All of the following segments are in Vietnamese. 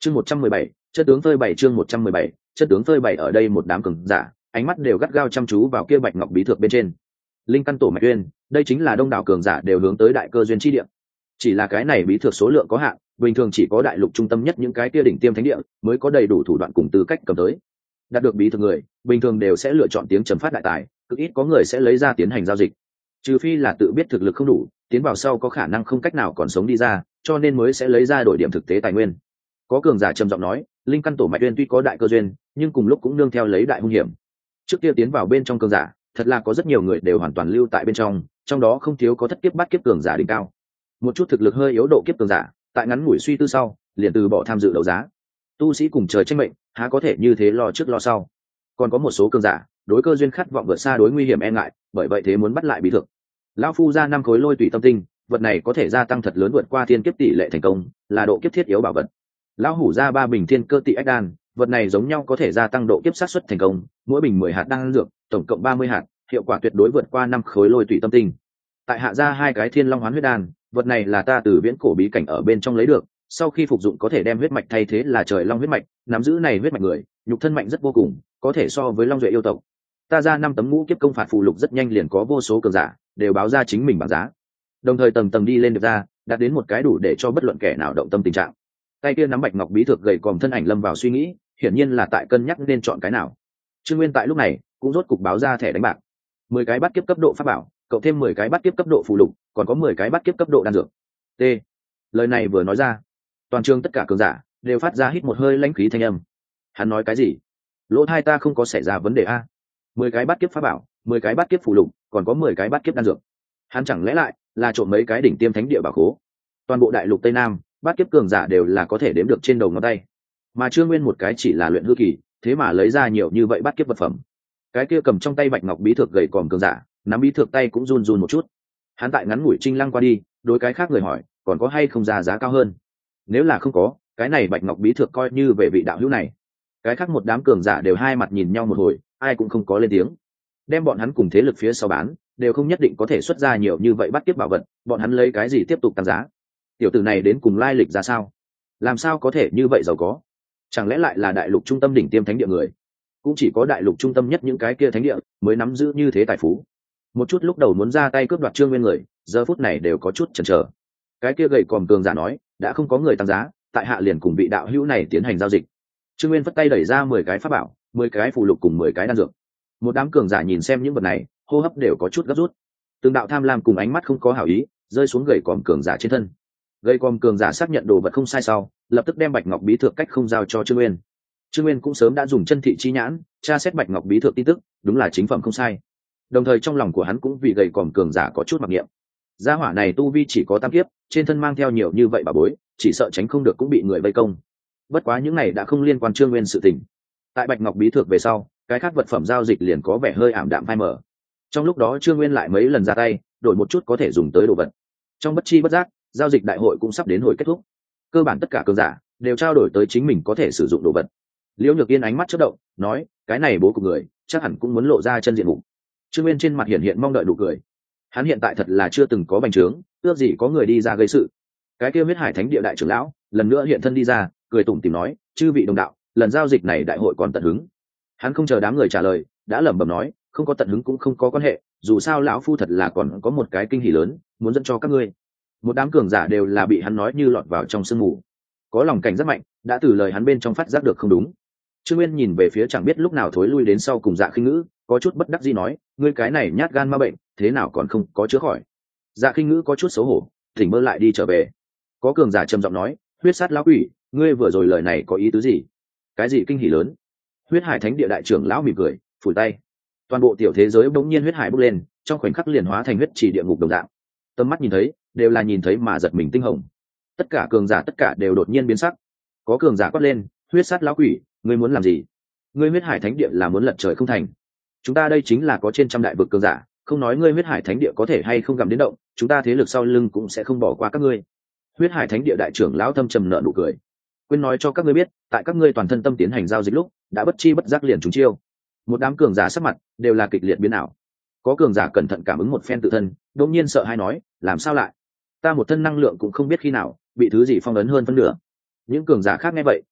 Chương 117, chất tướng phơi bày chương 117, chất tướng phơi bày ở đây một đám cường giả, ánh mắt đều gắt gao chăm chú vào kia bạch ngọc bí thược bên trên. Linh căn tổ mạch uyên, đây chính là đông đảo cường giả đều hướng tới đại cơ duyên chi địa. Chỉ là cái này bí thược số lượng có hạn, bình thường chỉ có đại lục trung tâm nhất những cái kia đỉnh tiêm thánh địa mới có đầy đủ thủ đoạn cùng tư cách cầm tới. Đạt được bí thược người, bình thường đều sẽ lựa chọn tiếng trầm phát đại tài, cực ít có người sẽ lấy ra tiến hành giao dịch. Trừ phi là tự biết thực lực không đủ, tiến vào sau có khả năng không cách nào còn sống đi ra, cho nên mới sẽ lấy ra đổi điểm thực tế tài nguyên. Có cường giả trầm giọng nói, linh căn tổ mạch uyên tuy có đại cơ duyên, nhưng cùng lúc cũng nương theo lấy đại hung hiểm. Trước kia tiến vào bên trong cường giả, thật là có rất nhiều người đều hoàn toàn lưu tại bên trong đó không thiếu có thất kiếp bát kiếp cường giả đỉnh cao. Một chút thực lực hơi yếu độ kiếp cường giả, tại ngắn ngủi suy tư sau, liền từ bỏ tham dự đấu giá. Tu sĩ cùng trời tranh mệnh, há có thể như thế lo trước lo sau. Còn có một số cường giả, đối cơ duyên khát vọng vượt xa đối nguy hiểm e ngại, bởi vậy thế muốn bắt lại bí thực. Lão phu ra 5 khối lôi tùy tâm tinh, vật này có thể gia tăng thật lớn vượt qua thiên kiếp tỷ lệ thành công, là độ kiếp thiết yếu bảo vật. Lão hủ ra 3 bình thiên cơ tị ách đan, vật này giống nhau có thể gia tăng độ kiếp sát suất thành công, mỗi bình 10 hạt đan dược, tổng cộng 30 hạt, hiệu quả tuyệt đối vượt qua 5 khối lôi tùy tâm tinh. Tại hạ ra 2 cái thiên long hoán huyết đan, vật này là ta từ viễn cổ bí cảnh ở bên trong lấy được, sau khi phục dụng có thể đem huyết mạch thay thế là trời long huyết mạch, nắm giữ này huyết mạch người, nhục thân mạnh rất vô cùng, có thể so với long duệ yêu tộc. Ta ra 5 tấm ngũ kiếp công phạt phù lục rất nhanh liền có vô số cường giả đều báo ra chính mình bảng giá, đồng thời tầng tầng đi lên được ra, đạt đến một cái đủ để cho bất luận kẻ nào động tâm tình trạng. Tay kia nắm bạch ngọc bí thực gầy còm thân ảnh lâm vào suy nghĩ, hiển nhiên là tại cân nhắc nên chọn cái nào. Trương Nguyên tại lúc này cũng rốt cục báo ra thẻ đánh bạc, 10 cái bắt kiếp cấp độ pháp bảo, cộng thêm 10 cái bắt kiếp cấp độ phù lục, còn có 10 cái bắt kiếp cấp độ đan dược. T. Lời này vừa nói ra, toàn trường tất cả cường giả đều phát ra hít một hơi lãnh khí thanh âm. Hắn nói cái gì? Lỗ tai ta không có xảy ra vấn đề a? 10 cái bắt kiếp pháp bảo, 10 cái bắt kiếp phù lục, còn có 10 cái bắt kiếp đan dược. Hắn chẳng lẽ lại là trộm mấy cái đỉnh tiêm thánh địa bảo khố? Toàn bộ đại lục Tây Nam, bắt kiếp cường giả đều là có thể đếm được trên đầu ngón tay. Mà Trương Nguyên một cái chỉ là luyện hư kỳ, thế mà lấy ra nhiều như vậy bắt kiếp vật phẩm. Cái kia cầm trong tay bạch ngọc bí thực gầy còm cường giả, nắm bí thực tay cũng run run một chút. Hắn tại ngắn ngủi trinh lăng qua đi, đối cái khác người hỏi, còn có hay không ra giá cao hơn? Nếu là không có, cái này bạch ngọc bí thực coi như về vị đạo hữu này. Cái khác một đám cường giả đều hai mặt nhìn nhau một hồi, ai cũng không có lên tiếng. Đem bọn hắn cùng thế lực phía sau bán, đều không nhất định có thể xuất ra nhiều như vậy bắt tiếp bảo vật, bọn hắn lấy cái gì tiếp tục tăng giá? Tiểu tử này đến cùng lai lịch ra sao? Làm sao có thể như vậy giàu có? Chẳng lẽ lại là đại lục trung tâm đỉnh tiêm thánh địa người? Cũng chỉ có đại lục trung tâm nhất những cái kia thánh địa mới nắm giữ như thế tài phú. Một chút lúc đầu muốn ra tay cướp đoạt Trương Nguyên người, giờ phút này đều có chút chần chờ. Cái kia gầy còm cường giả nói, đã không có người tăng giá, tại hạ liền cùng vị đạo hữu này tiến hành giao dịch. Trương Nguyên phất tay đẩy ra 10 cái pháp bảo, 10 cái phù lục cùng 10 cái đan dược. Một đám cường giả nhìn xem những vật này, hô hấp đều có chút gấp rút. Từng đạo tham lam cùng ánh mắt không có hảo ý rơi xuống gầy còm cường giả trên thân. Gầy còm cường giả xác nhận đồ vật không sai sau, lập tức đem bạch ngọc bí thược cách không giao cho Trương Nguyên. Trương Nguyên cũng sớm đã dùng chân thị chi nhãn tra xét bạch ngọc bí thược tin tức, đúng là chính phẩm không sai. Đồng thời trong lòng của hắn cũng vì gầy còm cường giả có chút mặc niệm. Gia hỏa này tu vi chỉ có tam kiếp, trên thân mang theo nhiều như vậy bà bối, chỉ sợ tránh không được cũng bị người vây công. Bất quá những này đã không liên quan Trương Nguyên sự tình. Tại bạch ngọc bí thược về sau, cái khác vật phẩm giao dịch liền có vẻ hơi ảm đạm phai mờ. Trong lúc đó Trương Nguyên lại mấy lần ra tay, đổi một chút có thể dùng tới đồ vật. Trong bất chi bất giác, giao dịch đại hội cũng sắp đến hồi kết thúc. Cơ bản tất cả cường giả đều trao đổi tới chính mình có thể sử dụng đồ vật. Liễu Nhược Yên ánh mắt chớp động, nói, cái này bố của người, chắc hẳn cũng muốn lộ ra chân diện mục. Trương Nguyên trên mặt hiện mong đợi nụ cười. Hắn hiện tại thật là chưa từng có bành trướng, ước gì có người đi ra gây sự. Cái kia huyết hải thánh địa đại trưởng lão lần nữa hiện thân đi ra, cười tủm tỉm nói, chư vị đồng đạo, lần giao dịch này đại hội còn tận hứng. Hắn không chờ đám người trả lời, đã lẩm bẩm nói, không có tận hứng cũng không có quan hệ, dù sao lão phu thật là còn có một cái kinh hỉ lớn muốn dẫn cho các ngươi. Một đám cường giả đều là bị hắn nói như lọt vào trong sương mù, có lòng cảnh rất mạnh, đã từ lời hắn bên trong phát giác được không đúng. Trương Nguyên nhìn về phía chẳng biết lúc nào thối lui đến sau cùng Dạ Khinh Ngữ, có chút bất đắc dĩ nói, ngươi cái này nhát gan ma bệnh, thế nào còn không có chữa khỏi? Dạ Khinh Ngữ có chút xấu hổ, thỉnh mơ lại đi trở về. Có cường giả trầm giọng nói, huyết sát lão quỷ, ngươi vừa rồi lời này có ý tứ gì? Cái gì kinh hỉ lớn? Huyết hải thánh địa đại trưởng lão mỉm cười, phủi tay. Toàn bộ tiểu thế giới bỗng nhiên huyết hải bốc lên, trong khoảnh khắc liền hóa thành huyết chỉ địa ngục đồng dạng. Tầm mắt nhìn thấy, đều là nhìn thấy mà giật mình tinh hồng. Tất cả cường giả tất cả đều đột nhiên biến sắc. Có cường giả quát lên, huyết sát lão quỷ, ngươi muốn làm gì? Ngươi huyết hải thánh địa là muốn lật trời không thành? Chúng ta đây chính là có trên trăm đại vực cường giả, không nói ngươi huyết hải thánh địa có thể hay không gặm đến động, chúng ta thế lực sau lưng cũng sẽ không bỏ qua các ngươi. Huyết hải thánh địa đại trưởng lão thâm trầm nở nụ cười, quên nói cho các ngươi biết, tại các ngươi toàn thân tâm tiến hành giao dịch lúc, đã bất chi bất giác liền trúng chiêu. Một đám cường giả sắc mặt đều là kịch liệt biến ảo. Có cường giả cẩn thận cảm ứng một phen tự thân, đột nhiên sợ hãi nói, làm sao lại? Ta một thân năng lượng cũng không biết khi nào bị thứ gì phong ấn hơn phân nửa. Những cường giả khác nghe vậy,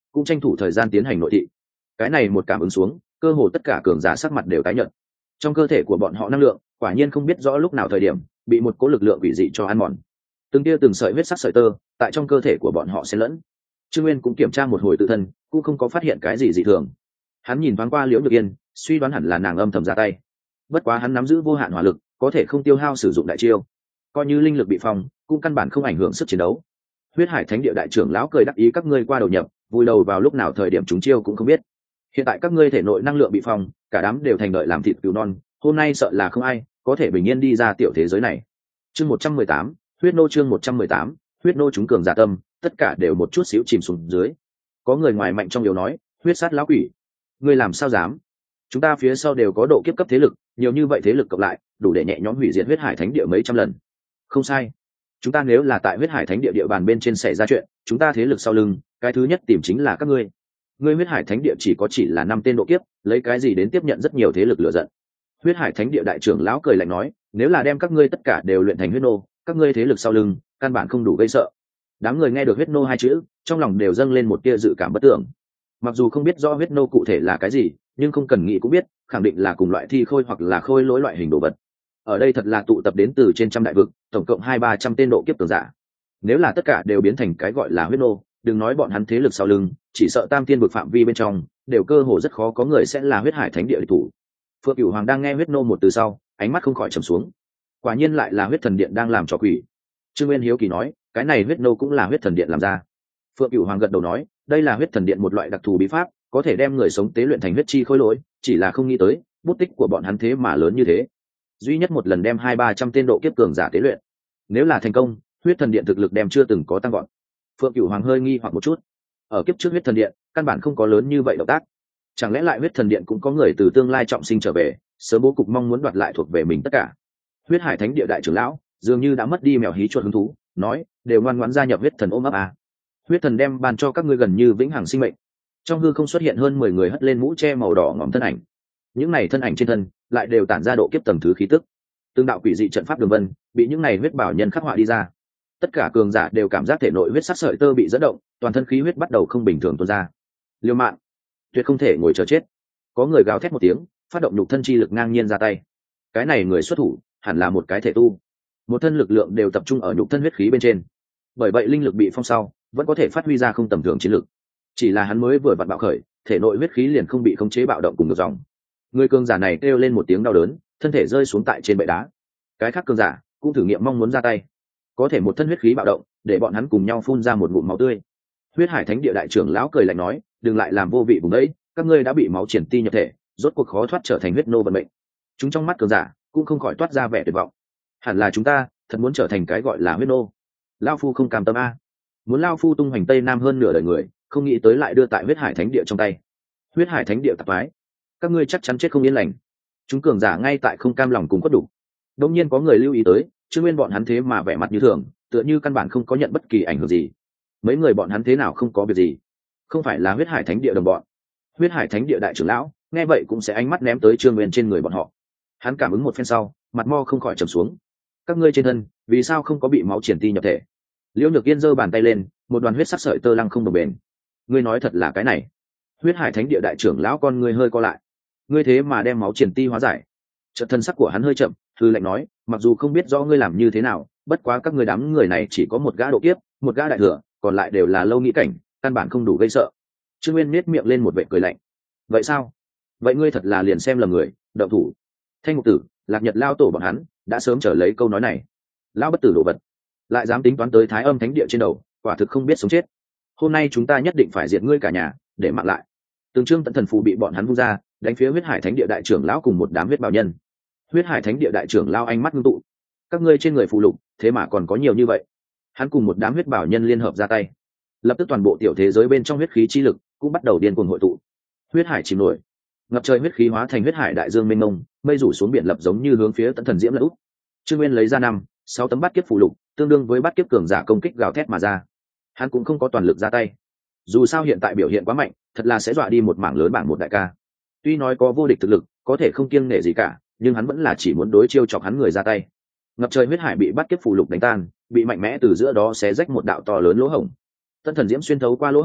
cũng tranh thủ thời gian tiến hành nội thị. Cái này một cảm ứng xuống, cơ hồ tất cả cường giả sắc mặt đều tái nhợt. Trong cơ thể của bọn họ năng lượng quả nhiên không biết rõ lúc nào thời điểm bị một cỗ lực lượng quỷ dị cho ăn mòn, từng tia từng sợi huyết sắc sợi tơ tại trong cơ thể của bọn họ xen lẫn. Trương Nguyên cũng kiểm tra một hồi tự thân, cũng không có phát hiện cái gì dị thường. Hắn nhìn thoáng qua Liễu Nhược Yên, suy đoán hẳn là nàng âm thầm ra tay. Bất quá hắn nắm giữ vô hạn hỏa lực, có thể không tiêu hao sử dụng đại chiêu, coi như linh lực bị phong, cũng căn bản không ảnh hưởng sức chiến đấu. Huyết Hải Thánh Địa đại trưởng lão cười đắc ý, các ngươi qua đầu nhập, vui đầu vào lúc nào thời điểm chúng chiêu cũng không biết. Hiện tại các ngươi thể nội năng lượng bị phong, cả đám đều thành đợi làm thịt cừu non, hôm nay sợ là không ai có thể bình yên đi ra tiểu thế giới này. Chương 118, huyết nô. Chương 118, huyết nô. Chúng cường giả tâm, tất cả đều một chút xíu chìm xuống dưới. Có người ngoài mạnh trong yếu nói, huyết sát lão quỷ, ngươi làm sao dám? Chúng ta phía sau đều có độ kiếp cấp thế lực, nhiều như vậy thế lực cộng lại, đủ để nhẹ nhõm hủy diệt Huyết Hải Thánh Địa mấy trăm lần. Không sai, chúng ta nếu là tại Huyết Hải Thánh Địa địa bàn bên trên xảy ra chuyện, chúng ta thế lực sau lưng, cái thứ nhất tìm chính là các ngươi. Ngươi Huyết Hải Thánh Địa chỉ là 5 tên độ kiếp, lấy cái gì đến tiếp nhận rất nhiều thế lực lựa giận? Huyết Hải Thánh Địa đại trưởng lão cười lạnh nói, nếu là đem các ngươi tất cả đều luyện thành huyết nô, các ngươi thế lực sau lưng, căn bản không đủ gây sợ. Đám người nghe được huyết nô hai chữ, trong lòng đều dâng lên một tia dự cảm bất tưởng. Mặc dù không biết rõ huyết nô cụ thể là cái gì, nhưng không cần nghĩ cũng biết, khẳng định là cùng loại thi khôi hoặc là khôi lỗi loại hình đồ vật. Ở đây thật là tụ tập đến từ trên trăm đại vực, tổng cộng 200-300 tên độ kiếp cường giả. Nếu là tất cả đều biến thành cái gọi là huyết nô, đừng nói bọn hắn thế lực sau lưng, chỉ sợ tam tiên vực phạm vi bên trong, đều cơ hồ rất khó có người sẽ là Huyết Hải Thánh Địa địch thủ. Phượng Cửu Hoàng đang nghe huyết nô một từ sau, ánh mắt không khỏi trầm xuống. Quả nhiên lại là Huyết Thần Điện đang làm trò quỷ. Trương Nguyên hiếu kỳ nói, cái này huyết nô cũng là Huyết Thần Điện làm ra? Phượng Cửu Hoàng gật đầu nói, đây là Huyết Thần Điện một loại đặc thù bí pháp, có thể đem người sống tế luyện thành huyết chi khối lỗi, chỉ là không nghĩ tới, bút tích của bọn hắn thế mà lớn như thế. Duy nhất một lần đem 200-300 tên độ kiếp cường giả tế luyện. Nếu là thành công, Huyết Thần Điện thực lực đem chưa từng có tăng vọt. Phượng Cửu Hoàng hơi nghi hoặc một chút. Ở kiếp trước Huyết Thần Điện, căn bản không có lớn như vậy động tác. Chẳng lẽ lại Huyết Thần Điện cũng có người từ tương lai trọng sinh trở về, sớm bố cục mong muốn đoạt lại thuộc về mình tất cả? Huyết Hải Thánh Địa đại trưởng lão dường như đã mất đi mèo hí chuột hứng thú, nói, đều ngoan ngoãn gia nhập huyết thần ôm ấp à. Huyết thần đem ban cho các ngươi gần như vĩnh hằng sinh mệnh. Trong hư không xuất hiện hơn 10 người hất lên mũ che màu đỏ ngòm thân ảnh. Những này thân ảnh trên thân lại đều tản ra độ kiếp tầng thứ khí tức. Từng đạo quỷ dị trận pháp đường vân bị những này huyết bảo nhân khắc họa đi ra. Tất cả cường giả đều cảm giác thể nội huyết sắc sợi tơ bị dẫn động, toàn thân khí huyết bắt đầu không bình thường tuôn ra. Liêu mạng, tuyệt không thể ngồi chờ chết. Có người gào thét một tiếng, phát động nhục thân chi lực ngang nhiên ra tay. Cái này người xuất thủ hẳn là một cái thể tu, một thân lực lượng đều tập trung ở nhục thân huyết khí bên trên, bởi vậy linh lực bị phong sau vẫn có thể phát huy ra không tầm thường chiến lực. Chỉ là hắn mới vừa vặn bạo khởi, thể nội huyết khí liền không bị khống chế bạo động cùng ngược dòng. Người cường giả này kêu lên một tiếng đau đớn, thân thể rơi xuống tại trên bệ đá. Cái khác cường giả cũng thử nghiệm mong muốn ra tay, có thể một thân huyết khí bạo động để bọn hắn cùng nhau phun ra một ngụm máu tươi. Huyết Hải Thánh Địa đại trưởng lão cười lạnh nói, đừng lại làm vô vị vùng đấy, các ngươi đã bị máu triển ti nhập thể, rốt cuộc khó thoát trở thành huyết nô vận mệnh. Chúng trong mắt cường giả cũng không khỏi toát ra vẻ tuyệt vọng. Hẳn là chúng ta thật muốn trở thành cái gọi là huyết nô. Lao phu không cam tâm a, muốn lao phu tung hoành tây nam hơn nửa đời người, không nghĩ tới lại đưa tại Huyết Hải Thánh Địa trong tay. Huyết Hải Thánh Địa tạp thoái, các ngươi chắc chắn chết không yên lành. Chúng cường giả ngay tại không cam lòng cùng quất đủ. Đông nhiên có người lưu ý tới, Trương Nguyên bọn hắn thế mà vẻ mặt như thường, tựa như căn bản không có nhận bất kỳ ảnh hưởng gì. Mấy người bọn hắn thế nào không có việc gì? Không phải là Huyết Hải Thánh Địa đồng bọn? Huyết Hải Thánh Địa đại trưởng lão nghe vậy cũng sẽ ánh mắt ném tới Trương Nguyên trên người bọn họ. Hắn cảm ứng một phen sau, mặt mo không khỏi trầm xuống. Các ngươi trên thân vì sao không có bị máu triển ti nhập thể? Liễu Nhược Yên giơ bàn tay lên, một đoàn huyết sắc sợi tơ lăng không đồng bền. Ngươi nói thật là cái này? Huyết Hải Thánh Địa đại trưởng lão con ngươi hơi co lại. Ngươi thế mà đem máu triển ti hóa giải? Chợt thân sắc của hắn hơi chậm, thư lạnh nói, mặc dù không biết rõ ngươi làm như thế nào, bất quá các ngươi đám người này chỉ có một gã độ kiếp, một gã đại thừa, còn lại đều là lâu nghĩ cảnh, căn bản không đủ gây sợ. Trương Nguyên nhếch miệng lên một vẻ cười lạnh. Vậy sao? Vậy ngươi thật là liền xem lầm người, động thủ. Thanh Ngục Tử, Lạc Nhật lao tổ bọn hắn đã sớm trở lấy câu nói này. Lão bất tử đồ vật, lại dám tính toán tới Thái Âm Thánh Địa trên đầu, quả thực không biết sống chết. Hôm nay chúng ta nhất định phải diệt ngươi cả nhà, để mạng lại. Từng trương tận thần phù bị bọn hắn vung ra, đánh phía Huyết Hải Thánh Địa đại trưởng lão cùng một đám huyết bào nhân. Huyết Hải Thánh Địa đại trưởng lão ánh mắt ngưng tụ, các ngươi trên người phù lục thế mà còn có nhiều như vậy. Hắn cùng một đám huyết bào nhân liên hợp ra tay, lập tức toàn bộ tiểu thế giới bên trong huyết khí chi lực cũng bắt đầu điên cuồng hội tụ. Huyết hải chìm nổi, ngập trời huyết khí hóa thành huyết hải đại dương mênh mông, mây rủ xuống biển lập giống như hướng phía tận thần diễm lẫn út. Trương Nguyên lấy ra 5-6 tấm bát kiếp phù lục, tương đương với bát kiếp cường giả công kích gào thét mà ra. Hắn cũng không có toàn lực ra tay, dù sao hiện tại biểu hiện quá mạnh, thật là sẽ dọa đi một mảng lớn bảng một đại ca. Tuy nói có vô địch thực lực, có thể không kiêng nể gì cả, nhưng hắn vẫn là chỉ muốn đối chiêu chọc hắn người ra tay. Ngập trời huyết hải bị bát kiếp phù lục đánh tan, bị mạnh mẽ từ giữa đó xé rách một đạo to lớn lỗ hổng. Tận thần diễm xuyên thấu qua lỗ hổng,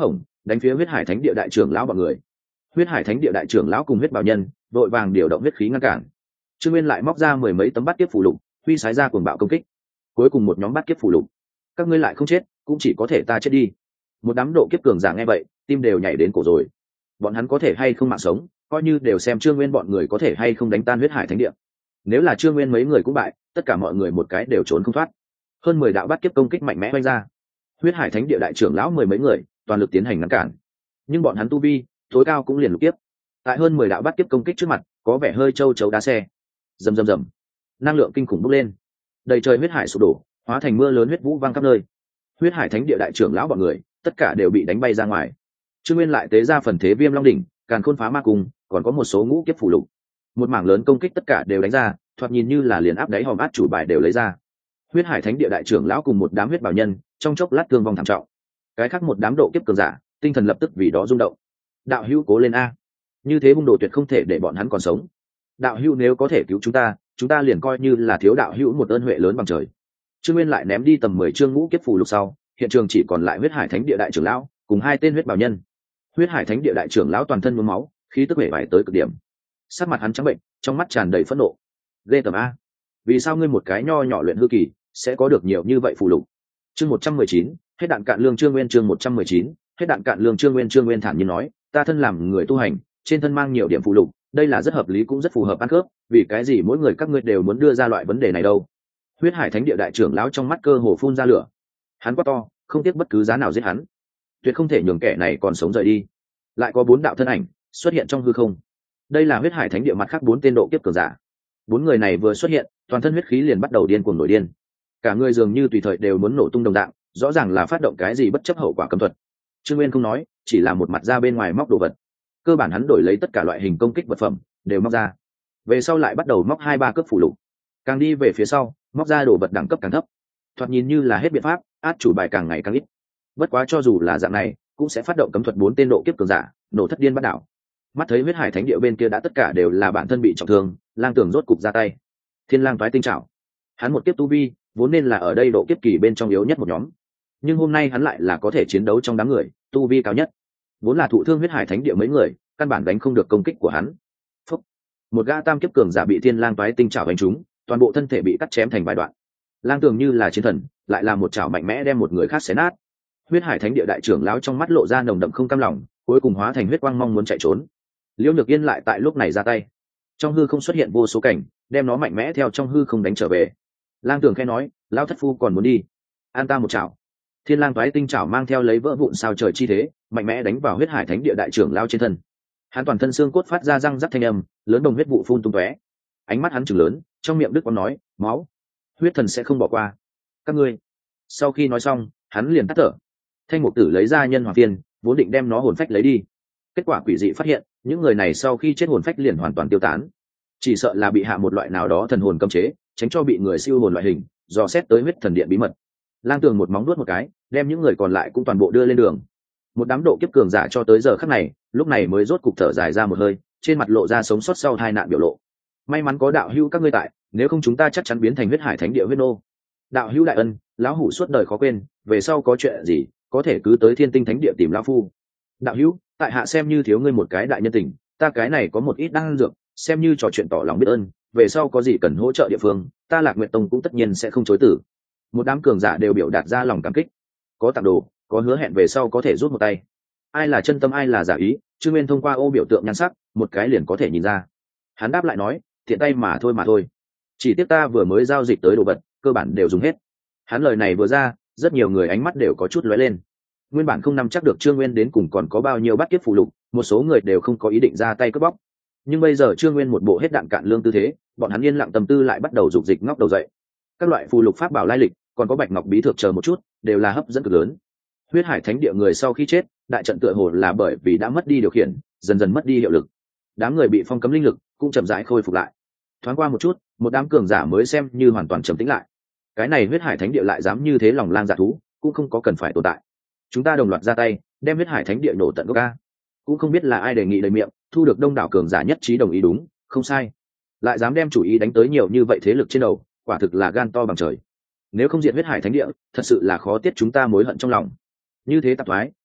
đánh phía huyết hải thánh địa đại trưởng lão bọn người. Huyết hải thánh địa đại trưởng lão cùng huyết bảo nhân đội vàng điều động huyết khí ngăn cản. Trương Nguyên lại móc ra mười mấy tấm bát kiếp phù lục, huy sái ra cuồng bạo công kích. Cuối cùng một nhóm bát kiếp phù lục, các ngươi lại không chết, cũng chỉ có thể ta chết đi. Một đám độ kiếp cường giả nghe vậy, tim đều nhảy đến cổ rồi. Bọn hắn có thể hay không mạng sống, coi như đều xem Trương Nguyên bọn người có thể hay không đánh tan huyết hải thánh địa. Nếu là Trương Nguyên mấy người cũng bại, tất cả mọi người một cái đều trốn không thoát. Hơn 10 đạo bát kiếp công kích mạnh mẽ vung ra. Huyết hải thánh địa đại trưởng lão mười mấy người, toàn lực tiến hành ngăn cản. Nhưng bọn hắn tu vi, tối cao cũng liền lục kiếp. Tại hơn 10 đạo bát kiếp công kích trước mặt, có vẻ hơi châu chấu đá xe. Rầm rầm rầm. Năng lượng kinh khủng bốc lên. Đầy trời huyết hải sụp đổ, hóa thành mưa lớn huyết vũ vang khắp nơi. Huyết hải thánh địa đại trưởng lão bọn người, tất cả đều bị đánh bay ra ngoài. Trương Nguyên lại tế ra phần thế viêm long đỉnh, càn khôn phá ma cung, còn có một số ngũ kiếp phù lục. Một mảng lớn công kích tất cả đều đánh ra, thoạt nhìn như là liền áp đáy hòm át chủ bài đều lấy ra. Huyết hải thánh địa đại trưởng lão cùng một đám huyết bảo nhân, trong chốc lát thương vong thảm trọng. Cái khác một đám độ kiếp cường giả, tinh thần lập tức vì đó rung động. Đạo hữu cố lên a, như thế hung đồ tuyệt không thể để bọn hắn còn sống. Đạo hữu nếu có thể cứu chúng ta liền coi như là thiếu đạo hữu một ơn huệ lớn bằng trời. Trương Nguyên lại ném đi tầm 10 chương ngũ kiếp phù lục sau, hiện trường chỉ còn lại huyết hải thánh địa đại trưởng lão cùng hai tên huyết bảo nhân. Huyết hải thánh địa đại trưởng lão toàn thân nhuốm máu, khí tức bể bại tới cực điểm. Sắc mặt hắn trắng bệnh, trong mắt tràn đầy phẫn nộ. Ghê tởm a, vì sao ngươi một cái nho nhỏ luyện hư kỳ sẽ có được nhiều như vậy phù lục? Chương 119, hết đạn cạn lương. Trương Nguyên chương 119, hết đạn cạn lương. Trương Nguyên thản nhiên nói, ta thân làm người tu hành, trên thân mang nhiều điểm phù lục, đây là rất hợp lý cũng rất phù hợp ăn khớp, vì cái gì mỗi người các ngươi đều muốn đưa ra loại vấn đề này đâu? Huyết hải thánh địa đại trưởng lão trong mắt cơ hồ phun ra lửa. Hắn quát to, không tiếc bất cứ giá nào giết hắn, tuyệt không thể nhường kẻ này còn sống rời đi. Lại có 4 đạo thân ảnh xuất hiện trong hư không. Đây là huyết hải thánh địa mặt khác 4 tên độ kiếp cường giả. 4 người này vừa xuất hiện, toàn thân huyết khí liền bắt đầu điên cuồng nổi điên. Cả người dường như tùy thời đều muốn nổ tung đồng dạng, rõ ràng là phát động cái gì bất chấp hậu quả cấm thuật. Trương Nguyên không nói, chỉ là một mặt ra bên ngoài móc đồ vật. Cơ bản hắn đổi lấy tất cả loại hình công kích vật phẩm đều móc ra. Về sau lại bắt đầu móc 2-3 cấp phù lục. Càng đi về phía sau, móc ra đồ vật đẳng cấp càng thấp. Thoạt nhìn như là hết biện pháp, át chủ bài càng ngày càng ít. Bất quá cho dù là dạng này, cũng sẽ phát động cấm thuật 4 tên độ kiếp cường giả, nổ thất điên bắt đảo. Mắt thấy huyết hải thánh địa bên kia đã tất cả đều là bản thân bị trọng thương, Lang Tường rốt cục ra tay. Thiên Lang toái tinh trảo. Hắn một kiếp tu vi, vốn nên là ở đây độ kiếp kỳ bên trong yếu nhất một nhóm. Nhưng hôm nay hắn lại là có thể chiến đấu trong đám người, tu vi cao nhất. Vốn là thụ thương huyết hải thánh địa mấy người, căn bản đánh không được công kích của hắn. Phúc. Một gã tam kiếp cường giả bị Thiên Lang toái tinh trảo đánh trúng, toàn bộ thân thể bị cắt chém thành vài đoạn. Lang Tường như là chiến thần, lại là một chảo mạnh mẽ đem một người khác xé nát. Huyết hải thánh địa đại trưởng lão trong mắt lộ ra nồng đậm không cam lòng, cuối cùng hóa thành huyết quang mong muốn chạy trốn. Liễu Nhược Yên lại tại lúc này ra tay. Trong hư không xuất hiện vô số cảnh, đem nó mạnh mẽ theo trong hư không đánh trở về. Lang Tường khẽ nói, lão thất phu còn muốn đi, an ta một chảo. Thiên Lang toái tinh chảo mang theo lấy vỡ vụn sao trời chi thế, mạnh mẽ đánh vào huyết hải thánh địa đại trưởng lão trên thân. Hắn toàn thân xương cốt phát ra răng rắc thanh âm, lớn đồng huyết vụ phun tung tóe. Ánh mắt hắn trừng lớn, trong miệng đức quang nói, máu, huyết thần sẽ không bỏ qua các ngươi. Sau khi nói xong, hắn liền tắt thở. Thanh Mục Tử lấy ra nhân hỏa phiên, vốn định đem nó hồn phách lấy đi. Kết quả quỷ dị phát hiện, những người này sau khi chết hồn phách liền hoàn toàn tiêu tán. Chỉ sợ là bị hạ một loại nào đó thần hồn cấm chế, tránh cho bị người siêu hồn loại hình, dò xét tới huyết thần điện bí mật. Lang Tường một móng nuốt một cái, đem những người còn lại cũng toàn bộ đưa lên đường. Một đám độ kiếp cường giả cho tới giờ khắc này, lúc này mới rốt cục thở dài ra một hơi, trên mặt lộ ra sống sót sau tai nạn biểu lộ. May mắn có đạo hữu các ngươi tại, nếu không chúng ta chắc chắn biến thành huyết hải thánh địa huyết nô. Đạo hữu đại ân, lão hủ suốt đời khó quên, về sau có chuyện gì, có thể cứ tới Thiên Tinh thánh địa tìm lão phu. Đạo hữu, tại hạ xem như thiếu ngươi một cái đại nhân tình, ta cái này có một ít đan dược, xem như trò chuyện tỏ lòng biết ơn, về sau có gì cần hỗ trợ địa phương, ta Lạc Nguyệt Tông cũng tất nhiên sẽ không chối từ. Một đám cường giả đều biểu đạt ra lòng cảm kích, có tặng đồ, có hứa hẹn về sau có thể rút một tay. Ai là chân tâm ai là giả ý, Trương Nguyên thông qua ô biểu tượng nhan sắc, một cái liền có thể nhìn ra. Hắn đáp lại nói, tiện tay mà thôi, chỉ tiếc ta vừa mới giao dịch tới đồ vật, cơ bản đều dùng hết. Hắn lời này vừa ra, rất nhiều người ánh mắt đều có chút lóe lên. Nguyên bản không nắm chắc được Trương Nguyên đến cùng còn có bao nhiêu bát kiếp phụ lục, một số người đều không có ý định ra tay cướp bóc. Nhưng bây giờ Trương Nguyên một bộ hết đạn cạn lương tư thế, bọn hắn yên lặng tâm tư lại bắt đầu dục dịch ngóc đầu dậy. Các loại phù lục pháp bảo lai lịch, còn có bạch ngọc bí thược chờ một chút, đều là hấp dẫn cực lớn. Huyết hải thánh địa người sau khi chết, đại trận tựa hồ là bởi vì đã mất đi điều khiển, dần dần mất đi hiệu lực. Đám người bị phong cấm linh lực cũng chậm rãi khôi phục lại. Thoáng qua một chút, một đám cường giả mới xem như hoàn toàn trầm tĩnh lại. Cái này huyết hải thánh địa lại dám như thế lòng lang dạ thú, cũng không có cần phải tồn tại. Chúng ta đồng loạt ra tay, đem huyết hải thánh địa nổ tận gốc a. Cũng không biết là ai đề nghị đầy miệng, thu được đông đảo cường giả nhất trí đồng ý đúng, không sai. Lại dám đem chủ ý đánh tới nhiều như vậy thế lực trên đầu, quả thực là gan to bằng trời. Nếu không diệt huyết hải thánh địa, thật sự là khó tiết chúng ta mối hận trong lòng. Như thế tạp thoái,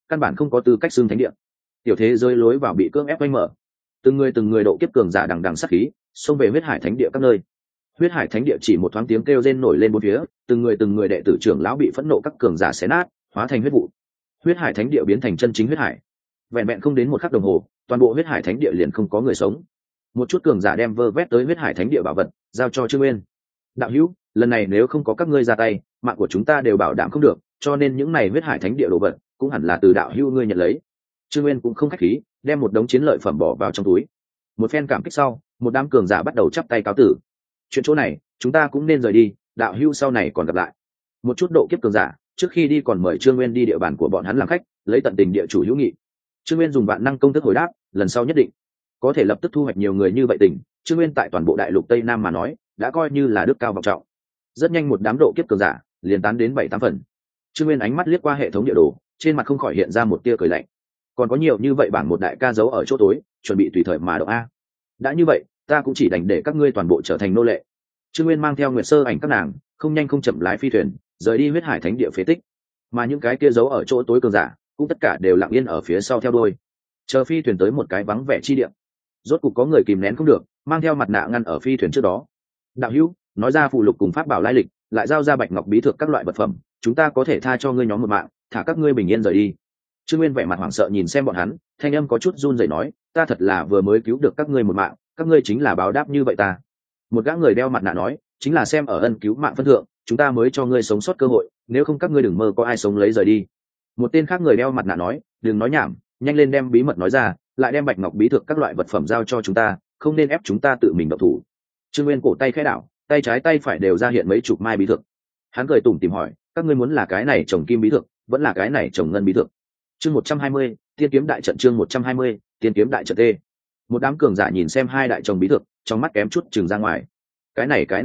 căn bản không có tư cách xưng thánh địa. Tiểu thế giới lối vào bị cưỡng ép quanh mở, từng người độ kiếp cường giả đằng đằng sát khí xông về huyết hải thánh địa các nơi. Huyết hải thánh địa chỉ một thoáng tiếng kêu rên nổi lên bốn phía, từng người đệ tử trưởng lão bị phẫn nộ các cường giả xé nát, hóa thành huyết vụ. Huyết hải thánh địa biến thành chân chính huyết hải. Vẹn vẹn không đến một khắc đồng hồ, toàn bộ huyết hải thánh địa liền không có người sống. Một chút cường giả đem vơ vét tới huyết hải thánh địa bảo vật giao cho Trương Nguyên. Đạo hữu, lần này nếu không có các ngươi ra tay, mạng của chúng ta đều bảo đảm không được, cho nên những này huyết hải thánh địa đồ vật cũng hẳn là từ đạo hữu ngươi nhận lấy. Trương Nguyên cũng không khách khí, đem một đống chiến lợi phẩm bỏ vào trong túi. Một phen cảm kích sau, một đám cường giả bắt đầu chắp tay cáo tử. Chuyện chỗ này chúng ta cũng nên rời đi, đạo hữu sau này còn gặp lại. Một chút độ kiếp cường giả trước khi đi còn mời Trương Nguyên đi địa bàn của bọn hắn làm khách, lấy tận tình địa chủ hữu nghị. Trương Nguyên dùng vạn năng công thức hồi đáp, lần sau nhất định có thể lập tức thu hoạch nhiều người như vậy tình. Trương Nguyên tại toàn bộ đại lục Tây Nam mà nói đã coi như là đức cao vọng trọng. Rất nhanh một đám độ kiếp cường giả liền tán đến 7-8 phần. Trương Nguyên ánh mắt liếc qua hệ thống địa đồ, trên mặt không khỏi hiện ra một tia cười lạnh. Còn có nhiều như vậy bảng một đại ca giấu ở chỗ tối, chuẩn bị tùy thời mà động a. Đã như vậy, ta cũng chỉ đành để các ngươi toàn bộ trở thành nô lệ. Trương Nguyên mang theo Nguyệt Sơ Ảnh các nàng, không nhanh không chậm lái phi thuyền, rời đi huyết hải thánh địa phế tích. Mà những cái kia giấu ở chỗ tối cường giả, cũng tất cả đều lặng yên ở phía sau theo đuôi. Chờ phi thuyền tới một cái vắng vẻ chi địa, rốt cục có người kìm nén không được, mang theo mặt nạ ngăn ở phi thuyền trước đó. Đạo hữu, nói ra phụ lục cùng pháp bảo lai lịch, lại giao ra bạch ngọc bí thực các loại vật phẩm, chúng ta có thể tha cho ngươi nhóm một mạng, thả các ngươi bình yên rời đi. Trương Nguyên vẻ mặt hoảng sợ nhìn xem bọn hắn, thanh âm có chút run rẩy nói, ta thật là vừa mới cứu được các ngươi một mạng, các ngươi chính là báo đáp như vậy ta. Một gã người đeo mặt nạ nói, chính là xem ở ân cứu mạng phân thượng, chúng ta mới cho ngươi sống sót cơ hội, nếu không các ngươi đừng mơ có ai sống lấy rời đi. Một tên khác người đeo mặt nạ nói, đừng nói nhảm, nhanh lên đem bí mật nói ra, lại đem bạch ngọc bí thực các loại vật phẩm giao cho chúng ta, không nên ép chúng ta tự mình động thủ. Trương Nguyên cổ tay khẽ đảo, tay trái tay phải đều ra hiện mấy chục mai bí thực. Hắn cười tủm tỉm hỏi, các ngươi muốn là cái này trồng kim bí thực, vẫn là cái này trồng ngân bí thực? Chương 120, tiên kiếm đại trận. Chương 120, tiên kiếm đại trận tê. Một đám cường giả nhìn xem hai đại trồng bí thực, trong mắt kém chút trừng ra ngoài. Cái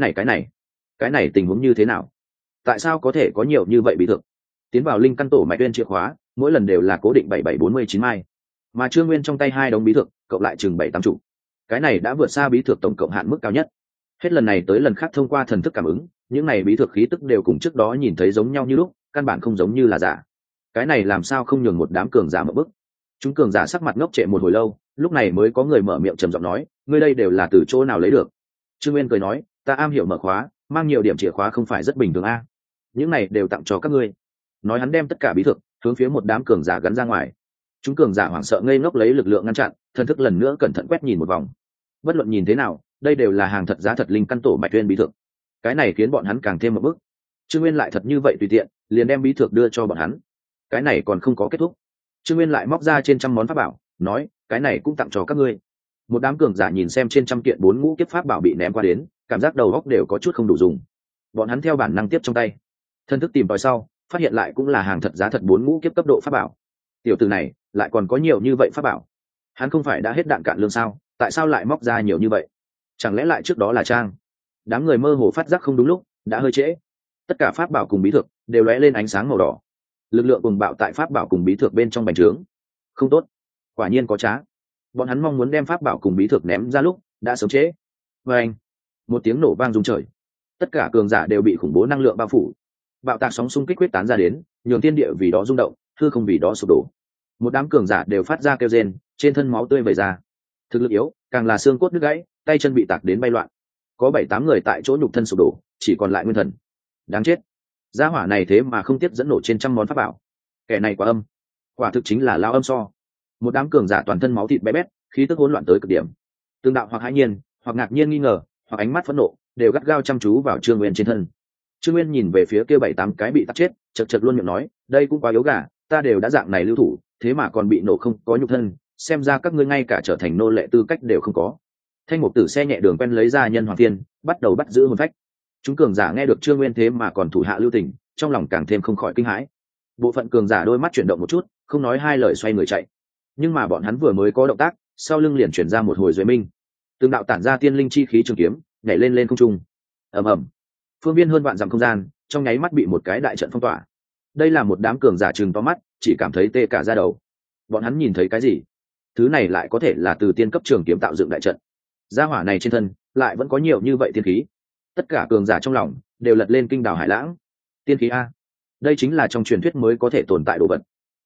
này tình huống như thế nào? Tại sao có thể có nhiều như vậy bí thực? Tiến vào linh căn tổ mạch uyên chìa khóa, mỗi lần đều là cố định 7749 mai, mà Trương Nguyên trong tay hai đống bí thực, cộng lại chừng 7-8 trụ. Cái này đã vượt xa bí thực tổng cộng hạn mức cao nhất. Hết lần này tới lần khác thông qua thần thức cảm ứng, những này bí thực khí tức đều cùng trước đó nhìn thấy giống nhau như lúc, căn bản không giống như là giả. Cái này làm sao không nhường một đám cường giả mở bức. Chúng cường giả sắc mặt ngốc trệ một hồi lâu, lúc này mới có người mở miệng trầm giọng nói, ngươi đây đều là từ chỗ nào lấy được? Trương Nguyên cười nói, ta am hiểu mở khóa, mang nhiều điểm chìa khóa không phải rất bình thường a. Những này đều tặng cho các ngươi. Nói hắn đem tất cả bí thực hướng phía một đám cường giả gắn ra ngoài. Chúng cường giả hoảng sợ ngây ngốc lấy lực lượng ngăn chặn, thần thức lần nữa cẩn thận quét nhìn một vòng. Bất luận nhìn thế nào, đây đều là hàng thật giá thật linh căn tổ mạch uyên bí thực. Cái này khiến bọn hắn càng thêm một bước. Trương Nguyên lại thật như vậy tùy tiện, liền đem bí thực đưa cho bọn hắn. Cái này còn không có kết thúc. Trương Nguyên lại móc ra trên trăm món pháp bảo, nói, cái này cũng tặng cho các ngươi. Một đám cường giả nhìn xem trên trăm kiện 4 ngũ kiếp pháp bảo bị ném qua đến, cảm giác đầu óc đều có chút không đủ dùng. Bọn hắn theo bản năng tiếp trong tay, thân thức tìm tòi sau, phát hiện lại cũng là hàng thật giá thật 4 ngũ kiếp cấp độ pháp bảo. Tiểu tử này lại còn có nhiều như vậy pháp bảo. Hắn không phải đã hết đạn cạn lương sao, tại sao lại móc ra nhiều như vậy? Chẳng lẽ lại trước đó là trang? Đám người mơ hồ phát giác không đúng lúc, đã hơi trễ. Tất cả pháp bảo cùng bí thực đều lóe lên ánh sáng màu đỏ. Lực lượng cùng bạo tại pháp bảo cùng bí thực bên trong bành trướng. Không tốt, quả nhiên có trá. Bọn hắn mong muốn đem pháp bảo cùng bí thực ném ra lúc đã sớm trễ. Và anh, một tiếng nổ vang rung trời. Tất cả cường giả đều bị khủng bố năng lượng bao phủ. Bạo tạc sóng xung kích quyết tán ra đến, nhường thiên địa vì đó rung động, hư không vì đó sụp đổ. Một đám cường giả đều phát ra kêu rên, trên thân máu tươi vẩy ra. Thực lực yếu, càng là xương cốt đứt gãy, tay chân bị tạc đến bay loạn. Có 7-8 người tại chỗ nhục thân sụp đổ, chỉ còn lại nguyên thần. Đáng chết, gia hỏa này thế mà không tiếp dẫn nổ trên trăm món pháp bảo. Kẻ này quá âm, quả thực chính là lao âm so. Một đám cường giả toàn thân máu thịt bé bét, khí tức hỗn loạn tới cực điểm. Tương đạo hoặc hãi nhiên, hoặc ngạc nhiên nghi ngờ, hoặc ánh mắt phẫn nộ, đều gắt gao chăm chú vào Trương Nguyên trên thân. Trương Nguyên nhìn về phía kia 7-8 cái bị tắt chết, chật chật luôn miệng nói, đây cũng quá yếu gà, ta đều đã dạng này lưu thủ, thế mà còn bị nổ không có nhục thân, xem ra các ngươi ngay cả trở thành nô lệ tư cách đều không có. Thanh Mục Tử xe nhẹ đường quen lấy ra nhân hoàng tiên, bắt đầu bắt giữ hồn phách. Chúng cường giả nghe được Trương Nguyên thế mà còn thủ hạ lưu tình, trong lòng càng thêm không khỏi kinh hãi. Bộ phận cường giả đôi mắt chuyển động một chút, không nói hai lời xoay người chạy. Nhưng mà bọn hắn vừa mới có động tác, sau lưng liền chuyển ra một hồi duệ minh. Từng đạo tản ra tiên linh chi khí trường kiếm, nhảy lên không trung. Ầm ầm. Phương viên hơn vạn dặm không gian, trong nháy mắt bị một cái đại trận phong tỏa. Đây là một đám cường giả trừng to mắt, chỉ cảm thấy tê cả da đầu. Bọn hắn nhìn thấy cái gì? Thứ này lại có thể là từ tiên cấp trường kiếm tạo dựng đại trận. Gia hỏa này trên thân lại vẫn có nhiều như vậy tiên khí. Tất cả cường giả trong lòng đều lật lên kinh đào hải lãng. Tiên khí a, đây chính là trong truyền thuyết mới có thể tồn tại đồ vật.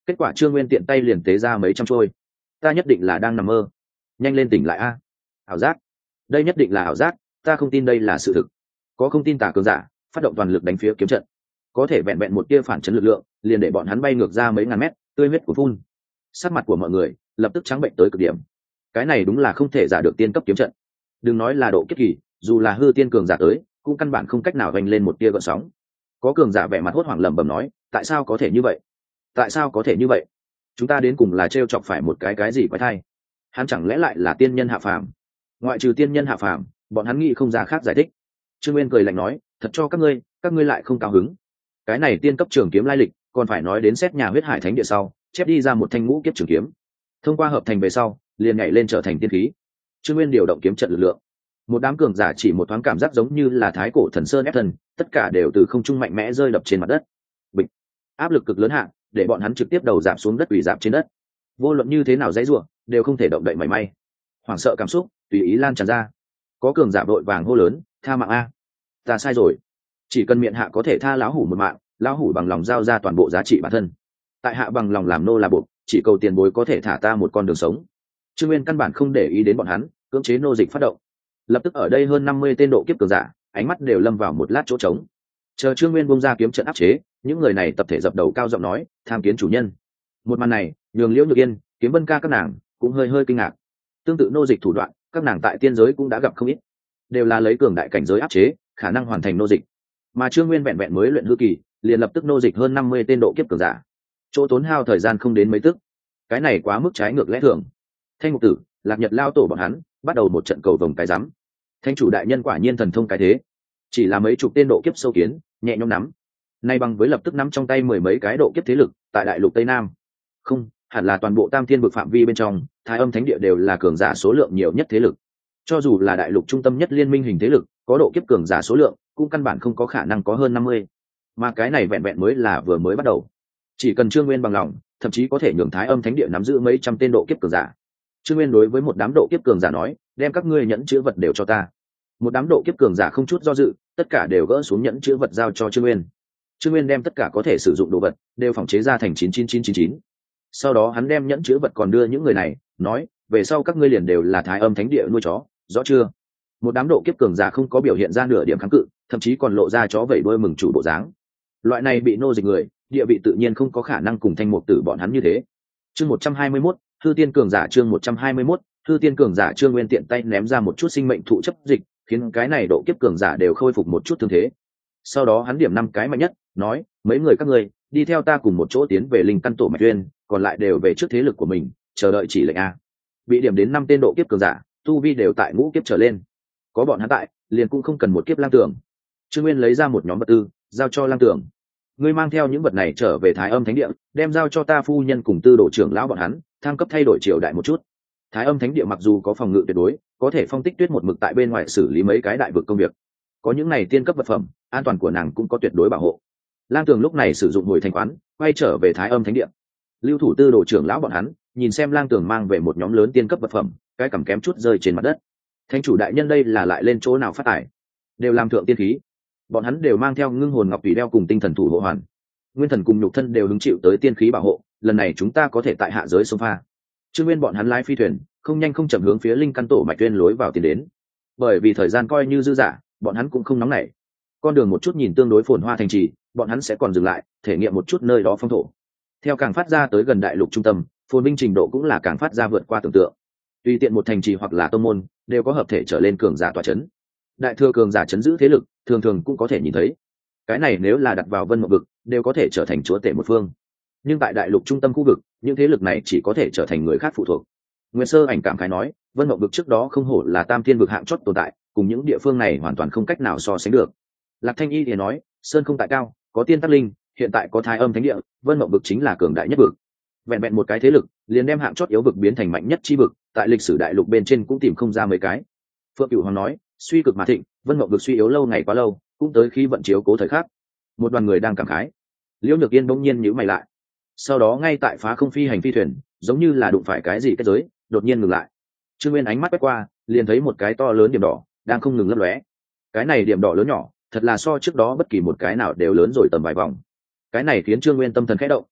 Kết quả Trương Nguyên tiện tay liền tế ra mấy trăm trôi. Ta nhất định là đang nằm mơ, nhanh lên tỉnh lại a. Ảo giác, đây nhất định là ảo giác, ta không tin đây là sự thực. Có không tin tà cường giả phát động toàn lực đánh phía kiếm trận, có thể vẹn vẹn một tia phản chấn lực lượng liền để bọn hắn bay ngược ra mấy ngàn mét, tươi huyết của phun. Sắc mặt của mọi người lập tức trắng bệnh tới cực điểm. Cái này đúng là không thể giả được tiên cấp kiếm trận, đừng nói là độ kiếp kỳ, dù là hư tiên cường giả tới cũng căn bản không cách nào vành lên một tia gợn sóng. Có cường giả vẻ mặt hốt hoảng lẩm bẩm nói, tại sao có thể như vậy, tại sao có thể như vậy, chúng ta đến cùng là trêu chọc phải một cái gì quái thai, hắn chẳng lẽ lại là tiên nhân hạ phàm? Ngoại trừ tiên nhân hạ phàm, bọn hắn nghĩ không ra khác giải thích. Trương Nguyên cười lạnh nói, thật cho các ngươi lại không cao hứng. Cái này tiên cấp trường kiếm lai lịch còn phải nói đến xét nhà huyết hải thánh địa sau chép đi ra một thanh ngũ kiếp trường kiếm, thông qua hợp thành về sau liền nhảy lên trở thành tiên khí. Trương Nguyên điều động kiếm trận lực lượng, một đám cường giả chỉ một thoáng cảm giác giống như là thái cổ thần sơn ép thần, tất cả đều từ không trung mạnh mẽ rơi đập trên mặt đất. Bịch, áp lực cực lớn hạ để bọn hắn trực tiếp đầu giảm xuống đất, ủy dạp trên đất. Vô luận như thế nào dãy rủa đều không thể động đậy mảy may. Hoảng sợ cảm xúc tùy ý lan tràn ra. Có cường giả vội vàng hô lớn, tha mạng a, ta sai rồi, chỉ cần miệng hạ có thể tha lão hủ một mạng, lão hủ bằng lòng giao ra toàn bộ giá trị bản thân, tại hạ bằng lòng làm nô là buộc, chỉ cầu tiền bối có thể thả ta một con đường sống. Trương Nguyên căn bản không để ý đến bọn hắn, cưỡng chế nô dịch phát động. Lập tức ở đây hơn 50 tên độ kiếp cường giả ánh mắt đều lâm vào một lát chỗ trống. Chờ Trương Nguyên bung ra kiếm trận áp chế, những người này tập thể dập đầu cao giọng nói, tham kiến chủ nhân. Một màn này nhường Liễu Nhược Yên, Kiếm Vân Ca các nàng cũng hơi kinh ngạc. Tương tự nô dịch thủ đoạn các nàng tại tiên giới cũng đã gặp không ít, đều là lấy cường đại cảnh giới áp chế khả năng hoàn thành nô dịch, mà Trương Nguyên vẹn vẹn mới luyện hư kỳ liền lập tức nô dịch hơn 50 tên độ kiếp cường giả, chỗ tốn hao thời gian không đến mấy tức. Cái này quá mức trái ngược lẽ thường. Thanh Mục Tử, Lạc Nhật lao tổ bọn hắn bắt đầu một trận cầu vồng cái rắm. Thanh chủ đại nhân quả nhiên thần thông cái thế, chỉ là mấy chục tên độ kiếp sâu kiến nhẹ nhõm nắm, nay bằng với lập tức nắm trong tay mười mấy cái độ kiếp thế lực tại đại lục Tây Nam. Không, hẳn là toàn bộ Tam Thiên vực phạm vi bên trong, Thái Âm Thánh địa đều là cường giả số lượng nhiều nhất thế lực. Cho dù là đại lục trung tâm nhất liên minh hình thế lực, có độ kiếp cường giả số lượng cũng căn bản không có khả năng có hơn 50. Mà cái này vẹn vẹn mới là vừa mới bắt đầu. Chỉ cần Trương Nguyên bằng lòng, thậm chí có thể nhường Thái Âm Thánh địa nắm giữ mấy trăm tên độ kiếp cường giả. Trương Nguyên đối với một đám độ kiếp cường giả nói, đem các ngươi nhẫn chữ vật đều cho ta. Một đám độ kiếp cường giả không chút do dự, tất cả đều gỡ xuống nhẫn chữ vật giao cho Trương Nguyên. Trương Nguyên đem tất cả có thể sử dụng đồ vật đều phòng chế ra thành 99999. Sau đó hắn đem nhẫn chữ vật còn đưa những người này, nói, về sau các ngươi liền đều là Thái Âm Thánh địa nuôi chó, rõ chưa? Một đám độ kiếp cường giả không có biểu hiện ra nửa điểm kháng cự, thậm chí còn lộ ra chó vẩy đuôi mừng chủ bộ dáng. Loại này bị nô dịch người, địa vị tự nhiên không có khả năng cùng Thanh Mục Tử bọn hắn như thế. Chương 121, Hư Tiên cường giả. Chương 121, Hư Tiên cường giả. Trương Nguyên tiện tay ném ra một chút sinh mệnh thụ chấp dịch, khiến cái này độ kiếp cường giả đều khôi phục một chút thương thế. Sau đó hắn điểm 5 cái mạnh nhất, nói, mấy người các ngươi đi theo ta cùng một chỗ tiến về linh căn tổ mạch uyên, còn lại đều về trước thế lực của mình, chờ đợi chỉ lệnh a. Bị điểm đến 5 tên độ kiếp cường giả, tu vi đều tại ngũ kiếp trở lên. Có bọn hắn tại, liền cũng không cần một kiếp lang tưởng. Trương Nguyên lấy ra một nhóm vật tư, giao cho lang tưởng. Ngươi mang theo những vật này trở về Thái Âm Thánh địa, đem giao cho ta phu nhân cùng tư đồ trưởng lão bọn hắn, thăng cấp thay đổi triều đại một chút. Thái Âm Thánh địa mặc dù có phòng ngự tuyệt đối, có thể Phong Tích Tuyết một mực tại bên ngoài xử lý mấy cái đại vực công việc. Có những này tiên cấp vật phẩm, an toàn của nàng cũng có tuyệt đối bảo hộ. Lang Tường lúc này sử dụng hồi thanh quán, quay trở về Thái Âm Thánh địa. Lưu thủ tư đồ trưởng lão bọn hắn nhìn xem Lang Tường mang về một nhóm lớn tiên cấp vật phẩm, cái cằm kém chút rơi trên mặt đất. Thánh chủ đại nhân đây là lại lên chỗ nào phát tài, đều làm thượng tiên khí. Bọn hắn đều mang theo ngưng hồn ngọc tùy đeo cùng tinh thần thủ hộ hoàn, nguyên thần cùng nhục thân đều hứng chịu tới tiên khí bảo hộ, lần này chúng ta có thể tại hạ giới sông pha. Trương Nguyên bọn hắn lái phi thuyền không nhanh không chậm hướng phía linh căn tổ mạch tuyên lối vào tiến đến. Bởi vì thời gian coi như dư dả, bọn hắn cũng không nóng nảy. Con đường một chút nhìn tương đối phồn hoa thành trì, bọn hắn sẽ còn dừng lại thể nghiệm một chút nơi đó phong thổ. Theo càng phát ra tới gần đại lục trung tâm, phồn vinh trình độ cũng là càng phát ra vượt qua tưởng tượng. Tùy tiện một thành trì hoặc là tông môn đều có hợp thể trở lên cường giả tọa chấn. Đại thừa cường giả chấn giữ thế lực thường thường cũng có thể nhìn thấy. Cái này nếu là đặt vào Vân Mộng vực đều có thể trở thành chúa tể một phương, nhưng tại đại lục trung tâm khu vực những thế lực này chỉ có thể trở thành người khác phụ thuộc. Nguyên Sơ Ảnh cảm khái nói, Vân Mộng vực trước đó không hổ là tam thiên vực hạng chót tồn tại, cùng những địa phương này hoàn toàn không cách nào so sánh được. Lạc Thanh Y thì nói, sơn không tại cao, có tiên tắc linh, hiện tại có Thái Âm Thánh địa, Vân Mộng vực chính là cường đại nhất vực. Vẹn vẹn một cái thế lực liền đem hạng chót yếu vực biến thành mạnh nhất chi vực, tại lịch sử đại lục bên trên cũng tìm không ra mấy cái. Phượng Cửu Hoàng nói, suy cực mà thịnh, Vân Mộng vực suy yếu lâu ngày quá lâu, cũng tới khi vận chiếu cố thời khắc. Một đoàn người đang cảm khái. Liễu Nhược Yên bỗng nhiên nhíu mày lại. Sau đó ngay tại phá không phi hành phi thuyền, giống như là đụng phải cái gì kết giới, đột nhiên ngừng lại. Trương Nguyên ánh mắt quét qua, liền thấy một cái to lớn điểm đỏ đang không ngừng lấp lóe. Cái này điểm đỏ lớn nhỏ, thật là so trước đó bất kỳ một cái nào đều lớn rồi tầm vài vòng. Cái này khiến Trương Nguyên tâm thần khẽ động.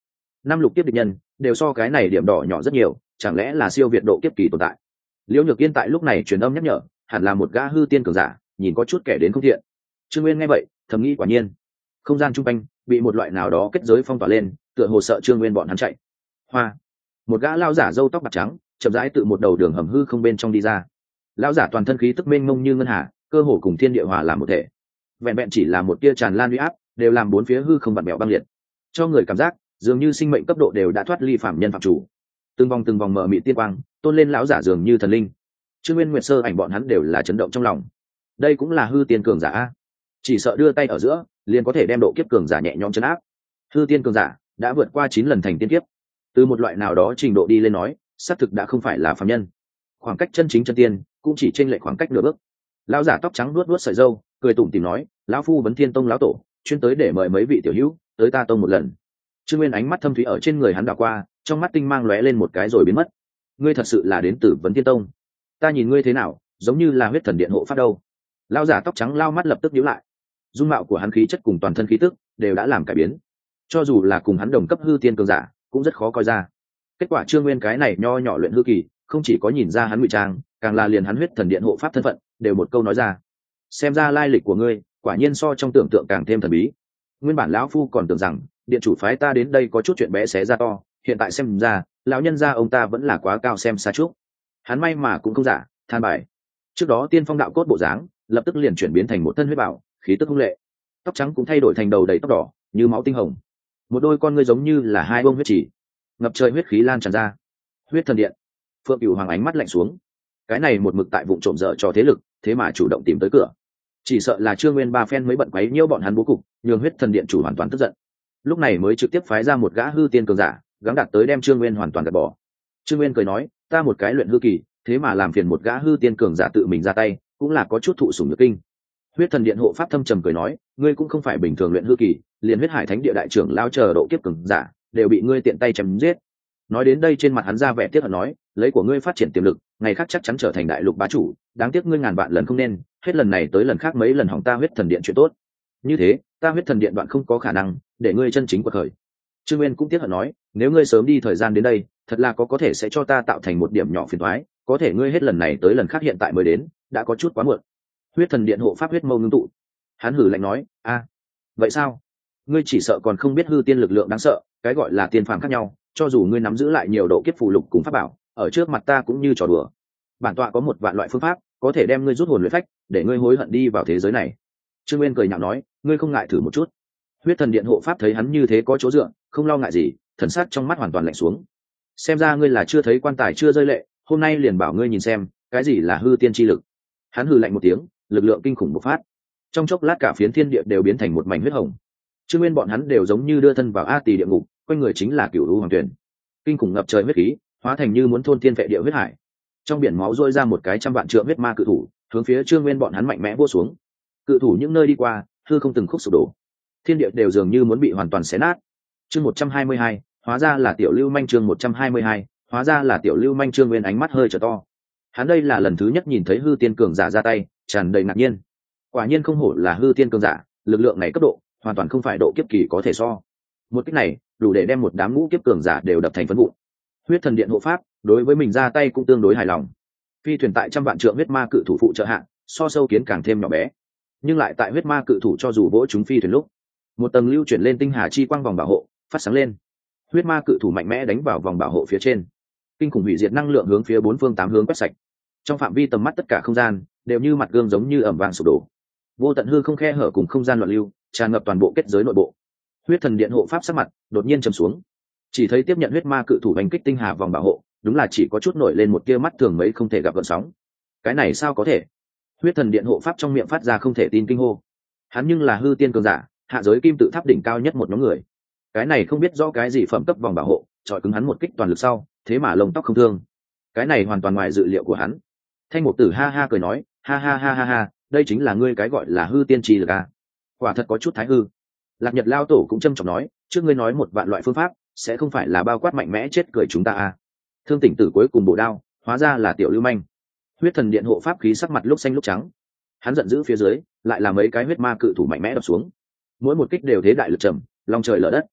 năm lục kiếp địch nhân đều so cái này điểm đỏ nhỏ rất nhiều, chẳng lẽ là siêu việt độ kiếp kỳ tồn tại? Liễu Nhược Yên tại lúc này truyền âm nhắc nhở, hẳn là một gã hư tiên cường giả, nhìn có chút kẻ đến không thiện. Trương Nguyên nghe vậy thầm nghĩ quả nhiên. Không gian trung quanh bị một loại nào đó kết giới phong tỏa lên, tựa hồ sợ Trương Nguyên bọn hắn chạy. Hoa, một gã lao giả râu tóc bạc trắng chậm rãi từ một đầu đường hầm hư không bên trong đi ra. Lão giả toàn thân khí tức mênh mông như ngân hà, cơ hồ cùng thiên địa hòa làm một thể. Vẹn vẹn chỉ là một tia tràn lan uy áp, đều làm bốn phía hư không vặn mèo băng liệt, cho người cảm giác dường như sinh mệnh cấp độ đều đã thoát ly phạm nhân phạm chủ. Từng vòng mở mịt tiên quang tôn lên lão giả dường như thần linh. Trương Nguyên, Nguyệt Sơ Ảnh bọn hắn đều là chấn động trong lòng. Đây cũng là hư tiên cường giả a, chỉ sợ đưa tay ở giữa liền có thể đem độ kiếp cường giả nhẹ nhõm chấn áp. Hư tiên cường giả đã vượt qua 9 lần thành tiên kiếp, từ một loại nào đó trình độ đi lên nói, xác thực đã không phải là phàm nhân. Khoảng cách chân chính chân tiên cũng chỉ chênh lệch khoảng cách nửa bước. Lão giả tóc trắng nuốt sợi râu, cười tủm tỉm nói, lão phu Vấn Thiên Tông lão tổ, chuyên tới để mời mấy vị tiểu hữu tới ta tông một lần. Trương Nguyên ánh mắt thâm thúy ở trên người hắn đảo qua, trong mắt tinh mang lóe lên một cái rồi biến mất. Ngươi thật sự là đến từ Vấn Thiên Tông? Ta nhìn ngươi thế nào, giống như là huyết thần điện hộ pháp đâu? Lão giả tóc trắng lao mắt lập tức nhíu lại. Dung mạo của hắn khí chất cùng toàn thân khí tức đều đã làm cải biến, cho dù là cùng hắn đồng cấp hư tiên cường giả cũng rất khó coi ra. Kết quả Trương Nguyên cái này nho nhỏ luyện hư kỳ, không chỉ có nhìn ra hắn ngụy trang, càng là liền hắn huyết thần điện hộ pháp thân phận đều một câu nói ra. Xem ra lai lịch của ngươi quả nhiên so trong tưởng tượng càng thêm thần bí. Nguyên bản lão phu còn tưởng rằng điện chủ phái ta đến đây có chút chuyện bé xé ra to, hiện tại xem ra lão nhân gia ông ta vẫn là quá cao xem xa chút. Hắn may mà cũng không giả, than bài. Trước đó tiên phong đạo cốt bộ dáng lập tức liền chuyển biến thành một thân huyết bảo, khí tức hung lệ. Tóc trắng cũng thay đổi thành đầu đầy tóc đỏ như máu tinh hồng, một đôi con ngươi giống như là hai bông huyết chỉ, ngập trời huyết khí lan tràn ra. Huyết thần điện. Phượng Cửu Hoàng ánh mắt lạnh xuống. Cái này một mực tại vụ trộm dở cho thế lực, thế mà chủ động tìm tới cửa, chỉ sợ là Trương Nguyên ba phen mới bận quấy nhiễu bọn hắn bố cục, nhường huyết thần điện chủ hoàn toàn tức giận. Lúc này mới trực tiếp phái ra một gã hư tiên cường giả, gắng đạt tới đem Trương Nguyên hoàn toàn gạt bỏ. Trương Nguyên cười nói, ta một cái luyện hư kỳ, thế mà làm phiền một gã hư tiên cường giả tự mình ra tay, cũng là có chút thụ sủng nhược kinh. Huyết thần điện hộ pháp thâm trầm cười nói, ngươi cũng không phải bình thường luyện hư kỳ, liền huyết hải thánh địa đại trưởng lao chờ độ kiếp cường giả đều bị ngươi tiện tay chém giết. Nói đến đây trên mặt hắn ra vẻ tiếc hận nói, lấy của ngươi phát triển tiềm lực, ngày khác chắc chắn trở thành đại lục bá chủ, đáng tiếc ngươi ngàn vạn lần không nên hết lần này tới lần khác mấy lần hỏng ta huyết thần điện chuyện tốt. Như thế ta huyết thần điện đoạn không có khả năng để ngươi chân chính quật khởi. Trương Nguyên cũng tiếc hận nói, nếu ngươi sớm đi thời gian đến đây, thật là có thể sẽ cho ta tạo thành một điểm nhỏ phiền toái, có thể ngươi hết lần này tới lần khác hiện tại mới đến, đã có chút quá muộn. Huyết thần điện hộ pháp huyết mâu ngưng tụ, hắn hử lạnh nói, vậy sao? Ngươi chỉ sợ còn không biết hư tiên lực lượng đáng sợ, cái gọi là tiên phàm khác nhau, cho dù ngươi nắm giữ lại nhiều độ kiếp phù lục cùng pháp bảo, ở trước mặt ta cũng như trò đùa. Bản tọa có một vạn loại phương pháp, có thể đem ngươi rút hồn luyện phách, để ngươi hối hận đi vào thế giới này. Trương Nguyên cười nhạo nói, ngươi không ngại thử một chút? Huyết thần điện hộ pháp thấy hắn như thế có chỗ dựa, không lo ngại gì, thần sắc trong mắt hoàn toàn lạnh xuống. Xem ra ngươi là chưa thấy quan tài chưa rơi lệ, hôm nay liền bảo ngươi nhìn xem cái gì là hư tiên chi lực. Hắn hừ lạnh một tiếng, lực lượng kinh khủng bộc phát, trong chốc lát cả phiến thiên địa đều biến thành một mảnh huyết hồng. Trương Nguyên bọn hắn đều giống như đưa thân vào A Tỳ địa ngục, quanh người chính là Cửu U Hoàng Tuyển, kinh khủng ngập trời huyết khí, hóa thành như muốn thôn thiên vệ địa huyết hải. Trong biển máu rôi ra một cái trăm vạn trượng huyết ma cự thủ, hướng phía Trương Nguyên bọn hắn mạnh mẽ vỗ xuống. Cự thủ những nơi đi qua, hư không từng khúc sụp đổ, thiên địa đều dường như muốn bị hoàn toàn xé nát. Chương 122, hóa ra là tiểu lưu manh. Chương 122, hóa ra là tiểu lưu manh. Trương Nguyên ánh mắt hơi trở to. Hắn đây là lần thứ nhất nhìn thấy hư tiên cường giả ra tay, tràn đầy ngạc nhiên. Quả nhiên không hổ là hư tiên cường giả, lực lượng này cấp độ hoàn toàn không phải độ kiếp kỳ có thể so. Một kích này đủ để đem một đám ngũ kiếp cường giả đều đập thành phấn vụn. Huyết thần điện hộ pháp đối với mình ra tay cũng tương đối hài lòng. Phi thuyền tại trăm vạn trượng huyết ma cự thủ phụ trợ hạ, so sâu kiến càng thêm nhỏ bé, nhưng lại tại huyết ma cự thủ cho dù vỗ chúng phi thuyền lúc, một tầng lưu chuyển lên tinh hà chi quang vòng bảo hộ phát sáng lên. Huyết ma cự thủ mạnh mẽ đánh vào vòng bảo hộ phía trên, kinh khủng hủy diệt năng lượng hướng phía bốn phương tám hướng quét sạch. Trong phạm vi tầm mắt tất cả không gian đều như mặt gương giống như ẩm vàng sụp đổ, vô tận hư không khe hở cùng không gian loạn lưu tràn ngập toàn bộ kết giới nội bộ. Huyết thần điện hộ pháp sắc mặt đột nhiên trầm xuống, chỉ thấy tiếp nhận huyết ma cự thủ đánh kích tinh hà vòng bảo hộ, đúng là chỉ có chút nổi lên một tia mắt thường mấy không thể gặp gợn sóng. Cái này sao có thể? Huyết thần điện hộ pháp trong miệng phát ra không thể tin kinh hô. Hắn nhưng là hư tiên cường giả, hạ giới kim tự tháp đỉnh cao nhất một nhóm người, cái này không biết rõ cái gì phẩm cấp vòng bảo hộ chọi cứng hắn một kích toàn lực sau, thế mà lông tóc không thương. Cái này hoàn toàn ngoài dự liệu của hắn. Thanh Mục Tử ha ha cười nói, ha ha ha ha ha, đây chính là ngươi cái gọi là hư tiên trì lực à? Quả thật có chút thái hư. Lạc Nhật lao tổ cũng trâm trọng nói, trước ngươi nói một vạn loại phương pháp, sẽ không phải là bao quát mạnh mẽ chết cười chúng ta à? Thương Tỉnh Tử cuối cùng bổ đao, hóa ra là tiểu lưu manh. Huyết thần điện hộ pháp khí sắc mặt lúc xanh lúc trắng. Hắn giận dữ phía dưới lại là mấy cái huyết ma cự thủ mạnh mẽ đập xuống, mỗi một kích đều thế đại lực trầm, long trời lở đất.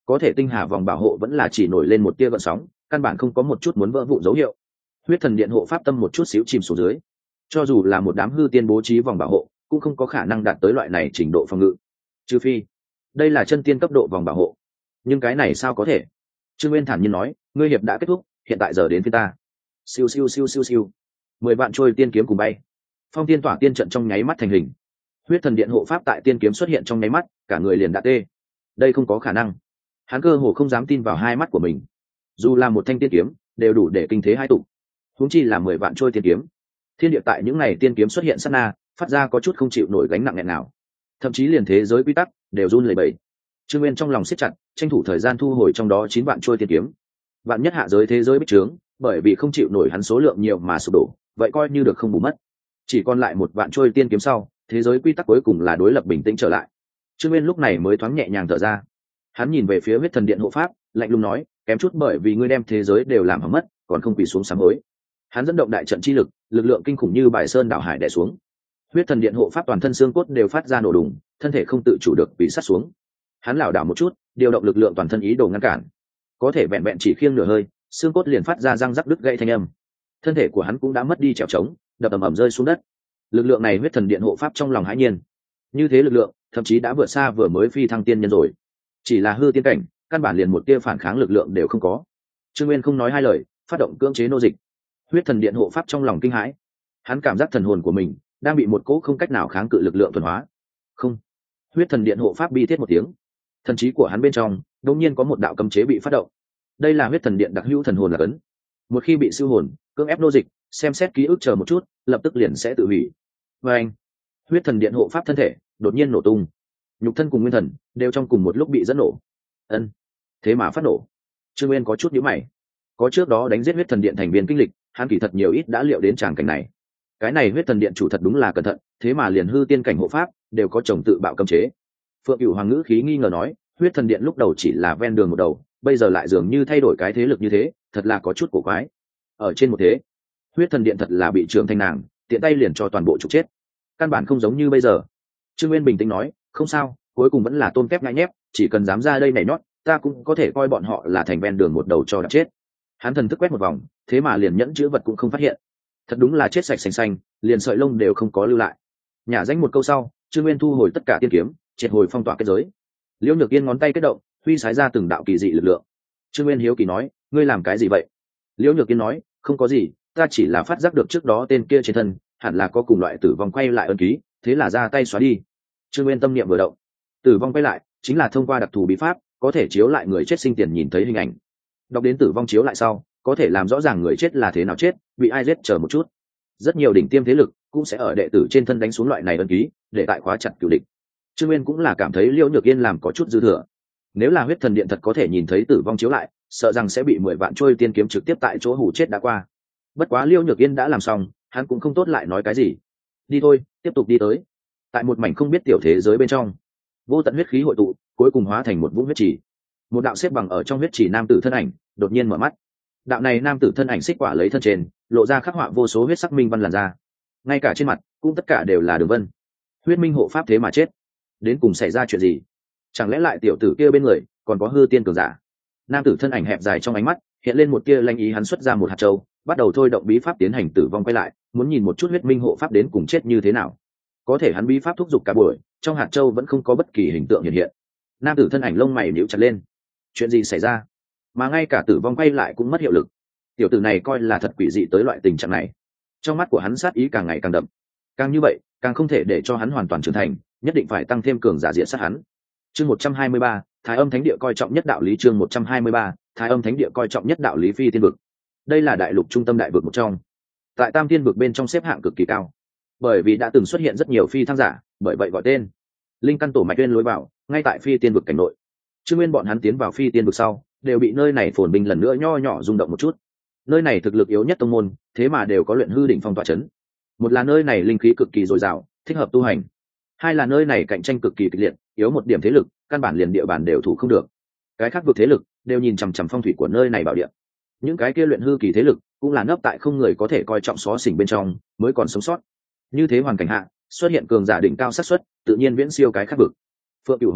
có thể tinh hà vòng bảo hộ vẫn là chỉ nổi lên một tia gợn sóng, căn bản không có một chút muốn vỡ vụn dấu hiệu. Huyết thần điện hộ pháp tâm một chút xíu chìm xuống dưới. Cho dù là một đám hư tiên bố trí vòng bảo hộ cũng không có khả năng đạt tới loại này trình độ phòng ngự, trừ phi đây là chân tiên cấp độ vòng bảo hộ. Nhưng cái này sao có thể? Trương Nguyên thản nhiên nói, ngươi hiệp đã kết thúc, hiện tại giờ đến phía ta. Siêu siêu siêu siêu siêu. 10 vạn trôi tiên kiếm cùng bay. Phong tiên tỏa tiên trận trong nháy mắt thành hình. Huyết thần điện hộ pháp tại tiên kiếm xuất hiện trong nháy mắt, cả người liền đã tê. Đây không có khả năng. Hắn cơ hồ không dám tin vào hai mắt của mình. Dù là một thanh tiên kiếm, đều đủ để kinh thế hai tụ. Huống chi là 10 vạn trôi tiên kiếm. Thiên địa tại những ngày tiên kiếm xuất hiện sát na, phát ra có chút không chịu nổi gánh nặng nghẹn nào. Thậm chí liền thế giới quy tắc đều run lẩy bẩy. Trương Nguyên trong lòng siết chặt, tranh thủ thời gian thu hồi trong đó 9 vạn trôi tiên kiếm. Vạn nhất hạ giới thế giới bích trướng, bởi vì không chịu nổi hắn số lượng nhiều mà sụp đổ, vậy coi như được không bù mất. Chỉ còn lại 1 vạn trôi tiên kiếm sau, thế giới quy tắc cuối cùng là đối lập bình tĩnh trở lại. Trương Nguyên lúc này mới thoáng nhẹ nhàng thở ra. Hắn nhìn về phía huyết thần điện hộ pháp, lạnh lùng nói, kém chút bởi vì ngươi đem thế giới đều làm hỏng mất, còn không quỳ xuống sám hối. Hắn dẫn động đại trận chi lực, lực lượng kinh khủng như bài sơn đảo hải đè xuống. Huyết thần điện hộ pháp toàn thân xương cốt đều phát ra nổ đùng, thân thể không tự chủ được bị sát xuống. Hắn lảo đảo một chút, điều động lực lượng toàn thân ý đồ ngăn cản. Có thể vẹn vẹn chỉ khiêng nửa hơi, xương cốt liền phát ra răng rắc đứt gãy thanh âm. Thân thể của hắn cũng đã mất đi trèo trống, đập ầm ầm rơi xuống đất. Lực lượng này huyết thần điện hộ pháp trong lòng hãi nhiên. Như thế lực lượng, thậm chí đã vượt xa vừa mới phi thăng tiên nhân rồi. Chỉ là hư tiên cảnh, căn bản liền một tia phản kháng lực lượng đều không có. Trương Nguyên không nói hai lời, phát động cưỡng chế nô dịch. Huyết thần điện hộ pháp trong lòng kinh hãi. Hắn cảm giác thần hồn của mình đang bị một cỗ không cách nào kháng cự lực lượng thuần hóa. Không. Huyết thần điện hộ pháp bi thiết một tiếng. Thần trí của hắn bên trong đột nhiên có một đạo cấm chế bị phát động. Đây là huyết thần điện đặc hữu thần hồn là cấn. Một khi bị siêu hồn, cưỡng ép nô dịch, xem xét ký ức chờ một chút, lập tức liền sẽ tự hủy. Và anh, huyết thần điện hộ pháp thân thể đột nhiên nổ tung, nhục thân cùng nguyên thần đều trong cùng một lúc bị dẫn nổ. Ân, thế mà phát nổ. Trương Nguyên có chút nhíu mày. Có trước đó đánh giết huyết thần điện thành viên kinh lịch, hắn kỳ thật nhiều ít đã liệu đến tràng cảnh này. Cái này huyết thần điện chủ thật đúng là cẩn thận, thế mà liền hư tiên cảnh hộ pháp đều có chồng tự bạo cấm chế. Phượng Cửu Hoàng ngữ khí nghi ngờ nói, huyết thần điện lúc đầu chỉ là ven đường một đầu, bây giờ lại dường như thay đổi cái thế lực như thế, thật là có chút cổ quái. Ở trên một thế, huyết thần điện thật là bị trưởng thành nàng, tiện tay liền cho toàn bộ trục chết. Căn bản không giống như bây giờ. Trương Nguyên bình tĩnh nói, không sao, cuối cùng vẫn là tôn phép ngại nhép, chỉ cần dám ra đây nhảy nhót, ta cũng có thể coi bọn họ là thành ven đường một đầu cho đã chết. Hắn thần thức quét một vòng, thế mà liền nhẫn chữ vật cũng không phát hiện. Thật đúng là chết sạch sành xanh, liền sợi lông đều không có lưu lại. Nhả danh một câu sau, Trương Nguyên thu hồi tất cả tiên kiếm, triệt hồi phong tỏa kết giới. Liễu Nhược Yên ngón tay kết động, huy sái ra từng đạo kỳ dị lực lượng. Trương Nguyên hiếu kỳ nói, ngươi làm cái gì vậy? Liễu Nhược Yên nói, không có gì, ta chỉ là phát giác được trước đó tên kia trên thân hẳn là có cùng loại tử vong quay lại ân ký, thế là ra tay xóa đi. Trương Nguyên tâm niệm vừa động, tử vong quay lại chính là thông qua đặc thù bí pháp có thể chiếu lại người chết sinh tiền nhìn thấy hình ảnh. Đọc đến tử vong chiếu lại sau, có thể làm rõ ràng người chết là thế nào chết, bị ai giết, chờ một chút. Rất nhiều đỉnh tiêm thế lực cũng sẽ ở đệ tử trên thân đánh xuống loại này ân ký, để tại khóa chặt cửu địch. Trương Nguyên cũng là cảm thấy Liễu Nhược Yên làm có chút dư thừa. Nếu là huyết thần điện thật có thể nhìn thấy tử vong chiếu lại, sợ rằng sẽ bị 10 vạn trôi tiên kiếm trực tiếp tại chỗ hủ chết đã qua. Bất quá Liễu Nhược Yên đã làm xong, hắn cũng không tốt lại nói cái gì. Đi thôi, tiếp tục đi tới. Tại một mảnh không biết tiểu thế giới bên trong, vô tận huyết khí hội tụ, cuối cùng hóa thành một vũng huyết trì. Một đạo xếp bằng ở trong huyết trì nam tử thân ảnh đột nhiên mở mắt. Đạo này nam tử thân ảnh xích quả lấy thân trên, lộ ra khắc họa vô số huyết sắc minh văn làn ra. Ngay cả trên mặt cũng tất cả đều là đường vân. Huyết minh hộ pháp thế mà chết. Đến cùng xảy ra chuyện gì? Chẳng lẽ lại tiểu tử kia bên người còn có hư tiên cường giả? Nam tử thân ảnh hẹp dài trong ánh mắt hiện lên một tia lanh ý, hắn xuất ra một hạt châu, bắt đầu thôi động bí pháp tiến hành tử vong quay lại, muốn nhìn một chút huyết minh hộ pháp đến cùng chết như thế nào. Có thể hắn bí pháp thúc giục cả buổi, trong hạt châu vẫn không có bất kỳ hình tượng hiện hiện. Nam tử thân ảnh lông mày nhíu chặt lên. Chuyện gì xảy ra? Mà ngay cả tử vong quay lại cũng mất hiệu lực. Tiểu tử này coi là thật quỷ dị tới loại tình trạng này. Trong mắt của hắn sát ý càng ngày càng đậm. Càng như vậy, càng không thể để cho hắn hoàn toàn trưởng thành, nhất định phải tăng thêm cường giả diện sát hắn. Chương 123, Thái Âm Thánh Địa coi trọng nhất đạo lý. Chương 123, Thái Âm Thánh Địa coi trọng nhất đạo lý phi tiên vực. Đây là đại lục trung tâm đại vực một trong, tại Tam Tiên vực bên trong xếp hạng cực kỳ cao, bởi vì đã từng xuất hiện rất nhiều phi thăng giả, bởi vậy gọi tên. Linh căn tổ mạch tuyên lối vào, ngay tại phi tiên vực cảnh nội. Trương Nguyên bọn hắn tiến vào phi tiên vực sau, đều bị nơi này phồn bình lần nữa nho nhỏ rung động một chút. Nơi này thực lực yếu nhất tông môn, thế mà đều có luyện hư đỉnh phong tọa chấn. Một là nơi này linh khí cực kỳ dồi dào, thích hợp tu hành. Hai là nơi này cạnh tranh cực kỳ kịch liệt, yếu một điểm thế lực, căn bản liền địa bàn đều thủ không được. Cái khác vực thế lực đều nhìn chằm chằm phong thủy của nơi này bảo địa. Những cái kia luyện hư kỳ thế lực cũng là nấp tại không người có thể coi trọng xó xỉnh bên trong, mới còn sống sót. Như thế hoàn cảnh hạ, xuất hiện cường giả đỉnh cao xác suất, tự nhiên viễn siêu cái khác vực. Phượng Cửu Hoàng nói,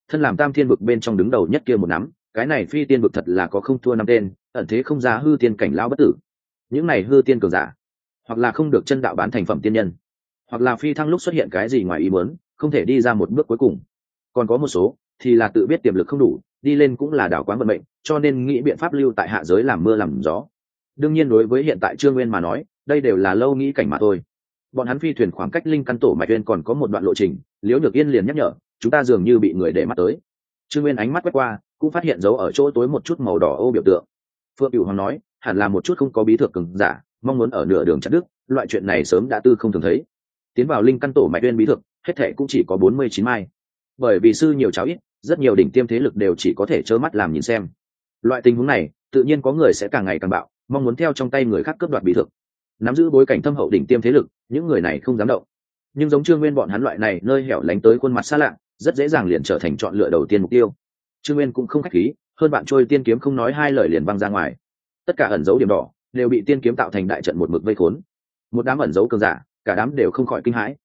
thân làm tam thiên vực bên trong đứng đầu nhất kia một nắm, cái này phi tiên vực thật là có không thua năm tên, ẩn thế không ra hư tiên cảnh lão bất tử. Những này hư tiên cường giả, hoặc là không được chân đạo bán thành phẩm tiên nhân, hoặc là phi thăng lúc xuất hiện cái gì ngoài ý muốn, không thể đi ra một bước cuối cùng. Còn có một số thì là tự biết tiềm lực không đủ, đi lên cũng là đảo quán vận mệnh, cho nên nghĩ biện pháp lưu tại hạ giới làm mưa làm gió. Đương nhiên đối với hiện tại Trương Nguyên mà nói, đây đều là lâu nghĩ cảnh mà thôi. Bọn hắn phi thuyền khoảng cách linh căn tổ mạch uyên còn có một đoạn lộ trình, Liễu Nhược Yên liền nhắc nhở, chúng ta dường như bị người để mắt tới. Trương Nguyên ánh mắt quét qua, cũng phát hiện dấu ở chỗ tối một chút màu đỏ ô biểu tượng. Phượng Cửu Hoàng nói, hẳn là một chút không có bí thực cường giả, mong muốn ở nửa đường chặt đứt, loại chuyện này sớm đã tư không thường thấy. Tiến vào linh căn tổ mạch uyên bí thực, hết thệ cũng chỉ có 49 mai. Bởi vì sư nhiều cháu ít, rất nhiều đỉnh tiêm thế lực đều chỉ có thể trơ mắt làm nhìn xem. Loại tình huống này, tự nhiên có người sẽ càng ngày càng bạo, mong muốn theo trong tay người khác cướp đoạt bí thực. Nắm giữ bối cảnh thâm hậu đỉnh tiêm thế lực, những người này không dám động. Nhưng giống Trương Nguyên bọn hắn loại này nơi hẻo lánh tới khuôn mặt xa lạ, rất dễ dàng liền trở thành chọn lựa đầu tiên mục tiêu. Trương Nguyên cũng không khách khí, hơn bạn trôi tiên kiếm không nói hai lời liền văng ra ngoài. Tất cả ẩn dấu điểm đỏ đều bị tiên kiếm tạo thành đại trận một mực vây khốn. Một đám ẩn dấu cường giả, cả đám đều không khỏi kinh hãi.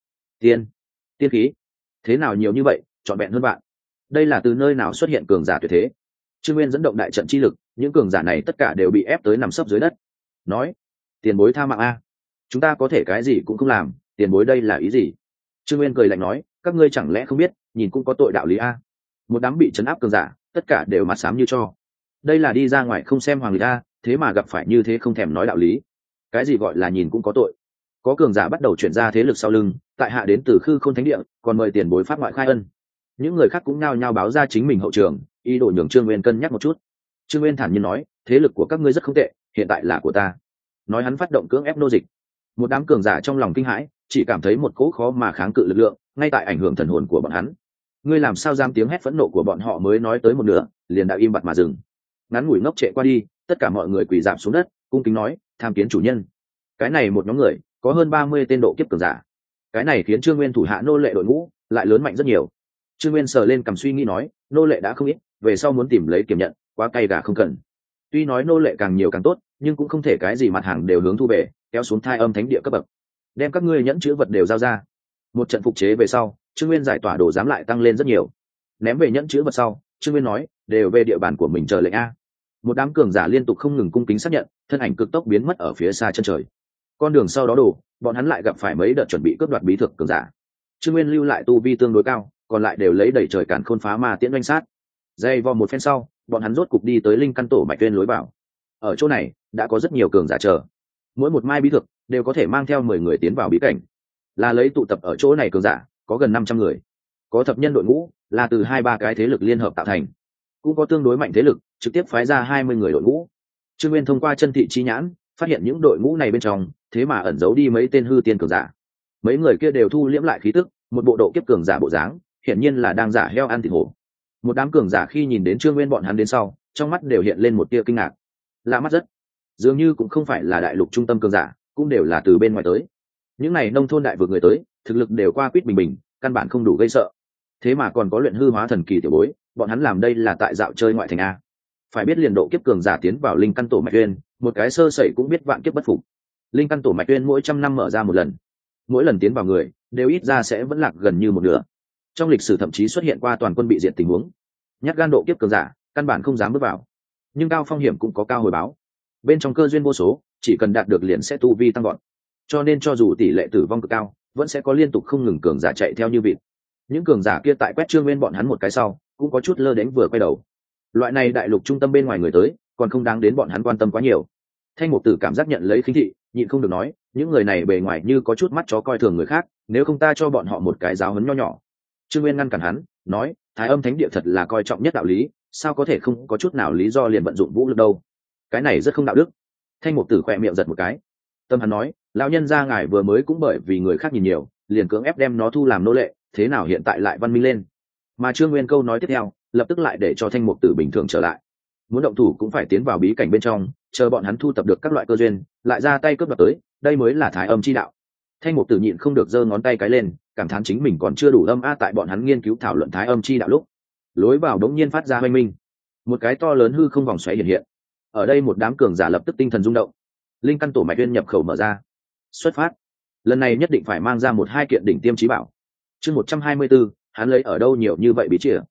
Tiên khí, thế nào nhiều như vậy, trọn vẹn hơn bạn. Đây là từ nơi nào xuất hiện cường giả tuyệt thế? Trương Nguyên dẫn động đại trận chi lực, những cường giả này tất cả đều bị ép tới nằm sấp dưới đất. Nói, tiền bối tha mạng a, chúng ta có thể cái gì cũng không làm, tiền bối đây là ý gì? Trương Nguyên cười lạnh nói, các ngươi chẳng lẽ không biết, nhìn cũng có tội đạo lý a. Một đám bị trấn áp cường giả, tất cả đều mặt xám như cho. Đây là đi ra ngoài không xem hoàng lịch a, thế mà gặp phải như thế không thèm nói đạo lý. Cái gì gọi là nhìn cũng có tội? Có cường giả bắt đầu chuyển ra thế lực sau lưng, tại hạ đến từ Khư Khôn Thánh Địa, còn mời tiền bối pháp ngoại khai ân. Những người khác cũng nhao nhao báo ra chính mình hậu trường, ý đồ nhường Trương Nguyên cân nhắc một chút. Trương Nguyên thản nhiên nói, thế lực của các ngươi rất không tệ, hiện tại là của ta. Nói hắn phát động cưỡng ép nô dịch. Một đám cường giả trong lòng kinh hãi, chỉ cảm thấy một cỗ khó mà kháng cự lực lượng ngay tại ảnh hưởng thần hồn của bọn hắn. Ngươi làm sao dám? Tiếng hét phẫn nộ của bọn họ mới nói tới một nửa, liền đã im bặt mà dừng. Ngắn ngủi ngốc trệ qua đi, tất cả mọi người quỳ rạp xuống đất, cung kính nói, tham kiến chủ nhân. Cái này một nhóm người, có hơn 30 tên độ kiếp cường giả. Cái này khiến Trương Nguyên thủ hạ nô lệ đội ngũ lại lớn mạnh rất nhiều. Trương Nguyên sờ lên cầm suy nghĩ nói, nô lệ đã không ít, về sau muốn tìm lấy kiểm nhận, quá cay gà không cần. Tuy nói nô lệ càng nhiều càng tốt, nhưng cũng không thể cái gì mặt hàng đều hướng thu về, kéo xuống Thai Âm Thánh Địa cấp bậc. Đem các ngươi nhẫn chữ vật đều giao ra. Một trận phục chế về sau, Trương Nguyên giải tỏa đồ giám lại tăng lên rất nhiều. Ném về nhẫn chữ vật sau, Trương Nguyên nói, đều về địa bàn của mình chờ lệnh a. Một đám cường giả liên tục không ngừng cung kính xác nhận, thân ảnh cực tốc biến mất ở phía xa chân trời. Con đường sau đó đổ, bọn hắn lại gặp phải mấy đợt chuẩn bị cướp đoạt bí thực cường giả. Trương Nguyên lưu lại tu vi tương đối cao, còn lại đều lấy đẩy trời càn khôn phá ma tiễn doanh sát. Dây vò một phen sau, bọn hắn rốt cục đi tới linh căn tổ mạch tuyên lối vào. Ở chỗ này đã có rất nhiều cường giả chờ, mỗi một mai bí thực đều có thể mang theo 10 người tiến vào bí cảnh. Là lấy tụ tập ở chỗ này cường giả có gần 500 người, có thập nhân đội ngũ là từ 2-3 cái thế lực liên hợp tạo thành, cũng có tương đối mạnh thế lực trực tiếp phái ra 20 người đội ngũ. Trương Nguyên thông qua chân thị chi nhãn phát hiện những đội ngũ này bên trong thế mà ẩn giấu đi mấy tên hư tiên cường giả. Mấy người kia đều thu liễm lại khí tức, một bộ độ kiếp cường giả bộ dáng, hiển nhiên là đang giả heo ăn thịt hổ. Một đám cường giả khi nhìn đến Trương Nguyên bọn hắn đến sau, trong mắt đều hiện lên một tia kinh ngạc. Lạ mắt rất, dường như cũng không phải là đại lục trung tâm cường giả, cũng đều là từ bên ngoài tới. Những này nông thôn đại vực người tới, thực lực đều qua quýt bình bình, căn bản không đủ gây sợ. Thế mà còn có luyện hư hóa thần kỳ tiểu bối, bọn hắn làm đây là tại dạo chơi ngoại thành a. Phải biết liền độ kiếp cường giả tiến vào linh căn tổ mạch uyên, một cái sơ sẩy cũng biết vạn kiếp bất phục. Linh căn tổ mạch uyên mỗi 100 năm mở ra một lần, mỗi lần tiến vào người đều ít ra sẽ vẫn lạc gần như một nửa. Trong lịch sử thậm chí xuất hiện qua toàn quân bị diệt tình huống. Nhát gan độ kiếp cường giả căn bản không dám bước vào, nhưng cao phong hiểm cũng có cao hồi báo. Bên trong cơ duyên vô số, chỉ cần đạt được liền sẽ tu vi tăng gọn, cho nên cho dù tỷ lệ tử vong cực cao, vẫn sẽ có liên tục không ngừng cường giả chạy theo như vịt. Những cường giả kia tại quét Trương Nguyên bọn hắn một cái sau, cũng có chút lơ đánh vừa quay đầu. Loại này đại lục trung tâm bên ngoài người tới, còn không đáng đến bọn hắn quan tâm quá nhiều. Thanh Mục Tử cảm giác nhận lấy khinh thị, nhịn không được nói, những người này bề ngoài như có chút mắt chó coi thường người khác, nếu không ta cho bọn họ một cái giáo huấn nho nhỏ. Trương Nguyên ngăn cản hắn, nói, Thái Âm Thánh Địa thật là coi trọng nhất đạo lý, sao có thể không có chút nào lý do liền vận dụng vũ lực đâu? Cái này rất không đạo đức. Thanh Mục Tử khỏe miệng giật một cái. Tâm hắn nói, lão nhân gia ngài vừa mới cũng bởi vì người khác nhìn nhiều, liền cưỡng ép đem nó thu làm nô lệ, thế nào hiện tại lại văn minh lên? Mà Trương Nguyên câu nói tiếp theo, lập tức lại để cho Thanh Mục Tử bình thường trở lại. Muốn động thủ cũng phải tiến vào bí cảnh bên trong, chờ bọn hắn thu tập được các loại cơ duyên, lại ra tay cướp đoạt tới, đây mới là Thái Âm chi đạo. Thanh Mục Tử nhịn không được giơ ngón tay cái lên, cảm thán chính mình còn chưa đủ âm a. Tại bọn hắn nghiên cứu thảo luận Thái Âm chi đạo lúc, lối vào đống nhiên phát ra hoanh minh, một cái to lớn hư không vòng xoáy hiện hiện. Ở đây một đám cường giả lập tức tinh thần rung động. Linh căn tổ mạch uyên nhập khẩu mở ra, xuất phát. Lần này nhất định phải mang ra 1-2 kiện đỉnh tiêm chí bảo. Chương 124, hắn lấy ở đâu nhiều như vậy bí chìa.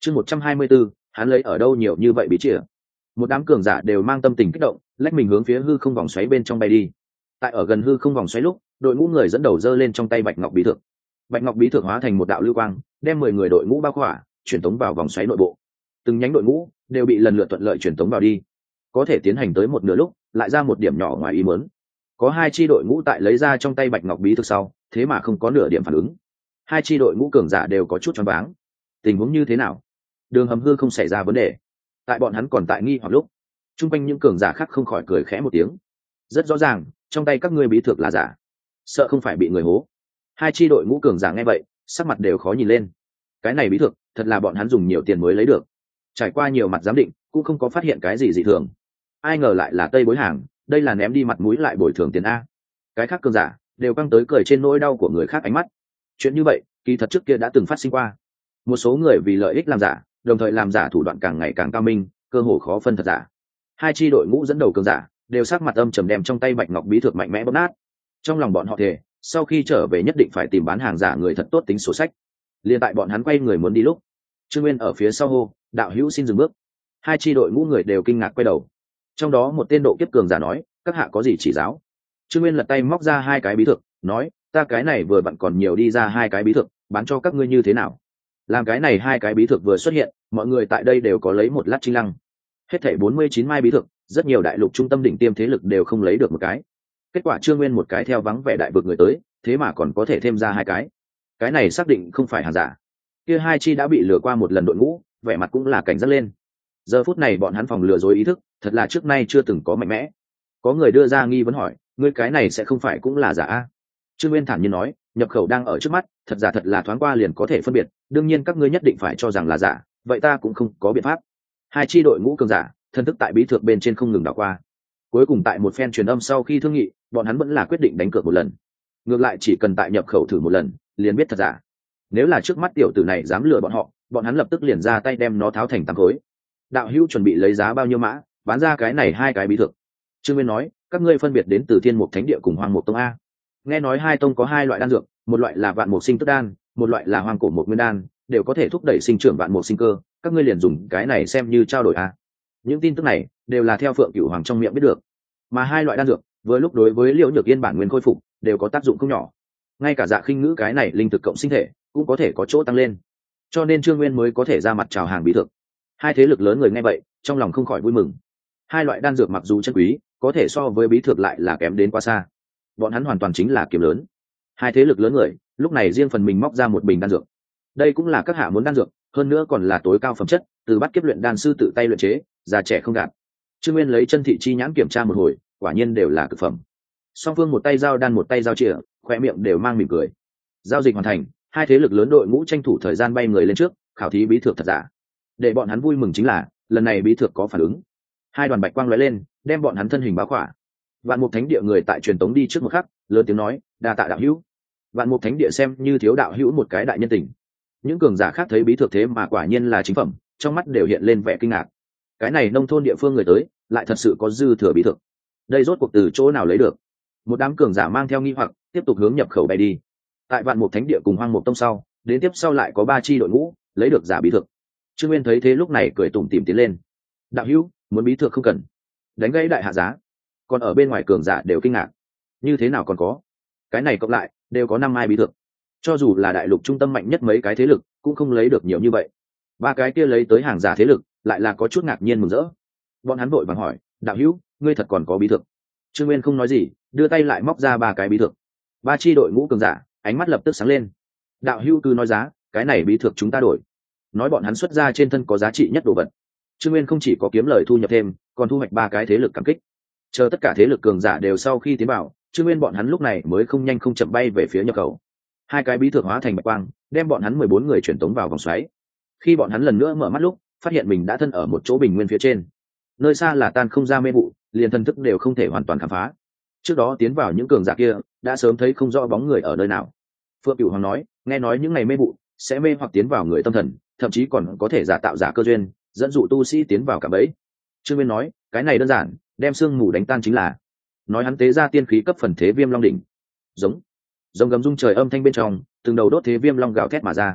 chương 124, hắn lấy ở đâu nhiều như vậy bí chìa. Một đám cường giả đều mang tâm tình kích động, lách mình hướng phía hư không vòng xoáy bên trong bay đi. Tại ở gần hư không vòng xoáy lúc, đội ngũ người dẫn đầu giơ lên trong tay bạch ngọc bí thượng. Bạch ngọc bí thượng hóa thành một đạo lưu quang, đem 10 người đội ngũ bao khỏa, truyền tống vào vòng xoáy nội bộ. Từng nhánh đội ngũ đều bị lần lượt thuận lợi truyền tống vào đi. Có thể tiến hành tới một nửa lúc, lại ra một điểm nhỏ ngoài ý muốn. Có hai chi đội ngũ tại lấy ra trong tay bạch ngọc bí thực sau, thế mà không có nửa điểm phản ứng. Hai chi đội ngũ cường giả đều có chút choáng váng. Tình huống như thế nào? Đường hầm hư không xảy ra vấn đề. Tại bọn hắn còn tại nghi hoặc lúc, chung quanh những cường giả khác không khỏi cười khẽ một tiếng. Rất rõ ràng, trong tay các ngươi bí thực là giả, sợ không phải bị người hố. Hai chi đội ngũ cường giả nghe vậy, sắc mặt đều khó nhìn lên. Cái này bí thực, thật là bọn hắn dùng nhiều tiền mới lấy được. Trải qua nhiều mặt giám định, cũng không có phát hiện cái gì dị thường. Ai ngờ lại là Tây Bối hàng, đây là ném đi mặt mũi lại bồi thường tiền a. Cái khác cường giả đều căng tới cười trên nỗi đau của người khác ánh mắt. Chuyện như vậy, kỳ thật trước kia đã từng phát sinh qua. Một số người vì lợi ích làm giả, đồng thời làm giả thủ đoạn càng ngày càng cao minh, cơ hồ khó phân thật giả. Hai chi đội ngũ dẫn đầu cường giả đều sắc mặt âm trầm đem trong tay bạch ngọc bí thực mạnh mẽ bóp nát. Trong lòng bọn họ thề, sau khi trở về nhất định phải tìm bán hàng giả người thật tốt tính sổ sách. Liên tại bọn hắn quay người muốn đi lúc, Trương Nguyên ở phía sau hô, đạo hữu xin dừng bước. Hai chi đội ngũ người đều kinh ngạc quay đầu. Trong đó một tên độ kiếp cường giả nói, các hạ có gì chỉ giáo. Trương Nguyên lật tay móc ra hai cái bí thực, nói, ta cái này vừa vặn còn nhiều đi ra hai cái bí thực, bán cho các ngươi như thế nào. Làm cái này hai cái bí thực vừa xuất hiện, mọi người tại đây đều có lấy một lát trinh lăng. Hết thảy 49 mai bí thực, rất nhiều đại lục trung tâm đỉnh tiêm thế lực đều không lấy được một cái. Kết quả Trương Nguyên một cái theo vắng vẻ đại vực người tới, thế mà còn có thể thêm ra hai cái này xác định không phải hàng giả. Kia hai chi đã bị lừa qua một lần đội ngũ, vẻ mặt cũng là cảnh giác lên. Giờ phút này bọn hắn phòng lừa dối ý thức, thật là trước nay chưa từng có mạnh mẽ. Có người đưa ra nghi vấn hỏi, ngươi cái này sẽ không phải cũng là giả a? Trương Nguyên thản nhiên nói, nhập khẩu đang ở trước mắt, thật giả thật là thoáng qua liền có thể phân biệt, đương nhiên các ngươi nhất định phải cho rằng là giả, vậy ta cũng không có biện pháp. Hai chi đội ngũ cường giả, thân thức tại bí thượng bên trên không ngừng đảo qua. Cuối cùng tại một phen truyền âm sau khi thương nghị, bọn hắn vẫn là quyết định đánh cược một lần. Ngược lại chỉ cần tại nhập khẩu thử một lần, liền biết thật giả. Nếu là trước mắt tiểu tử này dám lừa bọn họ, bọn hắn lập tức liền ra tay đem nó tháo thành tám khối. Đạo hữu chuẩn bị lấy giá bao nhiêu mã, bán ra cái này hai cái bí thực. Trương Nguyên nói, các ngươi phân biệt đến từ Thiên Mục Thánh Địa cùng Hoang Mục Tông a. Nghe nói hai tông có hai loại đan dược, một loại là Vạn Mục Sinh Tức Đan, một loại là Hoang Cổ Mục Nguyên Đan, đều có thể thúc đẩy sinh trưởng vạn mục sinh cơ, các ngươi liền dùng cái này xem như trao đổi a. Những tin tức này đều là theo Phượng Cửu Hoàng trong miệng biết được. Mà hai loại đan dược, với lúc đối với Liễu Nhược Yên bản nguyên khôi phục, đều có tác dụng không nhỏ. Ngay cả Dạ Khinh Ngữ cái này linh thực cộng sinh thể, cũng có thể có chỗ tăng lên. Cho nên Trương Nguyên mới có thể ra mặt chào hàng bí thực. Hai thế lực lớn người nghe vậy, trong lòng không khỏi vui mừng. Hai loại đan dược mặc dù chân quý, có thể so với bí thực lại là kém đến quá xa. Bọn hắn hoàn toàn chính là kiếm lớn. Hai thế lực lớn người, lúc này riêng phần mình móc ra một bình đan dược. Đây cũng là các hạ muốn đan dược, hơn nữa còn là tối cao phẩm chất, từ bắt kiếp luyện đan sư tự tay luyện chế, già trẻ không gạt. Trương Nguyên lấy chân thị chi nhãn kiểm tra một hồi, quả nhiên đều là cực phẩm. Song phương một tay giao đan một tay giao chìa, khoe miệng đều mang mỉm cười. Giao dịch hoàn thành, hai thế lực lớn đội ngũ tranh thủ thời gian bay người lên trước, khảo thí bí thược thật giả. Để bọn hắn vui mừng chính là, lần này bí thược có phản ứng. Hai đoàn bạch quang lóe lên, đem bọn hắn thân hình báo khỏa. Vạn Mục Thánh Địa người tại truyền tống đi trước một khắc, lớn tiếng nói, đa tạ đạo hữu. Vạn Mục Thánh Địa xem như thiếu đạo hữu một cái đại nhân tình. Những cường giả khác thấy bí thược thế mà quả nhiên là chính phẩm, trong mắt đều hiện lên vẻ kinh ngạc. Cái này nông thôn địa phương người tới, lại thật sự có dư thừa bí thược. Đây rốt cuộc từ chỗ nào lấy được? Một đám cường giả mang theo nghi hoặc, tiếp tục hướng nhập khẩu bay đi. Tại Vạn Mục Thánh Địa cùng Hoang Mục Tông sau, đến tiếp sau lại có 3 chi đội ngũ lấy được giả bí thược. Trương Nguyên thấy thế lúc này cười tủm tỉm tiến lên. Đạo hữu, muốn bí thược không cần, đánh gãy đại hạ giá. Còn ở bên ngoài cường giả đều kinh ngạc, như thế nào còn có? Cái này cộng lại đều có 5 mai bí thược. Cho dù là đại lục trung tâm mạnh nhất mấy cái thế lực, cũng không lấy được nhiều như vậy. 3 cái kia lấy tới hàng giả thế lực, lại là có chút ngạc nhiên mừng rỡ. Bọn hắn vội vàng hỏi, đạo hữu, ngươi thật còn có bí thược? Trương Nguyên không nói gì, đưa tay lại móc ra 3 cái bí thược. 3 chi đội ngũ cường giả, ánh mắt lập tức sáng lên. Đạo hữu cứ nói giá, cái này bí thược chúng ta đổi. Nói bọn hắn xuất ra trên thân có giá trị nhất đồ vật. Trương Nguyên không chỉ có kiếm lời thu nhập thêm, còn thu hoạch 3 cái thế lực cảm kích. Chờ tất cả thế lực cường giả đều sau khi tiến vào, Trương Nguyên bọn hắn lúc này mới không nhanh không chậm bay về phía nhập khẩu. 2 cái bí thược hóa thành bạch quang, đem bọn hắn 14 người chuyển tống vào vòng xoáy. Khi bọn hắn lần nữa mở mắt lúc, phát hiện mình đã thân ở một chỗ bình nguyên phía trên. Nơi xa là tan không ra mê vụ, liền thần thức đều không thể hoàn toàn khám phá. Trước đó tiến vào những cường giả kia, đã sớm thấy không rõ bóng người ở nơi nào. Phượng Cửu Hoàng nói, nghe nói những ngày mê vụ sẽ mê hoặc tiến vào người tâm thần, thậm chí còn có thể giả tạo giả cơ duyên, dẫn dụ tu sĩ tiến vào cả bẫy. Trương Nguyên nói, cái này đơn giản, đem sương mù đánh tan chính là. Nói hắn tế ra tiên khí cấp phần thế viêm long đỉnh. Giống gầm rung trời âm thanh bên trong, từng đầu đốt thế viêm long gào thét mà ra.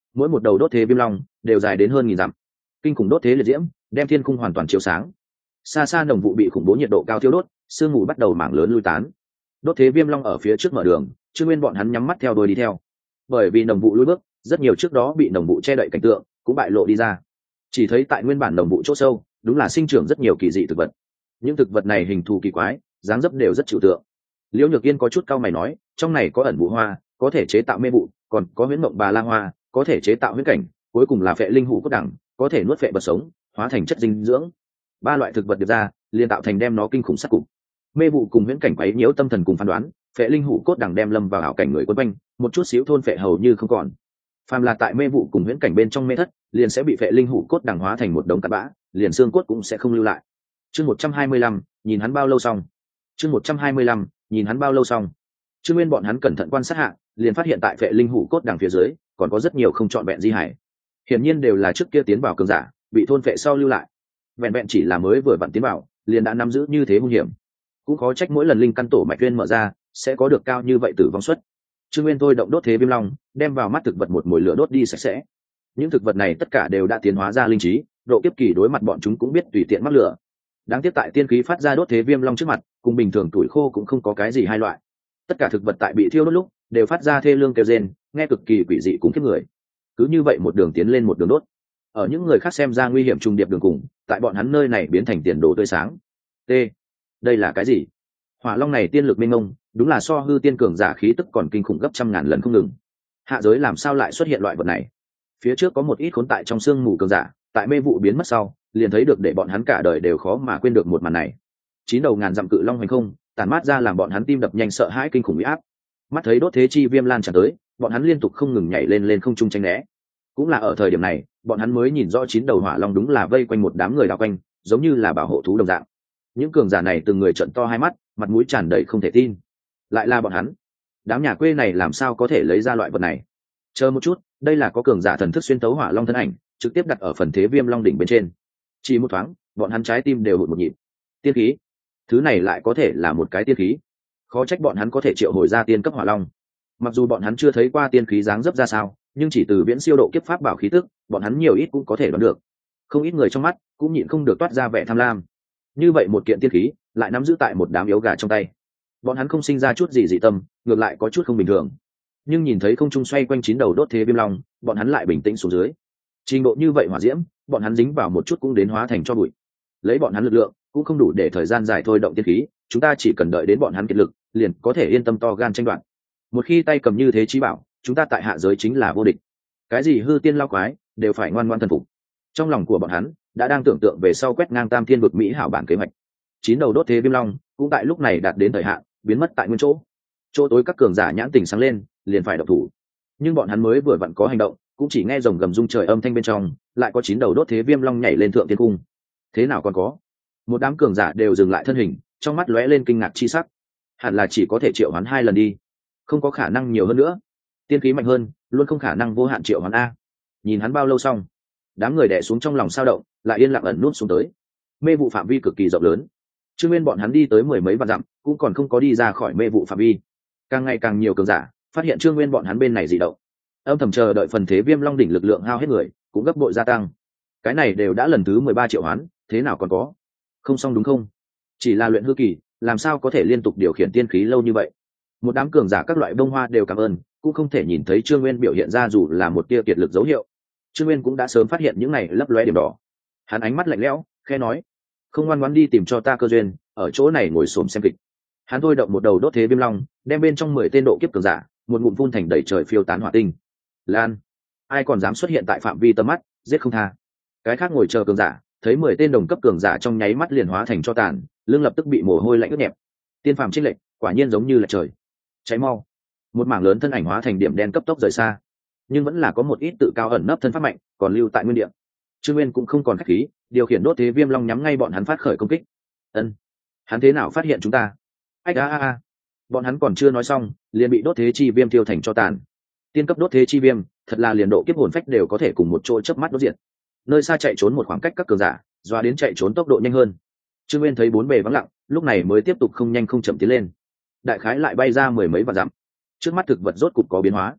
mỗi một đầu đốt thế viêm long đều dài đến hơn 1000 dặm, kinh khủng đốt thế liệt diễm đem thiên khung hoàn toàn chiếu sáng. Xa xa nồng vụ bị khủng bố nhiệt độ cao thiêu đốt, sương mù bắt đầu mảng lớn lui tán. Đốt thế viêm long ở phía trước mở đường, Trương Nguyên bọn hắn nhắm mắt theo đuôi đi theo. Bởi vì nồng vụ lùi bước, rất nhiều trước đó bị nồng vụ che đậy cảnh tượng cũng bại lộ đi ra. Chỉ thấy tại nguyên bản nồng vụ chỗ sâu, đúng là sinh trưởng rất nhiều kỳ dị thực vật. Những thực vật này hình thù kỳ quái, dáng dấp đều rất trừu tượng. Liễu Nhược Yên có chút cau mày nói, trong này có ẩn vụ hoa, có thể chế tạo mê vụ, còn có huyễn mộng bà la hoa, có thể chế tạo huyễn cảnh, cuối cùng là phệ linh hủ cốt đẳng, có thể nuốt phệ vật sống, hóa thành chất dinh dưỡng. Ba loại thực vật được ra, liền tạo thành đem nó kinh khủng sát cục. Mê vụ cùng huyễn cảnh quấy nhiễu tâm thần cùng phán đoán, phệ linh hủ cốt đẳng đem lâm vào ảo cảnh người quấn quanh, một chút xíu thôn phệ hầu như không còn. Phàm là tại mê vụ cùng huyễn cảnh bên trong mê thất, liền sẽ bị phệ linh hủ cốt đẳng hóa thành một đống cát bã, liền xương cốt cũng sẽ không lưu lại. Chương 125, nhìn hắn bao lâu xong. Chương 125, nhìn hắn bao lâu xong. Trương Nguyên bọn hắn cẩn thận quan sát hạ, liền phát hiện tại phệ linh hủ cốt đằng phía dưới còn có rất nhiều không trọn vẹn di hải. Hiển nhiên đều là trước kia tiến vào cường giả, bị thôn phệ sau lưu lại. Vẹn vẹn chỉ là mới vừa vặn tiến vào, liền đã nắm giữ như thế hung hiểm. Cũng khó trách mỗi lần linh căn tổ mạch viên mở ra, sẽ có được cao như vậy tử vong suất. Trương Nguyên thôi động đốt thế viêm long, đem vào mắt thực vật một mùi lửa đốt đi sạch sẽ. Những thực vật này tất cả đều đã tiến hóa ra linh trí, độ kiếp kỳ đối mặt bọn chúng cũng biết tùy tiện mắc lửa. Đáng tiếc tại tiên khí phát ra đốt thế viêm long trước mặt, cùng bình thường tuổi khô cũng không có cái gì hai loại. Tất cả thực vật tại bị thiêu đốt lúc đều phát ra thê lương kêu rên, nghe cực kỳ quỷ dị cũng khiếp người. Cứ như vậy một đường tiến lên một đường đốt. Ở những người khác xem ra nguy hiểm trùng điệp đường cùng, tại bọn hắn nơi này biến thành tiền đồ tươi sáng. T. Đây là cái gì? Hỏa long này tiên lực mênh mông, đúng là so hư tiên cường giả khí tức còn kinh khủng gấp trăm ngàn lần không ngừng. Hạ giới làm sao lại xuất hiện loại vật này? Phía trước có một ít khốn tại trong sương mù cường giả, tại mê vụ biến mất sau, liền thấy được để bọn hắn cả đời đều khó mà quên được một màn này. 9 đầu ngàn dặm cự long hành không, tản mát ra làm bọn hắn tim đập nhanh sợ hãi kinh khủng uy áp. Mắt thấy đốt thế chi viêm lan tràn tới, bọn hắn liên tục không ngừng nhảy lên không trung tránh né. Cũng là ở thời điểm này, bọn hắn mới nhìn rõ 9 đầu hỏa long đúng là vây quanh một đám người đảo quanh, giống như là bảo hộ thú đồng dạng. Những cường giả này từng người trợn to hai mắt, mặt mũi tràn đầy không thể tin. Lại là bọn hắn? Đám nhà quê này làm sao có thể lấy ra loại vật này? Chờ một chút, đây là có cường giả thần thức xuyên tấu hỏa long thân ảnh, trực tiếp đặt ở phần thế viêm long đỉnh bên trên. Chỉ một thoáng, bọn hắn trái tim đều hụt một nhịp. Tiên khí, thứ này lại có thể là một cái tiên khí. Khó trách bọn hắn có thể triệu hồi ra tiên cấp hỏa long. Mặc dù bọn hắn chưa thấy qua tiên khí dáng dấp ra sao, nhưng chỉ từ viễn siêu độ kiếp pháp bảo khí tức, bọn hắn nhiều ít cũng có thể đoán được. Không ít người trong mắt cũng nhịn không được toát ra vẻ tham lam. Như vậy một kiện tiên khí lại nắm giữ tại một đám yếu gà trong tay, bọn hắn không sinh ra chút gì dị tâm, ngược lại có chút không bình thường. Nhưng nhìn thấy không trung xoay quanh 9 đầu đốt thế viêm long, bọn hắn lại bình tĩnh xuống dưới. Trình độ như vậy hỏa diễm, bọn hắn dính vào một chút cũng đến hóa thành cho bụi. Lấy bọn hắn lực lượng cũng không đủ để thời gian dài thôi động tiên khí, chúng ta chỉ cần đợi đến bọn hắn kiệt lực, liền có thể yên tâm to gan tranh đoạt. Một khi tay cầm như thế chí bảo, chúng ta tại hạ giới chính là vô địch. Cái gì hư tiên lao quái, đều phải ngoan ngoãn thần phục. Trong lòng của bọn hắn đã đang tưởng tượng về sau quét ngang tam thiên vực mỹ hảo bản kế hoạch. 9 đầu đốt thế viêm long cũng tại lúc này đạt đến thời hạn, biến mất tại nguyên chỗ. Chỗ tối các cường giả nhãn tình sáng lên, liền phải động thủ. Nhưng bọn hắn mới vừa vặn có hành động, cũng chỉ nghe rồng gầm rung trời âm thanh bên trong, lại có 9 đầu đốt thế viêm long nhảy lên thượng thiên cung. Thế nào còn có? Một đám cường giả đều dừng lại thân hình, trong mắt lóe lên kinh ngạc chi sắc. Hẳn là chỉ có thể triệu hoán 2 lần đi, không có khả năng nhiều hơn nữa. Tiên khí mạnh hơn, luôn không khả năng vô hạn triệu hoán a. Nhìn hắn bao lâu xong. Đám người đè xuống trong lòng sao động, lại yên lặng ẩn nút xuống tới. Mê vụ phạm vi cực kỳ rộng lớn. Trương Nguyên bọn hắn đi tới 10 mấy vạn dặm, cũng còn không có đi ra khỏi mê vụ phạm vi. Càng ngày càng nhiều cường giả phát hiện Trương Nguyên bọn hắn bên này dị động, âm thầm chờ đợi phần thế viêm long đỉnh lực lượng hao hết người, cũng gấp bội gia tăng. Cái này đều đã lần thứ 13 triệu hoán, thế nào còn có? Không xong đúng không? Chỉ là luyện hư kỳ, làm sao có thể liên tục điều khiển tiên khí lâu như vậy? Một đám cường giả các loại bông hoa đều cảm ơn, cũng không thể nhìn thấy Trương Nguyên biểu hiện ra dù là một tia kiệt lực dấu hiệu. Trương Nguyên cũng đã sớm phát hiện những này lấp lóe điểm đỏ. Hắn ánh mắt lạnh lẽo, khẽ nói: "Không ngoan ngoãn đi tìm cho ta cơ duyên, ở chỗ này ngồi xổm xem kịch." Hắn thôi động một đầu đốt thế viêm long, đem bên trong 10 tên độ kiếp cường giả, một ngụm phun thành đầy trời phiêu tán hỏa tinh. Lan, ai còn dám xuất hiện tại phạm vi tầm mắt, giết không tha. Cái khác ngồi chờ cường giả, thấy 10 tên đồng cấp cường giả trong nháy mắt liền hóa thành cho tàn, lưng lập tức bị mồ hôi lạnh ướt nhẹp. Tiên phàm chênh lệch, quả nhiên giống như là trời. Cháy mau. Một mảng lớn thân ảnh hóa thành điểm đen cấp tốc rời xa, nhưng vẫn là có một ít tự cao ẩn nấp thân pháp mạnh, còn lưu tại nguyên địa. Trương Nguyên cũng không còn khách khí, điều khiển đốt thế viêm long nhắm ngay bọn hắn phát khởi công kích. Ân, hắn thế nào phát hiện chúng ta? Ách a a. Bọn hắn còn chưa nói xong, liền bị đốt thế chi viêm tiêu thành cho tàn. Tiên cấp đốt thế chi viêm, thật là liền độ kiếp hồn phách đều có thể cùng một chỗ chớp mắt đốt diệt. Nơi xa chạy trốn một khoảng cách các cường giả, doa đến chạy trốn tốc độ nhanh hơn. Trương Nguyên thấy bốn bề vắng lặng, lúc này mới tiếp tục không nhanh không chậm tiến lên. Đại khái lại bay ra 10 mấy vạn dặm. Trước mắt thực vật rốt cục có biến hóa.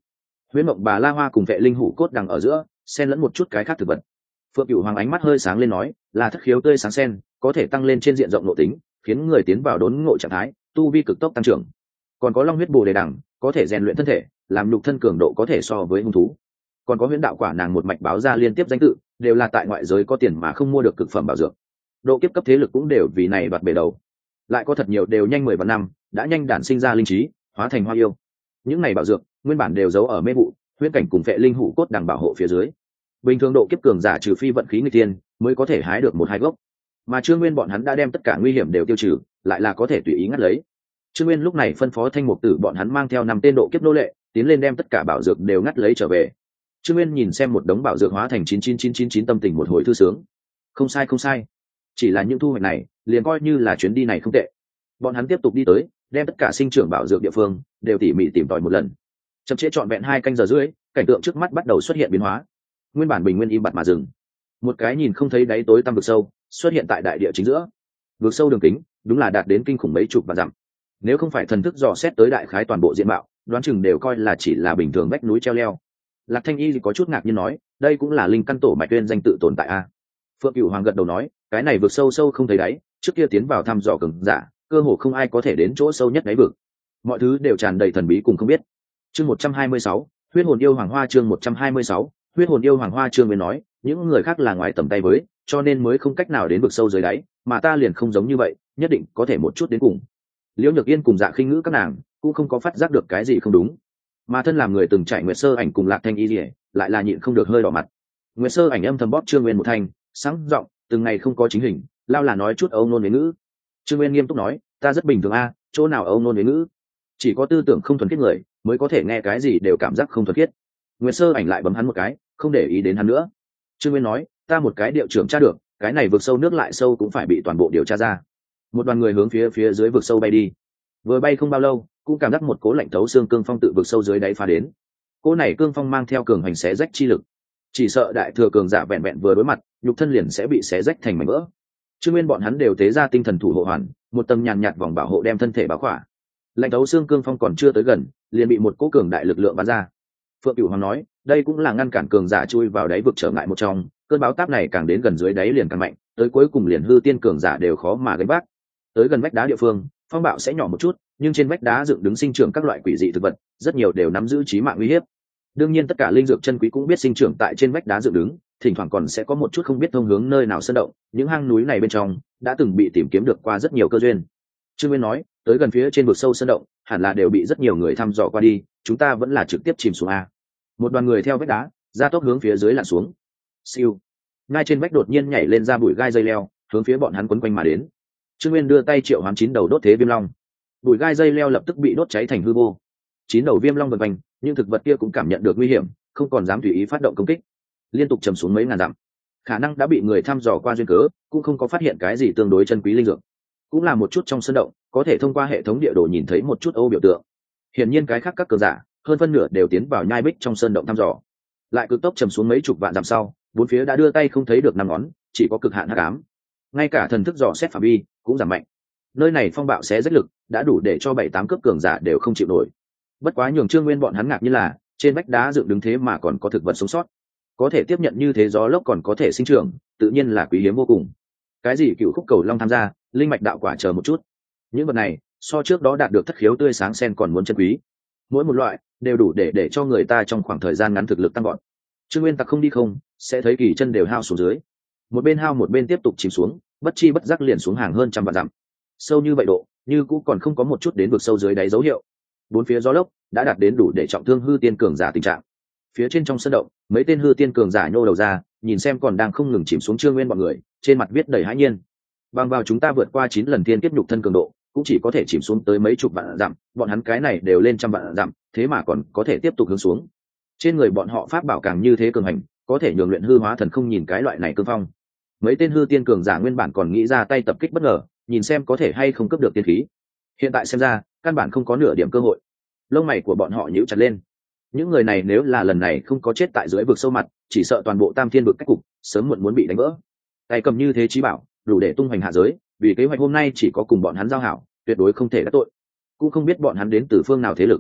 huyễn mộng bà la hoa cùng vệ linh hủ cốt đằng ở giữa xen lẫn một chút cái khác thực vật. Phượng Cửu Hoàng ánh mắt hơi sáng lên nói, là thất khiếu tươi sáng sen, có thể tăng lên trên diện rộng nội tính, khiến người tiến vào đốn ngộ trạng thái, tu vi cực tốc tăng trưởng. Còn có long huyết bồ đề đằng, có thể rèn luyện thân thể, làm nhục thân cường độ có thể so với hung thú. Còn có huyễn đạo quả nàng một mạch báo ra liên tiếp danh tự, đều là tại ngoại giới có tiền mà không mua được cực phẩm bảo dược. Độ kiếp cấp thế lực cũng đều vì này đoạt bể đầu. Lại có thật nhiều đều nhanh 10 vạn năm, đã nhanh đản sinh ra linh trí, hóa thành hoa yêu. Những này bảo dược, nguyên bản đều giấu ở mê vụ, huyễn cảnh cùng vệ linh hủ cốt đằng bảo hộ phía dưới. Bình thường độ kiếp cường giả trừ phi vận khí người tiên, mới có thể hái được một hai gốc. Mà Trương Nguyên bọn hắn đã đem tất cả nguy hiểm đều tiêu trừ, lại là có thể tùy ý ngắt lấy. Trương Nguyên lúc này phân phó Thanh Mục Tử bọn hắn mang theo 5 tên độ kiếp nô lệ, tiến lên đem tất cả bảo dược đều ngắt lấy trở về. Trương Nguyên nhìn xem một đống bảo dược hóa thành 99999 tâm tình một hồi thư sướng. Không sai không sai, chỉ là những thu hoạch này, liền coi như là chuyến đi này không tệ. Bọn hắn tiếp tục đi tới, đem tất cả sinh trưởng bảo dược địa phương đều tỉ mỉ tìm tòi một lần. Chậm trễ trọn vẹn 2 canh giờ rưỡi, cảnh tượng trước mắt bắt đầu xuất hiện biến hóa. Nguyên bản bình nguyên im bặt mà dừng, một cái nhìn không thấy đáy tối tăm vực sâu xuất hiện tại đại địa chính giữa. Vực sâu đường kính đúng là đạt đến kinh khủng mấy chục vạn dặm. Nếu không phải thần thức dò xét tới đại khái toàn bộ diện mạo, đoán chừng đều coi là chỉ là bình thường vách núi treo leo. Lạc Thanh Y có chút ngạc nhiên nói, đây cũng là linh căn tổ mạch tuyên danh tự tồn tại a. Phượng Cửu Hoàng gật đầu nói, cái này vực sâu sâu không thấy đáy, trước kia tiến vào thăm dò cường giả, cơ hồ không ai có thể đến chỗ sâu nhất đáy vực. Mọi thứ đều tràn đầy thần bí cùng không biết. Chương 126, huyết hồn yêu hoàng hoa. Chương 126, huyết hồn yêu hoàng hoa. Trương Nguyên nói, những người khác là ngoài tầm tay với, cho nên mới không cách nào đến vực sâu dưới đáy, mà ta liền không giống như vậy, nhất định có thể một chút đến cùng. Liễu Nhược Yên cùng Dạ Khinh Ngữ các nàng cũng không có phát giác được cái gì không đúng, mà thân làm người từng trải Nguyệt Sơ Ảnh cùng Lạc Thanh Y Lìa lại là nhịn không được hơi đỏ mặt. Nguyệt Sơ Ảnh âm thầm bóp Trương Nguyên một thanh, sáng giọng, từng ngày không có chính hình, lao là nói chút âu nôn với ngữ. Trương Nguyên nghiêm túc nói, ta rất bình thường a, chỗ nào âu nôn với ngữ, chỉ có tư tưởng không thuần khiết người mới có thể nghe cái gì đều cảm giác không thuần khiết. Nguyệt Sơ Ảnh lại bấm hắn một cái, không để ý đến hắn nữa. Trương Nguyên nói, ta một cái điệu trưởng tra được, cái này vực sâu nước lại sâu cũng phải bị toàn bộ điều tra ra. Một đoàn người hướng phía dưới vực sâu bay đi. Vừa bay không bao lâu, cũng cảm giác một cố lạnh thấu xương cương phong tự vực sâu dưới đáy phá đến. Cỗ này cương phong mang theo cường hành xé rách chi lực, chỉ sợ đại thừa cường giả vẹn vẹn vừa đối mặt, nhục thân liền sẽ bị xé rách thành mảnh vỡ. Trương Nguyên bọn hắn đều tế ra tinh thần thủ hộ hoàn, một tầng nhàn nhạt vòng bảo hộ đem thân thể bảo khỏa. Lạnh thấu xương cương phong còn chưa tới gần, liền bị một cỗ cường đại lực lượng bắn ra. Phượng Cửu Hoàng nói, đây cũng là ngăn cản cường giả chui vào đáy vực trở ngại một trong, cơn bão táp này càng đến gần dưới đáy liền càng mạnh, tới cuối cùng liền hư tiên cường giả đều khó mà gánh vác. Tới gần vách đá địa phương, phong bạo sẽ nhỏ một chút, nhưng trên vách đá dựng đứng sinh trưởng các loại quỷ dị thực vật, rất nhiều đều nắm giữ chí mạng uy hiếp. Đương nhiên tất cả linh dược chân quý cũng biết sinh trưởng tại trên vách đá dựng đứng, thỉnh thoảng còn sẽ có một chút không biết thông hướng nơi nào sơn động, những hang núi này bên trong đã từng bị tìm kiếm được qua rất nhiều cơ duyên. Trương Nguyên nói, tới gần phía trên vực sâu sơn động, hẳn là đều bị rất nhiều người thăm dò qua đi, chúng ta vẫn là trực tiếp chìm xuống a. Một đoàn người theo vách đá, ra tốc hướng phía dưới lặn xuống. Siêu. Ngay trên vách đột nhiên nhảy lên ra bụi gai dây leo, hướng phía bọn hắn quấn quanh mà đến. Trương Nguyên đưa tay triệu hoán 9 đầu đốt thế viêm long. Bụi gai dây leo lập tức bị đốt cháy thành hư vô. 9 đầu viêm long vần quanh, nhưng thực vật kia cũng cảm nhận được nguy hiểm, không còn dám tùy ý phát động công kích. Liên tục trầm xuống mấy ngàn dặm. Khả năng đã bị người thăm dò qua duyên cớ, cũng không có phát hiện cái gì tương đối chân quý linh dược. Cũng là một chút trong sơn động, có thể thông qua hệ thống địa đồ nhìn thấy một chút ô biểu tượng. Hiển nhiên cái khác các cường giả, hơn phân nửa đều tiến vào nhai bích trong sơn động thăm dò. Lại cực tốc trầm xuống mấy chục vạn dặm sau, bốn phía đã đưa tay không thấy được 5 ngón, chỉ có cực hạn hắc ám. Ngay cả thần thức dò xét phạm vi cũng giảm mạnh. Nơi này phong bạo xé rách lực đã đủ để cho 7-8 cấp cường giả đều không chịu nổi. Bất quá nhường Trương Nguyên bọn hắn ngạc như là, trên vách đá dựng đứng thế mà còn có thực vật sống sót, có thể tiếp nhận như thế gió lốc còn có thể sinh trưởng, tự nhiên là quý hiếm vô cùng. Cái gì cựu khúc cầu long tham gia, linh mạch đạo quả chờ một chút, những vật này so trước đó đạt được thất khiếu tươi sáng sen còn muốn chân quý. Mỗi một loại đều đủ để cho người ta trong khoảng thời gian ngắn thực lực tăng gọn. Trương Nguyên tặc không đi không, sẽ thấy kỳ chân đều hao xuống dưới. Một bên hao một bên tiếp tục chìm xuống, bất chi bất giác liền xuống hàng hơn trăm vạn dặm. Sâu như vậy độ, như cũng còn không có một chút đến vực sâu dưới đáy dấu hiệu. Bốn phía gió lốc đã đạt đến đủ để trọng thương hư tiên cường giả tình trạng. Phía trên trong sân động, mấy tên hư tiên cường giả nhô đầu ra, nhìn xem còn đang không ngừng chìm xuống Trương Nguyên bọn người, trên mặt viết đầy hãi nhiên. Bằng vào chúng ta vượt qua 9 lần thiên kiếp nhục thân cường độ, cũng chỉ có thể chìm xuống tới mấy chục vạn dặm, bọn hắn cái này đều lên trăm vạn dặm, thế mà còn có thể tiếp tục hướng xuống. Trên người bọn họ pháp bảo càng như thế cường hành, có thể nhường luyện hư hóa thần không nhìn cái loại này cương phong. Mấy tên hư tiên cường giả nguyên bản còn nghĩ ra tay tập kích bất ngờ, nhìn xem có thể hay không cướp được tiên khí. Hiện tại xem ra, căn bản không có nửa điểm cơ hội. Lông mày của bọn họ nhíu chặt lên. Những người này nếu là lần này không có chết tại dưới vực sâu mặt, chỉ sợ toàn bộ Tam Thiên vực cách cục sớm muộn muốn bị đánh vỡ. Tay cầm như thế chí bảo, đủ để tung hoành hạ giới, vì kế hoạch hôm nay chỉ có cùng bọn hắn giao hảo, tuyệt đối không thể đắc tội. Cũng không biết bọn hắn đến từ phương nào thế lực.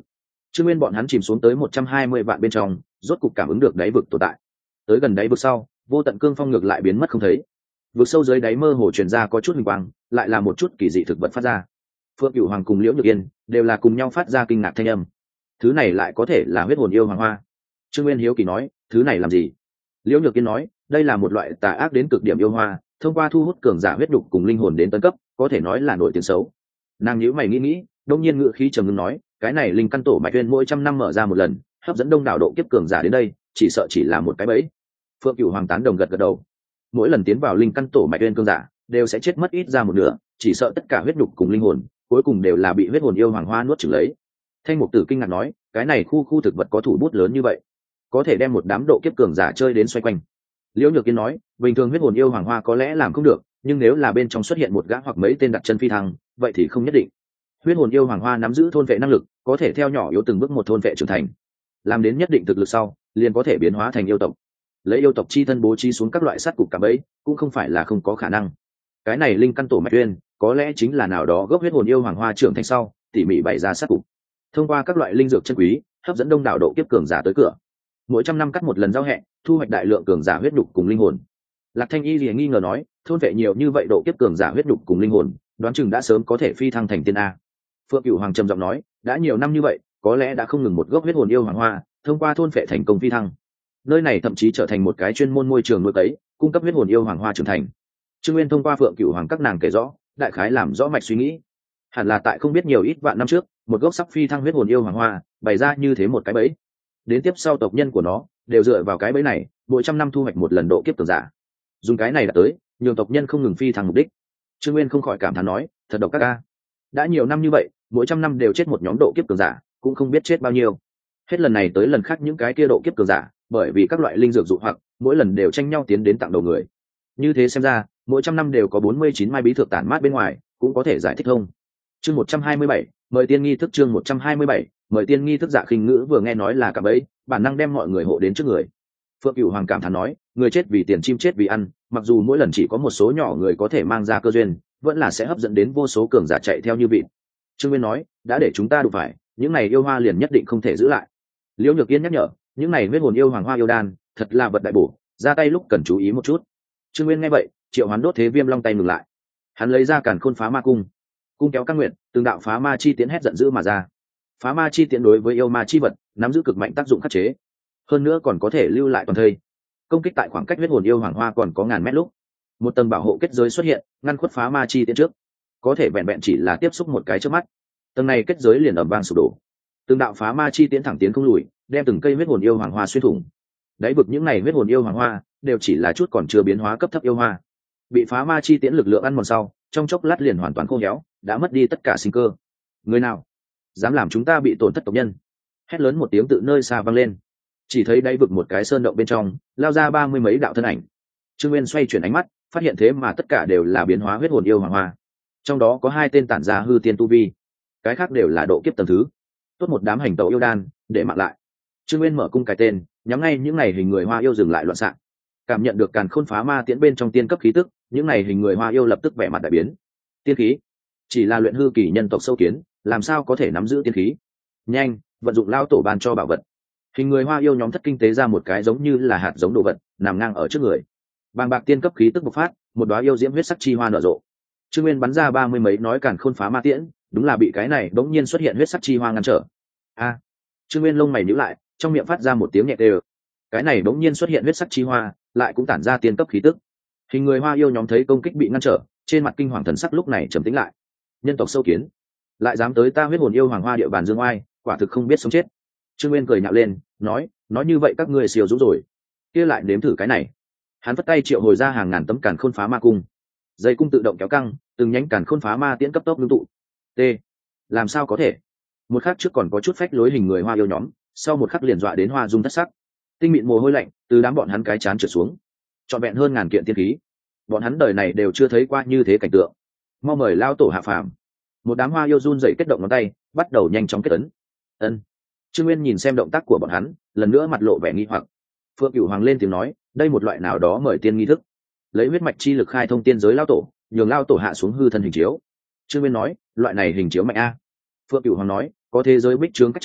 Trương Nguyên bọn hắn chìm xuống tới 120 vạn bên trong, rốt cục cảm ứng được đáy vực tồn tại. Tới gần đáy vực sau, vô tận cương phong ngược lại biến mất không thấy. Vực sâu dưới đáy mơ hồ truyền ra có chút huỳnh quang, lại là một chút kỳ dị thực vật phát ra. Phượng Cửu Hoàng cùng Liễu Nhược Yên đều là cùng nhau phát ra kinh ngạc thanh âm. Thứ này lại có thể là huyết hồn yêu hoàng hoa. Trương Nguyên hiếu kỳ nói, thứ này làm gì? Liễu Nhược Yên nói, đây là một loại tà ác đến cực điểm yêu hoa, thông qua thu hút cường giả huyết đục cùng linh hồn đến tấn cấp, có thể nói là nổi tiếng xấu. Nàng nhíu mày nghĩ, đông nhiên ngự khí trầm ngưng nói, cái này linh căn tổ mạch uyên mỗi trăm năm mở ra một lần, hấp dẫn đông đảo độ kiếp cường giả đến đây, chỉ sợ chỉ là một cái bẫy. Phượng Cửu Hoàng tán đồng gật đầu. Mỗi lần tiến vào linh căn tổ mạch uyên cường giả đều sẽ chết mất ít ra một nửa, chỉ sợ tất cả huyết đục cùng linh hồn cuối cùng đều là bị huyết hồn yêu hoàng hoa nuốt chửng lấy. Thanh Mục Tử kinh ngạc nói, cái này khu thực vật có thủ bút lớn như vậy, có thể đem một đám độ kiếp cường giả chơi đến xoay quanh. Liễu Nhược Yên nói, bình thường huyết hồn yêu hoàng hoa có lẽ làm không được, nhưng nếu là bên trong xuất hiện một gã hoặc mấy tên đặt chân phi thăng, vậy thì không nhất định. Huyết hồn yêu hoàng hoa nắm giữ thôn vệ năng lực, có thể theo nhỏ yếu từng bước một thôn vệ trưởng thành, làm đến nhất định thực lực sau, liền có thể biến hóa thành yêu tộc. Lấy yêu tộc chi thân bố trí xuống các loại sát cục cảm ấy, cũng không phải là không có khả năng. Cái này linh căn tổ mạch uyên, có lẽ chính là nào đó gốc huyết hồn yêu hoàng hoa trưởng thành sau, tỉ mỉ bày ra sát cục. Thông qua các loại linh dược chân quý, hấp dẫn đông đảo độ kiếp cường giả tới cửa. Mỗi trăm năm cắt một lần giao hẹn, thu hoạch đại lượng cường giả huyết đục cùng linh hồn. Lạc Thanh Y liền nghi ngờ nói, thôn vệ nhiều như vậy độ kiếp cường giả huyết đục cùng linh hồn, đoán chừng đã sớm có thể phi thăng thành tiên a. Phượng Cửu Hoàng trầm giọng nói, đã nhiều năm như vậy, có lẽ đã không ngừng một gốc huyết hồn yêu hoàng hoa, thông qua thôn vệ thành công phi thăng. Nơi này thậm chí trở thành một cái chuyên môn môi trường nuôi cấy, cung cấp huyết hồn yêu hoàng hoa trưởng thành. Trương Nguyên thông qua Phượng Cửu Hoàng các nàng kể rõ, đại khái làm rõ mạch suy nghĩ. Hẳn là tại không biết nhiều ít vạn năm trước, một gốc sắp phi thăng huyết hồn yêu hoàng hoa, bày ra như thế một cái bẫy. Đến tiếp sau tộc nhân của nó đều dựa vào cái bẫy này, mỗi trăm năm thu hoạch một lần độ kiếp cường giả. Dùng cái này đã tới, nhường tộc nhân không ngừng phi thăng mục đích. Trương Nguyên không khỏi cảm thán nói, thật độc các ca. Đã nhiều năm như vậy, mỗi trăm năm đều chết một nhóm độ kiếp cường giả, cũng không biết chết bao nhiêu. Hết lần này tới lần khác những cái kia độ kiếp cường giả, bởi vì các loại linh dược dụ hoặc, mỗi lần đều tranh nhau tiến đến tặng đầu người. Như thế xem ra, mỗi trăm năm đều có 49 mai bí thược tản mát bên ngoài, cũng có thể giải thích thông. Chương 127, mời tiên nghi thức. Chương 127, mời tiên nghi thức. Dạ Khinh Ngữ vừa nghe nói là cả bẫy, bản năng đem mọi người hộ đến trước người. Phượng Cửu Hoàng cảm thán nói, người chết vì tiền, chim chết vì ăn, mặc dù mỗi lần chỉ có một số nhỏ người có thể mang ra cơ duyên, vẫn là sẽ hấp dẫn đến vô số cường giả chạy theo như vịt. Trương Nguyên nói, đã để chúng ta đụng phải, những này yêu hoa liền nhất định không thể giữ lại. Liễu Nhược Yên nhắc nhở, những này huyết hồn yêu hoàng hoa yêu đan, thật là vật đại bổ, ra tay lúc cần chú ý một chút. Trương Nguyên nghe vậy, triệu hoán đốt thế viêm long tay ngừng lại. Hắn lấy ra càn khôn phá ma cung, cung kéo các nguyện, từng đạo phá ma chi tiến hét giận dữ mà ra. Phá ma chi tiến đối với yêu ma chi vật nắm giữ cực mạnh tác dụng khắc chế, hơn nữa còn có thể lưu lại toàn thây. Công kích tại khoảng cách huyết hồn yêu hoàng hoa còn có ngàn mét lúc, một tầng bảo hộ kết giới xuất hiện, ngăn khuất phá ma chi tiến trước. Có thể vẹn vẹn chỉ là tiếp xúc một cái trước mắt, tầng này kết giới liền ầm vang sụp đổ. Từng đạo phá ma chi tiến thẳng tiến không lùi, đem từng cây huyết hồn yêu hoàng hoa xuyên thủng. Đáy vực những này huyết hồn yêu hoàng hoa đều chỉ là chút còn chưa biến hóa cấp thấp yêu hoa, bị phá ma chi tiễn lực lượng ăn mòn sau, trong chốc lát liền hoàn toàn khô héo, đã mất đi tất cả sinh cơ. Người nào dám làm chúng ta bị tổn thất tộc nhân? Hét lớn một tiếng tự nơi xa vang lên. Chỉ thấy đáy vực một cái sơn động bên trong lao ra 30 mấy đạo thân ảnh. Trương Nguyên xoay chuyển ánh mắt, phát hiện thế mà tất cả đều là biến hóa huyết hồn yêu hoàng hoa, trong đó có 2 tên tản ra hư tiên tu vi, cái khác đều là độ kiếp tầng thứ. Tốt một đám hành tẩu yêu đan, để mạng lại. Trương Nguyên mở cung cái tên, nhắm ngay những này hình người hoa yêu dừng lại loạn xạ. Cảm nhận được càn khôn phá ma tiễn bên trong tiên cấp khí tức, những này hình người hoa yêu lập tức vẻ mặt đại biến. Tiên khí? Chỉ là luyện hư kỳ nhân tộc sâu kiến, làm sao có thể nắm giữ tiên khí? Nhanh, vận dụng lao tổ ban cho bảo vật. Hình người hoa yêu nhóm thất kinh tế ra một cái giống như là hạt giống đồ vật, nằm ngang ở trước người. Bàng bạc tiên cấp khí tức bộc phát, một đóa yêu diễm huyết sắc chi hoa nở rộ. Trương Nguyên bắn ra 30 mấy nói càn khôn phá ma tiễn, đúng là bị cái này bỗng nhiên xuất hiện huyết sắc chi hoa ngăn trở. A! Trương Nguyên lông mày nhíu lại, trong miệng phát ra một tiếng nhẹ đều. Cái này bỗng nhiên xuất hiện huyết sắc chi hoa, lại cũng tản ra tiên cấp khí tức. Hình người hoa yêu nhóm thấy công kích bị ngăn trở, trên mặt kinh hoàng thần sắc lúc này trầm tĩnh lại. Nhân tộc sâu kiến, lại dám tới ta huyết hồn yêu hoàng hoa địa bàn dương oai, quả thực không biết sống chết. Trương Nguyên cười nhạo lên, nói như vậy các ngươi siêu rũ rồi, kia lại nếm thử cái này. Hắn vất tay triệu hồi ra hàng ngàn tấm càn khôn phá ma cung, dây cung tự động kéo căng, từng nhánh càn khôn phá ma tiễn cấp tốc ngưng tụ. T, làm sao có thể? Một khắc trước còn có chút phách lối hình người hoa yêu nhóm, sau một khắc liền dọa đến hoa dung thất sắc. Tinh mịn mồ hôi lạnh từ đám bọn hắn cái chán trượt xuống. Trọn vẹn hơn ngàn kiện tiên khí, bọn hắn đời này đều chưa thấy qua như thế cảnh tượng. Mau mời lao tổ hạ phàm. Một đám hoa yêu run dậy kết động ngón tay, bắt đầu nhanh chóng kết ấn. Ân. Trương Nguyên nhìn xem động tác của bọn hắn, lần nữa mặt lộ vẻ nghi hoặc. Phượng Cửu Hoàng lên tiếng nói, đây một loại nào đó mời tiên nghi thức, lấy huyết mạch chi lực khai thông tiên giới lao tổ, nhường lao tổ hạ xuống hư thân hình chiếu. Trương Nguyên nói, loại này hình chiếu mạnh a. Phượng Cửu Hoàng nói, có thế giới bích trướng cách trở,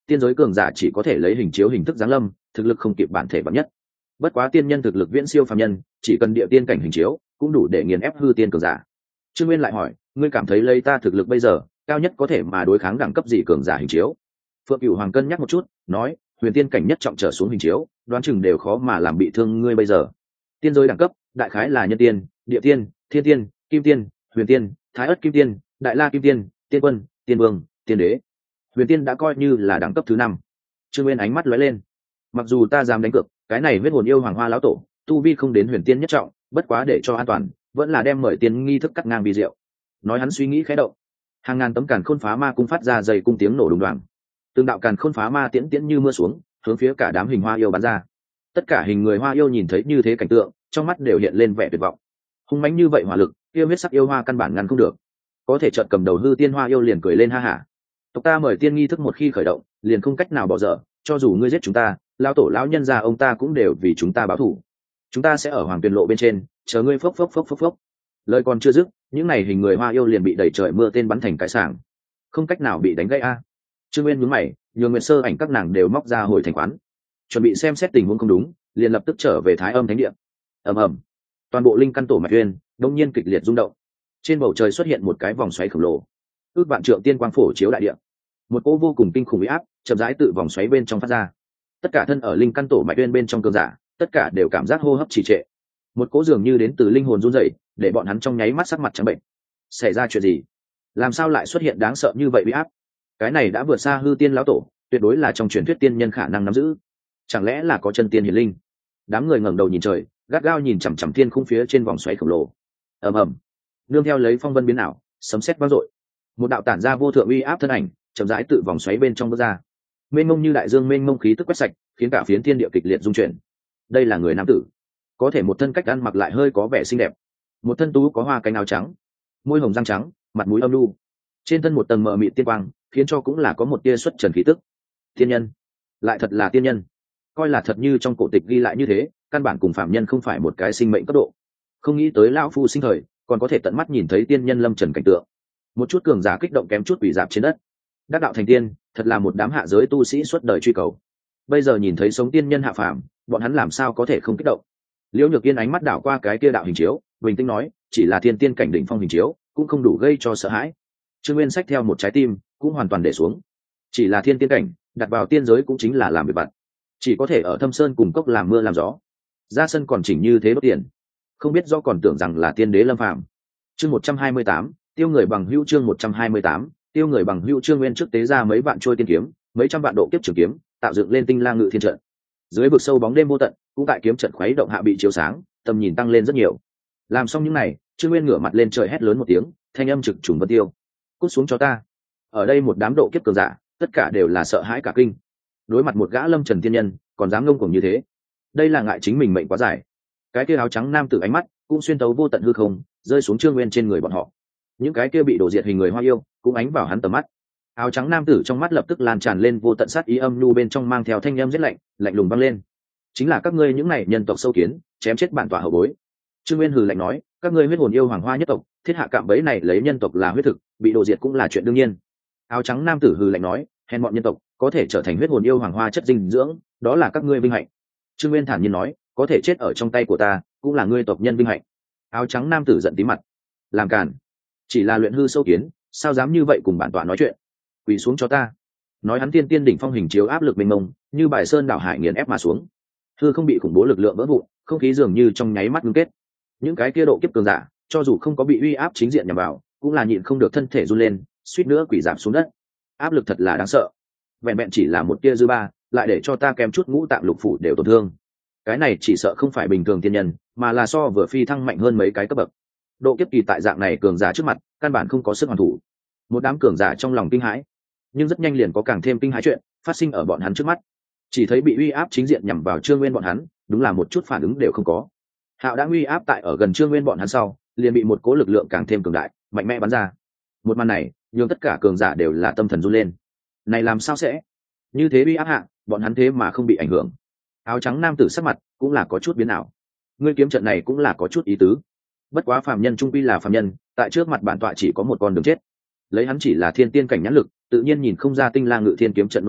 tiên giới cường giả chỉ có thể lấy hình chiếu hình thức giáng lâm, thực lực không kịp bản thể bậc nhất. Bất quá tiên nhân thực lực viễn siêu phàm nhân, chỉ cần địa tiên cảnh hình chiếu cũng đủ để nghiền ép hư tiên cường giả. Trương Nguyên lại hỏi, ngươi cảm thấy lấy ta thực lực bây giờ cao nhất có thể mà đối kháng đẳng cấp gì cường giả hình chiếu? Phượng Cửu Hoàng cân nhắc một chút, nói, huyền tiên cảnh nhất trọng trở xuống hình chiếu đoán chừng đều khó mà làm bị thương ngươi bây giờ. Tiên giới đẳng cấp đại khái là nhân tiên, địa tiên, thiên tiên, kim tiên, huyền tiên, thái ất kim tiên, đại la kim tiên, tiên quân, tiên vương, tiên đế. Huyền tiên đã coi như là đẳng cấp thứ 5. Trương Nguyên ánh mắt lóe lên, mặc dù ta dám đánh cược cái này huyết hồn yêu hoàng hoa lão tổ tu vi không đến huyền tiên nhất trọng, bất quá để cho an toàn vẫn là đem mời tiên nghi thức cắt ngang vi diệu. Nói hắn suy nghĩ khẽ động, hàng ngàn tấm càn khôn phá ma cung phát ra dày cung tiếng nổ đùng đoàng, từng đạo càn khôn phá ma tiễn tiễn như mưa xuống, hướng phía cả đám hình hoa yêu bắn ra. Tất cả hình người hoa yêu nhìn thấy như thế cảnh tượng, trong mắt đều hiện lên vẻ tuyệt vọng. Hung mãnh như vậy hỏa lực, kia huyết sắc yêu hoa căn bản ngăn không được. Có thể chợt cầm đầu hư tiên hoa yêu liền cười lên ha hả. Tộc ta mời tiên nghi thức một khi khởi động, liền không cách nào bỏ dở, cho dù ngươi giết chúng ta, lão tổ lão nhân gia ông ta cũng đều vì chúng ta báo thù. Chúng ta sẽ ở hoàng tuyền lộ bên trên, chờ ngươi phốc phốc phốc phốc phốc. Lời còn chưa dứt, những này hình người hoa yêu liền bị đẩy trời mưa tên bắn thành cái sảng, không cách nào bị đánh gãy a. Trương Nguyên nhướng mày, nhường Nguyệt Sơ ảnh các nàng đều móc ra hồi thành quán, chuẩn bị xem xét tình huống không đúng, liền lập tức trở về Thái Âm Thánh Địa. Ầm ầm, toàn bộ linh căn tổ mạch uyên đột nhiên kịch liệt rung động, trên bầu trời xuất hiện một cái vòng xoáy khổng lồ, ước vạn trượng tiên quang phổ chiếu đại địa, một cỗ vô cùng kinh khủng uy áp chậm rãi tự vòng xoáy bên trong phát ra. Tất cả thân ở linh căn tổ mạch uyên bên trong cường giả, tất cả đều cảm giác hô hấp trì trệ, một cỗ dường như đến từ linh hồn run rẩy, để bọn hắn trong nháy mắt sắc mặt trắng bệnh. Xảy ra chuyện gì? Làm sao lại xuất hiện đáng sợ như vậy uy áp? Cái này đã vượt xa hư tiên lão tổ, tuyệt đối là trong truyền thuyết tiên nhân khả năng nắm giữ. Chẳng lẽ là có chân tiên hiển linh? Đám người ngẩng đầu nhìn trời, gắt gao nhìn chằm chằm thiên khung phía trên vòng xoáy khổng lồ. Ầm ầm, nương theo lấy phong vân biến ảo, sấm sét vang dội, một đạo tản ra vô thượng uy áp thân ảnh chậm rãi tự vòng xoáy bên trong bước ra. Mênh mông như đại dương mênh mông khí tức quét sạch, khiến cả phiến thiên địa kịch liệt rung chuyển. Đây là người nam tử, có thể một thân cách ăn mặc lại hơi có vẻ xinh đẹp, một thân tú có hoa cánh áo trắng, môi hồng răng trắng, mặt mũi âm lu, trên thân một tầng mờ mịt tiên quang, khiến cho cũng là có một tia xuất trần khí tức. Tiên nhân, lại thật là tiên nhân, coi là thật như trong cổ tịch ghi lại như thế, căn bản cùng phạm nhân không phải một cái sinh mệnh cấp độ. Không nghĩ tới lão phu sinh thời còn có thể tận mắt nhìn thấy tiên nhân lâm trần cảnh tượng. Một chút cường giả kích động kém chút quỷ dạp trên đất. Đắc đạo thành tiên, thật là một đám hạ giới tu sĩ suốt đời truy cầu. Bây giờ nhìn thấy sống tiên nhân hạ phàm, bọn hắn làm sao có thể không kích động. Liễu Nhược Yên ánh mắt đảo qua cái kia đạo hình chiếu, bình tĩnh nói, chỉ là thiên tiên cảnh đỉnh phong hình chiếu, cũng không đủ gây cho sợ hãi. Trương Nguyên xách theo một trái tim, cũng hoàn toàn để xuống. Chỉ là thiên tiên cảnh, đặt vào tiên giới cũng chính là làm việc vặt, chỉ có thể ở thâm sơn cùng cốc làm mưa làm gió, ra sân còn chỉnh như thế đốt tiền, không biết do còn tưởng rằng là tiên đế lâm phàm. Chương 128, tiêu người bằng hữu. Chương 128, tiêu người bằng hữu. Trương Nguyên trước tế ra mấy vạn trôi tiên kiếm, mấy trăm vạn độ kiếp trường kiếm, tạo dựng lên tinh lang ngự thiên trận. Dưới vực sâu bóng đêm vô tận, cũng tại kiếm trận khuấy động hạ bị chiếu sáng, tầm nhìn tăng lên rất nhiều. Làm xong những này, Trương Nguyên ngửa mặt lên trời hét lớn một tiếng, thanh âm trực trùng vân tiêu, cút xuống cho ta. Ở đây một đám độ kiếp cường giả, tất cả đều là sợ hãi cả kinh. Đối mặt một gã lâm trần tiên nhân, còn dám ngông cuồng như thế, đây là ngại chính mình mệnh quá dài. Cái kia áo trắng nam tử ánh mắt cũng xuyên tấu vô tận hư không, rơi xuống Trương Nguyên trên người bọn họ. Những cái kia bị đổ diệt hình người hoa yêu cũng ánh vào hắn tầm mắt. Áo trắng nam tử trong mắt lập tức lan tràn lên vô tận sát ý âm nhu, bên trong mang theo thanh âm rất lạnh, lạnh lùng vang lên. Chính là các ngươi những này nhân tộc sâu kiến, chém chết bản tọa hậu bối. Trương Nguyên hừ lạnh nói, các ngươi huyết hồn yêu hoàng hoa nhất tộc, thiết hạ cạm bẫy này lấy nhân tộc là huyết thực, bị đổ diệt cũng là chuyện đương nhiên. Áo trắng nam tử hừ lạnh nói, hèn bọn nhân tộc có thể trở thành huyết hồn yêu hoàng hoa chất dinh dưỡng, đó là các ngươi vinh hạnh. Trương Nguyên thản nhiên nói, có thể chết ở trong tay của ta, cũng là ngươi tộc nhân vinh hạnh. Áo trắng nam tử giận tí mặt, làm cản, chỉ là luyện hư sâu kiến, sao dám như vậy cùng bản tọa nói chuyện? Quỳ xuống cho ta. Nói hắn tiên tiên đỉnh phong hình chiếu áp lực mênh mông, như bài sơn đảo hải nghiền ép mà xuống. Hư không bị khủng bố lực lượng vỡ vụn, không khí dường như trong nháy mắt ngưng kết. Những cái kia độ kiếp cường giả, cho dù không có bị uy áp chính diện nhằm vào, cũng là nhịn không được thân thể run lên, suýt nữa quỳ giảm xuống đất. Áp lực thật là đáng sợ. Vẹn vẹn chỉ là một tia dư ba, lại để cho ta kèm chút ngũ tạng lục phủ đều tổn thương. Cái này chỉ sợ không phải bình thường tiên nhân, mà là so vừa phi thăng mạnh hơn mấy cái cấp bậc. Độ kiếp kỳ tại dạng này cường giả trước mặt, căn bản không có sức hoàn thủ. Một đám cường giả trong lòng kinh hãi, nhưng rất nhanh liền có càng thêm kinh hãi chuyện phát sinh ở bọn hắn trước mắt. Chỉ thấy bị uy áp chính diện nhằm vào Trương Nguyên bọn hắn, đúng là một chút phản ứng đều không có. Hạo đã uy áp tại ở gần Trương Nguyên bọn hắn sau, liền bị một cố lực lượng càng thêm cường đại, mạnh mẽ bắn ra. Một màn này, nhường tất cả cường giả đều là tâm thần run lên. Này làm sao sẽ? Như thế uy áp hạ, bọn hắn thế mà không bị ảnh hưởng. Áo trắng nam tử sắc mặt cũng là có chút biến ảo. Ngươi kiếm trận này cũng là có chút ý tứ. Bất quá phàm nhân trung quy là phàm nhân, tại trước mặt bản tọa chỉ có một con đường chết. Lấy hắn chỉ là thiên tiên cảnh nhãn lực, tự nhiên nhìn không ra tinh la ngự thiên kiếm trận nội tình,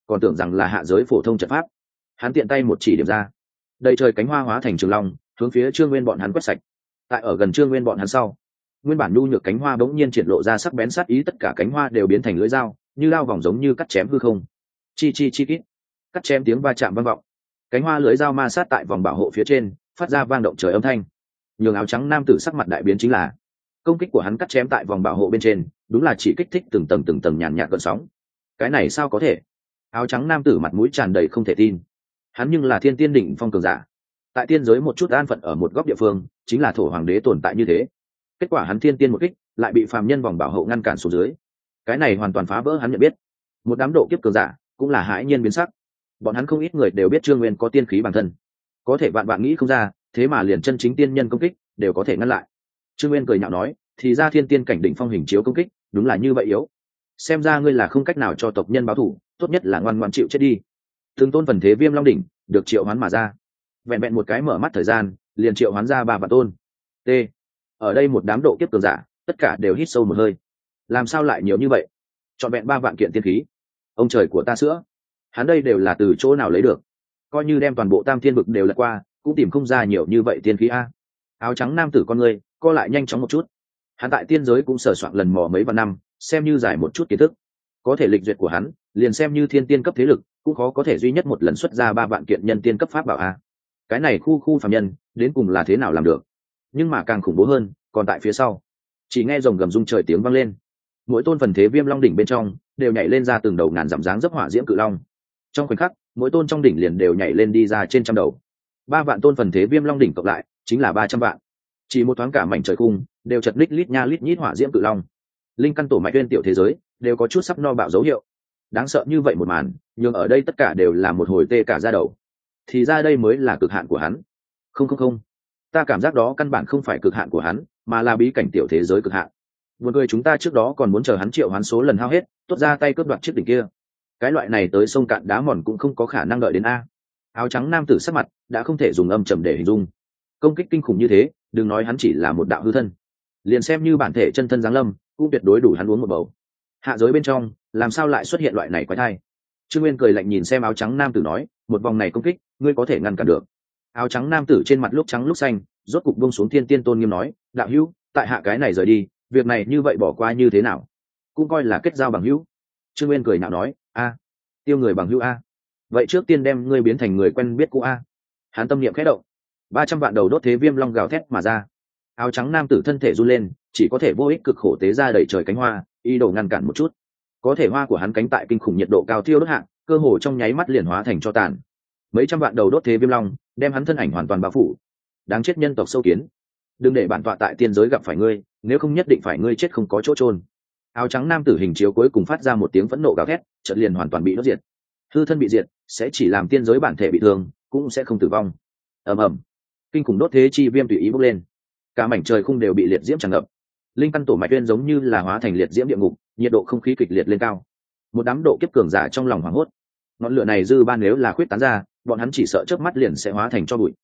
còn tưởng rằng là hạ giới phổ thông trận pháp. Hắn tiện tay một chỉ điểm ra, đầy trời cánh hoa hóa thành trường long, hướng phía Trương Nguyên bọn hắn quét sạch. Tại ở gần Trương Nguyên bọn hắn sau, nguyên bản nhu nhược cánh hoa bỗng nhiên triển lộ ra sắc bén sát ý, tất cả cánh hoa đều biến thành lưỡi dao, như lao vòng giống như cắt chém hư không. Chi chi chi kít, cắt chém tiếng va chạm vang vọng, cánh hoa lưỡi dao ma sát tại vòng bảo hộ phía trên, phát ra vang động trời âm thanh. Nhường áo trắng nam tử sắc mặt đại biến chính là công kích của hắn cắt chém tại vòng bảo hộ bên trên, đúng là chỉ kích thích từng tầng nhàn nhạt gợn sóng. Cái này sao có thể? Áo trắng nam tử mặt mũi tràn đầy không thể tin. Hắn nhưng là thiên tiên đỉnh phong cường giả, tại tiên giới một chút an phận ở một góc địa phương, chính là thổ hoàng đế tồn tại như thế. Kết quả hắn thiên tiên một kích, lại bị phàm nhân vòng bảo hộ ngăn cản xuống dưới. Cái này hoàn toàn phá vỡ hắn nhận biết. Một đám độ kiếp cường giả cũng là hãi nhiên biến sắc. Bọn hắn không ít người đều biết Trương Nguyên có tiên khí bản thân, có thể vạn nghĩ không ra, thế mà liền chân chính tiên nhân công kích đều có thể ngăn lại. Trương Nguyên cười nhạo nói, thì ra thiên tiên cảnh đỉnh phong hình chiếu công kích đúng là như vậy yếu. Xem ra ngươi là không cách nào cho tộc nhân báo thù, tốt nhất là ngoan ngoãn chịu chết đi. Từng tôn phần thế viêm long đỉnh được triệu hoán mà ra, vẹn vẹn một cái mở mắt thời gian liền triệu hoán ra 3 vạn tôn. T. Ở đây một đám độ kiếp cường giả tất cả đều hít sâu một hơi. Làm sao lại nhiều như vậy? Trọn vẹn 3 vạn kiện tiên khí. Ông trời của ta sữa, hắn đây đều là từ chỗ nào lấy được? Coi như đem toàn bộ tam thiên vực đều lật qua, cũng tìm không ra nhiều như vậy tiên khí a. Áo trắng nam tử con người co lại nhanh chóng một chút. Hắn tại tiên giới cũng sờ soạn lần mò mấy vạn năm, xem như giải một chút kiến thức. Có thể lịch duyệt của hắn, liền xem như thiên tiên cấp thế lực, cũng khó có thể duy nhất một lần xuất ra 3 vạn kiện nhân tiên cấp pháp bảo a. Cái này khu phàm nhân, đến cùng là thế nào làm được? Nhưng mà càng khủng bố hơn, còn tại phía sau. Chỉ nghe rồng gầm rung trời tiếng vang lên. Mỗi tôn phần thế viêm long đỉnh bên trong đều nhảy lên ra từng đầu ngàn dặm dáng dấp hỏa diễm cự long. Trong khoảnh khắc, mỗi tôn trong đỉnh liền đều nhảy lên đi ra trên trăm đầu. 3 vạn tôn phần thế viêm long đỉnh cộng lại, chính là 300 vạn. Chỉ một thoáng cả mảnh trời cung đều chật ních lít nha lít nhít hỏa diễm cự long. Linh căn tổ mạch uyên tiểu thế giới đều có chút sắp no bạo dấu hiệu. Đáng sợ như vậy một màn, nhưng ở đây tất cả đều là một hồi tê cả da đầu. Thì ra đây mới là cực hạn của hắn. Không, ta cảm giác đó căn bản không phải cực hạn của hắn, mà là bí cảnh tiểu thế giới cực hạn. Buồn cười, chúng ta trước đó còn muốn chờ hắn triệu hoán số lần hao hết, tốt ra tay cướp đoạt chiếc đỉnh kia. Cái loại này tới sông cạn đá mòn cũng không có khả năng đợi đến a. Áo trắng nam tử sắc mặt đã không thể dùng âm trầm để hình dung. Công kích kinh khủng như thế, đừng nói hắn chỉ là một đạo hư thân, liền xem như bản thể chân thân giáng lâm, cũng tuyệt đối đủ hắn uống một bầu. Hạ giới bên trong, làm sao lại xuất hiện loại này quái thai? Trương Nguyên cười lạnh nhìn xem áo trắng nam tử nói, một vòng này công kích, ngươi có thể ngăn cản được? Áo trắng nam tử trên mặt lúc trắng lúc xanh, rốt cục buông xuống thiên tiên tôn nghiêm nói, đạo hữu, tại hạ cái này rời đi, việc này như vậy bỏ qua như thế nào? Cũng coi là kết giao bằng hữu. Trương Nguyên cười nhạo nói, a, tiêu người bằng hữu a, vậy trước tiên đem ngươi biến thành người quen biết cũ a. Hắn tâm niệm khẽ động, 300 vạn đầu đốt thế viêm long gào thét mà ra. Áo trắng nam tử thân thể run lên, chỉ có thể vô ích cực khổ tế ra đẩy trời cánh hoa, ý đồ ngăn cản một chút. Có thể hoa của hắn cánh tại kinh khủng nhiệt độ cao thiêu đốt hạng, cơ hồ trong nháy mắt liền hóa thành tro tàn. Mấy trăm vạn đầu đốt thế viêm long đem hắn thân ảnh hoàn toàn bao phủ. Đáng chết nhân tộc sâu kiến, đừng để bản tọa tại tiên giới gặp phải ngươi, nếu không nhất định phải ngươi chết không có chỗ chôn. Áo trắng nam tử hình chiếu cuối cùng phát ra một tiếng phẫn nộ gào thét, chợt liền hoàn toàn bị đốt diệt. Hư thân bị diệt, sẽ chỉ làm tiên giới bản thể bị thương, cũng sẽ không tử vong. Ầm ầm, kinh khủng đốt thế chi viêm tùy ý bốc lên, cả mảnh trời khung đều bị liệt diễm tràn ngập. Linh căn tổ mạch uyên giống như là hóa thành liệt diễm địa ngục, nhiệt độ không khí kịch liệt lên cao. Một đám độ kiếp cường giả trong lòng hoảng hốt. Ngọn lửa này dư ban nếu là khuyết tán ra, bọn hắn chỉ sợ chớp mắt liền sẽ hóa thành tro bụi.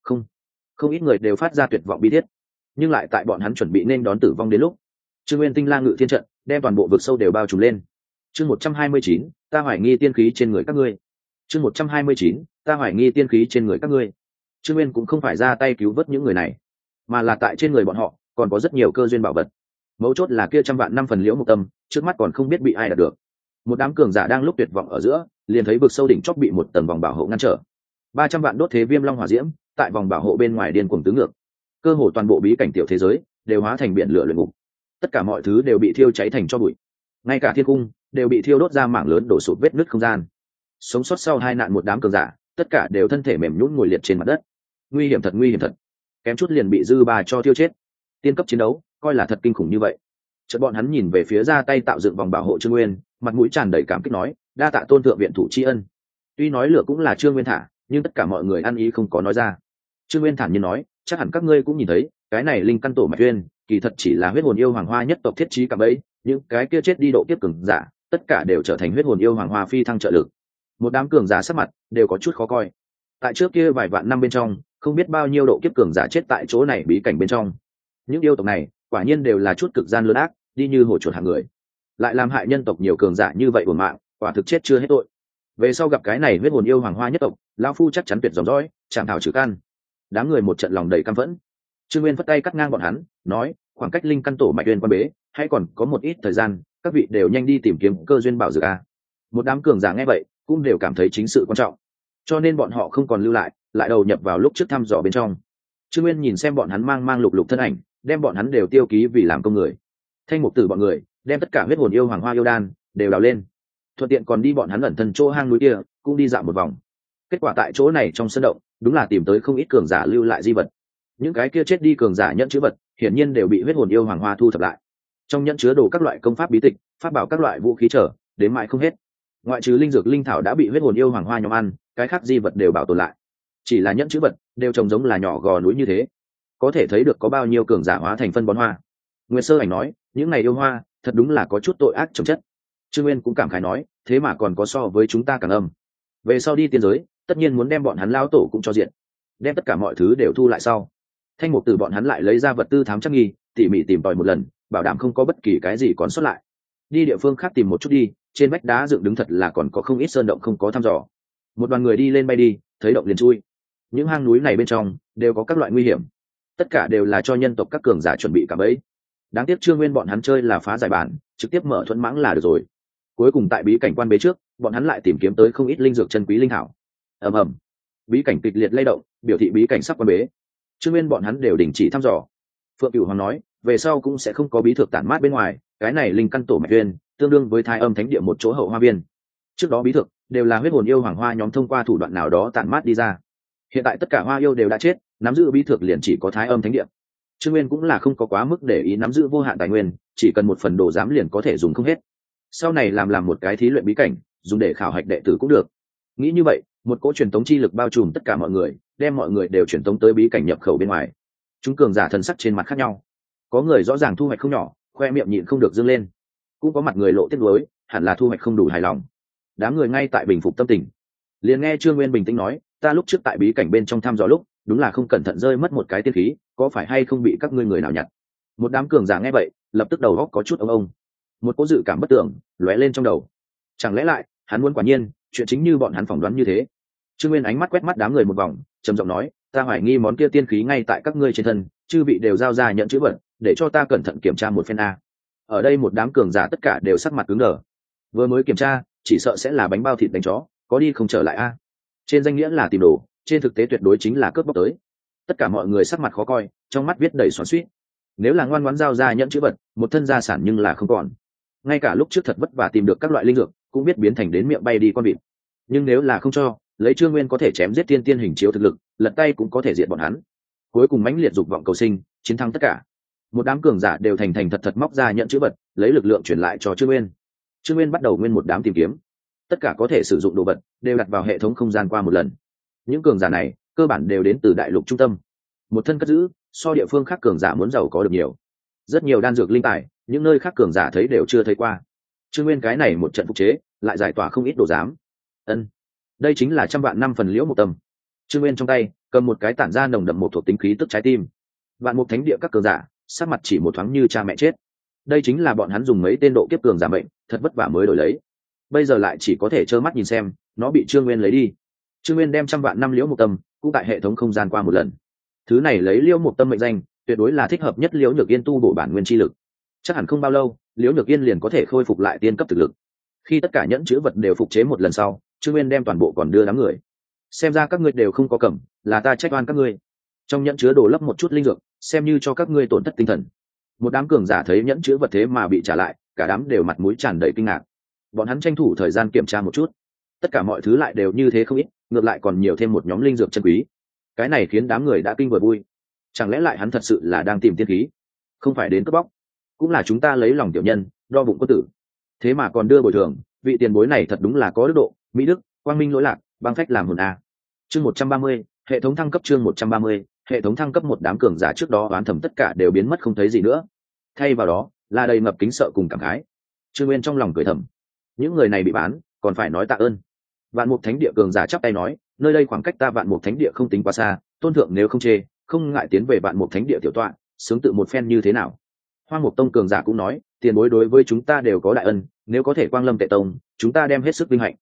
Không ít người đều phát ra tuyệt vọng bi thiết. Nhưng lại tại bọn hắn chuẩn bị nên đón tử vong đến lúc, Trương Nguyên tinh la ngự thiên trận, đem toàn bộ vực sâu đều bao trùm lên. Chương 129, ta hoài nghi tiên khí trên người các ngươi. Chương 129, ta hoài nghi tiên khí trên người các ngươi. Trương Nguyên cũng không phải ra tay cứu vớt những người này, mà là tại trên người bọn họ còn có rất nhiều cơ duyên bảo vật. Mấu chốt là kia trăm vạn năm phần liễu mục tâm, trước mắt còn không biết bị ai đạt được. Một đám cường giả đang lúc tuyệt vọng ở giữa, liền thấy vực sâu đỉnh chóp bị một tầng vòng bảo hộ ngăn trở. 300 vạn đốt thế viêm long hỏa diễm, tại vòng bảo hộ bên ngoài điên cuồng tứ ngược. Cơ hồ toàn bộ bí cảnh tiểu thế giới đều hóa thành biển lửa luyện ngục. Tất cả mọi thứ đều bị thiêu cháy thành tro bụi. Ngay cả thiên cung đều bị thiêu đốt ra mảng lớn đổ sụp vết nứt không gian. Sống sót sau hai nạn một đám cường giả, tất cả đều thân thể mềm nhũn ngồi liệt trên mặt đất. Nguy hiểm thật, kém chút liền bị dư bà cho thiêu chết. Tiên cấp chiến đấu, coi là thật kinh khủng như vậy. Chợt bọn hắn nhìn về phía ra tay tạo dựng vòng bảo hộ Trương Nguyên, mặt mũi tràn đầy cảm kích nói, đa tạ tôn thượng viện thủ tri ân. Tuy nói lửa cũng là Trương Nguyên thả, nhưng tất cả mọi người ăn ý không có nói ra. Trương Nguyên thản nhiên nói, chắc hẳn các ngươi cũng nhìn thấy, cái này linh căn tổ mạch uyên, kỳ thật chỉ là huyết hồn yêu hoàng hoa nhất tộc thiết trí cả bấy, những cái kia chết đi độ kiếp cường giả, tất cả đều trở thành huyết hồn yêu hoàng hoa phi thăng trợ lực. Một đám cường giả sắc mặt đều có chút khó coi. Tại trước kia vài vạn năm bên trong, không biết bao nhiêu độ kiếp cường giả chết tại chỗ này bí cảnh bên trong. Những yêu tộc này, quả nhiên đều là chút cực gian lớn ác, đi như hổ chuột hạng người, lại làm hại nhân tộc nhiều cường giả như vậy uổng mạng, quả thực chết chưa hết tội. về sau gặp cái này huyết hồn yêu hoàng hoa nhất tộc, lão phu chắc chắn tuyệt dòng dõi, chạm thảo trừ căn. Đám người một trận lòng đầy căm phẫn. Trương Nguyên phất tay cắt ngang bọn hắn, nói, khoảng cách linh căn tổ mạch uyên quan bế, hay còn có một ít thời gian, các vị đều nhanh đi tìm kiếm cơ duyên bảo dược a. Một đám cường giả nghe vậy, cũng đều cảm thấy chính sự quan trọng, cho nên bọn họ không còn lưu lại đầu nhập vào lúc trước thăm dò bên trong. Trương Nguyên nhìn xem bọn hắn mang lục lục thân ảnh, đem bọn hắn đều tiêu ký vì làm công người. Thanh Mục Tử bọn người đem tất cả huyết hồn yêu hoàng hoa yêu đan đều đào lên, thuận tiện còn đi bọn hắn ẩn thân chỗ hang núi kia cũng đi dạo một vòng. Kết quả tại chỗ này trong sân động đúng là tìm tới không ít cường giả lưu lại di vật. Những cái kia chết đi cường giả nhận chữ vật hiển nhiên đều bị huyết hồn yêu hoàng hoa thu thập lại. Trong nhẫn chứa đồ các loại công pháp bí tịch, pháp bảo các loại vũ khí trở đến mãi không hết. Ngoại trừ linh dược linh thảo đã bị huyết hồn yêu hoàng hoa nhóm ăn, cái khác di vật đều bảo tồn lại. Chỉ là nhẫn chữ vật đều trông giống là nhỏ gò núi như thế, có thể thấy được có bao nhiêu cường giả hóa thành phân bón hoa. Nguyệt Sơ Ảnh nói, những này yêu hoa thật đúng là có chút tội ác chồng chất. Trương Nguyên cũng cảm khái nói, thế mà còn có so với chúng ta càng âm. Về sau đi tiên giới, tất nhiên muốn đem bọn hắn lao tổ cũng cho diện, đem tất cả mọi thứ đều thu lại sau. Thanh Mục Tử bọn hắn lại lấy ra vật tư thám chắc nghi, tỉ mỉ tìm tòi một lần, bảo đảm không có bất kỳ cái gì còn sót lại. Đi địa phương khác tìm một chút đi, trên vách đá dựng đứng thật là còn có không ít sơn động không có thăm dò. Một đoàn người đi lên bay đi, thấy động liền chui. Những hang núi này bên trong đều có các loại nguy hiểm, tất cả đều là cho nhân tộc các cường giả chuẩn bị cả bẫy. Đáng tiếc Trương Nguyên bọn hắn chơi là phá giải bản, trực tiếp mở thuẫn mãng là được rồi. Cuối cùng tại bí cảnh quan bế trước, bọn hắn lại tìm kiếm tới không ít linh dược chân quý linh thảo. ầm ầm, bí cảnh kịch liệt lay động, biểu thị bí cảnh sắp quan bế. Trương Nguyên bọn hắn đều đình chỉ thăm dò. Phượng Cửu Hoàng nói, về sau cũng sẽ không có bí thực tản mát bên ngoài, cái này linh căn tổ mạch uyên tương đương với Thái Âm Thánh Địa một chỗ hậu hoa viên. Trước đó bí thực đều là huyết hồn yêu hoàng hoa nhóm thông qua thủ đoạn nào đó tản mát đi ra. Hiện tại tất cả hoa yêu đều đã chết, nắm giữ bí thực liền chỉ có Thái Âm Thánh Địa. Trương Nguyên cũng là không có quá mức để ý nắm giữ vô hạn tài nguyên, chỉ cần một phần đồ giám liền có thể dùng không hết. Sau này làm một cái thí luyện bí cảnh, dùng để khảo hạch đệ tử cũng được. Nghĩ như vậy, một cỗ truyền tống chi lực bao trùm tất cả mọi người, đem mọi người đều truyền tống tới bí cảnh nhập khẩu bên ngoài. Chúng cường giả thần sắc trên mặt khác nhau, có người rõ ràng thu hoạch không nhỏ, khoe miệng nhịn không được dương lên, cũng có mặt người lộ tiếc nuối, hẳn là thu hoạch không đủ hài lòng. Đám người ngay tại bình phục tâm tình, liền nghe Trương Nguyên bình tĩnh nói, ta lúc trước tại bí cảnh bên trong thăm dò lúc, đúng là không cẩn thận rơi mất một cái tiên khí, có phải hay không bị các ngươi người nào nhặt? Một đám cường giả nghe vậy, lập tức đầu óc có chút ông. Một cỗ dự cảm bất tưởng lóe lên trong đầu. Chẳng lẽ lại, hắn muốn quả nhiên, chuyện chính như bọn hắn phỏng đoán như thế? Trương Nguyên ánh mắt quét mắt đám người một vòng, trầm giọng nói, ta hoài nghi món kia tiên khí ngay tại các ngươi trên thân, chư vị đều giao ra nhận chữ vật, để cho ta cẩn thận kiểm tra một phen a. Ở đây một đám cường giả tất cả đều sắc mặt cứng đờ. Vừa mới kiểm tra, chỉ sợ sẽ là bánh bao thịt đánh chó, có đi không trở lại a. Trên danh nghĩa là tìm đồ, trên thực tế tuyệt đối chính là cướp bóc tới. Tất cả mọi người sắc mặt khó coi, trong mắt viết đầy xoắn xuýt. Nếu là ngoan ngoãn giao ra nhận chữ vật, một thân gia sản nhưng là không còn. Ngay cả lúc trước thật vất vả tìm được các loại linh dược, cũng biết biến thành đến miệng bay đi con vịt. Nhưng nếu là không cho, lấy Trương Nguyên có thể chém giết tiên hình chiếu thực lực, lật tay cũng có thể diệt bọn hắn. Cuối cùng mãnh liệt dục vọng cầu sinh, chiến thắng tất cả. Một đám cường giả đều thành thật móc ra nhận chữ vật, lấy lực lượng chuyển lại cho Trương Nguyên. Trương Nguyên bắt đầu nguyên một đám tìm kiếm, tất cả có thể sử dụng đồ vật đều đặt vào hệ thống không gian qua một lần. Những cường giả này cơ bản đều đến từ đại lục trung tâm, một thân cất giữ so địa phương khác cường giả muốn giàu có được nhiều. Rất nhiều đan dược linh tài, những nơi khác cường giả thấy đều chưa thấy qua. Trương Nguyên cái này một trận phục chế, lại giải tỏa không ít đồ giám. Đây chính là trăm vạn năm phần liễu một tâm. Trương Nguyên trong tay cầm một cái tản ra nồng đậm một thuộc tính khí tức trái tim. Vạn Mục Thánh Địa các cường giả sắc mặt chỉ một thoáng như cha mẹ chết. Đây chính là bọn hắn dùng mấy tên độ kiếp cường giả mệnh, thật vất vả mới đổi lấy, bây giờ lại chỉ có thể trơ mắt nhìn xem nó bị Trương Nguyên lấy đi. Trương Nguyên đem trăm vạn năm liễu một tâm cũng tại hệ thống không gian qua một lần. Thứ này lấy liễu một tâm mệnh danh, tuyệt đối là thích hợp nhất liễu nhược yên tu bổ bản nguyên chi lực. Chắc hẳn không bao lâu, liễu nhược yên liền có thể khôi phục lại tiên cấp thực lực. Khi tất cả nhẫn chữ vật đều phục chế một lần sau, Trương Nguyên đem toàn bộ còn đưa đám người. Xem ra các ngươi đều không có cầm, là ta trách oan các ngươi. Trong nhẫn chứa đồ lấp một chút linh dược, xem như cho các ngươi tổn thất tinh thần. Một đám cường giả thấy nhẫn chứa vật thế mà bị trả lại, cả đám đều mặt mũi tràn đầy kinh ngạc. Bọn hắn tranh thủ thời gian kiểm tra một chút, tất cả mọi thứ lại đều như thế không ít, ngược lại còn nhiều thêm một nhóm linh dược chân quý. Cái này khiến đám người đã kinh vừa vui. Chẳng lẽ lại hắn thật sự là đang tìm tiên khí, không phải đến cướp bóc? Cũng là chúng ta lấy lòng tiểu nhân, đo bụng quân tử, thế mà còn đưa bồi thường. Vị tiền bối này thật đúng là có đức độ, mỹ đức, quang minh lỗi lạc, băng phách làm hồn a. Chương 130, hệ thống thăng cấp. Chương 130, hệ thống thăng cấp. Một đám cường giả trước đó oán thầm tất cả đều biến mất không thấy gì nữa, thay vào đó là đầy ngập kính sợ cùng cảm khái. Trương Nguyên trong lòng cười thầm, những người này bị bán còn phải nói tạ ơn. Vạn Mục Thánh Địa cường giả chắp tay nói, nơi đây khoảng cách ta Vạn Mục Thánh Địa không tính quá xa, tôn thượng nếu không chê, không ngại tiến về Vạn Mục Thánh Địa tiểu tọa, sướng tự một phen như thế nào? Hoang Mục Tông cường giả cũng nói, tiền bối đối với chúng ta đều có đại ân, nếu có thể quang lâm Tệ Tông, chúng ta đem hết sức vinh hạnh.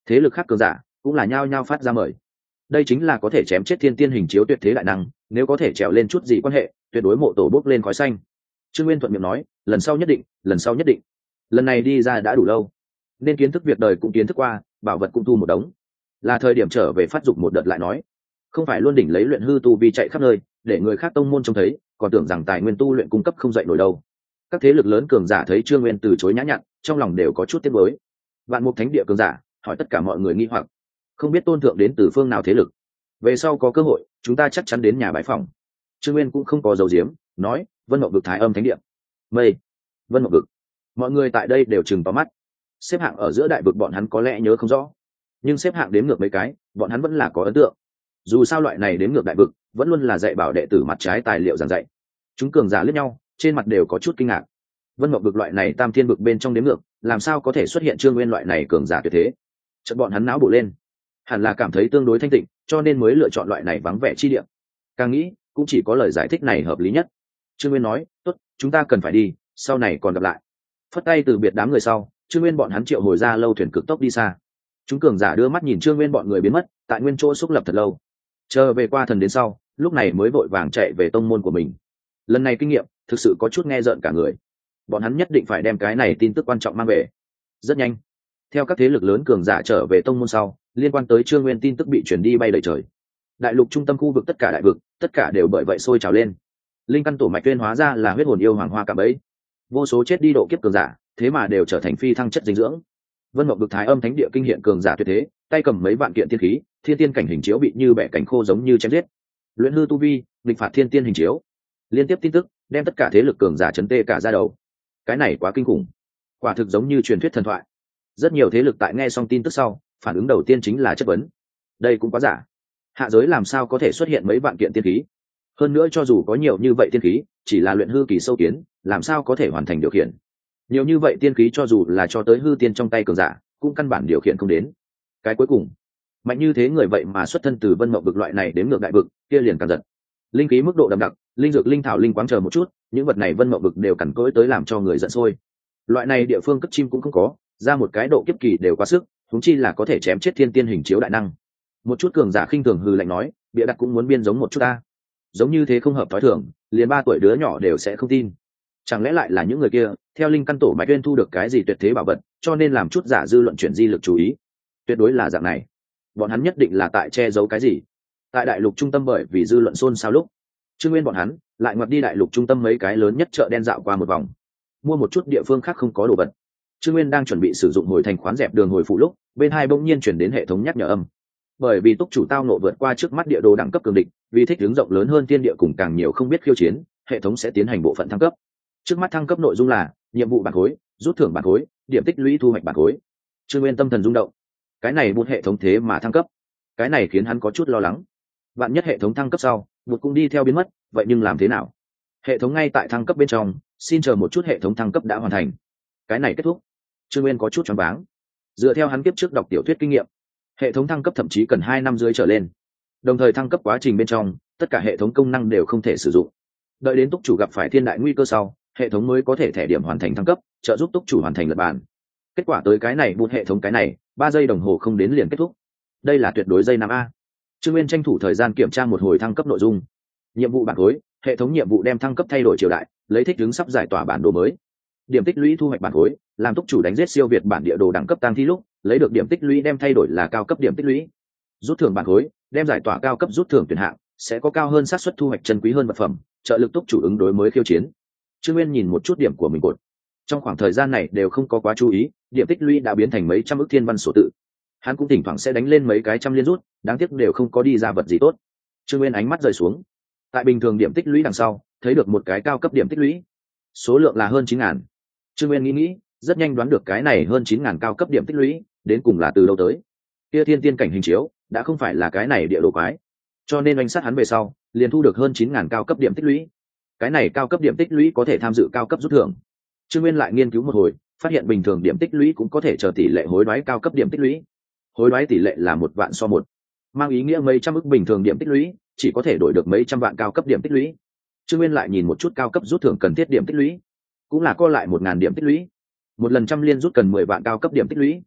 thế lực khác cường giả cũng là nhao nhao phát ra mời. Đây chính là có thể chém chết thiên tiên hình chiếu tuyệt thế đại năng, nếu có thể trèo lên chút gì quan hệ, tuyệt đối mộ tổ bốc lên khói xanh. Trương Nguyên thuận miệng nói, lần sau nhất định, lần sau nhất định. Lần này đi ra đã đủ lâu, nên kiến thức việc đời cũng kiến thức qua, bảo vật cũng thu một đống, là thời điểm trở về phát dục một đợt lại nói. Không phải luôn đỉnh lấy luyện hư tu vi chạy khắp nơi, để người khác tông môn trông thấy, còn tưởng rằng tài nguyên tu luyện cung cấp không dậy nổi đâu. Các thế lực lớn cường giả thấy Trương Nguyên từ chối nhã nhặn, trong lòng đều có chút tiếc nuối. Vạn Mục Thánh Địa cường giả hỏi tất cả mọi người nghi hoặc, không biết tôn thượng đến từ phương nào thế lực. Về sau có cơ hội, chúng ta chắc chắn đến nhà bái phỏng. Trương Nguyên cũng không có dầu diếm, nói, Vân Mộng Vực Thái Âm Thánh Địa. Mây, Vân Mộng Vực. Mọi người tại đây đều trừng to mắt. Xếp hạng ở giữa đại vực bọn hắn có lẽ nhớ không rõ, nhưng xếp hạng đếm ngược mấy cái, bọn hắn vẫn là có ấn tượng. Dù sao loại này đếm ngược đại vực vẫn luôn là dạy bảo đệ tử mặt trái tài liệu giảng dạy. Chúng cường giả liếc nhau, trên mặt đều có chút kinh ngạc. Vân Mộng Vực loại này tam thiên vực bên trong đếm ngược, làm sao có thể xuất hiện Trương Nguyên loại này cường giả tuyệt thế? Chợt bọn hắn não bộ lên, hẳn là cảm thấy tương đối thanh tịnh, cho nên mới lựa chọn loại này vắng vẻ chi địa. Càng nghĩ, cũng chỉ có lời giải thích này hợp lý nhất. Trương Nguyên nói, tốt, chúng ta cần phải đi, sau này còn gặp lại. Phất tay từ biệt đám người sau, Trương Nguyên bọn hắn triệu hồi ra lâu thuyền cực tốc đi xa. Chúng cường giả đưa mắt nhìn Trương Nguyên bọn người biến mất, tại nguyên chỗ xúc lập thật lâu. Chờ về qua thần đến sau, lúc này mới vội vàng chạy về tông môn của mình. Lần này kinh nghiệm thực sự có chút nghe rợn cả người. Bọn hắn nhất định phải đem cái này tin tức quan trọng mang về. Rất nhanh, theo các thế lực lớn cường giả trở về tông môn sau, liên quan tới Trương Nguyên tin tức bị truyền đi bay đầy trời. Đại lục trung tâm khu vực tất cả đại vực, tất cả đều bởi vậy sôi trào lên. Linh căn tổ mạch tuyên hóa ra là huyết hồn yêu hoàng hoa cạm ấy. Vô số chết đi độ kiếp cường giả, thế mà đều trở thành phi thăng chất dinh dưỡng. Vân Mộng Vực Thái Âm Thánh Địa kinh hiện cường giả tuyệt thế, tay cầm mấy vạn kiện tiên khí, thiên tiên cảnh hình chiếu bị như bẻ cánh khô giống như chém giết. Luyện hư tu vi, nghịch phạt thiên tiên hình chiếu. Liên tiếp tin tức, đem tất cả thế lực cường giả chấn tê cả da đầu. Cái này quá kinh khủng, quả thực giống như truyền thuyết thần thoại. Rất nhiều thế lực tại nghe xong tin tức sau, phản ứng đầu tiên chính là chất vấn. Đây cũng quá giả. Hạ giới làm sao có thể xuất hiện mấy vạn kiện tiên khí? Hơn nữa cho dù có nhiều như vậy tiên khí, chỉ là luyện hư kỳ sâu kiến, làm sao có thể hoàn thành điều khiển? Nhiều như vậy tiên khí cho dù là cho tới hư tiên trong tay cường giả, cũng căn bản điều khiển không đến. Cái cuối cùng, mạnh như thế người vậy mà xuất thân từ Vân Mộng Vực loại này đến ngược đại vực, kia liền càng giận. Linh khí mức độ đậm đặc, linh dược linh thảo linh quáng chờ một chút, những vật này Vân Mộng Vực đều cằn cỗi tới làm cho người giận sôi. Loại này địa phương cất chim cũng không có, ra một cái độ kiếp kỳ đều quá sức, huống chi là có thể chém chết thiên tiên hình chiếu đại năng. Một chút cường giả khinh thường hừ lạnh nói, bịa đặt cũng muốn biên giống một chút ta. Giống như thế không hợp thói thường, liền 3 tuổi đứa nhỏ đều sẽ không tin. Chẳng lẽ lại là những người kia theo linh căn tổ mạch tuyên thu được cái gì tuyệt thế bảo vật, cho nên làm chút giả dư luận chuyển di lực chú ý? Tuyệt đối là dạng này. Bọn hắn nhất định là tại che giấu cái gì. Tại đại lục trung tâm bởi vì dư luận xôn xao lúc, Trương Nguyên bọn hắn lại ngoặt đi đại lục trung tâm mấy cái lớn nhất chợ đen dạo qua một vòng, mua một chút địa phương khác không có đồ vật. Trương Nguyên đang chuẩn bị sử dụng hồi thành khoán dẹp đường hồi phụ lúc, bên hai bỗng nhiên chuyển đến hệ thống nhắc nhở âm. Bởi vì túc chủ tao nộ vượt qua trước mắt địa đồ đẳng cấp cường địch, vì thích ứng rộng lớn hơn tiên địa cùng càng nhiều không biết khiêu chiến, hệ thống sẽ tiến hành bộ phận thăng cấp. Trước mắt thăng cấp nội dung là nhiệm vụ bản khối, rút thưởng bản khối, điểm tích lũy thu hoạch bản khối. Trương Nguyên tâm thần rung động. Cái này một hệ thống thế mà thăng cấp, cái này khiến hắn có chút lo lắng. Vạn nhất hệ thống thăng cấp sau, một cũng đi theo biến mất, vậy nhưng làm thế nào? Hệ thống ngay tại thăng cấp bên trong, xin chờ một chút, hệ thống thăng cấp đã hoàn thành. Cái này kết thúc. Trương Nguyên có chút choáng váng. Dựa theo hắn kiếp trước đọc tiểu thuyết kinh nghiệm, hệ thống thăng cấp thậm chí cần 2 năm dưới trở lên. Đồng thời thăng cấp quá trình bên trong, tất cả hệ thống công năng đều không thể sử dụng. Đợi đến túc chủ gặp phải thiên đại nguy cơ sau, hệ thống mới có thể thẻ điểm hoàn thành thăng cấp, trợ giúp túc chủ hoàn thành lật bàn. Kết quả tới cái này một hệ thống cái này, 3 giây đồng hồ không đến liền kết thúc. Đây là tuyệt đối dây 5A. Trương Nguyên tranh thủ thời gian kiểm tra một hồi thăng cấp nội dung. Nhiệm vụ bản khối, hệ thống nhiệm vụ đem thăng cấp thay đổi triều đại, lấy thích ứng sắp giải tỏa bản đồ mới. Điểm tích lũy thu hoạch bản khối, làm túc chủ đánh giết siêu việt bản địa đồ đẳng cấp tăng thi lúc, lấy được điểm tích lũy đem thay đổi là cao cấp điểm tích lũy. Rút thưởng bản khối, đem giải tỏa cao cấp rút thưởng tuyển hạng, sẽ có cao hơn xác suất thu hoạch chân quý hơn vật phẩm, trợ lực túc chủ ứng đối mới khiêu chiến. Trương Nguyên nhìn một chút điểm của mình cột. Trong khoảng thời gian này đều không có quá chú ý, điểm tích lũy đã biến thành mấy trăm ức thiên văn sổ tự. Hắn cũng thỉnh thoảng sẽ đánh lên mấy cái trăm liên rút, đáng tiếc đều không có đi ra vật gì tốt. Trương Nguyên ánh mắt rời xuống. Tại bình thường điểm tích lũy đằng sau, thấy được một cái cao cấp điểm tích lũy. Số lượng là hơn 9.000. Trương Nguyên nghĩ, rất nhanh đoán được cái này hơn 9.000 cao cấp điểm tích lũy, đến cùng là từ đâu tới. Kia thiên tiên cảnh hình chiếu, đã không phải là cái này địa đồ quái. Cho nên anh sát hắn về sau, liền thu được hơn 9.000 cao cấp điểm tích lũy. Cái này cao cấp điểm tích lũy có thể tham dự cao cấp rút thưởng. Trương Nguyên lại nghiên cứu một hồi, phát hiện bình thường điểm tích lũy cũng có thể chờ tỷ lệ hối đoái cao cấp điểm tích lũy. Hối đoái tỷ lệ là 1 vạn so 1, mang ý nghĩa mấy trăm ức bình thường điểm tích lũy chỉ có thể đổi được mấy trăm vạn cao cấp điểm tích lũy. Trương Nguyên lại nhìn một chút cao cấp rút thưởng cần thiết điểm tích lũy, cũng là co lại 1.000 điểm tích lũy. Một lần trăm liên rút cần 10 vạn cao cấp điểm tích lũy.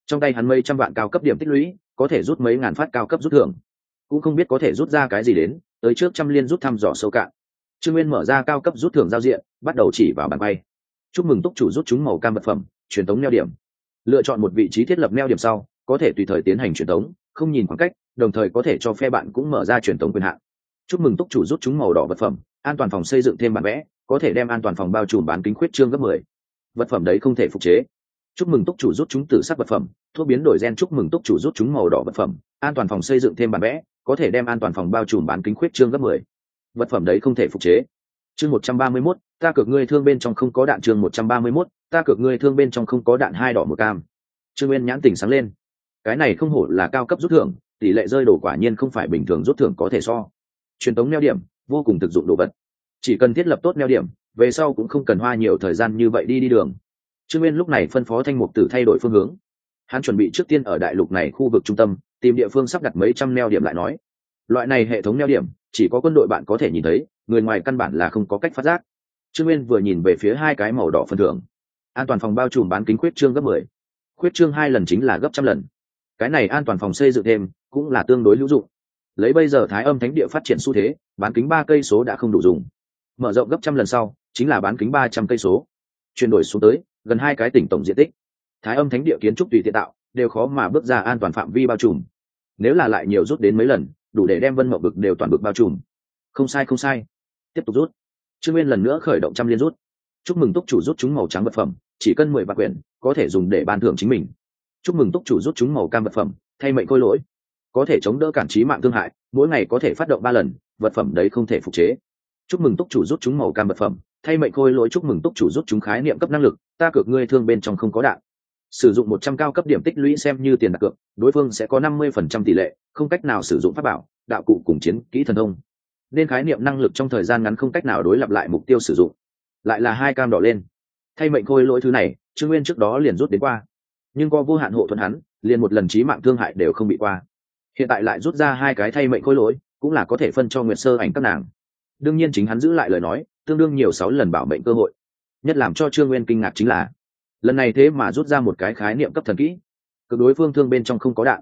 Trong tay hắn mấy trăm vạn cao cấp điểm tích lũy, có thể rút mấy ngàn phát cao cấp rút thưởng, cũng không biết có thể rút ra cái gì đến. Tới trước trăm liên rút thăm dò sâu cạn. Trương Nguyên mở ra cao cấp rút thưởng giao diện, bắt đầu chỉ vào bàn bay. Chúc mừng túc chủ rút trúng màu cam vật phẩm, truyền tống neo điểm. Lựa chọn một vị trí thiết lập neo điểm sau, có thể tùy thời tiến hành truyền tống, không nhìn khoảng cách, đồng thời có thể cho phe bạn cũng mở ra truyền tống quyền hạn. Chúc mừng túc chủ rút trúng màu đỏ vật phẩm, an toàn phòng xây dựng thêm bản vẽ, có thể đem an toàn phòng bao trùm bán kính khuyết trương gấp 10. Vật phẩm đấy không thể phục chế. Chúc mừng túc chủ rút trúng tử sắc vật phẩm, thuốc biến đổi gen. Chúc mừng túc chủ rút trúng màu đỏ vật phẩm, an toàn phòng xây dựng thêm bản vẽ, có thể đem an toàn phòng bao trùm bán kính khuyết trương gấp 10. Vật phẩm đấy không thể phục chế. Chương 131, ta cược ngươi thương bên trong không có đạn. Chương 131, ta cược ngươi thương bên trong không có đạn. Hai đỏ một cam. Trương Nguyên nhãn tỉnh sáng lên. Cái này không hổ là cao cấp rút thưởng, tỷ lệ rơi đồ quả nhiên không phải bình thường rút thưởng có thể so. Truyền tống neo điểm, vô cùng thực dụng đồ vật. Chỉ cần thiết lập tốt neo điểm, về sau cũng không cần hoa nhiều thời gian như vậy đi đường. Trương Nguyên lúc này phân phó Thanh Mục Tử thay đổi phương hướng. Hắn chuẩn bị trước tiên ở đại lục này khu vực trung tâm tìm địa phương sắp đặt mấy trăm neo điểm lại nói. Loại này hệ thống neo điểm chỉ có quân đội bạn có thể nhìn thấy, người ngoài căn bản là không có cách phát giác. Trương Nguyên vừa nhìn về phía hai cái màu đỏ phần thưởng. An toàn phòng bao trùm bán kính khuyết trương gấp 10. Khuyết trương 2 lần chính là gấp trăm lần. Cái này an toàn phòng xây dựng thêm cũng là tương đối hữu dụng. Lấy bây giờ Thái Âm Thánh Địa phát triển xu thế, bán kính 3 cây số đã không đủ dùng. Mở rộng gấp trăm lần sau, chính là bán kính 300 cây số. Chuyển đổi xuống tới, gần 2 cái tỉnh tổng diện tích. Thái Âm Thánh Địa kiến trúc tùy tiện tạo, đều khó mà bước ra an toàn phạm vi bao trùm. Nếu là lại nhiều rút đến mấy lần, đủ để đem Vân Mộng Vực đều toàn vực bao trùm. Không sai không sai. Tiếp tục rút. Trương Nguyên lần nữa khởi động trăm liên rút. Chúc mừng túc chủ rút trúng màu trắng vật phẩm, chỉ cân 10 vạn quyển, có thể dùng để ban thưởng chính mình. Chúc mừng túc chủ rút trúng màu cam vật phẩm, thay mệnh khôi lỗi, có thể chống đỡ cản trí mạng thương hại, mỗi ngày có thể phát động 3 lần, vật phẩm đấy không thể phục chế. Chúc mừng túc chủ rút trúng màu cam vật phẩm, thay mệnh khôi lỗi. Chúc mừng túc chủ rút trúng khái niệm cấp năng lực, ta cược ngươi thương bên trong không có đạn. Sử dụng 100 cao cấp điểm tích lũy xem như tiền đặt cược, đối phương sẽ có 50% tỷ lệ không cách nào sử dụng pháp bảo, đạo cụ cùng chiến kỹ thần thông, nên khái niệm năng lực trong thời gian ngắn không cách nào đối lập lại mục tiêu sử dụng. Lại là 2 cam đỏ lên. Thay mệnh khôi lỗi thứ này, Trương Nguyên trước đó liền rút đến qua, nhưng có vô hạn hộ thuẫn hắn, liền một lần chí mạng thương hại đều không bị qua. Hiện tại lại rút ra 2 cái thay mệnh khôi lỗi, cũng là có thể phân cho Nguyệt Sơ Ảnh các nàng. Đương nhiên chính hắn giữ lại lời nói, tương đương nhiều 6 lần bảo mệnh cơ hội. Nhất làm cho Trương Nguyên kinh ngạc chính là, lần này thế mà rút ra một cái khái niệm cấp thần kỹ. Cực đối phương thương bên trong không có đạn,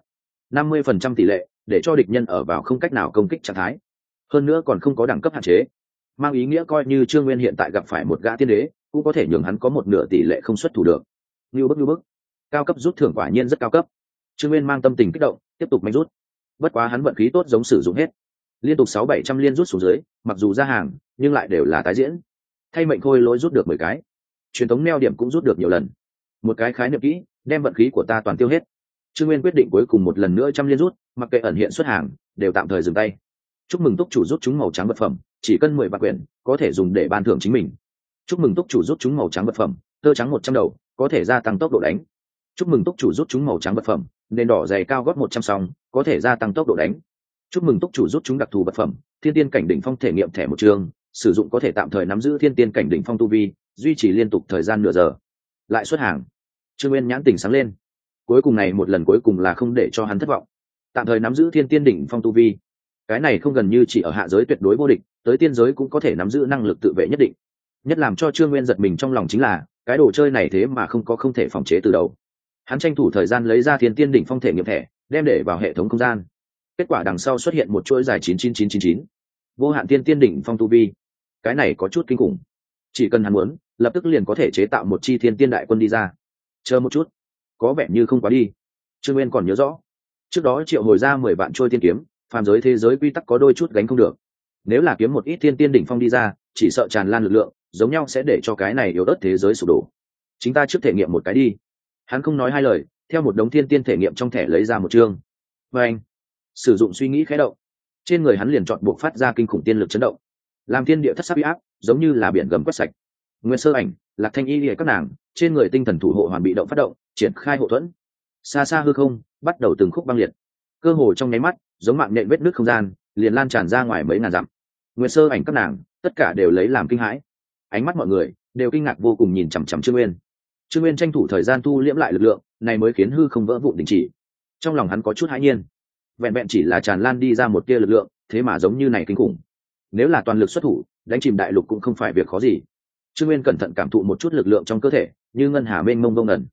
50% tỷ lệ, để cho địch nhân ở vào không cách nào công kích trạng thái. Hơn nữa còn không có đẳng cấp hạn chế, mang ý nghĩa coi như Trương Nguyên hiện tại gặp phải một gã tiên đế, cũng có thể nhường hắn có một nửa tỷ lệ không xuất thủ được. Như bức, cao cấp rút thưởng quả nhiên rất cao cấp. Trương Nguyên mang tâm tình kích động, tiếp tục mạnh rút. Bất quá hắn vận khí tốt giống sử dụng hết, liên tục 600-700 liên rút xuống dưới, mặc dù ra hàng, nhưng lại đều là tái diễn. Thay mệnh khôi lỗi rút được 10 cái, truyền thống neo điểm cũng rút được nhiều lần. Một cái khái niệm kỹ, đem vận khí của ta toàn tiêu hết. Trương Nguyên quyết định cuối cùng một lần nữa trăm liên rút, mặc kệ ẩn hiện xuất hàng, đều tạm thời dừng tay. Chúc mừng túc chủ rút trúng màu trắng vật phẩm, chỉ cân 10 vạn quyển, có thể dùng để ban thưởng chính mình. Chúc mừng túc chủ rút trúng màu trắng vật phẩm, tơ trắng 100 đầu, có thể gia tăng tốc độ đánh. Chúc mừng túc chủ rút trúng màu trắng vật phẩm, nền đỏ dày cao gót 100 song, có thể gia tăng tốc độ đánh. Chúc mừng túc chủ rút trúng đặc thù vật phẩm, thiên tiên cảnh đỉnh phong thể nghiệm thẻ một trường, sử dụng có thể tạm thời nắm giữ thiên tiên cảnh đỉnh phong tu vi, duy trì liên tục thời gian nửa giờ. Lại xuất hàng. Trương Nguyên nhãn tỉnh sáng lên. Cuối cùng này một lần cuối cùng là không để cho hắn thất vọng. Tạm thời nắm giữ thiên tiên đỉnh phong tu vi, cái này không gần như chỉ ở hạ giới tuyệt đối vô địch, tới tiên giới cũng có thể nắm giữ năng lực tự vệ nhất định. Nhất làm cho Trương Nguyên giật mình trong lòng chính là, cái đồ chơi này thế mà không thể phòng chế từ đầu. Hắn tranh thủ thời gian lấy ra thiên tiên đỉnh phong thể nghiệm thẻ, đem để vào hệ thống không gian. Kết quả đằng sau xuất hiện một chuỗi dài 99999, vô hạn thiên tiên đỉnh phong tu vi. Cái này có chút kinh khủng. Chỉ cần hắn muốn, lập tức liền có thể chế tạo một chi thiên tiên đại quân đi ra. Chờ một chút, có vẻ như không quá đi. Trương Nguyên còn nhớ rõ, trước đó triệu hồi ra 10 vạn trôi tiên kiếm, phàm giới thế giới quy tắc có đôi chút gánh không được. Nếu là kiếm một ít thiên tiên đỉnh phong đi ra, chỉ sợ tràn lan lực lượng, giống nhau sẽ để cho cái này yếu ớt thế giới sụp đổ. Chúng ta trước thể nghiệm một cái đi. Hắn không nói hai lời, theo một đống thiên tiên thể nghiệm trong thẻ lấy ra một chương. Và anh sử dụng suy nghĩ khẽ động, trên người hắn liền chọn buộc phát ra kinh khủng tiên lực chấn động, làm thiên địa thất sắc uy áp, giống như là biển gầm quét sạch. Nguyên Sơ Ảnh, Lạc Thanh Y lìa các nàng, trên người tinh thần thủ hộ hoàn bị động phát động, triển khai hộ thuẫn. Xa xa hư không, bắt đầu từng khúc băng liệt. Cơ hồ trong nháy mắt, giống mạng nhện vết nước không gian, liền lan tràn ra ngoài mấy ngàn dặm. Nguyên Sơ Ảnh các nàng, tất cả đều lấy làm kinh hãi. Ánh mắt mọi người đều kinh ngạc vô cùng nhìn chằm chằm Trương Nguyên. Trương Nguyên tranh thủ thời gian thu liễm lại lực lượng, này mới khiến hư không vỡ vụn đình chỉ. Trong lòng hắn có chút hãi nhiên, vẹn vẹn chỉ là tràn lan đi ra một tia lực lượng, thế mà giống như này kinh khủng. Nếu là toàn lực xuất thủ, đánh chìm đại lục cũng không phải việc khó gì. Trương Nguyên cẩn thận cảm thụ một chút lực lượng trong cơ thể, như ngân hà mênh mông vô ngần.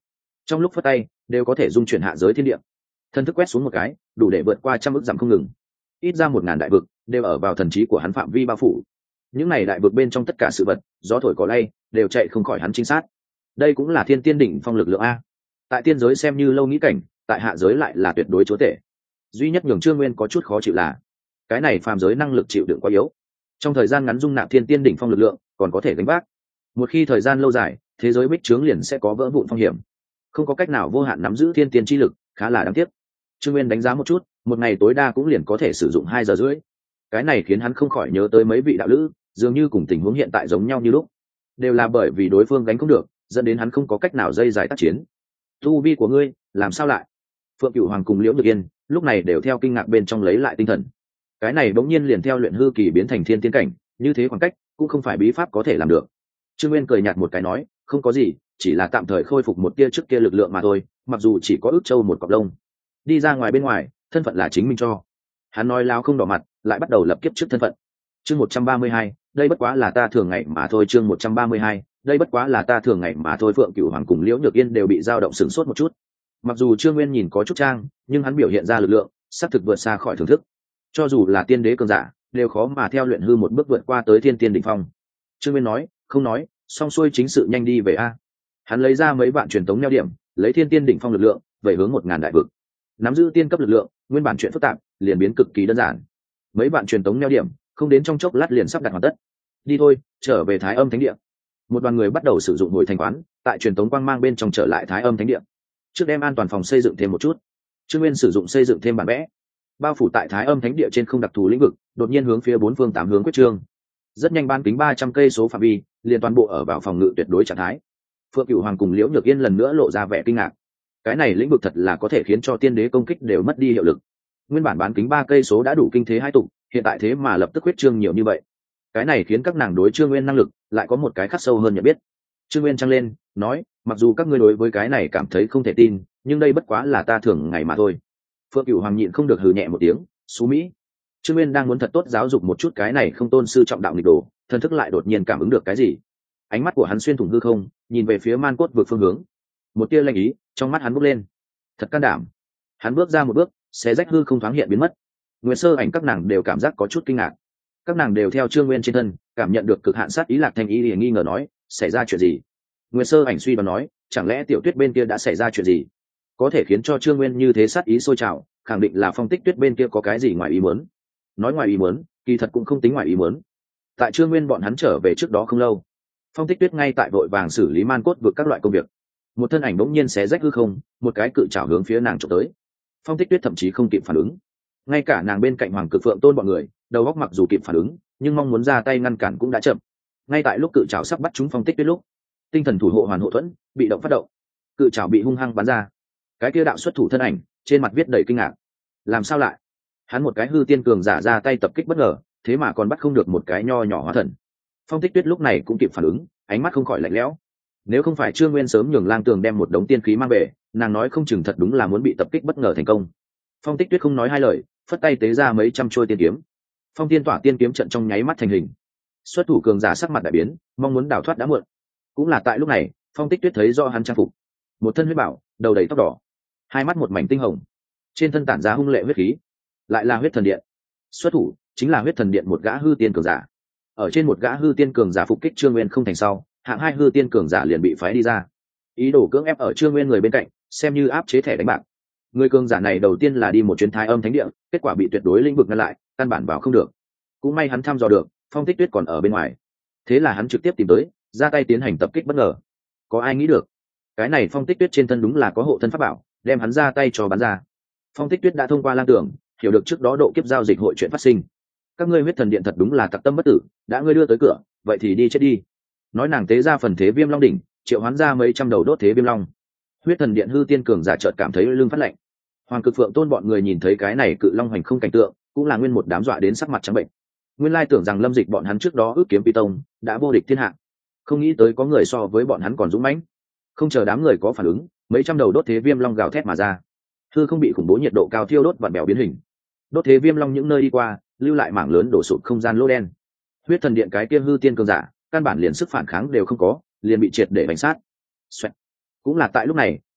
trong lúc phất tay đều có thể dung chuyển hạ giới thiên địa. Thân thức quét xuống một cái, đủ để vượt qua trăm ức dặm không ngừng. Ít ra 1000 đại vực đều ở vào thần trí của hắn phạm vi bao phủ. Những này đại vực bên trong tất cả sự vật, gió thổi cỏ lay, đều chạy không khỏi hắn chính sát. Đây cũng là thiên tiên đỉnh phong lực lượng a. Tại tiên giới xem như lâu nghĩ cảnh, tại hạ giới lại là tuyệt đối chúa tể. Duy nhất nhường Trương Nguyên có chút khó chịu là cái này phàm giới năng lực chịu đựng quá yếu. Trong thời gian ngắn dung nạp thiên tiên đỉnh phong lực lượng, còn có thể gánh vác. Một khi thời gian lâu dài, thế giới bích trướng liền sẽ có vỡ vụn phong hiểm. Không có cách nào vô hạn nắm giữ thiên tiên chi lực, khá là đáng tiếc. Trương Nguyên đánh giá một chút, một ngày tối đa cũng liền có thể sử dụng 2 giờ rưỡi. Cái này khiến hắn không khỏi nhớ tới mấy vị đạo lữ, dường như cùng tình huống hiện tại giống nhau như lúc. Đều là bởi vì đối phương gánh không được, dẫn đến hắn không có cách nào dây dài tác chiến. Tu vi của ngươi, làm sao lại? Phượng Cửu Hoàng cùng Liễu Nhược Yên, lúc này đều theo kinh ngạc bên trong lấy lại tinh thần. Cái này bỗng nhiên liền theo luyện hư kỳ biến thành thiên tiên cảnh, như thế khoảng cách, cũng không phải bí pháp có thể làm được. Trương Nguyên cười nhạt một cái nói, không có gì, chỉ là tạm thời khôi phục một tia trước kia lực lượng mà thôi, mặc dù chỉ có ước châu một cọp lông. Đi ra ngoài bên ngoài, thân phận là chính mình cho. Hắn nói láo không đỏ mặt, lại bắt đầu lập kiếp trước thân phận. Chương 132, đây bất quá là ta thường ngày mà thôi. Chương 132, đây bất quá là ta thường ngày mà thôi. Phượng Cửu Hoàng cùng Liễu Nhược Yên đều bị dao động sửng sốt một chút. Mặc dù Trương Nguyên nhìn có chút trang, nhưng hắn biểu hiện ra lực lượng, xác thực vượt xa khỏi thưởng thức. Cho dù là tiên đế cường giả, đều khó mà theo luyện hư một bước vượt qua tới thiên tiên đỉnh phong. Trương Nguyên nói, không nói, xong xuôi chính sự nhanh đi về a. Hắn lấy ra mấy vạn truyền tống neo điểm, lấy thiên tiên đỉnh phong lực lượng, về hướng 1000 đại vực. Nắm giữ tiên cấp lực lượng, nguyên bản chuyện phức tạp, liền biến cực kỳ đơn giản. Mấy vạn truyền tống neo điểm, không đến trong chốc lát liền sắp đặt hoàn tất. Đi thôi, trở về Thái Âm Thánh Địa. Một đoàn người bắt đầu sử dụng hồi thành quán, tại truyền tống quang mang bên trong trở lại Thái Âm Thánh Địa. Trước đem an toàn phòng xây dựng thêm một chút. Trương Nguyên sử dụng xây dựng thêm bản vẽ, bao phủ tại Thái Âm Thánh Địa trên không đặc thù lĩnh vực, đột nhiên hướng phía 4 phương 8 hướng quyết trương. Rất nhanh ban kính 300 cây số phạm vi, liền toàn bộ ở vào phòng ngự tuyệt đối trạng thái. Phượng Cửu Hoàng cùng Liễu Nhược Yên lần nữa lộ ra vẻ kinh ngạc. Cái này lĩnh vực thật là có thể khiến cho tiên đế công kích đều mất đi hiệu lực. Nguyên bản bán kính 3 cây số đã đủ kinh thế hai tụ, hiện tại thế mà lập tức huyết trương nhiều như vậy. Cái này khiến các nàng đối Trương Nguyên năng lực lại có một cái khắc sâu hơn nhận biết. Trương Nguyên trăng lên, nói, mặc dù các ngươi đối với cái này cảm thấy không thể tin, nhưng đây bất quá là ta thường ngày mà thôi. Phượng Cửu Hoàng nhịn không được hừ nhẹ một tiếng, xú mỹ. Trương Nguyên đang muốn thật tốt giáo dục một chút cái này không tôn sư trọng đạo nghịch đồ, thần thức lại đột nhiên cảm ứng được cái gì. Ánh mắt của hắn xuyên thủng hư không, nhìn về phía man cốt vực phương hướng. Một tia lanh ý trong mắt hắn bốc lên. Thật can đảm. Hắn bước ra một bước, xé rách hư không thoáng hiện biến mất. Nguyệt Sơ Ảnh các nàng đều cảm giác có chút kinh ngạc. Các nàng đều theo Trương Nguyên trên thân cảm nhận được cực hạn sát ý. Lạc Thanh Ý liền nghi ngờ nói, xảy ra chuyện gì? Nguyệt Sơ Ảnh suy đoán nói, chẳng lẽ Tiểu Tuyết bên kia đã xảy ra chuyện gì? Có thể khiến cho Trương Nguyên như thế sát ý sôi trào, khẳng định là Phong Tích Tuyết bên kia có cái gì ngoài ý muốn. Nói ngoài ý muốn, kỳ thật cũng không tính ngoài ý muốn. Tại Trương Nguyên bọn hắn trở về trước đó không lâu, Phong Tích Tuyết ngay tại vội vàng xử lý man cốt vượt các loại công việc. Một thân ảnh bỗng nhiên xé rách hư không, một cái cự trảo hướng phía nàng chụp tới. Phong Tích Tuyết thậm chí không kịp phản ứng. Ngay cả nàng bên cạnh Hoàng Cực Phượng Tôn bọn người, đầu óc mặc dù kịp phản ứng, nhưng mong muốn ra tay ngăn cản cũng đã chậm. Ngay tại lúc cự trảo sắp bắt trúng Phong Tích Tuyết lúc, tinh thần thủ hộ hoàn hộ thuẫn bị động phát động, cự trảo bị hung hăng bắn ra. Cái kia đạo xuất thủ thân ảnh, trên mặt viết đầy kinh ngạc. Làm sao lại? Hắn một cái hư tiên cường giả ra tay tập kích bất ngờ, thế mà còn bắt không được một cái nho nhỏ hóa thần. Phong Tích Tuyết lúc này cũng kịp phản ứng, ánh mắt không khỏi lạnh lẽo. Nếu không phải Trương Nguyên sớm nhường Lang Tường đem một đống tiên khí mang về, nàng nói không chừng thật đúng là muốn bị tập kích bất ngờ thành công. Phong Tích Tuyết không nói hai lời, phất tay tế ra mấy trăm trôi tiên kiếm. Phong Tiên Tỏa tiên kiếm trận trong nháy mắt thành hình. Xuất thủ cường giả sắc mặt đại biến, mong muốn đào thoát đã muộn. Cũng là tại lúc này, Phong Tích Tuyết thấy do hắn trang phục, một thân huyết bảo, đầu đầy tóc đỏ, hai mắt một mảnh tinh hồng, trên thân tản ra hung lệ huyết khí, lại là huyết thần điện. Xuất thủ chính là huyết thần điện một gã hư tiên cường giả. Ở trên một gã hư tiên cường giả phục kích Trương Nguyên không thành sau, hạng 2 hư tiên cường giả liền bị phái đi ra, ý đồ cưỡng ép ở Trương Nguyên người bên cạnh, xem như áp chế thẻ đánh bạc. Người cường giả này đầu tiên là đi một chuyến Thái Âm Thánh Địa, kết quả bị tuyệt đối lĩnh vực ngăn lại, căn bản vào không được. Cũng may hắn thăm dò được Phong Tích Tuyết còn ở bên ngoài, thế là hắn trực tiếp tìm tới, ra tay tiến hành tập kích bất ngờ. Có ai nghĩ được, cái này Phong Tích Tuyết trên thân đúng là có hộ thân pháp bảo, đem hắn ra tay cho bắn ra. Phong Tích Tuyết đã thông qua Lang Tưởng, hiểu được trước đó độ kiếp giao dịch hội chuyện phát sinh. Các ngươi huyết thần điện thật đúng là tặc tâm bất tử, đã ngươi đưa tới cửa, vậy thì đi chết đi. Nói nàng tế ra phần thế viêm long đỉnh, triệu hoán ra mấy trăm đầu đốt thế viêm long. Huyết thần điện hư tiên cường giả chợt cảm thấy lưng phát lạnh. Hoàng Cực Phượng Tôn bọn người nhìn thấy cái này cự long hoành không cảnh tượng, cũng là nguyên một đám dọa đến sắc mặt trắng bệnh. Nguyên lai tưởng rằng Lâm Dịch bọn hắn trước đó ước kiếm Pi Tông đã vô địch thiên hạ, không nghĩ tới có người so với bọn hắn còn dũng mãnh. Không chờ đám người có phản ứng, mấy trăm đầu đốt thế viêm long gào thét mà ra, hư không bị khủng bố nhiệt độ cao thiêu đốt vặn bèo biến hình. Đốt thế viêm long những nơi đi qua, lưu lại mảng lớn đổ sụp không gian lỗ đen. Huyết thần điện cái kia hư tiên cường giả, căn bản liền sức phản kháng đều không có, liền bị triệt để bánh sát. Xoẹt. Cũng là tại lúc này,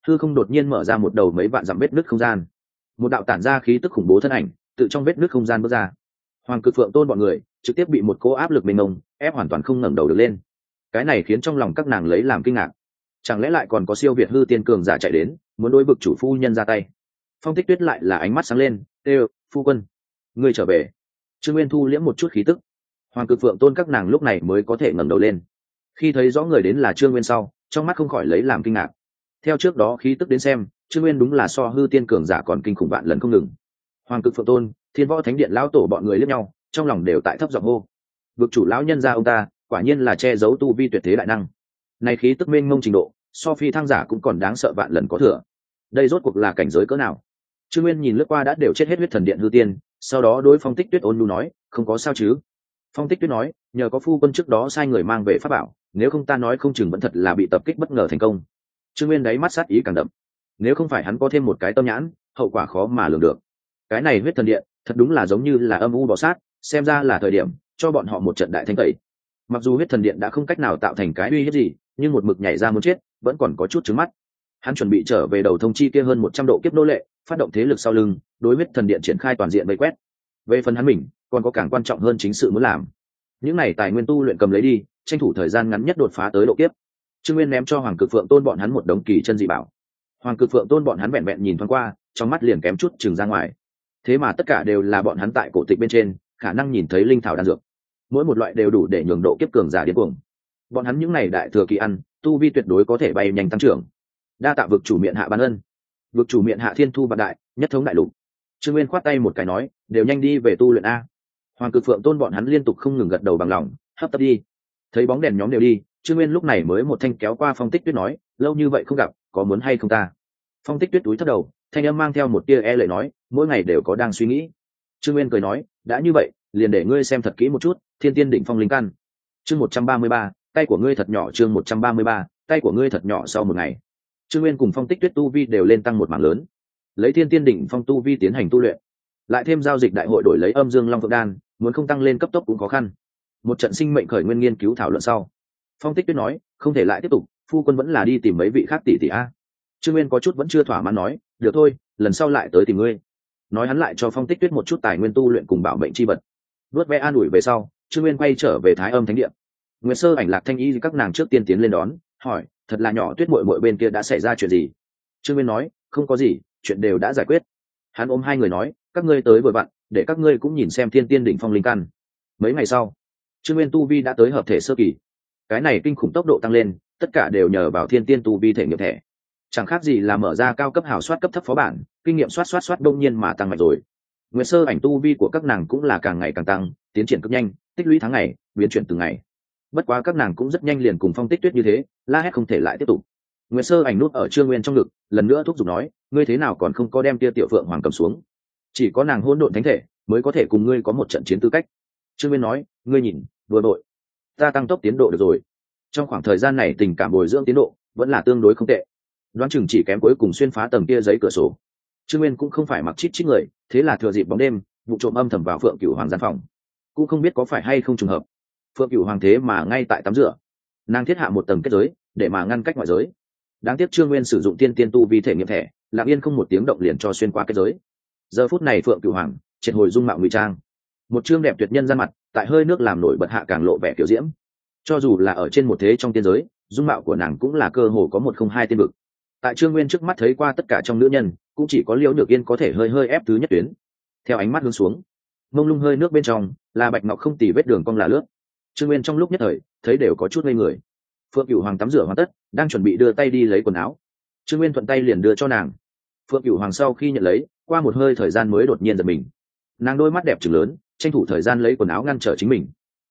hư không đột nhiên mở ra một đầu mấy vạn dặm vết nứt không gian, một đạo tản ra khí tức khủng bố thân ảnh tự trong vết nứt không gian bước ra. Hoàng Cực Phượng Tôn bọn người trực tiếp bị một cỗ áp lực mênh mông ép hoàn toàn không ngẩng đầu được lên. Cái này khiến trong lòng các nàng lấy làm kinh ngạc, chẳng lẽ lại còn có siêu việt hư tiên cường giả chạy đến muốn đối vực chủ phu nhân ra tay. Phong Tích Tuyết lại là ánh mắt sáng lên, kêu phu quân, ngươi trở về. Trương Nguyên thu liễm một chút khí tức, Hoàng Cực Phượng Tôn các nàng lúc này mới có thể ngẩng đầu lên. Khi thấy rõ người đến là Trương Nguyên sau, trong mắt không khỏi lấy làm kinh ngạc. Theo trước đó khí tức đến xem, Trương Nguyên đúng là so hư tiên cường giả còn kinh khủng vạn lần không ngừng. Hoàng Cực Phượng Tôn, Thiên Võ Thánh Điện lão tổ bọn người liếc nhau, trong lòng đều tại thấp giọng hô: vực chủ lão nhân gia ông ta quả nhiên là che giấu tu vi tuyệt thế đại năng, này khí tức mênh mông trình độ so phi thăng giả cũng còn đáng sợ vạn lần có thừa. Đây rốt cuộc là cảnh giới cỡ nào? Trương Nguyên nhìn lướt qua đã đều chết hết huyết thần điện hư tiên, sau đó đối Phong Tích Tuyết ôn nhu nói: không có sao chứ? Phong Tích Tuyết nói: nhờ có phu quân trước đó sai người mang về pháp bảo, nếu không ta nói không chừng vẫn thật là bị tập kích bất ngờ thành công. Trương Nguyên đáy mắt sát ý càng đậm, nếu không phải hắn có thêm một cái tâm nhãn, hậu quả khó mà lường được. Cái này huyết thần điện thật đúng là giống như là âm u bò sát, xem ra là thời điểm cho bọn họ một trận đại thanh tẩy. Mặc dù huyết thần điện đã không cách nào tạo thành cái uy hiếp gì, nhưng một mực nhảy ra muốn chết vẫn còn có chút trứng mắt. Hắn chuẩn bị trở về đầu thông chi kia hơn 100 độ kiếp nô lệ, phát động thế lực sau lưng, đối huyết thần điện triển khai toàn diện vây quét. Về phần hắn mình, còn có càng quan trọng hơn chính sự muốn làm. Những này tài nguyên tu luyện cầm lấy đi, tranh thủ thời gian ngắn nhất đột phá tới độ kiếp. Trương Nguyên ném cho Hoàng Cực Phượng Tôn bọn hắn một đống kỳ chân dị bảo. Hoàng Cực Phượng Tôn bọn hắn vẹn vẹn nhìn thoáng qua, trong mắt liền kém chút trừng ra ngoài. Thế mà tất cả đều là bọn hắn tại cổ tịch bên trên khả năng nhìn thấy linh thảo đan dược, mỗi một loại đều đủ để nhường độ kiếp cường giả điên cuồng. Bọn hắn những này đại thừa kỳ ăn, tu vi tuyệt đối có thể bay nhanh tăng trưởng. Đa tạ vực chủ miện hạ ban ân. Vực chủ miện hạ thiên thu vạn đại, nhất thống đại lục. Trương Nguyên khoát tay một cái nói: đều nhanh đi về tu luyện a. Hoàng Cực Phượng Tôn bọn hắn liên tục không ngừng gật đầu bằng lòng, hấp tấp đi. Thấy bóng đèn nhóm đều đi, Trương Nguyên lúc này mới một thanh kéo qua Phong Tích Tuyết nói: lâu như vậy không gặp, có muốn hay không ta? Phong Tích Tuyết túi thấp đầu, thanh âm mang theo một tia e lệ nói: mỗi ngày đều có đang suy nghĩ. Trương Nguyên cười nói: đã như vậy, liền để ngươi xem thật kỹ một chút Thiên Tiên Đỉnh Phong linh căn. Chương 133, tay của ngươi thật nhỏ. Chương 133, tay của ngươi thật nhỏ. Sau một ngày, Trương Nguyên cùng Phong Tích Tuyết tu vi đều lên tăng một mảng lớn, lấy Thiên Tiên Đỉnh Phong tu vi tiến hành tu luyện, lại thêm giao dịch đại hội đổi lấy Âm Dương Long Phượng Đan, muốn không tăng lên cấp tốc cũng khó khăn. Một trận sinh mệnh khởi nguyên nghiên cứu thảo luận sau, Phong Tích Tuyết nói: không thể lại tiếp tục, phu quân vẫn là đi tìm mấy vị khác tỷ tỷ a. Trương Nguyên có chút vẫn chưa thỏa mãn nói: được thôi, lần sau lại tới tìm ngươi. Nói hắn lại cho Phong Tích Tuyết một chút tài nguyên tu luyện cùng bảo mệnh chi vật. Nuốt ve an ủi về sau, Trương Nguyên quay trở về Thái Âm Thánh Điện. Nguyệt Sơ Ảnh Lạc Thanh Y các nàng trước tiên tiến lên đón, hỏi: thật là nhỏ Tuyết muội muội bên kia đã xảy ra chuyện gì? Trương Nguyên nói: không có gì, chuyện đều đã giải quyết. Hắn ôm hai người nói: các ngươi tới vừa vặn, để các ngươi cũng nhìn xem Thiên Tiên Đỉnh Phong linh căn. Mấy ngày sau, Trương Nguyên tu vi đã tới hợp thể sơ kỳ. Cái này kinh khủng tốc độ tăng lên, tất cả đều nhờ vào Thiên Tiên tu vi thể nghiệm thể. Chẳng khác gì là mở ra cao cấp hào soát cấp thấp phó bản, kinh nghiệm soát đông nhiên mà tăng mạnh rồi. Nguyệt Sơ Ảnh tu vi của các nàng cũng là càng ngày càng tăng, tiến triển cực nhanh, tích lũy tháng ngày, biến chuyển từng ngày. Bất quá các nàng cũng rất nhanh liền cùng Phong Tích Tuyết như thế, la hét không thể lại tiếp tục. Nguyệt Sơ Ảnh nuốt ở Trương Nguyên trong ngực, lần nữa thúc giục nói: ngươi thế nào còn không có đem tia tiểu phượng hoàng cầm xuống? Chỉ có nàng hỗn độn thánh thể mới có thể cùng ngươi có một trận chiến tư cách. Trương Nguyên nói: ngươi nhìn, vừa đội, ta tăng tốc tiến độ được rồi. Trong khoảng thời gian này tình cảm bồi dưỡng tiến độ vẫn là tương đối không tệ, đoán chừng chỉ kém cuối cùng xuyên phá tầng kia giấy cửa sổ. Trương Nguyên cũng không phải mặc chít người, thế là thừa dịp bóng đêm, vụ trộm âm thầm vào Phượng Cửu Hoàng gian phòng. Cũng không biết có phải hay không trùng hợp, Phượng Cửu Hoàng thế mà ngay tại tắm rửa, nàng thiết hạ một tầng kết giới để mà ngăn cách ngoại giới. Đáng tiếc Trương Nguyên sử dụng tiên tiên tu vi thể nghiệm thẻ, lặng yên không một tiếng động liền cho xuyên qua kết giới. Giờ phút này Phượng Cửu Hoàng triệt hồi dung mạo ngụy trang, một trương đẹp tuyệt nhân ra mặt tại hơi nước làm nổi bật hạ càng lộ vẻ kiểu diễm. Cho dù là ở trên một thế trong tiên giới, dung mạo của nàng cũng là cơ hồ có 102 tiên vực. Tại Trương Nguyên trước mắt thấy qua tất cả trong nữ nhân, cũng chỉ có Liễu Nhược Yên có thể hơi hơi ép thứ nhất tuyến. Theo ánh mắt hướng xuống, mông lung hơi nước bên trong là bạch ngọc không tì vết đường cong là lướt. Trương Nguyên trong lúc nhất thời thấy đều có chút ngây người. Phượng Cửu Hoàng tắm rửa hoàn tất, đang chuẩn bị đưa tay đi lấy quần áo. Trương Nguyên thuận tay liền đưa cho nàng. Phượng Cửu Hoàng sau khi nhận lấy, qua một hơi thời gian mới đột nhiên giật mình. Nàng đôi mắt đẹp trừng lớn, tranh thủ thời gian lấy quần áo ngăn trở chính mình.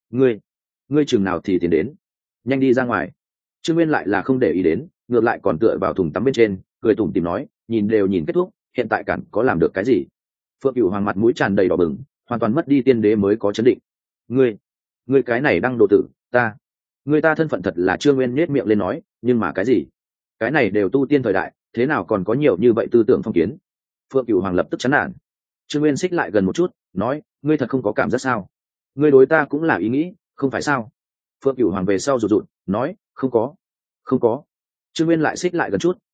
Ngươi chừng nào thì tiến đến, nhanh đi ra ngoài. Trương Nguyên lại là không để ý đến, ngược lại còn tựa vào thùng tắm bên trên, cười tủm tỉm nói: nhìn đều nhìn kết thúc, hiện tại cản có làm được cái gì? Phượng Cửu Hoàng mặt mũi tràn đầy đỏ bừng, hoàn toàn mất đi tiên đế mới có chấn định. Ngươi cái này đang đồ tử, người ta thân phận thật là. Trương Nguyên nhếch miệng lên nói: nhưng mà cái gì? Cái này đều tu tiên thời đại, thế nào còn có nhiều như vậy tư tưởng phong kiến? Phượng Cửu Hoàng lập tức chán nản. Trương Nguyên xích lại gần một chút, nói: ngươi thật không có cảm giác sao? Ngươi đối ta cũng là ý nghĩ, không phải sao? Phượng Cửu Hoàng về sau rụt rụt, nói: không có. Trương Nguyên lại xích lại gần chút,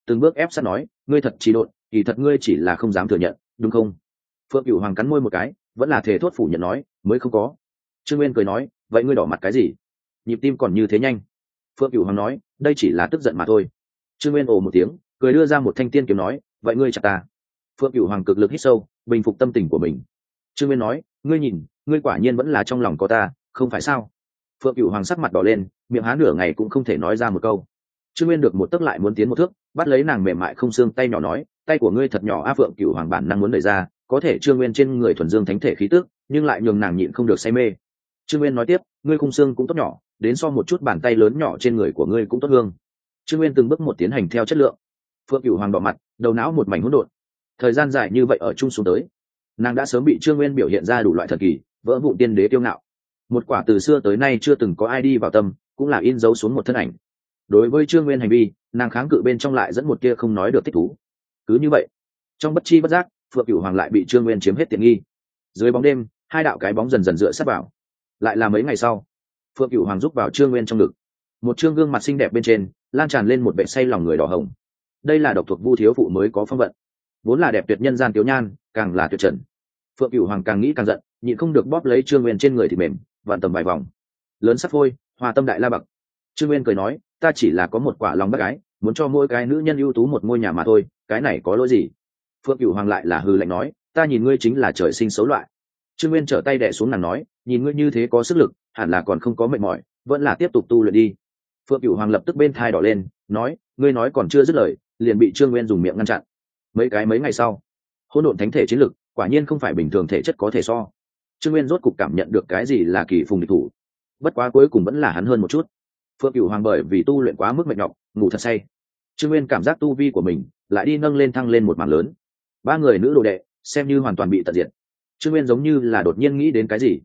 từng bước ép sát nói, ngươi thật trì độn, kỳ thật ngươi chỉ là không dám thừa nhận, đúng không? Phượng Cửu Hoàng cắn môi một cái, vẫn là thể thốt phủ nhận nói, mới không có. Trương Nguyên cười nói, vậy ngươi đỏ mặt cái gì? Nhịp tim còn như thế nhanh. Phượng Cửu Hoàng nói, đây chỉ là tức giận mà thôi. Trương Nguyên ồ một tiếng, cười đưa ra một thanh tiên kiếm nói, vậy ngươi chặt ta. Phượng Cửu Hoàng cực lực hít sâu, bình phục tâm tình của mình. Trương Nguyên nói, ngươi nhìn, ngươi quả nhiên vẫn là trong lòng có ta, không phải sao? Phượng Cửu Hoàng sắc mặt đỏ lên, miệng há nửa ngày cũng không thể nói ra một câu. Trương Nguyên được một tấc lại muốn tiến một thước, bắt lấy nàng mềm mại không xương tay nhỏ nói, tay của ngươi thật nhỏ a. Phượng Cửu Hoàng bản năng muốn đẩy ra, có thể Trương Nguyên trên người thuần dương thánh thể khí tức, nhưng lại nhường nàng nhịn không được say mê. Trương Nguyên nói tiếp, ngươi khung xương cũng tốt nhỏ, đến so một chút bàn tay lớn nhỏ trên người của ngươi cũng tốt hương. Trương Nguyên từng bước một tiến hành theo chất lượng. Phượng Cửu Hoàng đỏ mặt, đầu não một mảnh hỗn độn. Thời gian dài như vậy ở chung xuống tới, nàng đã sớm bị Trương Nguyên biểu hiện ra đủ loại thần kỳ, vỡ vụn tiên đế kiêu ngạo. Một quả từ xưa tới nay chưa từng có ai đi vào tâm, cũng là in dấu xuống một thân ảnh. Đối với Trương Nguyên hành vi, nàng kháng cự bên trong lại dẫn một kia không nói được thích thú. Cứ như vậy, trong bất chi bất giác, Phượng Cửu Hoàng lại bị Trương Nguyên chiếm hết tiện nghi. Dưới bóng đêm, hai đạo cái bóng dần dần dựa sát vào. Lại là mấy ngày sau, Phượng Cửu Hoàng rúc vào Trương Nguyên trong ngực. Một trương gương mặt xinh đẹp bên trên, lan tràn lên một vẻ say lòng người đỏ hồng. Đây là độc thuộc Vu thiếu phụ mới có phong vận. Vốn là đẹp tuyệt nhân gian tiểu nhan, càng là tuyệt trần. Phượng Cửu Hoàng càng nghĩ càng giận, nhịn không được bóp lấy Trương Nguyên trên người thì mềm, vặn tầm vài vòng. Lớn sắc phôi, hòa tâm đại la bậc. Trương Nguyên cười nói, ta chỉ là có một quả lòng bác gái, muốn cho mỗi cái nữ nhân ưu tú một ngôi nhà mà thôi, cái này có lỗi gì? Phượng Cửu Hoàng lại là hừ lạnh nói, ta nhìn ngươi chính là trời sinh xấu loại. Trương Nguyên trở tay đè xuống nàng nói, nhìn ngươi như thế có sức lực, hẳn là còn không có mệt mỏi, vẫn là tiếp tục tu luyện đi. Phượng Cửu Hoàng lập tức bên thai đỏ lên, nói, ngươi nói còn chưa dứt lời, liền bị Trương Nguyên dùng miệng ngăn chặn. Mấy ngày sau, hỗn độn thánh thể chiến lực, quả nhiên không phải bình thường thể chất có thể so. Trương Nguyên rốt cục cảm nhận được cái gì là kỳ phùng địch thủ. Bất quá cuối cùng vẫn là hắn hơn một chút. Phượng Cửu Hoàng bởi vì tu luyện quá mức mệt nhọc, ngủ thật say. Trương Nguyên cảm giác tu vi của mình lại đi nâng lên thăng lên một mảng lớn. Ba người nữ đồ đệ xem như hoàn toàn bị tận diệt. Trương Nguyên giống như là đột nhiên nghĩ đến cái gì.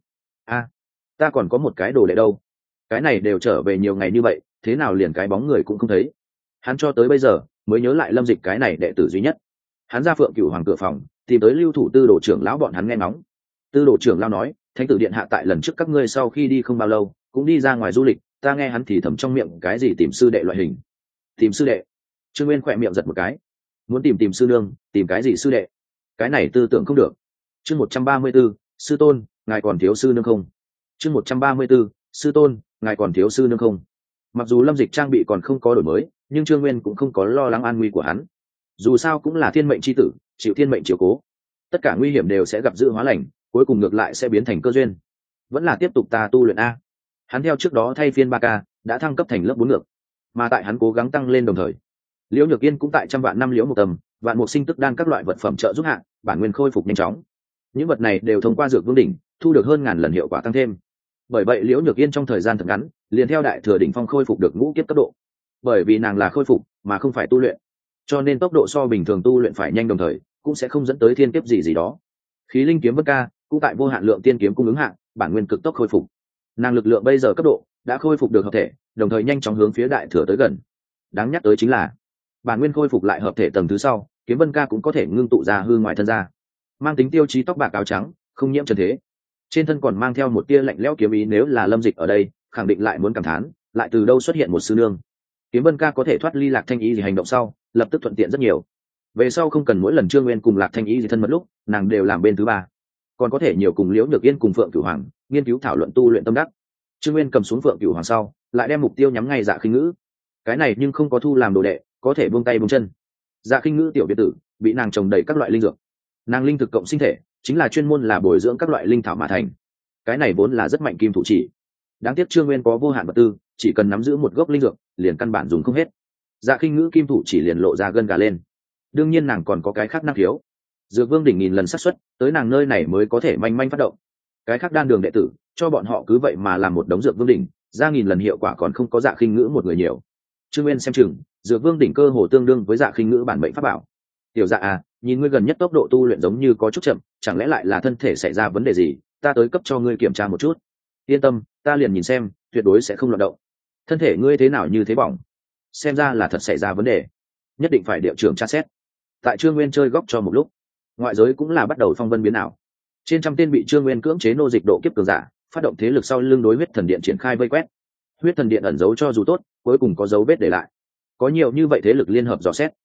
Ta còn có một cái đồ đệ đâu? Cái này đều trở về nhiều ngày như vậy, thế nào liền cái bóng người cũng không thấy? Hắn cho tới bây giờ mới nhớ lại Lâm Dịch cái này đệ tử duy nhất. Hắn ra Phượng Cửu Hoàng cửa phòng, tìm tới Lưu Thủ Tư đồ trưởng lão bọn hắn nghe ngóng. Tư đồ trưởng lão nói, Thánh tử điện hạ tại lần trước các ngươi sau khi đi không bao lâu, cũng đi ra ngoài du lịch, ta nghe hắn thì thầm trong miệng cái gì tìm sư đệ loại hình. Tìm sư đệ? Trương Nguyên khỏe miệng giật một cái. Muốn tìm sư nương, tìm cái gì sư đệ? Cái này tư tưởng không được. Chương 134, sư tôn, ngài còn thiếu sư nương không? Chương 134, sư tôn, ngài còn thiếu sư nương không? Mặc dù Lâm Dịch trang bị còn không có đổi mới, nhưng Trương Nguyên cũng không có lo lắng an nguy của hắn. Dù sao cũng là thiên mệnh chi tử, chịu thiên mệnh chiếu cố, tất cả nguy hiểm đều sẽ gặp dự hóa lành, cuối cùng ngược lại sẽ biến thành cơ duyên. Vẫn là tiếp tục ta tu luyện a. Hắn theo trước đó thay phiên 3K đã thăng cấp thành lớp 4 ngược, mà tại hắn cố gắng tăng lên đồng thời, Liễu Nhược Yên cũng tại trăm vạn năm liễu một tầm, vạn mục sinh tức đan các loại vật phẩm trợ giúp hạn, bản nguyên khôi phục nhanh chóng. Những vật này đều thông qua dược vương đỉnh, thu được hơn ngàn lần hiệu quả tăng thêm. Bởi vậy Liễu Nhược Yên trong thời gian thật ngắn, liền theo đại thừa đỉnh phong khôi phục được ngũ kiếp cấp độ. Bởi vì nàng là khôi phục mà không phải tu luyện, cho nên tốc độ so bình thường tu luyện phải nhanh, đồng thời cũng sẽ không dẫn tới thiên kiếp gì đó. Khí linh kiếm Vân Ca cũng tại vô hạn lượng tiên kiếm cung ứng hạn, bản nguyên cực tốc khôi phục. Nàng lực lượng bây giờ cấp độ đã khôi phục được hợp thể, đồng thời nhanh chóng hướng phía đại thừa tới gần. Đáng nhắc tới chính là bản nguyên khôi phục lại hợp thể tầng thứ sau, kiếm Vân Ca cũng có thể ngưng tụ ra hư ngoài thân ra, mang tính tiêu chí tóc bạc áo trắng, không nhiễm trần thế, trên thân còn mang theo một tia lạnh lẽo kiếm ý. Nếu là Lâm Dịch ở đây, khẳng định lại muốn cảm thán, lại từ đâu xuất hiện một sư nương. Kiếm Vân Ca có thể thoát ly Lạc Thanh Y gì hành động sau, lập tức thuận tiện rất nhiều. Về sau không cần mỗi lần Trương Nguyên cùng Lạc Thanh Y gì thân mật lúc, nàng đều làm bên thứ ba, còn có thể nhiều cùng Liễu Nhược Yên cùng Phượng Cửu Hoàng nghiên cứu thảo luận tu luyện tâm đắc. Trương Nguyên cầm xuống Phượng Cửu Hoàng sau, lại đem mục tiêu nhắm ngay Dạ Khinh Ngữ. Cái này nhưng không có thu làm đồ đệ, có thể buông tay buông chân. Dạ Khinh Ngữ tiểu biệt tử bị nàng trồng đầy các loại linh dược, nàng linh thực cộng sinh thể chính là chuyên môn là bồi dưỡng các loại linh thảo mà thành. Cái này vốn là rất mạnh kim thủ chỉ. Đáng tiếc Trương Nguyên có vô hạn vật tư, chỉ cần nắm giữ một gốc linh dược, liền căn bản dùng không hết. Dạ Khinh Ngữ kim thủ chỉ liền lộ ra gân gà lên. Đương nhiên nàng còn có cái khác năng khiếu. Dược Vương đỉnh nghìn lần xác suất, tới nàng nơi này mới có thể manh manh phát động. Cái khác đan đường đệ tử, cho bọn họ cứ vậy mà làm một đống Dược Vương đỉnh, ra nghìn lần hiệu quả còn không có Dạ Khinh Ngữ một người nhiều. Trương Nguyên xem chừng, Dược Vương đỉnh cơ hồ tương đương với Dạ Khinh Ngữ bản mệnh pháp bảo. Tiểu Dạ à, nhìn ngươi gần nhất tốc độ tu luyện giống như có chút chậm, chẳng lẽ lại là thân thể xảy ra vấn đề gì? Ta tới cấp cho ngươi kiểm tra một chút. Yên tâm, ta liền nhìn xem, tuyệt đối sẽ không loạn động. Thân thể ngươi thế nào như thế bỏng? Xem ra là thật xảy ra vấn đề, nhất định phải điệu trưởng tra xét. Tại Trương Nguyên chơi góc cho một lúc, ngoại giới cũng là bắt đầu phong vân biến ảo. Trên trăm tên bị Trương Nguyên cưỡng chế nô dịch độ kiếp cường giả, phát động thế lực sau lưng đối huyết thần điện triển khai vây quét. Huyết thần điện ẩn giấu cho dù tốt, cuối cùng có dấu vết để lại. Có nhiều như vậy thế lực liên hợp dò xét,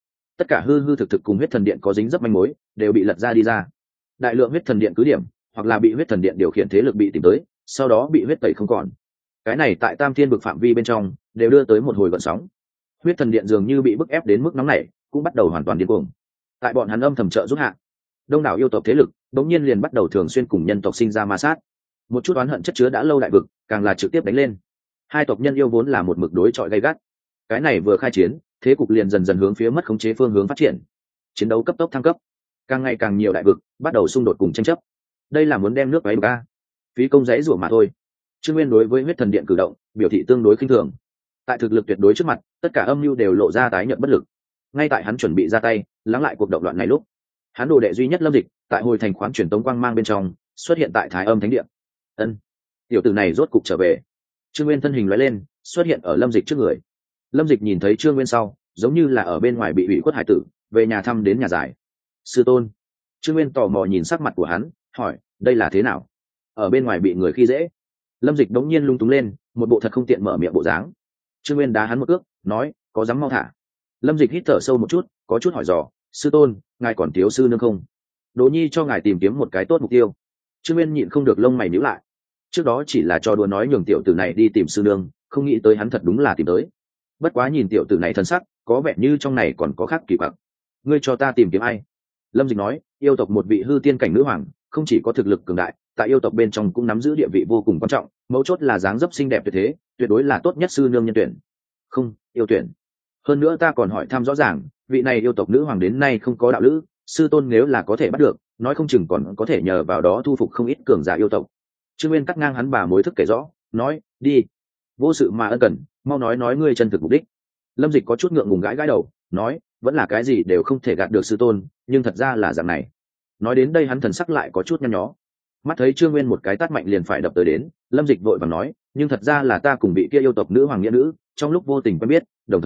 tất cả hư hư thực thực cùng huyết thần điện có dính dấp manh mối đều bị lật ra đi ra. Đại lượng huyết thần điện cứ điểm hoặc là bị huyết thần điện điều khiển thế lực bị tìm tới, sau đó bị huyết tẩy không còn. Cái này tại tam thiên vực phạm vi bên trong đều đưa tới một hồi gợn sóng. Huyết thần điện dường như bị bức ép đến mức nóng này, cũng bắt đầu hoàn toàn điên cuồng. Tại bọn hắn âm thầm trợ giúp hạ, đông đảo yêu tộc thế lực đống nhiên liền bắt đầu thường xuyên cùng nhân tộc sinh ra ma sát. Một chút oán hận chất chứa đã lâu đại vực càng là trực tiếp đánh lên. Hai tộc nhân yêu vốn là một mực đối chọi gay gắt, cái này vừa khai chiến, thế cục liền dần dần hướng phía mất khống chế phương hướng phát triển. Chiến đấu cấp tốc thăng cấp, càng ngày càng nhiều đại vực bắt đầu xung đột cùng tranh chấp. đây là muốn đem nước váy ca phí công giấy rủa mà thôi. Trương Nguyên đối với huyết thần điện cử động biểu thị tương đối khinh thường. Tại thực lực tuyệt đối trước mặt, tất cả âm mưu đều lộ ra tái nhợt bất lực. Ngay tại hắn chuẩn bị ra tay lắng lại cuộc động loạn này lúc, hắn đồ đệ duy nhất Lâm Dịch tại hồi thành khoáng truyền tống quang mang bên trong xuất hiện tại Thái Âm Thánh Điện. Ân, tiểu tử này rốt cục trở về. Trương Nguyên thân hình lóe lên, xuất hiện ở Lâm Dịch trước người. Lâm Dịch nhìn thấy Trương Nguyên sau, giống như là ở bên ngoài bị ủy khuất hải tử, về nhà thăm đến nhà giải. Sư tôn. Trương Nguyên tò mò nhìn sắc mặt của hắn, hỏi, đây là thế nào? Ở bên ngoài bị người khi dễ. Lâm Dịch đống nhiên lung túng lên, một bộ thật không tiện mở miệng bộ dáng. Trương Nguyên đá hắn một cước, nói, có dám mau thả. Lâm Dịch hít thở sâu một chút, có chút hỏi dò, sư tôn, ngài còn thiếu sư nương không? Đỗ Nhi cho ngài tìm kiếm một cái tốt mục tiêu. Trương Nguyên nhịn không được lông mày nhíu lại. Trước đó chỉ là trò đùa nói nhường tiểu tử này đi tìm sư nương, không nghĩ tới hắn thật đúng là tìm tới. Bất quá nhìn tiểu tử này thân sắc, có vẻ như trong này còn có khác kỳ quặc. Ngươi cho ta tìm kiếm ai? Lâm Dịch nói, yêu tộc một vị hư tiên cảnh nữ hoàng, không chỉ có thực lực cường đại, tại yêu tộc bên trong cũng nắm giữ địa vị vô cùng quan trọng, mấu chốt là dáng dấp xinh đẹp tuyệt thế, tuyệt đối là tốt nhất sư nương nhân tuyển. Không, yêu tuyển. Hơn nữa ta còn hỏi thăm rõ ràng, vị này yêu tộc nữ hoàng đến nay không có đạo lữ, sư tôn nếu là có thể bắt được, nói không chừng còn có thể nhờ vào đó thu phục không ít cường giả yêu tộc. Trương Nguyên cắt ngang hắn bà mối thức kể rõ, nói, đi, vô sự mà ân cần, mau nói ngươi chân thực mục đích. Lâm Dịch có chút ngượng ngùng gãi gãi đầu, nói, vẫn là cái gì đều không thể gạt được sư tôn, nhưng thật ra là dạng này. Nói đến đây hắn thần sắc lại có chút nhăn nhó. Mắt thấy Trương Nguyên một cái tát mạnh liền phải đập tới đến, Lâm Dịch vội vàng nói, nhưng thật ra là ta cùng vị kia yêu tộc nữ hoàng nghĩa nữ, trong lúc vô tình quen biết,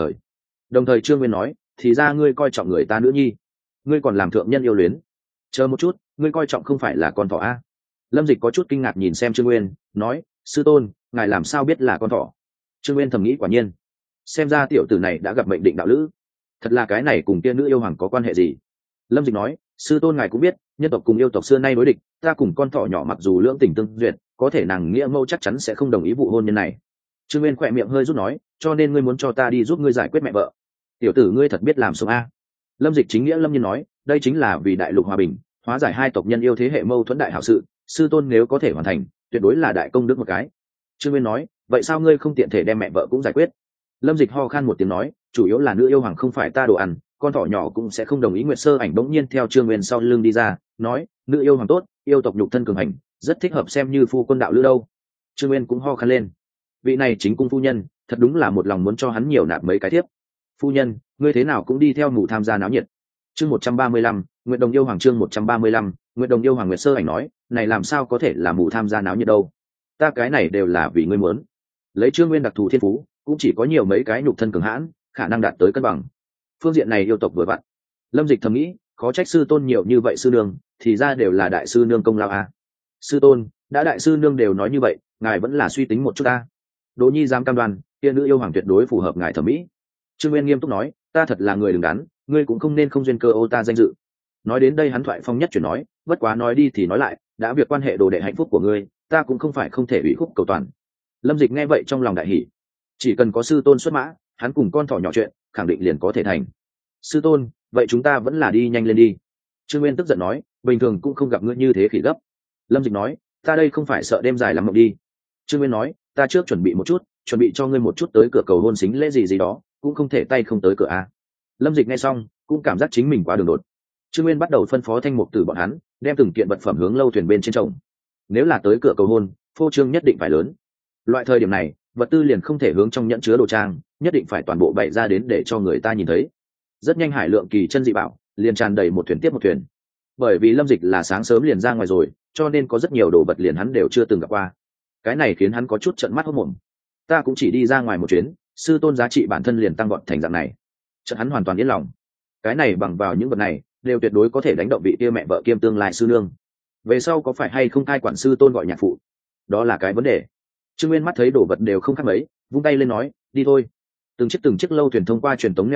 đồng thời Trương Nguyên nói, thì ra ngươi coi trọng người ta nữ nhi, ngươi còn làm thượng nhân yêu luyến. Chờ một chút, ngươi coi trọng không phải là con thỏ a? Lâm Dịch có chút kinh ngạc nhìn xem Trương Nguyên, nói, sư tôn, ngài làm sao biết là con thỏ? Trương Nguyên thầm nghĩ quả nhiên, xem ra tiểu tử này đã gặp mệnh định đạo lữ. Thật là cái này cùng kia nữ yêu hoàng có quan hệ gì? Lâm Dịch nói, sư tôn ngài cũng biết, nhân tộc cùng yêu tộc xưa nay đối địch, ta cùng con thỏ nhỏ mặc dù lưỡng tình tương duyệt, có thể nàng nghĩa mâu chắc chắn sẽ không đồng ý vụ hôn nhân này. Trương Nguyên khỏe miệng hơi rút nói, cho nên ngươi muốn cho ta đi giúp ngươi giải quyết mẹ vợ. Tiểu tử ngươi thật biết làm sống a. Lâm Dịch chính nghĩa lâm nhiên nói, đây chính là vì đại lục hòa bình, hóa giải hai tộc nhân yêu thế hệ mâu thuẫn đại hảo sự, sư tôn nếu có thể hoàn thành, tuyệt đối là đại công đức một cái. Trương Nguyên nói, vậy sao ngươi không tiện thể đem mẹ vợ cũng giải quyết? Lâm Dịch ho khan một tiếng nói, chủ yếu là nữ yêu hoàng không phải ta đồ ăn, con thỏ nhỏ cũng sẽ không đồng ý. Nguyệt Sơ Ảnh bỗng nhiên theo Trương Nguyên sau lưng đi ra, nói, nữ yêu hoàng tốt, yêu tộc nhục thân cường hành, rất thích hợp xem như phu quân đạo lữ đâu. Trương Nguyên cũng ho khan lên, vị này chính cung phu nhân, thật đúng là một lòng muốn cho hắn nhiều nạp mấy cái thiếp. Phu nhân, ngươi thế nào cũng đi theo mụ tham gia náo nhiệt. Chương 135, Nguyệt Đồng yêu hoàng. Chương 135, Nguyệt Đồng yêu hoàng. Nguyệt Sơ Ảnh nói, này làm sao có thể là mụ tham gia náo nhiệt đâu? Ta cái này đều là vì ngươi muốn. Lấy Trương Nguyên đặc thù thiên phú, cũng chỉ có nhiều mấy cái nhục thân cường hãn, khả năng đạt tới cân bằng. Phương diện này yêu tộc vừa vặn. Lâm Dịch thầm nghĩ, khó trách sư tôn nhiều như vậy sư nương, thì ra đều là đại sư nương công lao a. Sư tôn, đã đại sư nương đều nói như vậy, ngài vẫn là suy tính một chút ta. Đỗ Nhi dám cam đoan, kia nữ yêu hoàng tuyệt đối phù hợp ngài thẩm mỹ. Trương Nguyên nghiêm túc nói, ta thật là người đứng đắn, ngươi cũng không nên không duyên cơ ô ta danh dự. Nói đến đây hắn thoại phong nhất chuyển nói, bất quá nói đi thì nói lại, đã việc quan hệ đồ đệ hạnh phúc của ngươi, ta cũng không phải không thể ủy khúc cầu toàn. Lâm Dịch nghe vậy trong lòng đại hỉ, chỉ cần có sư tôn xuất mã, hắn cùng con thỏ nhỏ chuyện khẳng định liền có thể thành. Sư tôn, vậy chúng ta vẫn là đi nhanh lên đi. Trương Nguyên tức giận nói, bình thường cũng không gặp ngươi như thế khỉ gấp. Lâm Dịch nói, ta đây không phải sợ đêm dài lắm mộng đi. Trương Nguyên nói, ta trước chuẩn bị một chút, chuẩn bị cho ngươi một chút tới cửa cầu hôn xính lễ gì đó, cũng không thể tay không tới cửa a. Lâm Dịch nghe xong cũng cảm giác chính mình quá đường đột. Trương Nguyên bắt đầu phân phó thanh mục tử bọn hắn đem từng kiện vật phẩm hướng lâu thuyền bên trên chồng. Nếu là tới cửa cầu hôn, phô trương nhất định phải lớn. Loại thời điểm này, vật tư liền không thể hướng trong nhẫn chứa đồ trang, nhất định phải toàn bộ bày ra đến để cho người ta nhìn thấy. Rất nhanh hải lượng kỳ chân dị bảo liền tràn đầy một thuyền tiếp một thuyền. Bởi vì Lâm Dịch là sáng sớm liền ra ngoài rồi, cho nên có rất nhiều đồ vật liền hắn đều chưa từng gặp qua. Cái này khiến hắn có chút trợn mắt hốt mồm. Ta cũng chỉ đi ra ngoài một chuyến, sư tôn giá trị bản thân liền tăng vọt thành dạng này. Chợt hắn hoàn toàn yên lòng. Cái này bằng vào những vật này, đều tuyệt đối có thể đánh động vị kia mẹ vợ kiêm tương lai sư nương. Về sau có phải hay không cai quản sư tôn gọi nhạc phụ, đó là cái vấn đề. Trương Nguyên mắt thấy đồ vật đều không khác mấy, vung tay lên nói, đi thôi. Từng chiếc lâu thuyền thông qua truyền tống neo điểm,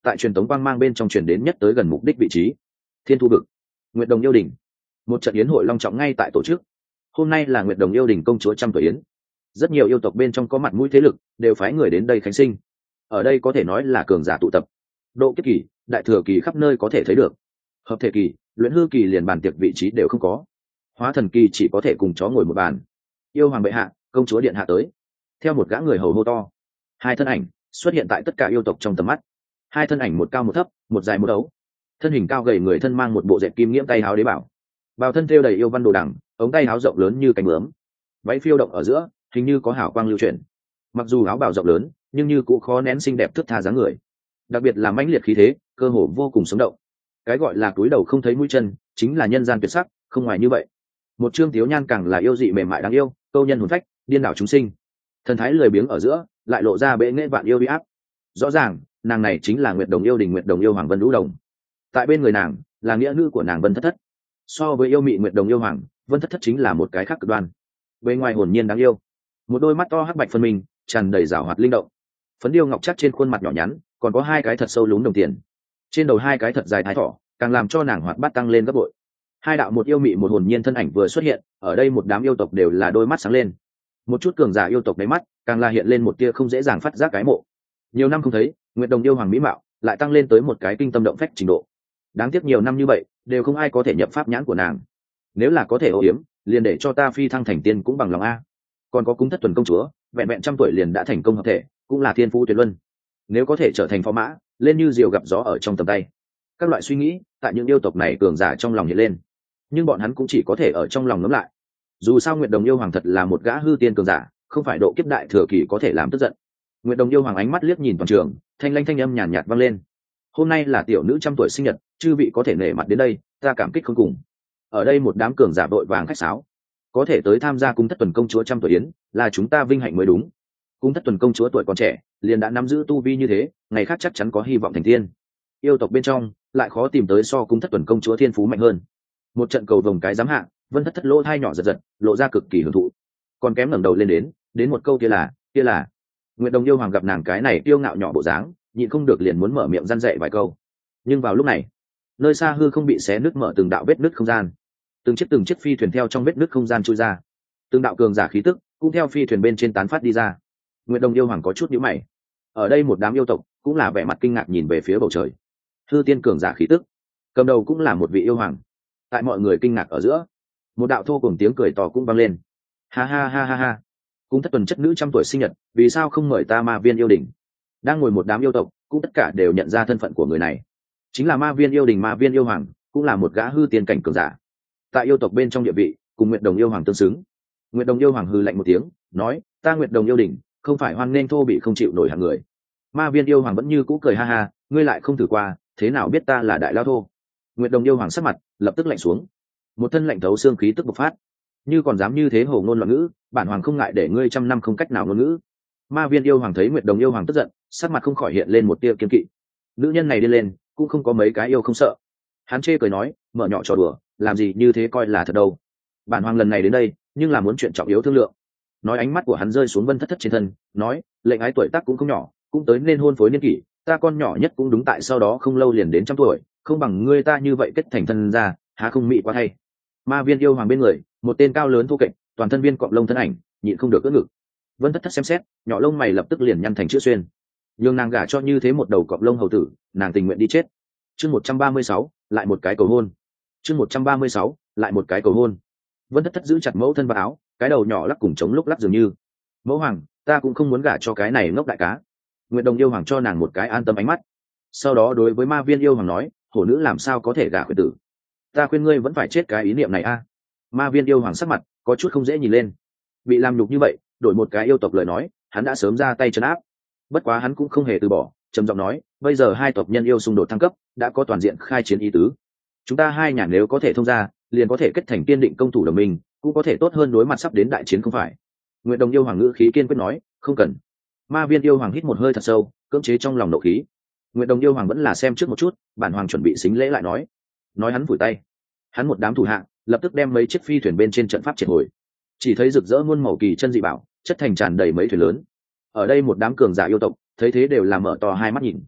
tại truyền tống quang mang bên trong truyền đến nhất tới gần mục đích vị trí. Thiên Thu vực, Nguyệt Đồng yêu đình. Một trận yến hội long trọng ngay tại tổ chức. Hôm nay là Nguyệt Đồng yêu đình công chúa trăm tuổi yến. Rất nhiều yêu tộc bên trong có mặt mũi thế lực đều phái người đến đây khánh sinh. Ở đây có thể nói là cường giả tụ tập. Độ kiếp kỳ, đại thừa kỳ khắp nơi có thể thấy được. Hợp thể kỳ, luyện hư kỳ liền bàn tiệc vị trí đều không có. Hóa thần kỳ chỉ có thể cùng chó ngồi một bàn. Yêu hoàng bệ hạ, công chúa điện hạ tới. Theo một gã người hầu hô to, hai thân ảnh xuất hiện tại tất cả yêu tộc trong tầm mắt. Hai thân ảnh một cao một thấp, một dài một ấu. Thân hình cao gầy người thân mang một bộ dệt kim nghiễm tay áo đế bảo, bào thân thêu đầy yêu văn đồ đằng, ống tay áo rộng lớn như cánh bướm, váy phiêu động ở giữa hình như có hào quang lưu chuyển. Mặc dù áo bào rộng lớn nhưng như cũng khó nén xinh đẹp thướt tha dáng người, đặc biệt là mãnh liệt khí thế, cơ hồ vô cùng sống động. Cái gọi là túi đầu không thấy mũi chân, chính là nhân gian tuyệt sắc, không ngoài như vậy. Một trương thiếu nhan càng là yêu dị mềm mại đáng yêu, câu nhân hồn phách, điên đảo chúng sinh. Thần thái lười biếng ở giữa lại lộ ra bệ nghệ vạn yêu uy áp. Rõ ràng nàng này chính là Nguyệt Đồng yêu đình Nguyệt Đồng yêu hoàng Vân Lũ Đồng. Tại bên người nàng là nghĩa nữ của nàng Vân Thất Thất. So với yêu mị Nguyệt Đồng yêu hoàng, Vân Thất Thất chính là một cái khác cực đoan. Bên ngoài hồn nhiên đáng yêu, một đôi mắt to hắc bạch phân minh, tràn đầy giảo hoạt linh động. Phấn điêu ngọc chắc trên khuôn mặt nhỏ nhắn còn có hai cái thật sâu lún đồng tiền, trên đầu hai cái thật dài thái thỏ, càng làm cho nàng hoạt bát tăng lên gấp bội. Hai đạo một yêu mị một hồn nhiên thân ảnh vừa xuất hiện, ở đây một đám yêu tộc đều là đôi mắt sáng lên. Một chút cường giả yêu tộc đáy mắt càng là hiện lên một tia không dễ dàng phát giác cái mộ. Nhiều năm không thấy, Nguyệt Đồng yêu hoàng mỹ mạo lại tăng lên tới một cái kinh tâm động phách trình độ. Đáng tiếc nhiều năm như vậy đều không ai có thể nhập pháp nhãn của nàng. Nếu là có thể ô hiếm, liền để cho ta phi thăng thành tiên cũng bằng lòng a. Còn có Cung Thất Tuần công chúa, vẹn vẹn trăm tuổi liền đã thành công hợp thể, cũng là thiên phú tuyệt luân. Nếu có thể trở thành phó mã, lên như diều gặp gió ở trong tầm tay. Các loại suy nghĩ tại những yêu tộc này cường giả trong lòng hiện lên, nhưng bọn hắn cũng chỉ có thể ở trong lòng ngấm lại. Dù sao Nguyệt Đồng yêu hoàng thật là một gã hư tiên cường giả, không phải độ kiếp đại thừa kỳ có thể làm tức giận. Nguyệt Đồng yêu hoàng ánh mắt liếc nhìn toàn trường, thanh lanh thanh âm nhàn nhạt vang lên. Hôm nay là tiểu nữ trăm tuổi sinh nhật, chư vị có thể nể mặt đến đây, ta cảm kích không cùng. Ở đây một đám cường giả vội vàng khách sáo, có thể tới tham gia Cung Thất Tuần công chúa trăm tuổi yến, là chúng ta vinh hạnh mới đúng. Cung Thất Tuần công chúa tuổi còn trẻ, liền đã nắm giữ tu vi như thế, ngày khác chắc chắn có hy vọng thành tiên. Yêu tộc bên trong lại khó tìm tới so Cung Thất Tuần công chúa thiên phú mạnh hơn. Một trận cầu vồng cái giám hạ, Vân Thất Thất lỗ thai nhỏ giật giật, lộ ra cực kỳ hưởng thụ. Còn kém ngẩng đầu lên đến một câu kia là. Nguyệt Đồng yêu hoàng gặp nàng cái này yêu ngạo nhỏ bộ dáng, nhịn không được liền muốn mở miệng răn dạy vài câu. Nhưng vào lúc này, nơi xa hư không bị xé nứt mở từng đạo vết nứt không gian, từng chiếc phi thuyền theo trong vết nứt không gian trôi ra, từng đạo cường giả khí tức cũng theo phi thuyền bên trên tán phát đi ra. Nguyệt Đồng yêu hoàng có chút nhíu mày. Ở đây một đám yêu tộc cũng là vẻ mặt kinh ngạc nhìn về phía bầu trời. Hư tiên cường giả khí tức, cầm đầu cũng là một vị yêu hoàng. Tại mọi người kinh ngạc ở giữa, một đạo thô cùng tiếng cười to cũng vang lên. Ha ha ha ha ha, Cung Thất Tuần chất nữ trăm tuổi sinh nhật, vì sao không mời ta Ma Viên yêu đình? Đang ngồi một đám yêu tộc cũng tất cả đều nhận ra thân phận của người này, chính là Ma Viên yêu đình Ma Viên yêu hoàng, cũng là một gã hư tiên cảnh cường giả. Tại yêu tộc bên trong địa vị cùng Nguyệt Đồng yêu hoàng tương xứng. Nguyệt Đồng yêu hoàng hừ lạnh một tiếng, nói: ta Nguyệt Đồng yêu đình không phải hoan nghênh thô bị không chịu nổi hạng người. Ma Viên yêu hoàng vẫn như cũ cười ha ha, ngươi lại không thử qua, thế nào biết ta là đại lao thô? Nguyệt Đồng yêu hoàng sắc mặt lập tức lạnh xuống, một thân lạnh thấu xương khí tức bộc phát. Như còn dám như thế hồ ngôn loạn ngữ, bản hoàng không ngại để ngươi trăm năm không cách nào ngôn ngữ. Ma Viên yêu hoàng thấy Nguyệt Đồng yêu hoàng tức giận, sắc mặt không khỏi hiện lên một tia kiên kỵ. Nữ nhân này đi lên cũng không có mấy cái yêu không sợ. Hắn chê cười nói, mở nhỏ trò đùa, làm gì như thế coi là thật đâu. Bản hoàng lần này đến đây nhưng là muốn chuyện trọng yếu thương lượng. Nói ánh mắt của hắn rơi xuống Vân Thất Thất trên thân, nói: lệnh ái tuổi tác cũng không nhỏ, cũng tới nên hôn phối niên kỷ, ta con nhỏ nhất cũng đúng tại sau đó không lâu liền đến trăm tuổi, không bằng ngươi ta như vậy kết thành thân ra, há không mị quá hay. Ma Viên yêu hoàng bên người một tên cao lớn thu kệch, toàn thân viên cọp lông thân ảnh, nhịn không được ưỡn ngực. Vân Thất Thất xem xét, nhỏ lông mày lập tức liền nhăn thành chữ xuyên. Nhưng nàng gả cho như thế một đầu cọp lông hầu tử, nàng tình nguyện đi chết. Chương 136, lại một cái cầu hôn. Chương 136, lại một cái cầu hôn. Vân Thất Thất giữ chặt mẫu thân vào áo, cái đầu nhỏ lắc cùng chống lúc lắc dường như. Mẫu hoàng, ta cũng không muốn gả cho cái này ngốc đại cá. Nguyệt Đồng yêu hoàng cho nàng một cái an tâm ánh mắt. Sau đó đối với Ma Viên yêu hoàng nói: hổ nữ làm sao có thể gả khuyển tử? Ta khuyên ngươi vẫn phải chết cái ý niệm này a. Ma Viên yêu hoàng sắc mặt có chút không dễ nhìn lên. Bị làm nhục như vậy, đổi một cái yêu tộc lời nói, hắn đã sớm ra tay trấn áp. Bất quá hắn cũng không hề từ bỏ, trầm giọng nói: bây giờ hai tộc nhân yêu xung đột thăng cấp, đã có toàn diện khai chiến ý tứ. Chúng ta hai nhà nếu có thể thông ra, liền có thể kết thành tiên định công thủ đồng minh, cũng có thể tốt hơn đối mặt sắp đến đại chiến không phải? Nguyệt Đồng yêu hoàng ngữ khí kiên quyết nói: không cần. Ma Viên yêu hoàng hít một hơi thật sâu, cưỡng chế trong lòng nộ khí. Nguyệt Đồng yêu hoàng vẫn là xem trước một chút, bản hoàng chuẩn bị xính lễ lại nói hắn vùi tay. Hắn một đám thủ hạ lập tức đem mấy chiếc phi thuyền bên trên trận pháp triệt hồi. Chỉ thấy rực rỡ muôn màu kỳ chân dị bảo chất thành tràn đầy mấy thuyền lớn. Ở đây một đám cường giả yêu tộc thấy thế đều là mở to hai mắt nhìn.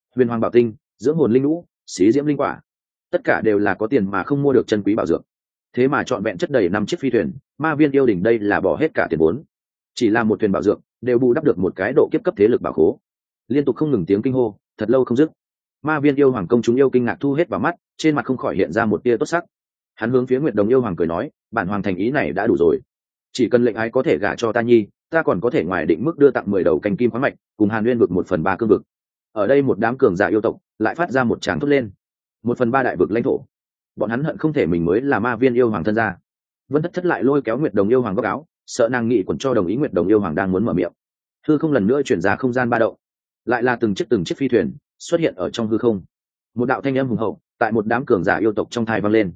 huyền hoàng bảo tinh, dưỡng hồn linh lũ, xí diễm linh quả, tất cả đều là có tiền mà không mua được chân quý bảo dược. Thế mà trọn vẹn chất đầy 5 chiếc phi thuyền, ma viên yêu đình đây là bỏ hết cả tiền vốn, chỉ là một thuyền bảo dược đều bù đắp được một cái độ kiếp cấp thế lực bảo khố. Liên tục không ngừng tiếng kinh hô thật lâu không dứt. Ma viên yêu hoàng công chúng yêu kinh ngạc thu hết vào mắt, trên mặt không khỏi hiện ra một tia tốt sắc. Hắn hướng phía Nguyệt Đồng yêu hoàng cười nói, bản hoàng thành ý này đã đủ rồi, chỉ cần lệnh ái có thể gả cho ta nhi, ta còn có thể ngoài định mức đưa tặng 10 đầu cành kim khoáng mạch cùng Hàn Nguyên vực 1/3 cương vực. Ở đây một đám cường giả yêu tộc lại phát ra một tràng thốt lên. 1/3 đại vực lãnh thổ, bọn hắn hận không thể mình mới là ma viên yêu hoàng thân gia. Vân Thất Thất lại lôi kéo Nguyệt Đồng yêu hoàng góc áo, sợ nàng nghị quẩn cho đồng ý. Nguyệt Đồng yêu hoàng đang muốn mở miệng, hư không lần nữa chuyển ra không gian ba động, lại là từng chiếc phi thuyền xuất hiện ở trong hư không. Một đạo thanh âm hùng hậu tại một đám cường giả yêu tộc trong thai vang lên.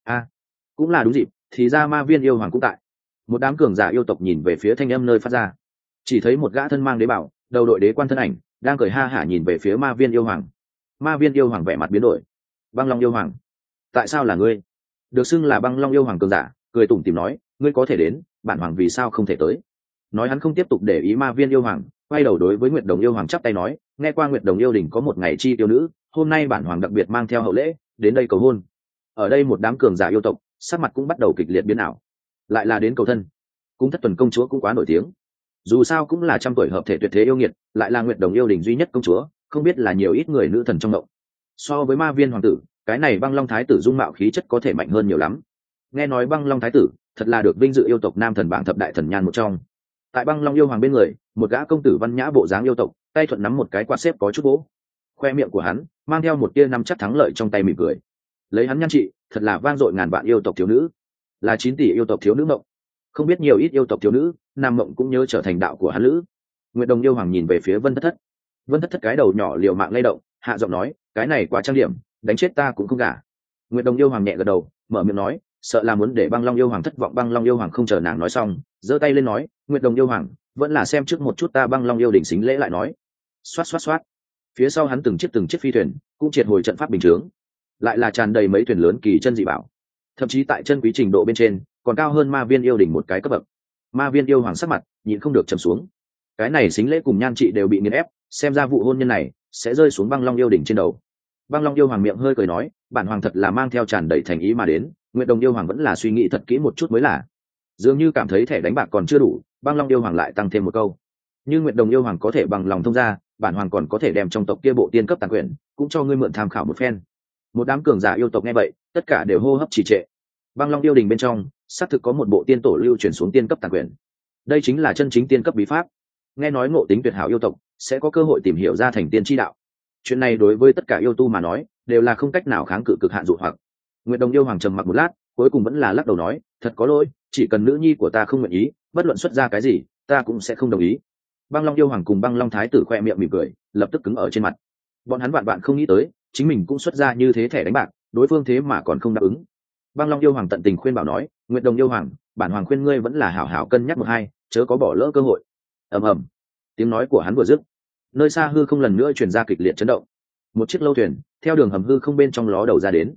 Cũng là đúng dịp, thì ra ma viên yêu hoàng cũng tại. Một đám cường giả yêu tộc nhìn về phía thanh âm nơi phát ra, chỉ thấy một gã thân mang đế bảo, đầu đội đế quan thân ảnh đang cười ha hả nhìn về phía ma viên yêu hoàng. Ma viên yêu hoàng vẻ mặt biến đổi. Băng Long yêu hoàng, tại sao là ngươi? Được xưng là Băng Long yêu hoàng cường giả cười tủm tỉm nói, ngươi có thể đến, bản hoàng vì sao không thể tới? Nói hắn không tiếp tục để ý ma viên yêu hoàng, quay đầu đối với Nguyệt Đồng yêu hoàng chắp tay nói, nghe qua Nguyệt Đồng yêu đình có một ngày chi tiêu nữ, hôm nay bản hoàng đặc biệt mang theo hậu lễ đến đây cầu hôn. Ở đây một đám cường giả yêu tộc sắc mặt cũng bắt đầu kịch liệt biến ảo. Lại là đến cầu thân, cung Thất Tuần công chúa cũng quá nổi tiếng, dù sao cũng là 100 tuổi hợp thể tuyệt thế yêu nghiệt, lại là Nguyệt Đồng yêu đình duy nhất công chúa, không biết là nhiều ít người nữ thần trong động. So với ma viên hoàng tử, cái này Băng Long thái tử dung mạo khí chất có thể mạnh hơn nhiều lắm. Nghe nói Băng Long thái tử thật là được vinh dự yêu tộc nam thần bảng thập đại thần nhan một trong. Tại Băng Long yêu hoàng bên người, một gã công tử văn nhã bộ dáng yêu tộc, tay thuận nắm một cái quạt xếp có chút gỗ, khoe miệng của hắn mang theo một tia nắm chắc thắng lợi trong tay mỉm cười. Lấy hắn nhan trị, thật là vang dội ngàn vạn yêu tộc thiếu nữ, là 9 tỷ yêu tộc thiếu nữ mộng. Không biết nhiều ít yêu tộc thiếu nữ, nam mộng cũng nhớ trở thành đạo của hắn lữ. Nguyệt Đồng yêu hoàng nhìn về phía Vân Thất Thất. Vân Thất Thất cái đầu nhỏ liều mạng lay động, hạ giọng nói, cái này quá trang điểm, đánh chết ta cũng không gả. Nguyệt Đồng yêu hoàng nhẹ gật đầu, mở miệng nói, sợ là muốn để Băng Long yêu hoàng thất vọng. Băng Long yêu hoàng không chờ nàng nói xong, giơ tay lên nói, Nguyệt Đồng yêu hoàng, vẫn là xem trước một chút ta. Băng Long yêu đỉnh xính lễ lại nói. Xoát xoát xoát, phía sau hắn từng chiếc phi thuyền cũng triệt hồi trận pháp bình chướng, lại là tràn đầy mấy thuyền lớn kỳ chân dị bảo, thậm chí tại chân quý trình độ bên trên còn cao hơn ma viên yêu đỉnh một cái cấp bậc. Ma viên yêu hoàng sắc mặt nhịn không được trầm xuống, cái này xính lễ cùng nhan trị đều bị nghiền ép, xem ra vụ hôn nhân này sẽ rơi xuống Băng Long yêu đỉnh trên đầu. Băng Long yêu hoàng miệng hơi cười nói, bản hoàng thật là mang theo tràn đầy thành ý mà đến. Nguyệt Đồng yêu hoàng vẫn là suy nghĩ thật kỹ một chút mới là. Dường như cảm thấy thẻ đánh bạc còn chưa đủ, Băng Long yêu hoàng lại tăng thêm một câu, như Nguyệt Đồng yêu hoàng có thể bằng lòng thông ra, bản hoàng còn có thể đem trong tộc kia bộ tiên cấp tàn quyền cũng cho ngươi mượn tham khảo một phen. Một đám cường giả yêu tộc nghe vậy, tất cả đều hô hấp trì trệ. Băng Long yêu đình bên trong xác thực có một bộ tiên tổ lưu chuyển xuống tiên cấp tàn quyền, đây chính là chân chính tiên cấp bí pháp. Nghe nói ngộ tính tuyệt hảo yêu tộc sẽ có cơ hội tìm hiểu ra thành tiên chi đạo, chuyện này đối với tất cả yêu tu mà nói đều là không cách nào kháng cự cực hạn dụ hoặc. Nguyệt Đồng yêu hoàng trầm mặc một lát, cuối cùng vẫn là lắc đầu nói, thật có lỗi, chỉ cần nữ nhi của ta không nguyện ý, bất luận xuất ra cái gì ta cũng sẽ không đồng ý. Băng Long yêu hoàng cùng Băng Long thái tử khoe miệng mỉm cười, lập tức cứng ở trên mặt. Bọn hắn vạn không nghĩ tới, chính mình cũng xuất ra như thế thẻ đánh bạc, đối phương thế mà còn không đáp ứng. Băng Long yêu hoàng tận tình khuyên bảo nói, Nguyệt Đồng yêu hoàng, bản hoàng khuyên ngươi vẫn là hảo hảo cân nhắc một hai, chớ có bỏ lỡ cơ hội. Ầm ầm, tiếng nói của hắn vừa dứt, nơi xa hư không lần nữa truyền ra kịch liệt chấn động. Một chiếc lâu thuyền theo đường hầm hư không bên trong ló đầu ra đến.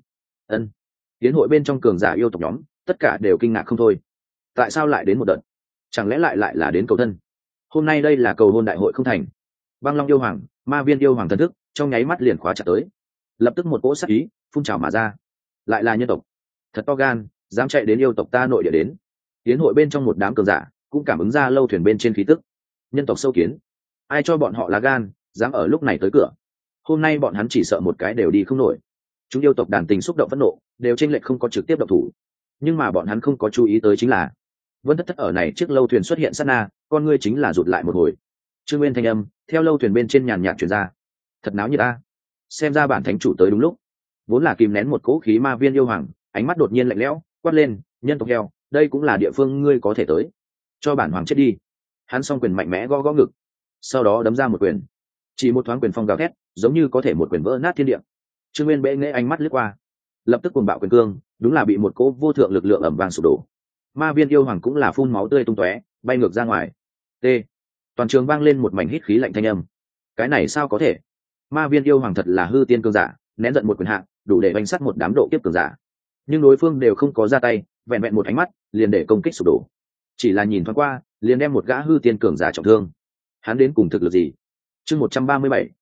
Tiến hội bên trong cường giả yêu tộc nhóm tất cả đều kinh ngạc không thôi. Tại sao lại đến một đợt? Chẳng lẽ lại là đến cầu thân? Hôm nay đây là cầu hôn đại hội không thành? Băng Long yêu hoàng, ma viên yêu hoàng thần thức trong nháy mắt liền khóa chặt tới, lập tức một cỗ sát ý phun trào mà ra. Lại là nhân tộc, thật to gan, dám chạy đến yêu tộc ta nội địa đến. Tiến hội bên trong một đám cường giả cũng cảm ứng ra lâu thuyền bên trên khí tức. Nhân tộc sâu kiến, ai cho bọn họ lá gan dám ở lúc này tới cửa? Hôm nay bọn hắn chỉ sợ một cái đều đi không nổi. Chúng yêu tộc đàn tình xúc động phẫn nộ, đều chênh lệch không có trực tiếp động thủ, nhưng mà bọn hắn không có chú ý tới chính là Vân Thất Thất ở này chiếc lâu thuyền xuất hiện sát na, con ngươi chính là rụt lại một hồi. Trương Nguyên thanh âm theo lâu thuyền bên trên nhàn nhạt truyền ra, thật náo như ta, xem ra bản thánh chủ tới đúng lúc. Vốn là kìm nén một cỗ khí ma viên yêu hoàng, ánh mắt đột nhiên lạnh lẽo, quát lên, nhân tộc heo, đây cũng là địa phương ngươi có thể tới, cho bản hoàng chết đi. Hắn song quyền mạnh mẽ gõ gõ ngực, sau đó đấm ra một quyền, chỉ một thoáng quyền phong gào thét, giống như có thể một quyền vỡ nát thiên địa. Trương Nguyên bệ nghệ ánh mắt lướt qua, lập tức cuồng bạo quyền cương, đúng là bị một cỗ vô thượng lực lượng ầm vang sụp đổ. Ma viên yêu hoàng cũng là phun máu tươi tung tóe, bay ngược ra ngoài. T. Toàn trường vang lên một mảnh hít khí lạnh thanh âm. Cái này sao có thể? Ma viên yêu hoàng thật là hư tiên cường giả, nén giận một quyền hạ, đủ để bánh sát một đám độ kiếp cường giả. Nhưng đối phương đều không có ra tay, vẹn vẹn một ánh mắt, liền để công kích sụp đổ. Chỉ là nhìn thoáng qua, liền đem một gã hư tiên cường giả trọng thương. Hắn đến cùng thực lực gì? Chương 137,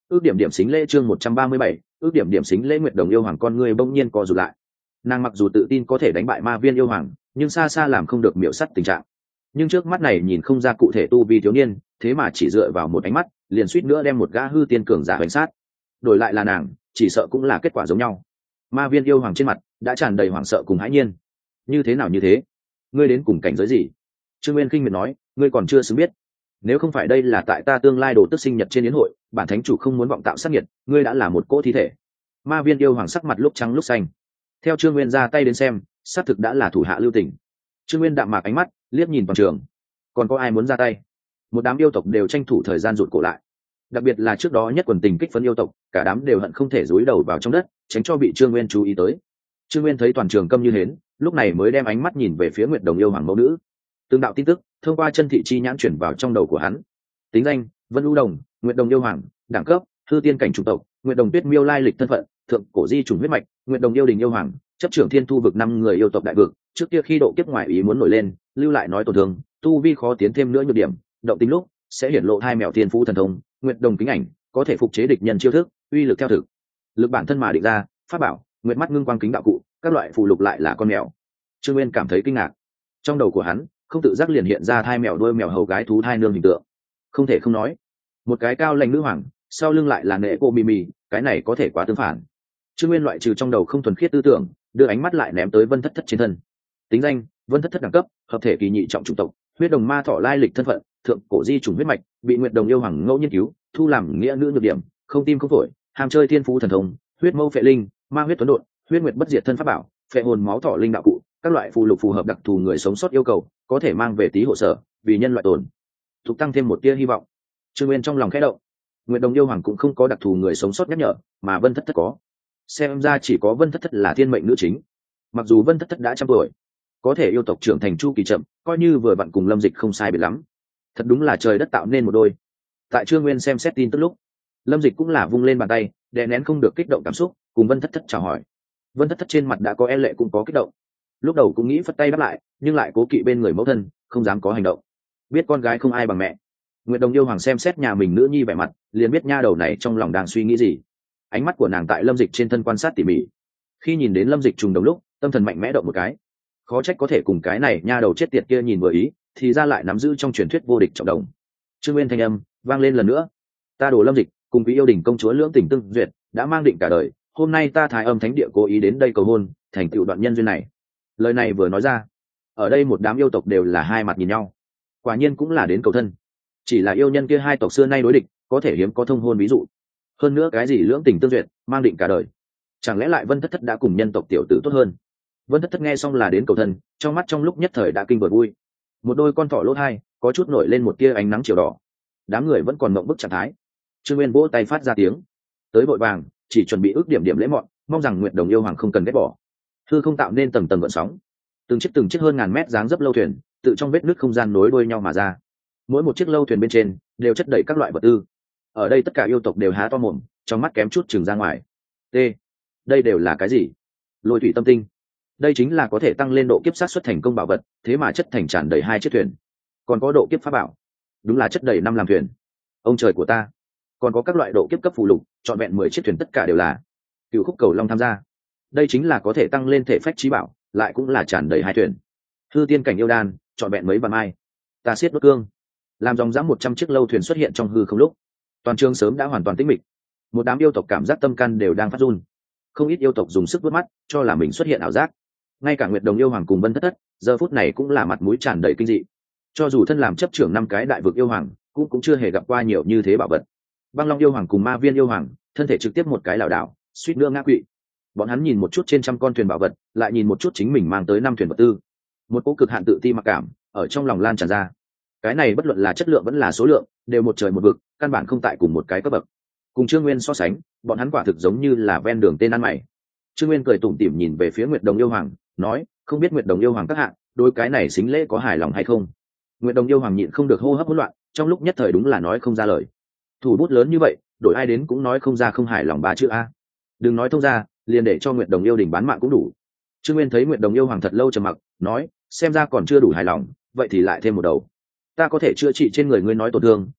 ước điểm điểm xính lễ chương 137, ước điểm điểm xính lễ. Nguyệt Đồng yêu hoàng con người bỗng nhiên co rụt lại. Nàng mặc dù tự tin có thể đánh bại ma viên yêu hoàng, nhưng xa xa làm không được miểu sắt tình trạng. Nhưng trước mắt này nhìn không ra cụ thể tu vi thiếu niên, thế mà chỉ dựa vào một ánh mắt liền suýt nữa đem một gã hư tiên cường giả đánh sát. Đổi lại là nàng, chỉ sợ cũng là kết quả giống nhau. Ma viên yêu hoàng trên mặt đã tràn đầy hoảng sợ cùng hãi nhiên. Như thế nào như thế? Ngươi đến cùng cảnh giới gì? Trương Nguyên khinh miệt nói, ngươi còn chưa xứng biết. Nếu không phải đây là tại ta tương lai đồ tức sinh nhật trên yến hội, bản thánh chủ không muốn vọng tạo sát nhiệt, ngươi đã là một cỗ thi thể. Ma viên yêu hoàng sắc mặt lúc trắng lúc xanh. Theo Trương Nguyên ra tay đến xem, xác thực đã là thủ hạ lưu tình. Trương Nguyên đạm mạc ánh mắt liếc nhìn toàn trường, còn có ai muốn ra tay? Một đám yêu tộc đều tranh thủ thời gian rụt cổ lại, đặc biệt là trước đó nhất quần tình kích phấn yêu tộc, cả đám đều hận không thể dúi đầu vào trong đất, tránh cho bị Trương Nguyên chú ý tới. Trương Nguyên thấy toàn trường câm như hến, lúc này mới đem ánh mắt nhìn về phía Nguyệt Đồng yêu hoàng mẫu nữ. Từng đạo tin tức thông qua chân thị chi nhãn chuyển vào trong đầu của hắn. Tính danh: Vân U Đồng, Nguyệt Đồng yêu hoàng, đẳng cấp: hư tiên cảnh chủng tộc, Nguyệt Đồng Tuyết Miêu lai lịch thân phận: thượng cổ di chủng huyết mạch, Nguyệt Đồng yêu đình yêu hoàng, chấp trưởng thiên thu vực 5 người yêu tộc đại vực, trước kia khi độ kiếp ngoài ý muốn nổi lên, lưu lại nói tổn thương, tu vi khó tiến thêm nữa nhược điểm, động tính lúc sẽ hiển lộ hai mèo thiên phú thần thông, Nguyệt Đồng kính ảnh, có thể phục chế địch nhân chiêu thức, uy lực theo thực lực bản thân mà định ra, pháp bảo, Nguyệt mắt ngưng quang kính đạo cụ, các loại phù lục lại là con mèo. Trương Nguyên cảm thấy kinh ngạc, trong đầu của hắn không tự giác liền hiện ra hai mèo đuôi mèo hầu gái thú thai nương hình tượng. Không thể không nói, một cái cao lãnh nữ hoàng, sau lưng lại là nệ cô mì mì, cái này có thể quá tương phản. Trương Nguyên loại trừ trong đầu không thuần khiết tư tưởng, đưa ánh mắt lại ném tới Vân Thất Thất trên thân. Tính danh: Vân Thất Thất đẳng cấp: hợp thể kỳ nhị trọng chủng tộc, huyết đồng ma thọ lai lịch thân phận: thượng cổ di chủng huyết mạch, bị Nguyệt Đồng yêu hoàng ngẫu nghiên cứu, thu làm nghĩa nữ nhược điểm, không tim không phổi, ham chơi thiên phú thần thông, huyết mâu phệ linh, ma huyết tuấn đột, huyết nguyệt bất diệt thân pháp bảo, phệ hồn máu thọ linh đạo cụ, các loại phù lục phù hợp đặc thù người sống sót yêu cầu, có thể mang về tí hộ sở, vì nhân loại tồn thục tăng thêm một tia hy vọng. Trương Nguyên trong lòng khẽ động, Nguyệt Đồng yêu hoàng cũng không có đặc thù người sống sót nhắc nhở, mà Vân Thất Thất có. Xem ra chỉ có Vân Thất Thất là thiên mệnh nữ chính. Mặc dù Vân Thất Thất đã trăm tuổi, có thể yêu tộc trưởng thành chu kỳ chậm, coi như vừa vặn cùng Lâm Dịch không sai biệt lắm. Thật đúng là trời đất tạo nên một đôi. Tại Trương Nguyên xem xét tin tức lúc, Lâm Dịch cũng là vung lên bàn tay, đè nén không được kích động cảm xúc, cùng Vân Thất Thất chào hỏi. Vân Thất Thất trên mặt đã có e lệ cũng có kích động. Lúc đầu cũng nghĩ phất tay đáp lại, nhưng lại cố kỵ bên người mẫu thân, không dám có hành động. Biết con gái không ai bằng mẹ. Nguyệt Đồng yêu hoàng xem xét nhà mình nữ nhi vẻ mặt, liền biết nha đầu này trong lòng đang suy nghĩ gì. Ánh mắt của nàng tại Lâm Dịch trên thân quan sát tỉ mỉ. Khi nhìn đến Lâm Dịch trùng đồng lúc, tâm thần mạnh mẽ động một cái. Khó trách có thể cùng cái này nha đầu chết tiệt kia nhìn vừa ý, thì ra lại nắm giữ trong truyền thuyết vô địch trọng đồng. Trương Nguyên thanh âm vang lên lần nữa: Ta Đồ Lâm Dịch cùng quý yêu đình công chúa lưỡng tình tương duyệt, đã mang định cả đời, hôm nay ta Thái Âm Thánh Địa cố ý đến đây cầu hôn, thành tựu đoạn nhân duyên này. Lời này vừa nói ra, ở đây một đám yêu tộc đều là hai mặt nhìn nhau. Quả nhiên cũng là đến cầu thân. Chỉ là yêu nhân kia hai tộc xưa nay đối địch, có thể hiếm có thông hôn ví dụ. Hơn nữa cái gì lưỡng tình tương duyệt, mang định cả đời. Chẳng lẽ lại Vân Thất Thất đã cùng nhân tộc tiểu tử tốt hơn? Vân Thất Thất nghe xong là đến cầu thân, trong mắt trong lúc nhất thời đã kinh vừa vui. Một đôi con thỏ lỗ hai, có chút nổi lên một tia ánh nắng chiều đỏ. Đám người vẫn còn mộng bức trạng thái. Trương Nguyên vỗ tay phát ra tiếng, tới vội vàng, chỉ chuẩn bị ước điểm điểm lễ mọn, mong rằng Nguyệt Đồng yêu hoàng không cần ghét bỏ. Hư không tạo nên tầng tầng gợn sóng, từng chiếc hơn ngàn mét dáng dấp lâu thuyền tự trong vết nứt không gian nối đuôi nhau mà ra. Mỗi một chiếc lâu thuyền bên trên đều chất đầy các loại vật tư. Ở đây tất cả yêu tộc đều há to mồm, trong mắt kém chút chừng ra ngoài. T, đây đều là cái gì? Lôi thủy tâm tinh. Đây chính là có thể tăng lên độ kiếp sát xuất thành công bảo vật, thế mà chất thành tràn đầy 2 chiếc thuyền. Còn có độ kiếp pháp bảo, đúng là chất đầy 5 làm thuyền. Ông trời của ta, còn có các loại độ kiếp cấp phụ lục, trọn vẹn 10 chiếc thuyền tất cả đều là Cựu Khúc Cầu Long tham gia. Đây chính là có thể tăng lên thể phách trí bảo, lại cũng là tràn đầy 2 thuyền. Hư tiên cảnh yêu đan, trọn vẹn mấy vạn mai. Ta xiết đốt cương, làm dòng dã 100 chiếc lâu thuyền xuất hiện trong hư không lúc, toàn trường sớm đã hoàn toàn tĩnh mịch. Một đám yêu tộc cảm giác tâm can đều đang phát run. Không ít yêu tộc dùng sức vớt mắt, cho là mình xuất hiện ảo giác. Ngay cả Nguyệt Đồng yêu hoàng cùng Vân Thất Thất, giờ phút này cũng là mặt mũi tràn đầy kinh dị. Cho dù thân làm chấp trưởng 5 cái đại vực yêu hoàng, cũng chưa hề gặp qua nhiều như thế bảo vật. Băng Long yêu hoàng cùng Ma Viên yêu hoàng, thân thể trực tiếp một cái lảo đảo, suýt nữa ngã quỵ. Bọn hắn nhìn một chút trên trăm con thuyền bảo vật, lại nhìn một chút chính mình mang tới 5 thuyền vật tư. Một cỗ cực hạn tự ti mặc cảm ở trong lòng lan tràn ra. Cái này bất luận là chất lượng vẫn là số lượng, đều một trời một vực, căn bản không tại cùng một cái cấp bậc. Cùng Trương Nguyên so sánh, bọn hắn quả thực giống như là ven đường tên ăn mày. Trương Nguyên cười tủm tỉm nhìn về phía Nguyệt Đồng yêu hoàng, nói: không biết Nguyệt Đồng yêu hoàng các hạ, đối cái này xính lễ có hài lòng hay không? Nguyệt Đồng yêu hoàng nhịn không được hô hấp hỗn loạn, trong lúc nhất thời đúng là nói không ra lời. Thủ bút lớn như vậy, đổi ai đến cũng nói không ra không hài lòng 3 chữ a. Đừng nói thông ra, liền để cho Nguyệt Đồng yêu đình bán mạng cũng đủ. Trương Nguyên thấy Nguyệt Đồng yêu hoàng thật lâu trầm mặc, nói: xem ra còn chưa đủ hài lòng, vậy thì lại thêm một đầu. Ta có thể chữa trị trên người ngươi nói tổn thương,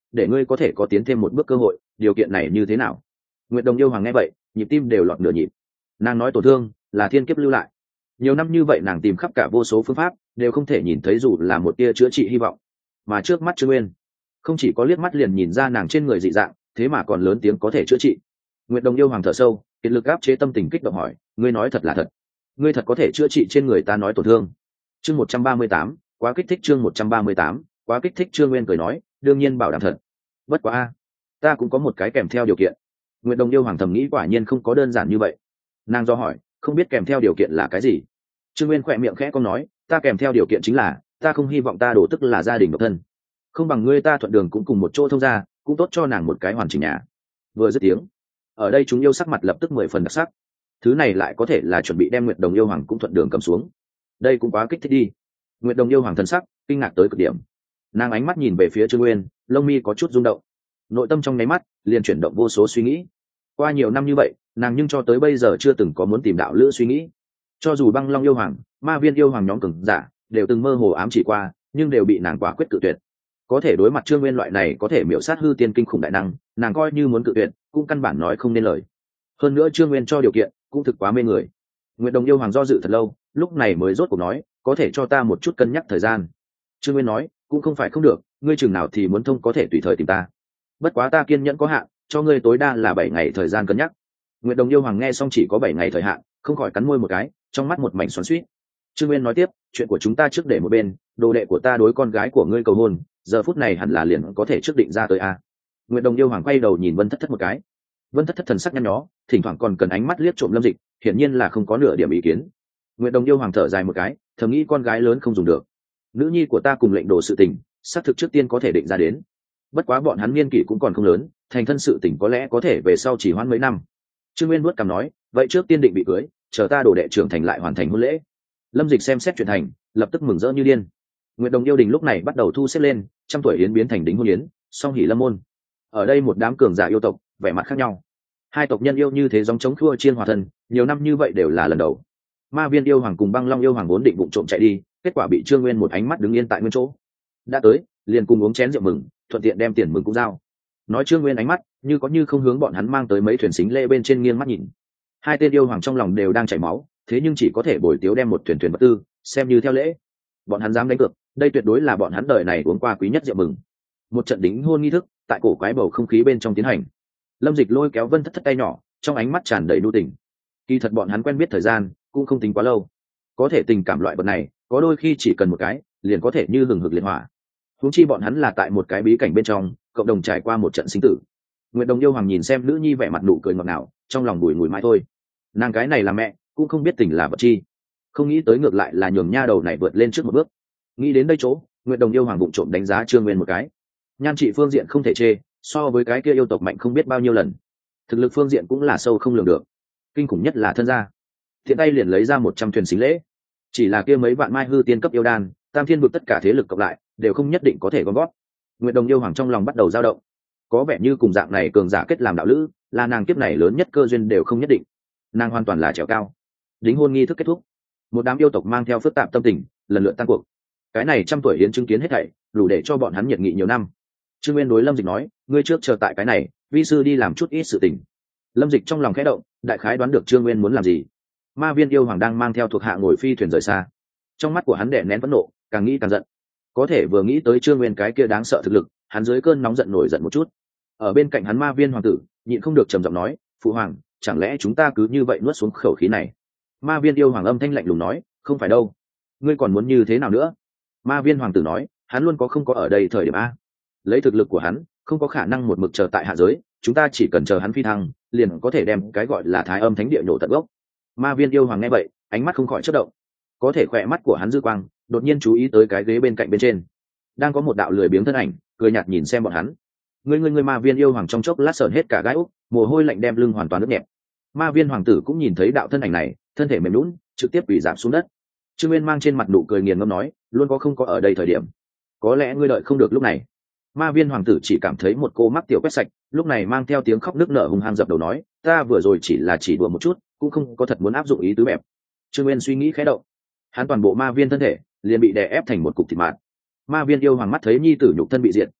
để ngươi có thể có tiến thêm một bước cơ hội, điều kiện này như thế nào? Nguyệt Đồng yêu hoàng nghe vậy, nhịp tim đều lọt nửa nhịp. Nàng nói tổn thương là thiên kiếp lưu lại, nhiều năm như vậy nàng tìm khắp cả vô số phương pháp đều không thể nhìn thấy dù là một tia chữa trị hy vọng, mà trước mắt Trương Nguyên không chỉ có liếc mắt liền nhìn ra nàng trên người dị dạng, thế mà còn lớn tiếng có thể chữa trị. Nguyệt Đồng yêu hoàng thở sâu, kiệt lực áp chế tâm tình kích động hỏi, ngươi nói thật là thật, ngươi thật có thể chữa trị trên người ta nói tổn thương? Chương 138, quá kích thích. Chương 138, quá kích thích. Trương Nguyên cười nói, đương nhiên bảo đảm thật. Bất quá a, ta cũng có một cái kèm theo điều kiện. Nguyệt Đồng yêu hoàng thầm nghĩ quả nhiên không có đơn giản như vậy. Nàng do hỏi, không biết kèm theo điều kiện là cái gì? Trương Nguyên khỏe miệng khẽ cong nói, ta kèm theo điều kiện chính là ta không hy vọng ta đổ tức là gia đình độc thân, không bằng ngươi ta thuận đường cũng cùng một chỗ thông gia, cũng tốt cho nàng một cái hoàn chỉnh nhà. Vừa dứt tiếng, ở đây chúng yêu sắc mặt lập tức 10 phần đặc sắc. Thứ này lại có thể là chuẩn bị đem Nguyệt Đồng yêu hoàng cũng thuận đường cầm xuống, đây cũng quá kích thích đi. Nguyệt Đồng yêu hoàng thần sắc kinh ngạc tới cực điểm, nàng ánh mắt nhìn về phía Trương Nguyên, lông mi có chút rung động, nội tâm trong nháy mắt liền chuyển động vô số suy nghĩ. Qua nhiều năm như vậy, nàng nhưng cho tới bây giờ chưa từng có muốn tìm đạo lữ suy nghĩ. Cho dù Băng Long yêu hoàng, Ma Viên yêu hoàng nhóm cường giả đều từng mơ hồ ám chỉ qua, nhưng đều bị nàng quả quyết cự tuyệt. Có thể đối mặt Trương Nguyên loại này có thể miểu sát hư tiên kinh khủng đại năng, nàng coi như muốn cự tuyệt cũng căn bản nói không nên lời. Hơn nữa Trương Nguyên cho điều kiện cũng thực quá mê người. Nguyệt Đồng yêu hoàng do dự thật lâu, lúc này mới rốt cuộc nói, có thể cho ta một chút cân nhắc thời gian. Trương Nguyên nói, cũng không phải không được, ngươi chừng nào thì muốn thông có thể tùy thời tìm ta, bất quá ta kiên nhẫn có hạn, cho ngươi tối đa là 7 ngày thời gian cân nhắc. Nguyệt Đồng yêu hoàng nghe xong chỉ có 7 ngày thời hạn, không khỏi cắn môi một cái, trong mắt một mảnh xoắn xuýt. Trương Nguyên nói tiếp, chuyện của chúng ta trước để một bên, đồ đệ của ta đối con gái của ngươi cầu hôn, giờ phút này hẳn là liền có thể trước định ra tới a. Nguyệt Đồng yêu hoàng quay đầu nhìn Vân Thất Thất một cái. Vân Thất Thất thần sắc nhăn nhó, thỉnh thoảng còn cần ánh mắt liếc trộm Lâm Dịch, hiển nhiên là không có nửa điểm ý kiến. Nguyệt Đồng yêu hoàng thở dài một cái, thầm nghĩ con gái lớn không dùng được, nữ nhi của ta cùng lệnh đồ sự tình xác thực trước tiên có thể định ra đến, bất quá bọn hắn niên kỷ cũng còn không lớn, thành thân sự tình có lẽ có thể về sau chỉ hoãn mấy năm. Trương Nguyên vuốt cằm nói, vậy trước tiên định bị cưới, chờ ta đồ đệ trưởng thành lại hoàn thành hôn lễ. Lâm Dịch xem xét chuyện thành, lập tức mừng rỡ như điên. Nguyệt Đồng yêu đình lúc này bắt đầu thu xếp lên, 100 tuổi yến biến thành đính hôn yến, song hỷ lâm môn. Ở đây một đám cường giả yêu tộc, vẻ mặt khác nhau. Hai tộc nhân yêu như thế giống chống khua chiên hòa thân, nhiều năm như vậy đều là lần đầu. Ma Viên yêu hoàng cùng Băng Long yêu hoàng vốn định bụng trộm chạy đi, kết quả bị Trương Nguyên một ánh mắt đứng yên tại nguyên chỗ. Đã tới, liền cùng uống chén rượu mừng, thuận tiện đem tiền mừng cũng giao. Nói Trương Nguyên ánh mắt như có như không hướng bọn hắn mang tới mấy thuyền xính lễ bên trên nghiêng mắt nhìn. Hai tên yêu hoàng trong lòng đều đang chảy máu, thế nhưng chỉ có thể bồi tiếu đem một thuyền thuyền vật tư xem như theo lễ. Bọn hắn dám đánh cược, đây tuyệt đối là bọn hắn đời này uống qua quý nhất rượu mừng. Một trận đính hôn nghi thức tại cổ quái bầu không khí bên trong tiến hành. Lâm Dịch lôi kéo Vân Thất Thất tay nhỏ, trong ánh mắt tràn đầy nhu tình. Kỳ thật bọn hắn quen biết thời gian cũng không tính quá lâu, có thể tình cảm loại vật này có đôi khi chỉ cần một cái liền có thể như hừng hực liệt hỏa. Huống chi bọn hắn là tại một cái bí cảnh bên trong cộng đồng trải qua một trận sinh tử. Nguyệt Đồng yêu hoàng nhìn xem nữ nhi vẻ mặt nụ cười ngọt ngào, trong lòng bùi ngùi mãi thôi. Nàng cái này là mẹ cũng không biết tình là vật chi, không nghĩ tới ngược lại là nhường nha đầu này vượt lên trước một bước. Nghĩ đến đây chỗ, Nguyệt Đồng yêu hoàng vụng trộm đánh giá Trương Nguyên một cái. Nhan trị phương diện không thể chê, so với cái kia yêu tộc mạnh không biết bao nhiêu lần. Thực lực phương diện cũng là sâu không lường được, kinh khủng nhất là thân gia. Thiện tay liền lấy ra 100 thuyền xính lễ, chỉ là kia mấy vạn mai hư tiên cấp yêu đan, tam thiên vực tất cả thế lực cộng lại đều không nhất định có thể gom gót. Nguyệt Đồng yêu hoàng trong lòng bắt đầu dao động, có vẻ như cùng dạng này cường giả kết làm đạo lữ là nàng kiếp này lớn nhất cơ duyên đều không nhất định. Nàng hoàn toàn là trèo cao. Đính hôn nghi thức kết thúc, một đám yêu tộc mang theo phức tạp tâm tình lần lượt tan cuộc. Cái này 100 tuổi hiến chứng kiến hết thảy đủ để cho bọn hắn nhiệt nghị nhiều năm. Trương Nguyên đối Lâm Dịch nói, ngươi trước chờ tại cái này, vi sư đi làm chút ít sự tình. Lâm Dịch trong lòng khẽ động, đại khái đoán được Trương Nguyên muốn làm gì. Ma Viên yêu hoàng đang mang theo thuộc hạ ngồi phi thuyền rời xa, trong mắt của hắn đè nén phẫn nộ, càng nghĩ càng giận. Có thể vừa nghĩ tới Trương Nguyên cái kia đáng sợ thực lực, hắn dưới cơn nóng giận nổi giận một chút. Ở bên cạnh hắn Ma Viên hoàng tử nhịn không được trầm giọng nói, phụ hoàng, chẳng lẽ chúng ta cứ như vậy nuốt xuống khẩu khí này? Ma Viên yêu hoàng âm thanh lạnh lùng nói, không phải đâu, ngươi còn muốn như thế nào nữa? Ma Viên hoàng tử nói, hắn luôn có không có ở đây thời điểm a, lấy thực lực của hắn không có khả năng một mực chờ tại hạ giới, chúng ta chỉ cần chờ hắn phi thăng liền có thể đem cái gọi là Thái Âm Thánh Địa nổ tận gốc. Ma Viên yêu hoàng nghe vậy, ánh mắt không khỏi chớp động, có thể khỏe mắt của hắn dư quang đột nhiên chú ý tới cái ghế bên cạnh bên trên, đang có một đạo lười biếng thân ảnh cười nhạt nhìn xem bọn hắn. Ngươi Ma Viên yêu hoàng trong chốc lát sởn hết cả gai úc, mồ hôi lạnh đem lưng hoàn toàn ướt nhẹp. Ma Viên hoàng tử cũng nhìn thấy đạo thân ảnh này, thân thể mềm lún trực tiếp bị giảm xuống đất. Trương Nguyên mang trên mặt nụ cười nghiền ngẫm nói, luôn có không có ở đây thời điểm, có lẽ ngươi đợi không được lúc này. Ma Viên hoàng tử chỉ cảm thấy một cô mắc tiểu quét sạch, lúc này mang theo tiếng khóc nức nở hung hăng dập đầu nói, ta vừa rồi chỉ là chỉ đùa một chút, cũng không có thật muốn áp dụng ý tứ bẹp. Trương Nguyên suy nghĩ khẽ động, hắn toàn bộ ma viên thân thể liền bị đè ép thành một cục thịt mạt. Ma Viên yêu hoàng mắt thấy nhi tử nhục thân bị diệt,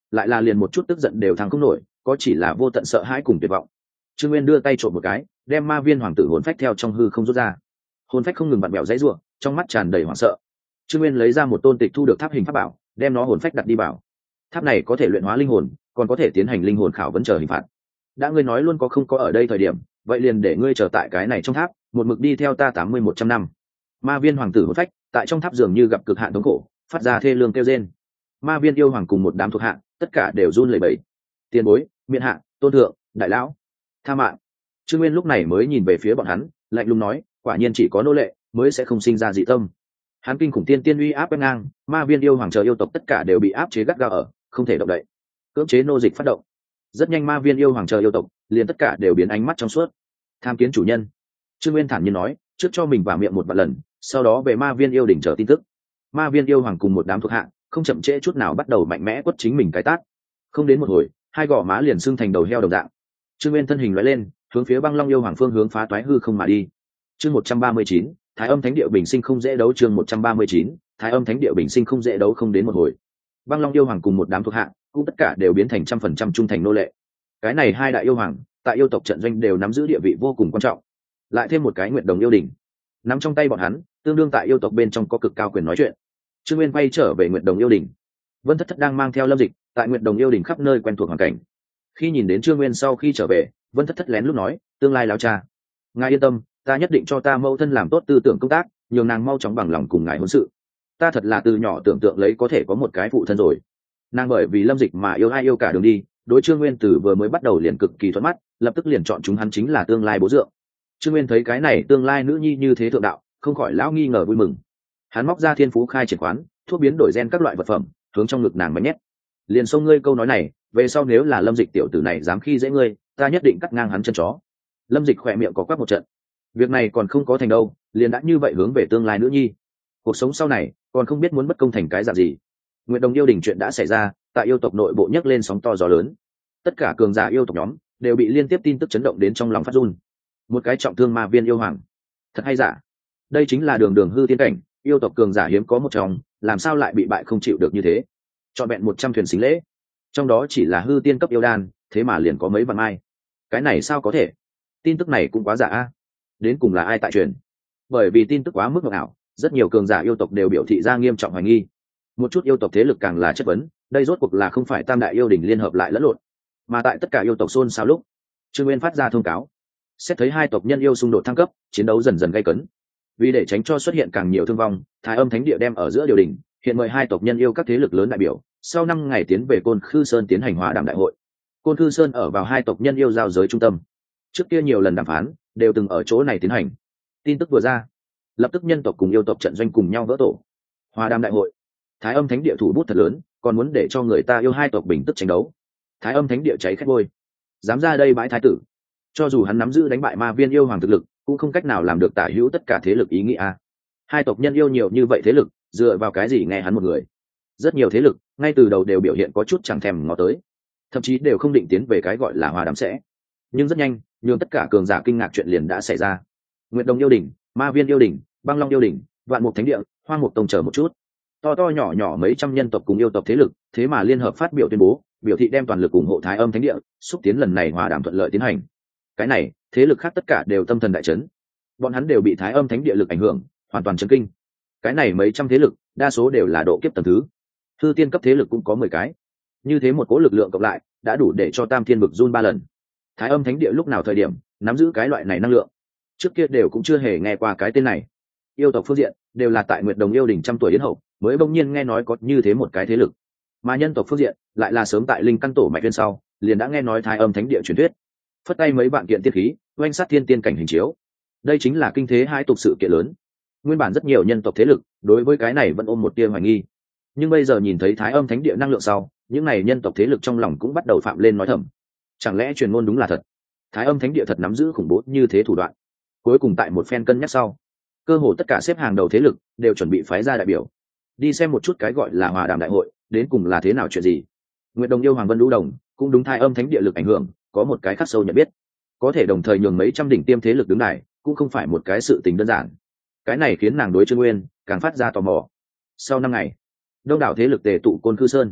lại là liền một chút tức giận đều thắng không nổi, có chỉ là vô tận sợ hãi cùng tuyệt vọng. Trương Nguyên đưa tay trộm một cái, đem ma viên hoàng tử hồn phách theo trong hư không rút ra. Hồn phách không ngừng vặn vẹo dãy rủa, trong mắt tràn đầy hoảng sợ. Trương Nguyên lấy ra một tôn tịch thu được tháp hình pháp bảo, đem nó hồn phách đặt đi bảo. Tháp này có thể luyện hóa linh hồn, còn có thể tiến hành linh hồn khảo vấn chờ hình phạt. Đã ngươi nói luôn có không có ở đây thời điểm, vậy liền để ngươi chờ tại cái này trong tháp, một mực đi theo ta 80-100 năm. Ma viên hoàng tử hồn phách tại trong tháp dường như gặp cực hạn thống khổ, phát ra thê lương kêu rên. Ma viên yêu hoàng cùng một đám thuộc hạ, tất cả đều run lẩy bẩy. Tiền bối, miện hạ, tôn thượng, đại lão, tha mạng. Trương Nguyên lúc này mới nhìn về phía bọn hắn, lạnh lùng nói, quả nhiên chỉ có nô lệ mới sẽ không sinh ra dị tâm. Hắn kinh khủng tiên uy áp quét ngang, ma viên yêu hoàng chờ yêu tộc tất cả đều bị áp chế gắt gao ở, không thể động đậy. Cưỡng chế nô dịch phát động. Rất nhanh ma viên yêu hoàng chờ yêu tộc, liền tất cả đều biến ánh mắt trong suốt. Tham kiến chủ nhân. Trương Nguyên thản nhiên nói, trước cho mình vào miệng một vạn lần, sau đó về ma viên yêu đỉnh chờ tin tức. Ma viên yêu hoàng cùng một đám thuộc hạ, không chậm trễ chút nào bắt đầu mạnh mẽ quất chính mình cái tát. Không đến một hồi, hai gò má liền sưng thành đầu heo đồng dạng. Trương Nguyên thân hình lóe lên, hướng phía băng long yêu hoàng phương hướng phá toái hư không mà đi. Chương 139, Thái Âm Thánh Địa bình sinh không dễ đấu. Chương 139, Thái Âm Thánh Địa bình sinh không dễ đấu. Không đến một hồi, băng long yêu hoàng cùng một đám thuộc hạ cũng tất cả đều biến thành 100% trung thành nô lệ. Cái này hai đại yêu hoàng tại yêu tộc trận doanh đều nắm giữ địa vị vô cùng quan trọng, lại thêm một cái Nguyệt Đồng yêu đỉnh nắm trong tay bọn hắn, tương đương tại yêu tộc bên trong có cực cao quyền nói chuyện. Trương Nguyên quay trở về Nguyệt Đồng yêu đỉnh. Vân Thất Thất đang mang theo Lâm Dịch tại Nguyệt Đồng yêu đỉnh khắp nơi quen thuộc hoàn cảnh. Khi nhìn đến Trương Nguyên sau khi trở về, Vân Thất Thất lén lúc nói, tương lai láo cha, ngài yên tâm, ta nhất định cho ta mẫu thân làm tốt tư tưởng công tác, nhường nàng mau chóng bằng lòng cùng ngài hôn sự. Ta thật là từ nhỏ tưởng tượng lấy có thể có một cái phụ thân rồi. Nàng bởi vì Lâm Dịch mà yêu ai yêu cả đường đi, đối Trương Nguyên từ vừa mới bắt đầu liền cực kỳ thuận mắt, lập tức liền chọn chúng hắn chính là tương lai bố dượng. Trương Nguyên thấy cái này tương lai nữ nhi như thế thượng đạo, không khỏi lão nghi ngờ vui mừng. Hắn móc ra Thiên Phú Khai triển quán, thuốc biến đổi gen các loại vật phẩm, hướng trong ngực nàng bắn nhét. Liền xông ngươi câu nói này, về sau nếu là Lâm Dịch tiểu tử này dám khi dễ ngươi, ta nhất định cắt ngang hắn chân chó. Lâm Dịch khỏe miệng có quắc một trận. Việc này còn không có thành đâu, liền đã như vậy hướng về tương lai nữ nhi. Cuộc sống sau này còn không biết muốn bất công thành cái dạng gì. Nguyệt Đồng yêu đình chuyện đã xảy ra, tại yêu tộc nội bộ nhấc lên sóng to gió lớn. Tất cả cường giả yêu tộc nhóm đều bị liên tiếp tin tức chấn động đến trong lòng phát run. Một cái trọng thương ma viên yêu hoàng, thật hay giả? Đây chính là đường đường hư tiên cảnh, yêu tộc cường giả hiếm có một trong, làm sao lại bị bại không chịu được như thế? Chọn vẹn 100 thuyền xính lễ, trong đó chỉ là hư tiên cấp yêu đan, thế mà liền có mấy vạn mai. Cái này sao có thể? Tin tức này cũng quá giả a. Đến cùng là ai tại truyền? Bởi vì tin tức quá mức mộng ảo, rất nhiều cường giả yêu tộc đều biểu thị ra nghiêm trọng hoài nghi. Một chút yêu tộc thế lực càng là chất vấn, đây rốt cuộc là không phải tam đại yêu đình liên hợp lại lẫn lộn, mà tại tất cả yêu tộc xôn xao lúc, Trương Nguyên phát ra thông cáo, xét thấy hai tộc nhân yêu xung đột thăng cấp, chiến đấu dần dần gay cấn. Vì để tránh cho xuất hiện càng nhiều thương vong, Thái Âm Thánh Địa đem ở giữa điều đình, hiện mời hai tộc nhân yêu các thế lực lớn đại biểu, sau 5 ngày tiến về Côn Khư Sơn tiến hành hòa đàm đại hội. Côn Khư Sơn ở vào hai tộc nhân yêu giao giới trung tâm. Trước kia nhiều lần đàm phán đều từng ở chỗ này tiến hành. Tin tức vừa ra, lập tức nhân tộc cùng yêu tộc trận doanh cùng nhau vỡ tổ. Hòa đàm đại hội, Thái Âm Thánh Địa thủ bút thật lớn, còn muốn để cho người ta yêu hai tộc bình tức tranh đấu. Thái Âm Thánh Địa cháy khét bôi, dám ra đây bãi thái tử. Cho dù hắn nắm giữ đánh bại ma viên yêu hoàng thực lực, cũng không cách nào làm được tả hữu tất cả thế lực ý nghĩa. Hai tộc nhân yêu nhiều như vậy thế lực, dựa vào cái gì nghe hắn một người? Rất nhiều thế lực ngay từ đầu đều biểu hiện có chút chẳng thèm ngó tới, thậm chí đều không định tiến về cái gọi là hòa đàm sẽ. Nhưng rất nhanh, nhường tất cả cường giả kinh ngạc chuyện liền đã xảy ra. Nguyệt Đồng yêu đỉnh, ma viên yêu đỉnh, băng long yêu đỉnh, vạn mục thánh địa, hoang mục tông chờ một chút, to to nhỏ nhỏ mấy trăm nhân tộc cùng yêu tộc thế lực, thế mà liên hợp phát biểu tuyên bố, biểu thị đem toàn lực ủng hộ Thái Âm Thánh Địa, xúc tiến lần này hòa đàm thuận lợi tiến hành. Cái này, thế lực khác tất cả đều tâm thần đại chấn. Bọn hắn đều bị Thái Âm Thánh Địa lực ảnh hưởng, hoàn toàn chấn kinh. Cái này mấy trăm thế lực, đa số đều là độ kiếp tầng thứ. Hư tiên cấp thế lực cũng có 10 cái. Như thế một cỗ lực lượng cộng lại, đã đủ để cho Tam Thiên Vực run 3 lần. Thái Âm Thánh Địa lúc nào thời điểm nắm giữ cái loại này năng lượng, trước kia đều cũng chưa hề nghe qua cái tên này. Yêu tộc phương diện đều là tại Nguyệt Đồng yêu đỉnh trăm tuổi yến hậu, mới bỗng nhiên nghe nói có như thế một cái thế lực. Mà nhân tộc phương diện lại là sớm tại linh căn tổ mạch viên sau, liền đã nghe nói Thái Âm Thánh Địa truyền thuyết. Phất tay mấy bạn kiện tiên khí, oanh sát thiên tiên cảnh hình chiếu. Đây chính là kinh thế hai tục sự kiện lớn. Nguyên bản rất nhiều nhân tộc thế lực đối với cái này vẫn ôm một tia hoài nghi, nhưng bây giờ nhìn thấy Thái Âm Thánh Địa năng lượng sau, những này nhân tộc thế lực trong lòng cũng bắt đầu phạm lên nói thầm. Chẳng lẽ truyền ngôn đúng là thật? Thái Âm Thánh Địa thật nắm giữ khủng bố như thế thủ đoạn? Cuối cùng tại một phen cân nhắc sau, cơ hồ tất cả xếp hàng đầu thế lực đều chuẩn bị phái ra đại biểu đi xem một chút cái gọi là hòa đàm đại hội đến cùng là thế nào chuyện gì. Nguyệt Đồng yêu hoàng Vân Lũ Đồng cũng đúng Thái Âm Thánh Địa lực ảnh hưởng có một cái khắc sâu nhận biết, có thể đồng thời nhường mấy trăm đỉnh tiêm thế lực đứng này cũng không phải một cái sự tình đơn giản. Cái này khiến nàng đối Trương Nguyên càng phát ra tò mò. Sau 5 ngày, đông đảo thế lực tề tụ Côn Khư Sơn.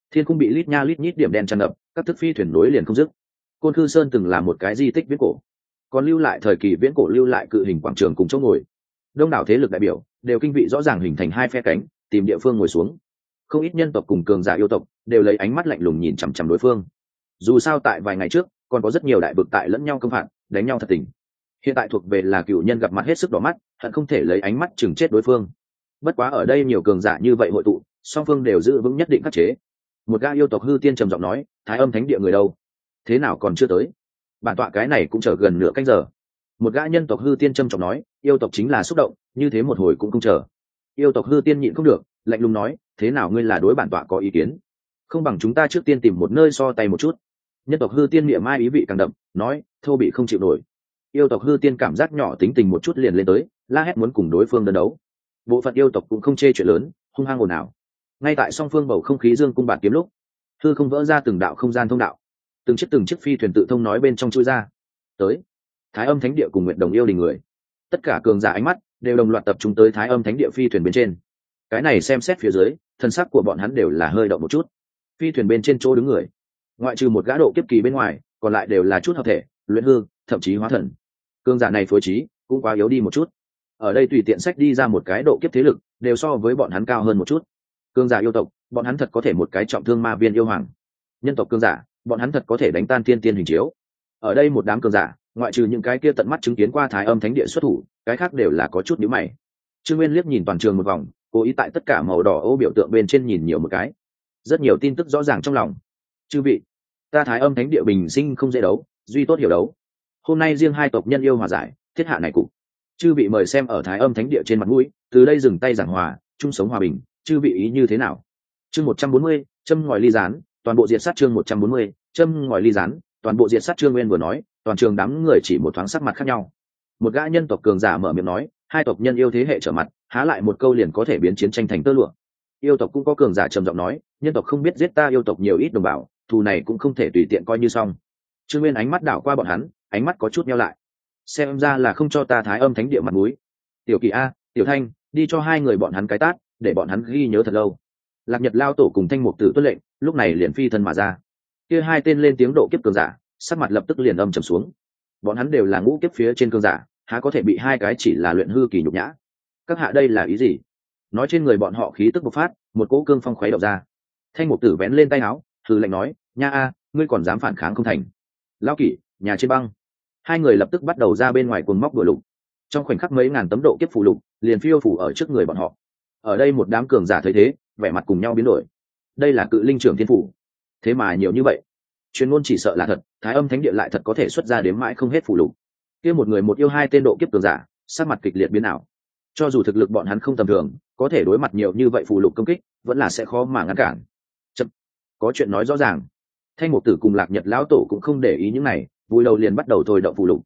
Thiên cung bị lít nha lít nhít điểm đen tràn ngập, các thức phi thuyền nối liền không dứt. Côn Khư Sơn từng là một cái di tích viễn cổ, còn lưu lại thời kỳ viễn cổ lưu lại cự hình quảng trường cùng chỗ ngồi. Đông đảo thế lực đại biểu đều kinh vị rõ ràng hình thành hai phe cánh, tìm địa phương ngồi xuống. Không ít nhân tộc cùng cường giả yêu tộc đều lấy ánh mắt lạnh lùng nhìn chằm chằm đối phương. Dù sao tại vài ngày trước còn có rất nhiều đại vực tại lẫn nhau công phạt, đánh nhau thật tình. Hiện tại thuộc về là cựu nhân gặp mặt hết sức đỏ mắt, hận không thể lấy ánh mắt chừng chết đối phương. Bất quá ở đây nhiều cường giả như vậy hội tụ, song phương đều giữ vững nhất định khắc chế. Một gã yêu tộc hư tiên trầm giọng nói, Thái Âm Thánh Địa người đâu? Thế nào còn chưa tới? Bản tọa cái này cũng chờ gần nửa canh giờ. Một gã nhân tộc hư tiên trầm trọng nói, yêu tộc chính là xúc động, như thế một hồi cũng không chờ. Yêu tộc hư tiên nhịn không được, lạnh lùng nói, thế nào ngươi là đối bản tọa có ý kiến? Không bằng chúng ta trước tiên tìm một nơi so tay một chút. Nhân tộc hư tiên miệng mai ý vị càng đậm, nói, thô bị không chịu nổi. Yêu tộc hư tiên cảm giác nhỏ tính tình một chút liền lên tới, la hét muốn cùng đối phương đơn đấu. Bộ phận yêu tộc cũng không chê chuyện lớn, hung hăng ồn ào. Ngay tại song phương bầu không khí dương cung bạt kiếm lúc, hư không vỡ ra từng đạo không gian thông đạo, từng chiếc phi thuyền tự thông nói bên trong chui ra. Tới Thái Âm Thánh Địa cùng Nguyệt Đồng yêu đình người, tất cả cường giả ánh mắt đều đồng loạt tập trung tới Thái Âm Thánh Địa phi thuyền bên trên. Cái này xem xét phía dưới, thân sắc của bọn hắn đều là hơi động một chút. Phi thuyền bên trên chỗ đứng người, ngoại trừ một gã độ kiếp kỳ bên ngoài, còn lại đều là chút hợp thể, luyện hư, thậm chí hóa thần. Cường giả này phối trí cũng quá yếu đi một chút. Ở đây tùy tiện sách đi ra một cái độ kiếp thế lực, đều so với bọn hắn cao hơn một chút. Cường giả yêu tộc, bọn hắn thật có thể một cái trọng thương ma viên yêu hoàng. Nhân tộc cường giả, bọn hắn thật có thể đánh tan thiên tiên hình chiếu. Ở đây một đám cường giả, ngoại trừ những cái kia tận mắt chứng kiến qua Thái Âm Thánh Địa xuất thủ, cái khác đều là có chút nhíu mày. Trương Nguyên liếc nhìn toàn trường một vòng, cố ý tại tất cả màu đỏ ô biểu tượng bên trên nhìn nhiều một cái. Rất nhiều tin tức rõ ràng trong lòng. Chư vị, ta Thái Âm Thánh Địa bình sinh không dễ đấu, duy tốt hiểu đấu. Hôm nay riêng hai tộc nhân yêu hòa giải, thiết hạ này cục. Chư vị mời xem ở Thái Âm Thánh Địa trên mặt mũi, từ đây dừng tay giảng hòa, chung sống hòa bình, chư vị ý như thế nào? Chương 140, châm ngòi ly gián, toàn bộ diệt sát. Chương 140, châm ngòi ly gián, toàn bộ diệt sát. Trương Nguyên vừa nói, toàn trường đám người chỉ một thoáng sắc mặt khác nhau. Một gã nhân tộc cường giả mở miệng nói, hai tộc nhân yêu thế hệ trở mặt, há lại một câu liền có thể biến chiến tranh thành tơ lụa. Yêu tộc cũng có cường giả trầm giọng nói, nhân tộc không biết giết ta yêu tộc nhiều ít đồng bào, thù này cũng không thể tùy tiện coi như xong. Trương Nguyên ánh mắt đảo qua bọn hắn, ánh mắt có chút nheo lại. Xem ra là không cho ta Thái Âm Thánh Địa mặt mũi. Tiểu Kỳ a, Tiểu Thanh, đi cho hai người bọn hắn cái tát, để bọn hắn ghi nhớ thật lâu. Lạc Nhật lao tổ cùng Thanh Mục Tử tuân lệnh, lúc này liền phi thân mà ra. Kia hai tên lên tiếng độ kiếp cường giả, sắc mặt lập tức liền âm trầm xuống. Bọn hắn đều là ngũ kiếp phía trên cường giả, há có thể bị hai cái chỉ là luyện hư kỳ nhục nhã? Các hạ đây là ý gì? Nói trên người bọn họ khí tức bộc phát, một cỗ cương phong khuấy động ra. Thanh Mục Tử vén lên tay áo, hừ lạnh nói, nha a, ngươi còn dám phản kháng không thành? Lão Kỷ, nhà trên băng. Hai người lập tức bắt đầu ra bên ngoài cuồng móc đuổi lục. Trong khoảnh khắc mấy ngàn tấm độ kiếp phù lục liền phiêu phủ ở trước người bọn họ. Ở đây một đám cường giả thấy thế, vẻ mặt cùng nhau biến đổi. Đây là cự linh trưởng thiên phủ, thế mà nhiều như vậy. Chuyên môn chỉ sợ là thật, Thái Âm Thánh Địa lại thật có thể xuất ra đến mãi không hết phù lục. Kia một người một yêu hai tên độ kiếp cường giả, sắc mặt kịch liệt biến ảo. Cho dù thực lực bọn hắn không tầm thường, có thể đối mặt nhiều như vậy phù lục công kích, vẫn là sẽ khó mà ngăn cản. Chậm, có chuyện nói rõ ràng. Thanh Mục Tử cùng Lạc Nhật lão tổ cũng không để ý những này, vui đầu liền bắt đầu thôi động phù lục.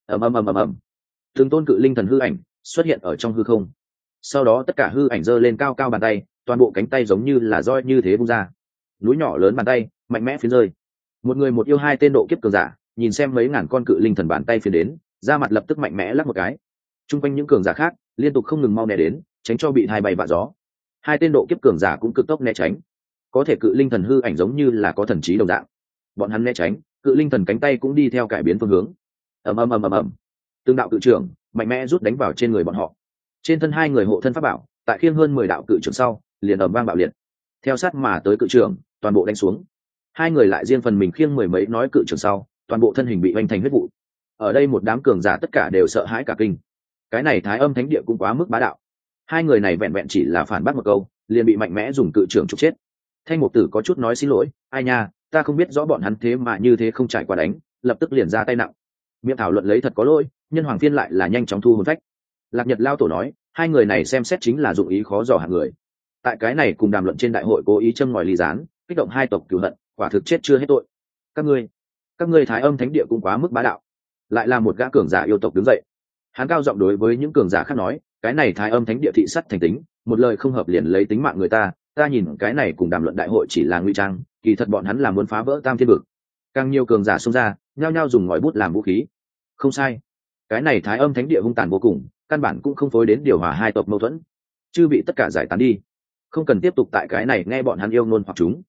Ầm. Từng tôn cự linh thần hư ảnh xuất hiện ở trong hư không. Sau đó tất cả hư ảnh giơ lên cao cao bàn tay, toàn bộ cánh tay giống như là roi như thế vung ra. Núi nhỏ lớn bàn tay, mạnh mẽ phiến rơi. Một người một yêu hai tên độ kiếp cường giả, nhìn xem mấy ngàn con cự linh thần bàn tay phiến đến, da mặt lập tức mạnh mẽ lắc một cái. Trung quanh những cường giả khác liên tục không ngừng mau né đến, tránh cho bị hai bay vạ gió. Hai tên độ kiếp cường giả cũng cực tốc né tránh. Có thể cự linh thần hư ảnh giống như là có thần trí đồng dạng. Bọn hắn né tránh, cự linh thần cánh tay cũng đi theo cải biến phương hướng. Ầm. Từng đạo cự trưởng mạnh mẽ rút đánh vào trên người bọn họ. Trên thân hai người hộ thân pháp bảo, tại khiêng hơn 10 đạo cự trưởng sau, liền ầm vang bạo liệt. Theo sát mà tới cự trưởng, toàn bộ đánh xuống. Hai người lại riêng phần mình khiêng mười mấy nói cự trưởng sau, toàn bộ thân hình bị hoành thành huyết vụ. Ở đây một đám cường giả tất cả đều sợ hãi cả kinh. Cái này Thái Âm Thánh Địa cũng quá mức bá đạo. Hai người này vẹn vẹn chỉ là phản bác một câu, liền bị mạnh mẽ dùng cự trưởng trục chết. Thanh Mục Tử có chút nói xin lỗi, ai nha, ta không biết rõ bọn hắn thế mà như thế không trải qua đánh, lập tức liền ra tay nặng. Miệng thảo luận lấy thật có lỗi, nhân hoàng phiên lại là nhanh chóng thu hồn phách. Lạc Nhật lao tổ nói, hai người này xem xét chính là dụng ý khó dò hạng người. Tại cái này cùng đàm luận trên đại hội cố ý châm ngòi ly gián, kích động hai tộc cửu hận, quả thực chết chưa hết tội. Các ngươi Thái Âm Thánh Địa cũng quá mức bá đạo. Lại là một gã cường giả yêu tộc đứng dậy. Hắn cao giọng đối với những cường giả khác nói, cái này Thái Âm Thánh Địa thị sắt thành tính, một lời không hợp liền lấy tính mạng người ta, ta nhìn cái này cùng đàm luận đại hội chỉ là ngụy trang, kỳ thật bọn hắn là muốn phá vỡ Tam Thiên Vực. Càng nhiều cường giả xông ra, nhao nhao dùng ngòi bút làm vũ khí. Không sai, cái này Thái Âm Thánh Địa hung tàn vô cùng, căn bản cũng không phối đến điều hòa hai tộc mâu thuẫn. Chư vị tất cả giải tán đi, không cần tiếp tục tại cái này nghe bọn hắn yêu ngôn hoặc chúng.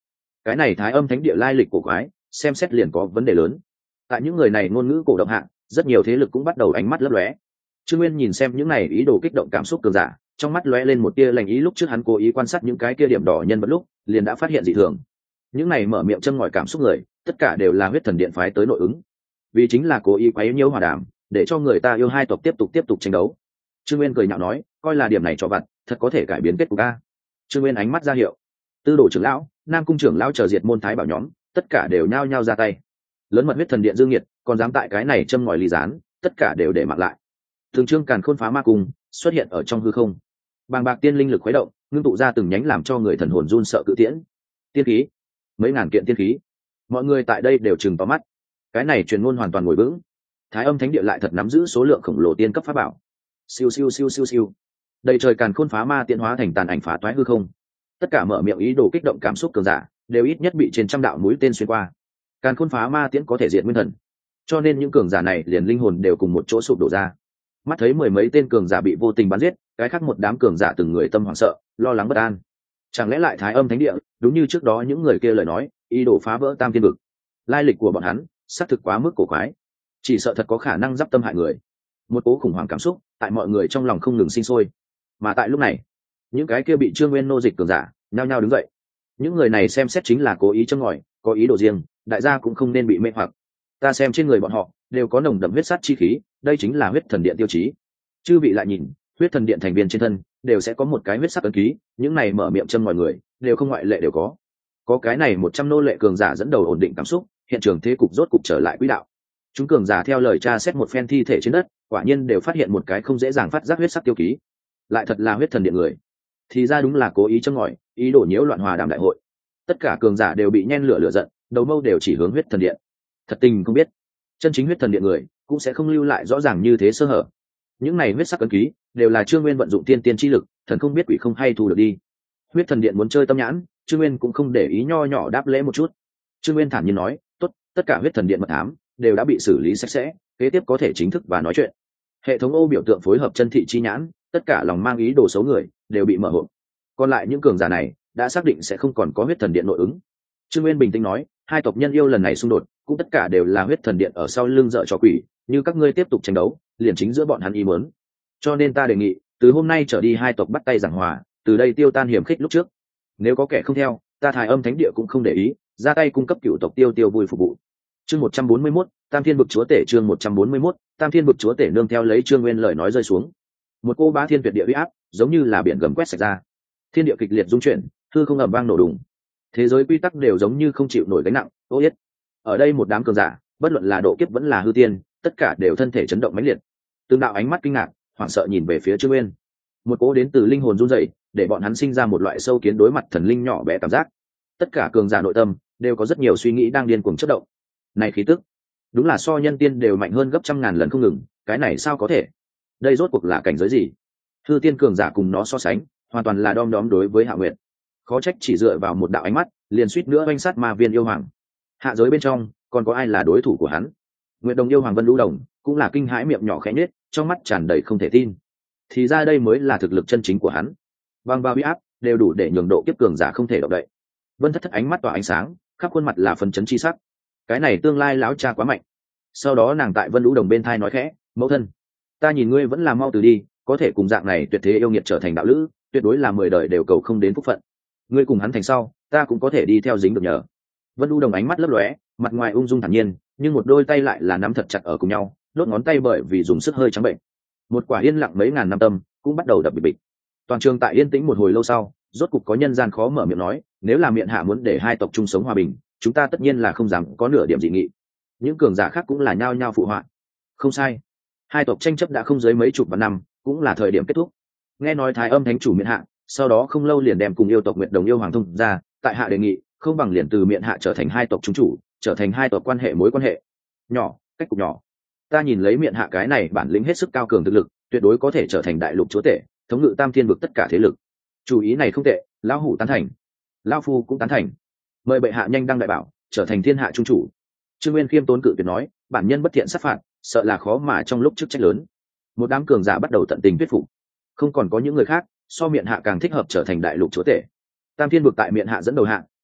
cái này Thái Âm Thánh Địa lai lịch cổ quái, xem xét liền có vấn đề lớn. Tại những người này ngôn ngữ cổ động hạ, rất nhiều thế lực cũng bắt đầu ánh mắt lấp lóe. Trương Nguyên nhìn xem những này ý đồ kích động cảm xúc cường giả, trong mắt lóe lên một tia lành ý. Lúc trước hắn cố ý quan sát những cái kia điểm đỏ nhân vật lúc, liền đã phát hiện dị thường. Những này mở miệng châm ngòi cảm xúc người, tất cả đều là huyết thần điện phái tới nội ứng, vì chính là cố ý quấy nhiễu hòa đàm, để cho người ta yêu hai tộc tiếp tục tranh đấu. Trương Nguyên cười nhạo nói, coi là điểm này cho vặt, thật có thể cải biến kết cục a. Trương Nguyên ánh mắt ra hiệu, Tư Đồ trưởng lão, Nam cung trưởng lão chờ diệt môn thái bảo nhóm, tất cả đều nhao nhao ra tay. Lớn mật huyết thần điện dương nghiệt, còn dám tại cái này châm ngòi ly gián, tất cả đều để mặc lại. Thường Trương Càn Khôn phá ma cung xuất hiện ở trong hư không, bàng bạc tiên linh lực khuấy động, ngưng tụ ra từng nhánh làm cho người thần hồn run sợ cự tiễn, tiên khí, mấy ngàn kiện tiên khí. Mọi người tại đây đều trừng to mắt. Cái này truyền ngôn hoàn toàn ngồi vững. Thái Âm Thánh Địa lại thật nắm giữ số lượng khổng lồ tiên cấp pháp bảo. Siêu siêu siêu siêu siêu. Đầy trời Càn Khôn phá ma tiễn hóa thành tàn ảnh phá toái hư không. Tất cả mở miệng ý đồ kích động cảm xúc cường giả, đều ít nhất bị trên trăm đạo mũi tên xuyên qua. Càn Khôn phá ma tiễn có thể diệt nguyên thần, cho nên những cường giả này liền linh hồn đều cùng một chỗ sụp đổ ra. Mắt thấy mười mấy tên cường giả bị vô tình bắn giết, cái khác một đám cường giả từng người tâm hoảng sợ, lo lắng bất an. Chẳng lẽ lại Thái Âm Thánh Địa, đúng như trước đó những người kia lời nói, ý đồ phá vỡ Tam Thiên Vực? Lai lịch của bọn hắn xác thực quá mức cổ quái, chỉ sợ thật có khả năng giáp tâm hại người. Một cố khủng hoảng cảm xúc tại mọi người trong lòng không ngừng sinh sôi. Mà tại lúc này, những cái kia bị Trương Nguyên nô dịch cường giả nhao nhao đứng dậy. Những người này xem xét chính là cố ý châm ngòi, có ý đồ riêng, đại gia cũng không nên bị mê hoặc. Ta xem trên người bọn họ đều có nồng đậm huyết sát chi khí, đây chính là huyết thần điện tiêu chí. Chư vị lại nhìn, huyết thần điện thành viên trên thân đều sẽ có một cái huyết sắc ấn ký, những này mở miệng châm ngòi người đều không ngoại lệ đều có. Có cái này 100 nô lệ cường giả dẫn đầu ổn định cảm xúc, hiện trường thế cục rốt cục trở lại quỹ đạo. Chúng cường giả theo lời tra xét một phen thi thể trên đất, quả nhiên đều phát hiện một cái không dễ dàng phát giác huyết sắc tiêu ký. Lại thật là huyết thần điện người. Thì ra đúng là cố ý châm ngòi, ý đồ nhiễu loạn hòa đàm đại hội. Tất cả cường giả đều bị nhen lửa giận, đầu mâu đều chỉ hướng huyết thần điện. Thật tình không biết, chân chính huyết thần điện người cũng sẽ không lưu lại rõ ràng như thế sơ hở. Những này huyết sắc ấn ký đều là Trương Nguyên vận dụng tiên tiên chi lực, thần không biết quỷ không hay thu được đi. Huyết thần điện muốn chơi tâm nhãn, Trương Nguyên cũng không để ý, nho nhỏ đáp lễ một chút. Trương Nguyên thản nhiên nói, tốt, tất cả huyết thần điện mật thám đều đã bị xử lý sạch sẽ, kế tiếp có thể chính thức và nói chuyện. Hệ thống ô biểu tượng phối hợp chân thị chi nhãn, tất cả lòng mang ý đồ xấu người đều bị mở hộp. Còn lại những cường giả này đã xác định sẽ không còn có huyết thần điện nội ứng. Trương Nguyên bình tĩnh nói, hai tộc nhân yêu lần này xung đột cũng tất cả đều là huyết thần điện ở sau lưng dợ trò quỷ, như các ngươi tiếp tục tranh đấu liền chính giữa bọn hắn ý muốn. Cho nên ta đề nghị từ hôm nay trở đi hai tộc bắt tay giảng hòa, từ đây tiêu tan hiểm khích lúc trước. Nếu có kẻ không theo, ta Thái Âm Thánh Địa cũng không để ý, ra tay cung cấp cựu tộc tiêu vui phục vụ. Chương 141, Tam Thiên Vực Chúa Tể. Chương 141, Tam Thiên Vực Chúa Tể. Nương theo lấy Trương Nguyên lời nói rơi xuống, một cô bá thiên tuyệt địa uy áp giống như là biển gầm quét sạch ra, thiên địa kịch liệt rung chuyển, hư không ầm vang nổ đùng, thế giới quy tắc đều giống như không chịu nổi gánh nặng. Ô yết, ở đây một đám cường giả, bất luận là độ kiếp vẫn là hư tiên, tất cả đều thân thể chấn động mãnh liệt, từng đạo ánh mắt kinh ngạc hoảng sợ nhìn về phía Trương Nguyên. Một cỗ đến từ linh hồn run rẩy, để bọn hắn sinh ra một loại sâu kiến đối mặt thần linh nhỏ bé cảm giác. Tất cả cường giả nội tâm đều có rất nhiều suy nghĩ đang điên cuồng chớp động. Này khí tức, đúng là so nhân tiên đều mạnh hơn gấp trăm ngàn lần không ngừng, cái này sao có thể? Đây rốt cuộc là cảnh giới gì? Hư tiên cường giả cùng nó so sánh, hoàn toàn là đom đóm đối với Hạ Nguyệt. Khó trách chỉ dựa vào một đạo ánh mắt, liền suýt nữa oanh sát ma viên yêu hoàng. Hạ giới bên trong, còn có ai là đối thủ của hắn? Nguyệt Đồng yêu hoàng Vân Lũ Đồng cũng là kinh hãi, miệng nhỏ khẽ nhếch, trong mắt tràn đầy không thể tin. Thì ra đây mới là thực lực chân chính của hắn. Bằng bao uy áp đều đủ để nhường độ kiếp cường giả không thể động đậy. Vân Thất Thất ánh mắt tỏa ánh sáng, khắp khuôn mặt là phấn chấn chi sắc. Cái này tương lai láo cha quá mạnh. Sau đó nàng tại Vân Lũ Đồng bên thai nói khẽ, mẫu thân, ta nhìn ngươi vẫn là mau từ đi, có thể cùng dạng này tuyệt thế yêu nghiệt trở thành đạo lữ, tuyệt đối là 10 đời đều cầu không đến phúc phận. Ngươi cùng hắn thành sau, ta cũng có thể đi theo dính được nhờ. Vân Lũ Đồng ánh mắt lấp lóe, mặt ngoài ung dung thản nhiên, nhưng một đôi tay lại là nắm thật chặt ở cùng nhau, đốt ngón tay bởi vì dùng sức hơi trắng bệnh. Một quả yên lặng mấy ngàn năm tâm cũng bắt đầu đập bịch bịch. Toàn trường tại yên tĩnh một hồi lâu sau, rốt cục có nhân gian khó mở miệng nói, nếu là miện hạ muốn để hai tộc chung sống hòa bình, chúng ta tất nhiên là không dám có nửa điểm dị nghị. Những cường giả khác cũng là nhao nhao phụ họa. Không sai, hai tộc tranh chấp đã không dưới mấy chục vạn năm, cũng là thời điểm kết thúc. Nghe nói Thái Âm Thánh chủ miện hạ, sau đó không lâu liền đem cùng yêu tộc Nguyệt Đồng yêu hoàng thông ra, tại hạ đề nghị, không bằng liền từ miện hạ trở thành hai tộc chúng chủ, trở thành hai tộc quan hệ mối quan hệ nhỏ, cách cục nhỏ. Ta nhìn lấy miện hạ cái này bản lĩnh hết sức cao cường thực lực, tuyệt đối có thể trở thành đại lục chúa tể, thống ngự Tam Thiên Vực tất cả thế lực. Chủ ý này không tệ, lão hủ tán thành, lão phu cũng tán thành. Mời bệ hạ nhanh đăng đại bảo, trở thành thiên hạ trung chủ. Trương Nguyên khiêm tốn cự tuyệt nói, bản nhân bất thiện sát phạt, sợ là khó mà trong lúc chức trách lớn. Một đám cường giả bắt đầu tận tình thuyết phục. Không còn có những người khác so miện hạ càng thích hợp trở thành đại lục chúa tể. Tam Thiên Vực tại miện hạ dẫn đầu hạ,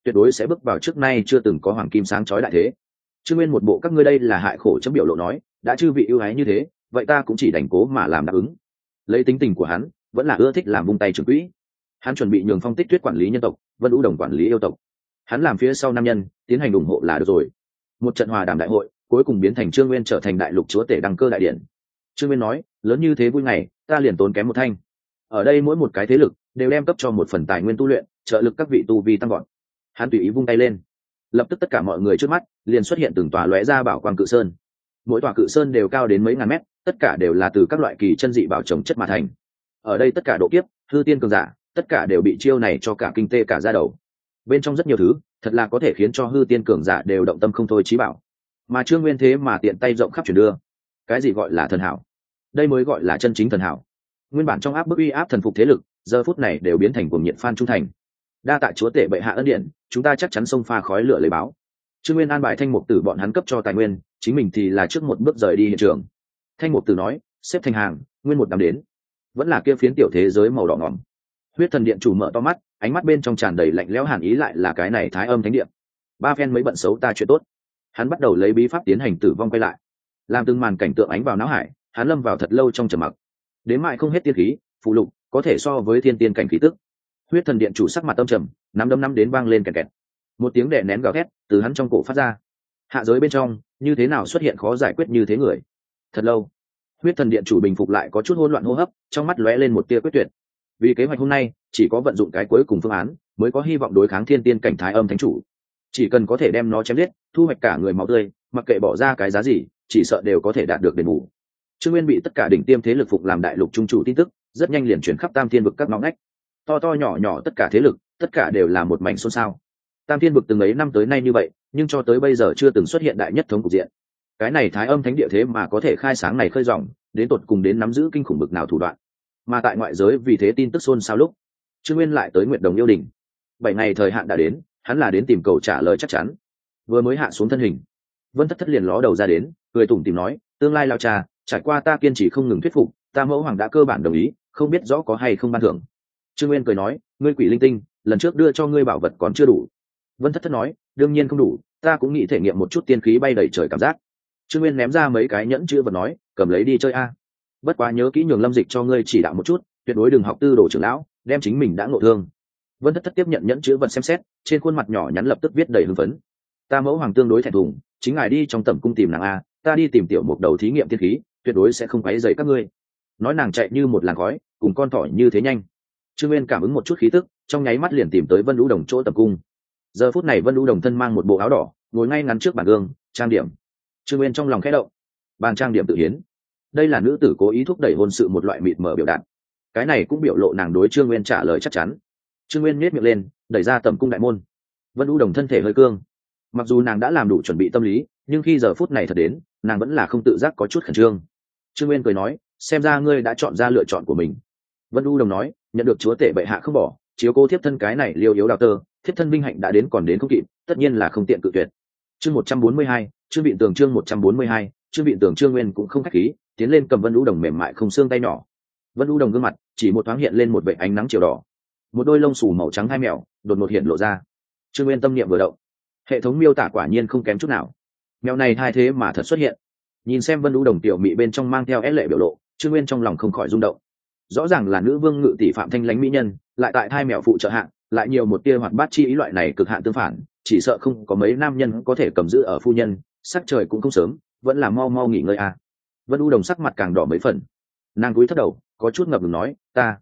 tuyệt đối sẽ bước vào trước nay chưa từng có hoàng kim sáng chói đại thế. Trương Nguyên một bộ các ngươi đây là hại khổ chấm biểu lộ nói, đã chư vị ưu ái như thế, vậy ta cũng chỉ đành cố mà làm đáp ứng. Lấy tính tình của hắn, vẫn là ưa thích làm vung tay trưởng quỹ. Hắn chuẩn bị nhường Phong Tích Tuyết quản lý nhân tộc, Vân Vũ Đồng quản lý yêu tộc. Hắn làm phía sau nam nhân, tiến hành ủng hộ là được rồi. Một trận hòa đàm đại hội, cuối cùng biến thành Trương Nguyên trở thành đại lục chúa tể đăng cơ đại điển. Trương Nguyên nói, lớn như thế vui ngày, ta liền tốn kém một thanh. Ở đây mỗi một cái thế lực đều đem cấp cho một phần tài nguyên tu luyện, trợ lực các vị tu vi tăng gọn. Hắn tùy ý vung tay lên, lập tức tất cả mọi người trước mắt liền xuất hiện từng tòa lóe ra bảo quang cự sơn. Mỗi tòa cự sơn đều cao đến mấy ngàn mét, tất cả đều là từ các loại kỳ chân dị bảo trồng chất mà thành. Ở đây tất cả độ kiếp, hư tiên cường giả, tất cả đều bị chiêu này cho cả kinh tê cả da đầu. Bên trong rất nhiều thứ, thật là có thể khiến cho hư tiên cường giả đều động tâm không thôi chí bảo. Mà Trương Nguyên thế mà tiện tay rộng khắp chuyển đưa. Cái gì gọi là thần hảo? Đây mới gọi là chân chính thần hảo. Nguyên bản trong áp bức uy áp thần phục thế lực, giờ phút này đều biến thành cuồng nhiệt fan trung thành. Đa tạ chúa tể bệ hạ ân điển, chúng ta chắc chắn xông pha khói lửa lấy báo. Trương Nguyên an bài Thanh Mục Tử bọn hắn cấp cho tài nguyên, chính mình thì là trước một bước rời đi hiện trường. Thanh Mục Tử nói, xếp thành hàng, nguyên một đám đến. Vẫn là kia phiến tiểu thế giới màu đỏ ngòm. Huyết Thần Điện chủ mở to mắt, ánh mắt bên trong tràn đầy lạnh lẽo hàn ý, lại là cái này Thái Âm Thánh Điện. Ba phen mới bận xấu ta chuyện tốt. Hắn bắt đầu lấy bí pháp tiến hành tử vong quay lại, làm từng màn cảnh tượng ánh vào não hải, hắn lâm vào thật lâu trong trầm mặc. Đến mãi không hết tiên khí, phụ lục có thể so với thiên tiên cảnh khí tức. Huyết Thần Điện chủ sắc mặt tâm trầm, nắm đấm đến vang lên kẹt kẹt. Một tiếng đè nén gào thét từ hắn trong cổ phát ra. Hạ giới bên trong, như thế nào xuất hiện khó giải quyết như thế người? Thật lâu, Huyết Thần Điện chủ bình phục lại có chút hỗn loạn hô hấp, trong mắt lóe lên một tia quyết tuyệt. Vì kế hoạch hôm nay, chỉ có vận dụng cái cuối cùng phương án, mới có hy vọng đối kháng thiên tiên cảnh Thái Âm Thánh chủ. Chỉ cần có thể đem nó chém giết, thu hoạch cả người máu tươi, mặc kệ bỏ ra cái giá gì, chỉ sợ đều có thể đạt được đền bù. Trương Nguyên bị tất cả đỉnh tiêm thế lực phục làm đại lục trung chủ tin tức, rất nhanh liền chuyển khắp Tam Thiên vực các ngõ ngách. To to nhỏ nhỏ tất cả thế lực, tất cả đều là một mảnh xôn xao. Tam Thiên vực từng ấy năm tới nay như vậy, nhưng cho tới bây giờ chưa từng xuất hiện đại nhất thống cục diện. Cái này Thái Âm Thánh địa thế mà có thể khai sáng này khơi ròng, đến tột cùng đến nắm giữ kinh khủng bực nào thủ đoạn. Mà tại ngoại giới vì thế tin tức xôn xao lúc, Trương Nguyên lại tới Nguyệt Đồng yêu đình. 7 ngày thời hạn đã đến, hắn là đến tìm cầu trả lời chắc chắn. Vừa mới hạ xuống thân hình, Vân Thất Thất liền ló đầu ra đến, cười tủm tỉm nói, tương lai lao cha, trải qua ta kiên trì không ngừng thuyết phục, ta mẫu hoàng đã cơ bản đồng ý, không biết rõ có hay không ban thưởng. Trương Nguyên cười nói, ngươi quỷ linh tinh, lần trước đưa cho ngươi bảo vật còn chưa đủ. Vân Thất Thất nói, đương nhiên không đủ, ta cũng nghĩ thể nghiệm một chút tiên khí bay đầy trời cảm giác. Trương Nguyên ném ra mấy cái nhẫn chữ vật nói, cầm lấy đi chơi a. Bất quá nhớ kỹ nhường Lâm Dịch cho ngươi chỉ đạo một chút, tuyệt đối đừng học tư đồ trưởng lão, đem chính mình đã ngộ thương. Vân Thất Thất tiếp nhận nhẫn chữ vật xem xét, trên khuôn mặt nhỏ nhắn lập tức viết đầy hưng phấn. Ta mẫu hoàng tương đối thẹn thùng, chính ngài đi trong tẩm cung tìm nàng a, ta đi tìm tiểu mục đầu thí nghiệm tiên khí, tuyệt đối sẽ không quấy rầy các ngươi. Nói nàng chạy như một làn khói, cùng con thỏ như thế nhanh. Trương Nguyên cảm ứng một chút khí tức, trong nháy mắt liền tìm tới Vân Vũ Đồng chỗ tẩm cung. Giờ phút này Vân Vũ Đồng thân mang một bộ áo đỏ, ngồi ngay ngắn trước bàn gương, trang điểm. Trương Nguyên trong lòng khẽ động, bàn trang điểm tự hiến. Đây là nữ tử cố ý thúc đẩy hôn sự một loại mịt mờ biểu đạt. Cái này cũng biểu lộ nàng đối Trương Nguyên trả lời chắc chắn. Trương Nguyên nhếch miệng lên, đẩy ra tẩm cung đại môn. Vân Vũ Đồng thân thể hơi cương. Mặc dù nàng đã làm đủ chuẩn bị tâm lý, nhưng khi giờ phút này thật đến, nàng vẫn là không tự giác có chút khẩn trương. Trương Nguyên cười nói, xem ra ngươi đã chọn ra lựa chọn của mình. Vân Vũ Đồng nói, nhận được chúa tể bệ hạ không bỏ, chiếu cố thiếp thân cái này liêu yếu đào tơ, thiếp thân vinh hạnh đã đến còn đến không kịp, tất nhiên là không tiện cự tuyệt. Chương 142, Trương Vịn Tường chương 142, Trương Vịn Tường. Trương Nguyên cũng không khách khí, tiến lên cầm Vân Vũ Đồng mềm mại không xương tay nhỏ. Vân Vũ Đồng gương mặt chỉ một thoáng hiện lên một vệt ánh nắng chiều đỏ, một đôi lông xù màu trắng hai mèo đột ngột hiện lộ ra. Trương Nguyên tâm niệm vừa động, hệ thống miêu tả quả nhiên không kém chút nào. Mèo này hai thế mà thật xuất hiện. Nhìn xem Vân Vũ Đồng tiểu mị bên trong mang theo é lệ biểu lộ, Trương Nguyên trong lòng không khỏi rung động. Rõ ràng là nữ vương ngự tỷ Phạm Thanh Lãnh mỹ nhân, lại tại thai mèo phụ trợ hạng, lại nhiều một tia hoạt bát chi ý, loại này cực hạn tương phản, chỉ sợ không có mấy nam nhân có thể cầm giữ ở phu nhân. Sắc trời cũng không sớm, vẫn là mau mau nghỉ ngơi à. Vân Vũ Đồng sắc mặt càng đỏ mấy phần, nàng cúi thấp đầu, có chút ngập ngừng nói,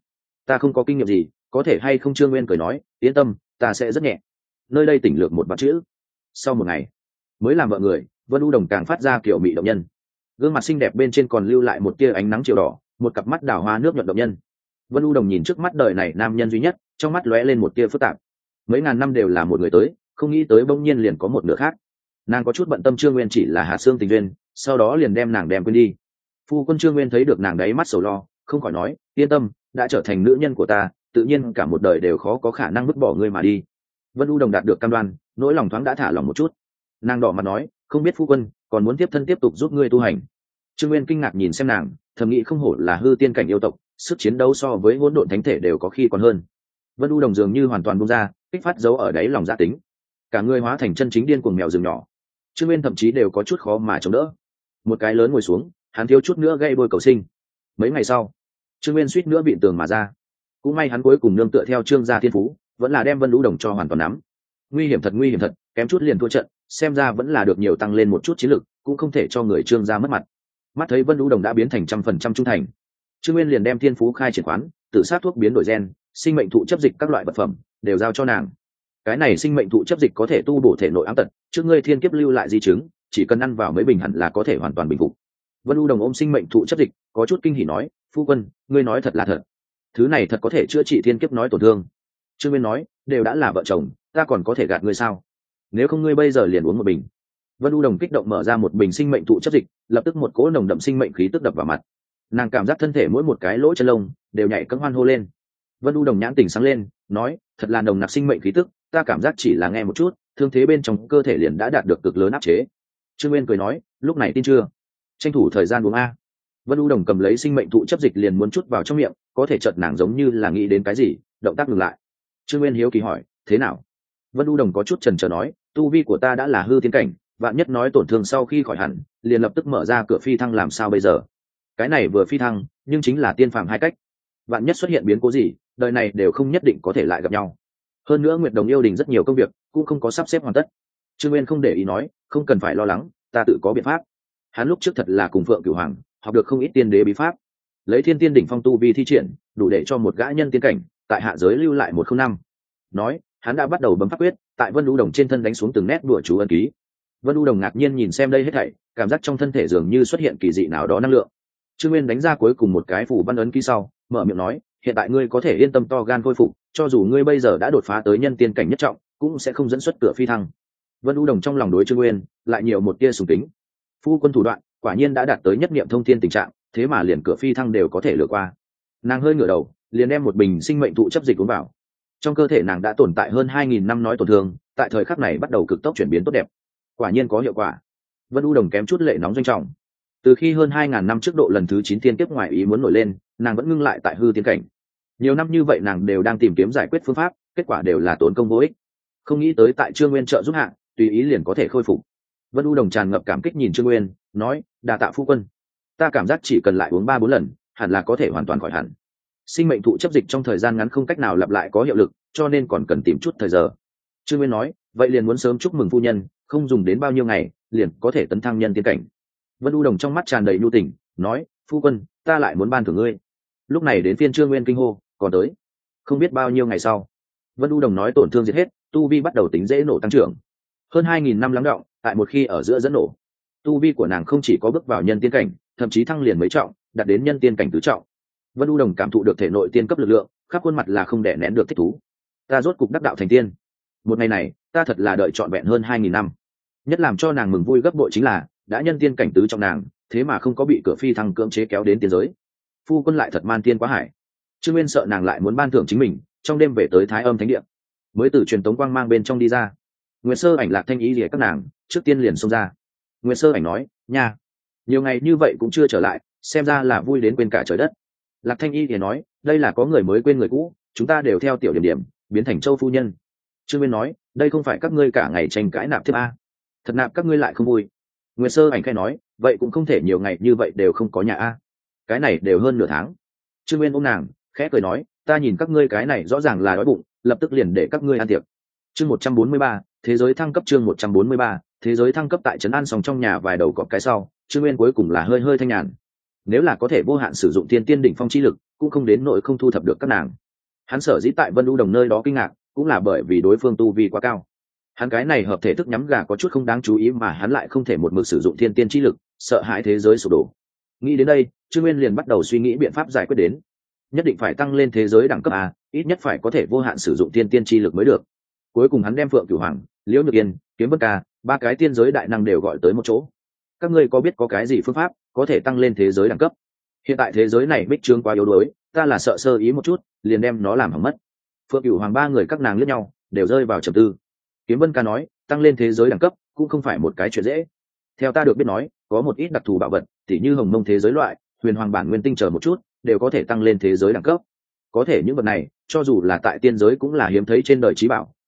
ta không có kinh nghiệm gì, có thể hay không. Trương Nguyên cười nói, yên tâm, ta sẽ rất nhẹ. Nơi đây tỉnh lược một vạn chữ. Sau một ngày mới làm vợ người, Vân Vũ Đồng càng phát ra kiểu mị động nhân. Gương mặt xinh đẹp bên trên còn lưu lại một tia ánh nắng chiều đỏ, một cặp mắt đào hoa nước nhuận động nhân. Vân Vũ Đồng nhìn trước mắt đời này nam nhân duy nhất, trong mắt lóe lên một tia phức tạp. Mấy ngàn năm đều là một người tới, không nghĩ tới bỗng nhiên liền có một nửa khác. Nàng có chút bận tâm Trương Nguyên chỉ là hạ xương tình duyên, sau đó liền đem nàng đem quên đi. Phu quân Trương Nguyên thấy được nàng đáy mắt sầu lo, không khỏi nói, yên tâm, đã trở thành nữ nhân của ta, tự nhiên cả một đời đều khó có khả năng vứt bỏ ngươi mà đi. Vân Vũ Đồng đạt được cam đoan, nỗi lòng thoáng đã thả lòng một chút. Nàng đỏ mặt nói, không biết phu quân còn muốn tiếp thân tiếp tục giúp ngươi tu hành. Trương Nguyên kinh ngạc nhìn xem nàng, thầm nghĩ không hổ là hư tiên cảnh yêu tộc, sức chiến đấu so với hỗn độn thánh thể đều có khi còn hơn. Vân Vũ Đồng dường như hoàn toàn buông ra, kích phát dấu ở đáy lòng gia tính. cả người hóa thành chân chính điên cuồng mèo rừng nhỏ. Trương Nguyên thậm chí đều có chút khó mà chống đỡ. Một cái lớn ngồi xuống, hắn thiếu chút nữa gây bôi cầu sinh. Mấy ngày sau, Trương Nguyên suýt nữa bị tường mà ra. Cũng may hắn cuối cùng nương tựa theo Trương gia thiên phú, vẫn là đem Vân Lũ Đồng cho hoàn toàn nắm. Nguy hiểm thật, kém chút liền thua trận, xem ra vẫn là được nhiều tăng lên một chút chiến lực, cũng không thể cho người Trương gia mất mặt. Mắt thấy Vân Lũ Đồng đã biến thành 100% trung thành, Trương Nguyên liền đem thiên phú khai triển khoán, tự sát thuốc biến đổi gen, sinh mệnh thụ chấp dịch các loại vật phẩm đều giao cho nàng. Cái này sinh mệnh thụ chấp dịch có thể tu bổ thể nội ám tật, trước ngươi thiên kiếp lưu lại di chứng, chỉ cần ăn vào mấy bình hẳn là có thể hoàn toàn bình phục. Vân U Đồng ôm sinh mệnh thụ chấp dịch, có chút kinh hỉ nói, phu quân, ngươi nói thật là thật, thứ này thật có thể chữa trị thiên kiếp nói tổn thương. Trương Nguyên nói, đều đã là vợ chồng, ta còn có thể gạt ngươi sao? Nếu không ngươi bây giờ liền uống một bình. Vân U Đồng kích động mở ra một bình sinh mệnh thụ chấp dịch, lập tức một cỗ nồng đậm sinh mệnh khí tức đập vào mặt. Nàng cảm giác thân thể mỗi một cái lỗ chân lông đều nhảy cẫng hoan hô lên. Vân U Đồng nhãn tỉnh sáng lên, nói, thật là nồng nặc sinh mệnh khí tức, ta cảm giác chỉ là nghe một chút, thương thế bên trong cơ thể liền đã đạt được cực lớn áp chế. Trương Nguyên cười nói, lúc này tin chưa? Tranh thủ thời gian uống a. Vân U Đồng cầm lấy sinh mệnh thụ chấp dịch liền muốn chút vào trong miệng, có thể chợt nàng giống như là nghĩ đến cái gì, động tác ngừng lại. Trương Nguyên hiếu kỳ hỏi, thế nào? Vân U Đồng có chút chần chờ nói, tu vi của ta đã là hư tiên cảnh, vạn nhất nói tổn thương sau khi khỏi hẳn, liền lập tức mở ra cửa phi thăng làm sao bây giờ? Cái này vừa phi thăng, nhưng chính là tiên phàm hai cách. Vạn nhất xuất hiện biến cố gì, đời này đều không nhất định có thể lại gặp nhau. Hơn nữa Nguyệt Đồng yêu đình rất nhiều công việc, cũng không có sắp xếp hoàn tất. Trương Nguyên không để ý nói, không cần phải lo lắng, ta tự có biện pháp. Hắn lúc trước thật là cùng Phượng Cửu Hoàng học được không ít tiên đế bí pháp, lấy thiên tiên đỉnh phong tu vi thi triển, đủ để cho một gã nhân tiên cảnh tại hạ giới lưu lại 105. Nói, hắn đã bắt đầu bấm pháp quyết, tại Vân U Đồng trên thân đánh xuống từng nét đùa chú ấn ký. Vân U Đồng ngạc nhiên nhìn xem đây hết thảy, cảm giác trong thân thể dường như xuất hiện kỳ dị nào đó năng lượng. Trương Nguyên đánh ra cuối cùng một cái phủ văn ấn ký sau, mở miệng nói, hiện tại ngươi có thể yên tâm to gan khôi phục, cho dù ngươi bây giờ đã đột phá tới nhân tiên cảnh nhất trọng, cũng sẽ không dẫn xuất cửa phi thăng. Vân U Đồng trong lòng đối Trương Nguyên lại nhiều một tia sùng kính. Phu quân thủ đoạn quả nhiên đã đạt tới nhất niệm thông thiên tình trạng, thế mà liền cửa phi thăng đều có thể lừa qua. Nàng hơi ngửa đầu, liền đem một bình sinh mệnh thụ chấp dịch uống vào. Trong cơ thể nàng đã tồn tại hơn 2000 năm nói tổn thương, tại thời khắc này bắt đầu cực tốc chuyển biến tốt đẹp. Quả nhiên có hiệu quả. Vân U Đồng kém chút lệ nóng doanh trọng. Từ khi hơn 2000 năm trước độ lần thứ 9 tiên kiếp ngoài ý muốn nổi lên, nàng vẫn ngưng lại tại hư tiên cảnh. Nhiều năm như vậy nàng đều đang tìm kiếm giải quyết phương pháp, kết quả đều là tốn công vô ích. Không nghĩ tới tại Trương Nguyên trợ giúp hạ, tùy ý liền có thể khôi phục. Vân U Đồng tràn ngập cảm kích nhìn Trương Nguyên, nói, đa tạ phu quân. Ta cảm giác chỉ cần lại uống 3-4 lần, hẳn là có thể hoàn toàn khỏi hẳn. Sinh mệnh thụ chấp dịch trong thời gian ngắn không cách nào lặp lại có hiệu lực, cho nên còn cần tìm chút thời giờ. Trương Nguyên nói, vậy liền muốn sớm chúc mừng phu nhân, không dùng đến bao nhiêu ngày, liền có thể tấn thăng nhân tiên cảnh. Vân U Đồng trong mắt tràn đầy nhu tình, nói, phu quân, ta lại muốn ban thưởng ngươi. Lúc này đến phiên Trương Nguyên kinh hô, còn tới. Không biết bao nhiêu ngày sau, Vân U Đồng nói tổn thương diệt hết, tu vi bắt đầu tính dễ nổ tăng trưởng. Hơn 2000 năm lắng đọng, tại một khi ở giữa dẫn nổ, tu vi của nàng không chỉ có bước vào nhân tiên cảnh, thậm chí thăng liền mấy trọng, đạt đến nhân tiên cảnh tứ trọng. Vân U Đồng cảm thụ được thể nội tiên cấp lực lượng, khắp khuôn mặt là không đè nén được thích thú. Ta rốt cục đắc đạo thành tiên. Một ngày này, ta thật là đợi trọn vẹn hơn 2000 năm. Nhất làm cho nàng mừng vui gấp bội chính là, đã nhân tiên cảnh tứ trọng nàng, thế mà không có bị cửa phi thăng cưỡng chế kéo đến tiên giới. Phu quân lại thật man tiên quá hải. Trương Nguyên sợ nàng lại muốn ban thưởng chính mình, trong đêm về tới Thái Âm Thánh Địa, mới từ truyền tống quang mang bên trong đi ra. Nguyệt Sơ Ảnh Lạc Thanh ý lìa các nàng, trước tiên liền xông ra. Nguyệt Sơ Ảnh nói, nha, nhiều ngày như vậy cũng chưa trở lại, xem ra là vui đến quên cả trời đất. Lạc Thanh y thì nói, đây là có người mới quên người cũ, chúng ta đều theo tiểu điểm điểm biến thành Châu phu nhân. Trương Nguyên nói, đây không phải các ngươi cả ngày tranh cãi nạp thiếp a, thật nạp các ngươi lại không vui. Nguyệt Sơ Ảnh khai nói, vậy cũng không thể nhiều ngày như vậy đều không có nhà a, cái này đều hơn nửa tháng. Trương Nguyên ôm nàng, khẽ cười nói, ta nhìn các ngươi cái này rõ ràng là đói bụng, lập tức liền để các ngươi ăn tiệc. Chương 143, thế giới thăng cấp. Chương 143, thế giới thăng cấp. Tại trấn an xong trong nhà vài đầu cọp cái sau, Trương Nguyên cuối cùng là hơi hơi thanh nhàn. Nếu là có thể vô hạn sử dụng tiên tiên đỉnh phong chi lực, cũng không đến nỗi không thu thập được các nàng. Hắn sở dĩ tại Vân U Đồng nơi đó kinh ngạc, cũng là bởi vì đối phương tu vi quá cao. Hắn cái này hợp thể thức nhắm gà có chút không đáng chú ý, mà hắn lại không thể một mực sử dụng tiên tiên chi lực, sợ hãi thế giới sụp đổ. Nghĩ đến đây, Trương Nguyên liền bắt đầu suy nghĩ biện pháp giải quyết đến. Nhất định phải tăng lên thế giới đẳng cấp a, ít nhất phải có thể vô hạn sử dụng tiên tiên chi lực mới được. Cuối cùng hắn đem Phượng Cửu Hoàng, Liễu Nhược Yên, Kiếm Vân Ca, ba cái tiên giới đại năng đều gọi tới một chỗ. Các ngươi có biết có cái gì phương pháp có thể tăng lên thế giới đẳng cấp? Hiện tại thế giới này bích trướng quá yếu đuối, ta là sợ sơ ý một chút liền đem nó làm hỏng mất. Phượng Cửu Hoàng ba người các nàng liếc nhau, đều rơi vào trầm tư. Kiếm Vân Ca nói, tăng lên thế giới đẳng cấp cũng không phải một cái chuyện dễ. Theo ta được biết nói, có một ít đặc thù bảo vật, tỉ như hồng mông thế giới loại, huyền hoàng bản nguyên tinh chờ một chút, đều có thể tăng lên thế giới đẳng cấp. Có thể những vật này, cho dù là tại tiên giới cũng là hiếm thấy trên đời trí bảo,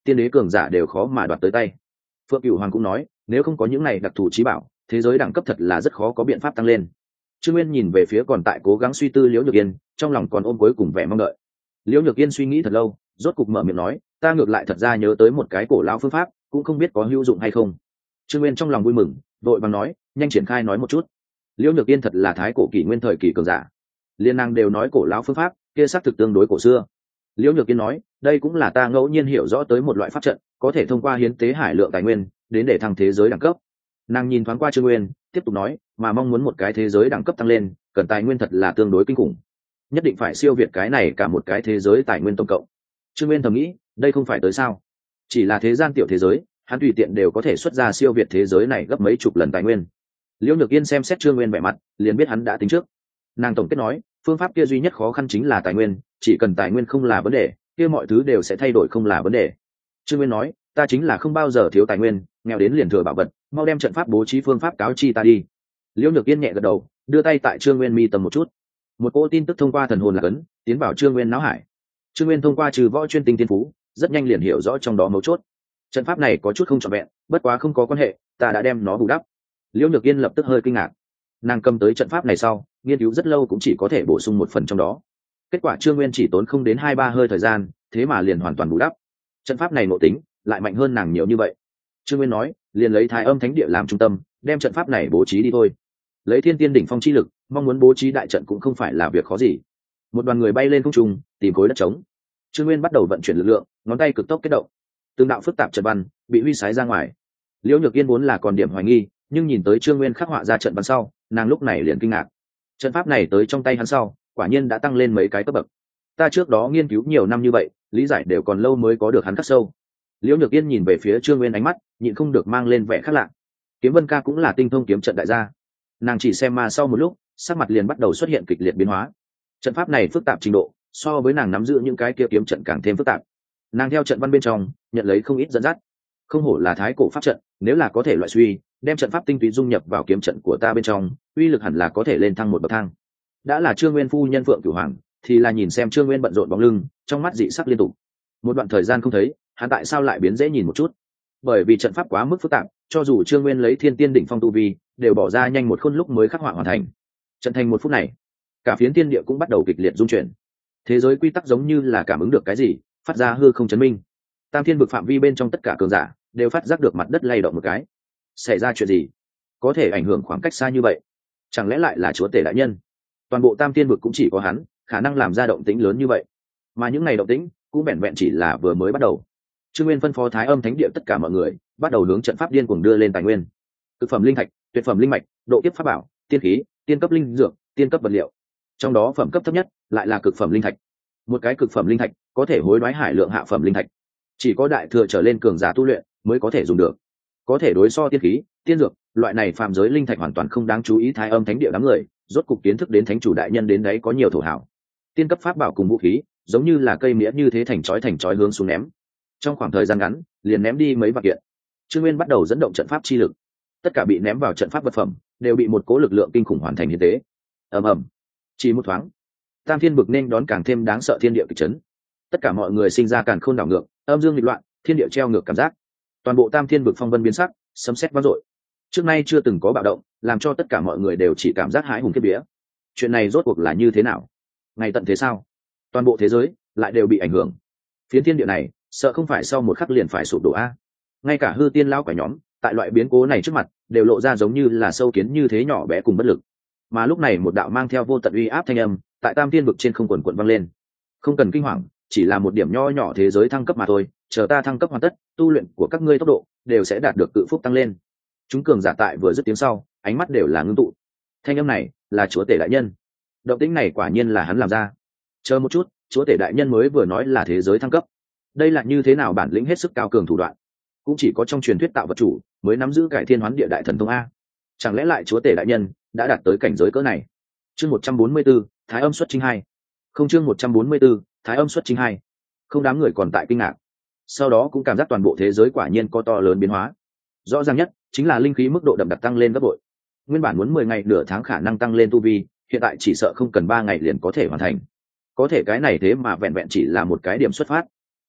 tiên đế cường giả đều khó mà đoạt tới tay. Phượng Cửu Hoàng cũng nói, nếu không có những này đặc thù trí bảo, thế giới đẳng cấp thật là rất khó có biện pháp tăng lên. Trương Nguyên nhìn về phía còn tại cố gắng suy tư Liễu Nhược Yên, trong lòng còn ôm cuối cùng vẻ mong đợi. Liễu Nhược Yên suy nghĩ thật lâu, rốt cục mở miệng nói, ta ngược lại thật ra nhớ tới một cái cổ lão phương pháp, cũng không biết có hữu dụng hay không. Trương Nguyên trong lòng vui mừng, vội vàng nói, nhanh triển khai nói một chút. Liễu Nhược Yên thật là thái cổ kỷ nguyên thời kỳ cường giả, liên năng đều nói cổ lão phương pháp, kia xác thực tương đối cổ xưa. Liễu Nhược Yên nói, đây cũng là ta ngẫu nhiên hiểu rõ tới một loại pháp trận, có thể thông qua hiến tế hải lượng tài nguyên đến để thăng thế giới đẳng cấp. Nàng nhìn thoáng qua Trương Nguyên, tiếp tục nói, mà mong muốn một cái thế giới đẳng cấp tăng lên, cần tài nguyên thật là tương đối kinh khủng, nhất định phải siêu việt cái này cả một cái thế giới tài nguyên tổng cộng. Trương Nguyên thầm nghĩ, đây không phải tới sao? Chỉ là thế gian tiểu thế giới, hắn tùy tiện đều có thể xuất ra siêu việt thế giới này gấp mấy chục lần tài nguyên. Liễu Nhược Yên xem xét Trương Nguyên vẻ mặt, liền biết hắn đã tính trước. Nàng tổng kết nói, phương pháp kia duy nhất khó khăn chính là tài nguyên, chỉ cần tài nguyên không là vấn đề, kia mọi thứ đều sẽ thay đổi không là vấn đề. Trương Nguyên nói, ta chính là không bao giờ thiếu tài nguyên, nghèo đến liền thừa bảo vật, mau đem trận pháp bố trí phương pháp cáo chi ta đi. Liễu Nhược Yên nhẹ gật đầu, đưa tay tại Trương Nguyên mi tầm một chút. Một cỗ tin tức thông qua thần hồn lạc ấn tiến vào Trương Nguyên não hải. Trương Nguyên thông qua trừ võ chuyên tinh thiên phú, rất nhanh liền hiểu rõ trong đó mấu chốt. Trận pháp này có chút không trọn vẹn, bất quá không có quan hệ, ta đã đem nó bù đắp. Liễu Nhược Yên lập tức hơi kinh ngạc. Nàng cầm tới trận pháp này sau, nghiên cứu rất lâu cũng chỉ có thể bổ sung một phần trong đó. Kết quả Trương Nguyên chỉ tốn không đến 2-3 hơi thời gian, thế mà liền hoàn toàn bù đắp. Trận pháp này nội tính lại mạnh hơn nàng nhiều như vậy. Trương Nguyên nói, liền lấy Thái Âm Thánh Địa làm trung tâm, đem trận pháp này bố trí đi thôi. Lấy Thiên Tiên đỉnh phong chi lực, mong muốn bố trí đại trận cũng không phải là việc khó gì. Một đoàn người bay lên không trung, tìm khối đất trống. Trương Nguyên bắt đầu vận chuyển lực lượng, ngón tay cực tốc kết động. Từng đạo phức tạp trận văn bị huy sái ra ngoài. Liễu Nhược Yên vốn là còn điểm hoài nghi, nhưng nhìn tới Trương Nguyên khắc họa ra trận văn sau, nàng lúc này liền kinh ngạc. Trận pháp này tới trong tay hắn sau, quả nhiên đã tăng lên mấy cái cấp bậc. Ta trước đó nghiên cứu nhiều năm như vậy, lý giải đều còn lâu mới có được hắn khắc sâu. Liễu Nhược Yên nhìn về phía Trương Nguyên ánh mắt, nhịn không được mang lên vẻ khác lạ. Kiếm Vân Ca cũng là tinh thông kiếm trận đại gia. Nàng chỉ xem mà sau một lúc, sắc mặt liền bắt đầu xuất hiện kịch liệt biến hóa. Trận pháp này phức tạp trình độ, so với nàng nắm giữ những cái kia kiếm trận càng thêm phức tạp. Nàng theo trận văn bên trong, nhận lấy không ít dẫn dắt. Không hổ là thái cổ pháp trận, nếu là có thể loại suy, đem trận pháp tinh túy dung nhập vào kiếm trận của ta bên trong, uy lực hẳn là có thể lên thăng một bậc thang. Đã là Trương Nguyên phu nhân Phượng Cửu Hoàng, thì là nhìn xem Trương Nguyên bận rộn bóng lưng, trong mắt dị sắc liên tục. Một đoạn thời gian không thấy, hắn tại sao lại biến dễ nhìn một chút? Bởi vì trận pháp quá mức phức tạp, cho dù Trương Nguyên lấy Thiên Tiên đỉnh phong tu vi, đều bỏ ra nhanh một khôn lúc mới khắc họa hoàn thành. Trận thành một phút này, cả phiến thiên địa cũng bắt đầu kịch liệt rung chuyển. Thế giới quy tắc giống như là cảm ứng được cái gì, phát ra hư không chấn minh. Tam thiên vực phạm vi bên trong tất cả cường giả đều phát giác được mặt đất lay động một cái. Xảy ra chuyện gì? Có thể ảnh hưởng khoảng cách xa như vậy? Chẳng lẽ lại là chúa tể đại nhân? Toàn bộ tam thiên vực cũng chỉ có hắn khả năng làm ra động tĩnh lớn như vậy, mà những ngày động tĩnh cũng vẹn vẹn chỉ là vừa mới bắt đầu. Trương Nguyên phân phó Thái Âm Thánh Địa tất cả mọi người bắt đầu hướng trận pháp điên cuồng đưa lên tài nguyên, cực phẩm linh thạch, tuyệt phẩm linh mạch, độ kiếp pháp bảo, tiên khí, tiên cấp linh dược, tiên cấp vật liệu. Trong đó phẩm cấp thấp nhất lại là cực phẩm linh thạch. Một cái cực phẩm linh thạch có thể hối đoái hải lượng hạ phẩm linh thạch, chỉ có đại thừa trở lên cường giả tu luyện mới có thể dùng được. Có thể đối so tiên khí, tiên dược, loại này phàm giới linh thạch hoàn toàn không đáng chú ý. Thái Âm Thánh Địa đám người rốt cục kiến thức đến thánh chủ đại nhân đến đấy có nhiều thổ hảo. Tiên cấp pháp bảo cùng vũ khí giống như là cây mía như thế thành chói hướng xuống ném. Trong khoảng thời gian ngắn liền ném đi mấy vạn kiện. Trương Nguyên bắt đầu dẫn động trận pháp chi lực, tất cả bị ném vào trận pháp vật phẩm đều bị một cố lực lượng kinh khủng hoàn thành hiến tế. Ầm ầm, chỉ một thoáng, tam thiên vực nên đón càng thêm đáng sợ thiên địa kịch chấn. Tất cả mọi người sinh ra càn khôn đảo ngược, âm dương nghịch loạn, thiên địa treo ngược cảm giác. Toàn bộ tam thiên vực phong vân biến sắc, sấm sét vang dội. Trước nay chưa từng có bạo động, làm cho tất cả mọi người đều chỉ cảm giác hãi hùng khiếp vía. Chuyện này rốt cuộc là như thế nào? Ngày tận thế sao? Toàn bộ thế giới lại đều bị ảnh hưởng. Phiến thiên địa này, sợ không phải sau một khắc liền phải sụp đổ a. Ngay cả hư tiên lão quả nhóm, tại loại biến cố này trước mặt, đều lộ ra giống như là sâu kiến như thế nhỏ bé cùng bất lực. Mà lúc này một đạo mang theo vô tận uy áp thanh âm, tại tam thiên vực trên không quần quần vang lên. Không cần kinh hoàng, chỉ là một điểm nho nhỏ thế giới thăng cấp mà thôi, chờ ta thăng cấp hoàn tất, tu luyện của các ngươi tốc độ đều sẽ đạt được tự phúc tăng lên. Chúng cường giả tại vừa dứt tiếng sau, ánh mắt đều là ngưng tụ. Thanh âm này là chúa tể đại nhân. Động tĩnh này quả nhiên là hắn làm ra. Chờ một chút, chúa tể đại nhân mới vừa nói là thế giới thăng cấp. Đây là như thế nào bản lĩnh hết sức cao cường thủ đoạn? Cũng chỉ có trong truyền thuyết tạo vật chủ mới nắm giữ cải thiên hoán địa đại thần thông a. Chẳng lẽ lại chúa tể đại nhân đã đạt tới cảnh giới cỡ này? Chương 144, Thái Âm xuất chính 2. Không, chương 144, Thái Âm xuất chính 2. Không, đám người còn tại kinh ngạc. Sau đó cũng cảm giác toàn bộ thế giới quả nhiên có to lớn biến hóa. Rõ ràng nhất chính là linh khí mức độ đậm đặc tăng lên gấp bội. Nguyên bản muốn 10 ngày nửa tháng khả năng tăng lên tu vi, hiện tại chỉ sợ không cần 3 ngày liền có thể hoàn thành. Có thể cái này thế mà vẹn vẹn chỉ là một cái điểm xuất phát.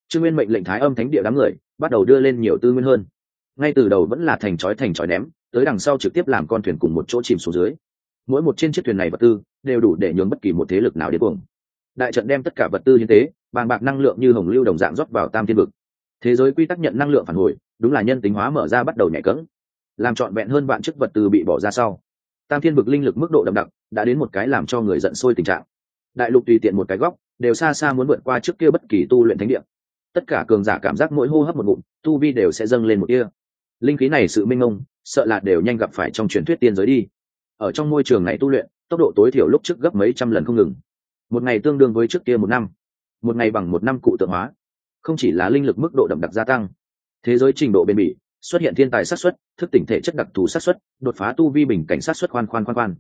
Trương Nguyên mệnh lệnh Thái Âm Thánh Địa đám người bắt đầu đưa lên nhiều tư nguyên hơn. Ngay từ đầu vẫn là thành chói ném, tới đằng sau trực tiếp làm con thuyền cùng một chỗ chìm xuống dưới. Mỗi một trên chiếc thuyền này vật tư đều đủ để nhường bất kỳ một thế lực nào điên cuồng. Đại trận đem tất cả vật tư hiến tế, bàng bạc năng lượng như hồng lưu đồng dạng rót vào Tam Thiên Vực. Thế giới quy tắc nhận năng lượng phản hồi, đúng là nhân tính hóa mở ra bắt đầu nhảy cẫng. Làm trọn vẹn hơn vạn chiếc vật tư bị bỏ ra sau, Tam Thiên Vực linh lực mức độ đậm đặc đã đến một cái làm cho người giận sôi tình trạng. Đại lục tùy tiện một cái góc đều xa xa muốn vượt qua trước kia bất kỳ tu luyện thánh địa. Tất cả cường giả cảm giác mỗi hô hấp một ngụm, tu vi đều sẽ dâng lên một tia. Linh khí này sự minh mông, sợ là đều nhanh gặp phải trong truyền thuyết tiên giới đi. Ở trong môi trường này tu luyện, tốc độ tối thiểu lúc trước gấp mấy trăm lần không ngừng. Một ngày tương đương với trước kia một năm, một ngày bằng một năm cụ tượng hóa. Không chỉ là linh lực mức độ đậm đặc gia tăng, thế giới trình độ bền bỉ, xuất hiện thiên tài xác suất, thức tỉnh thể chất đặc thù xác suất, đột phá tu vi bình cảnh xác suất khoan.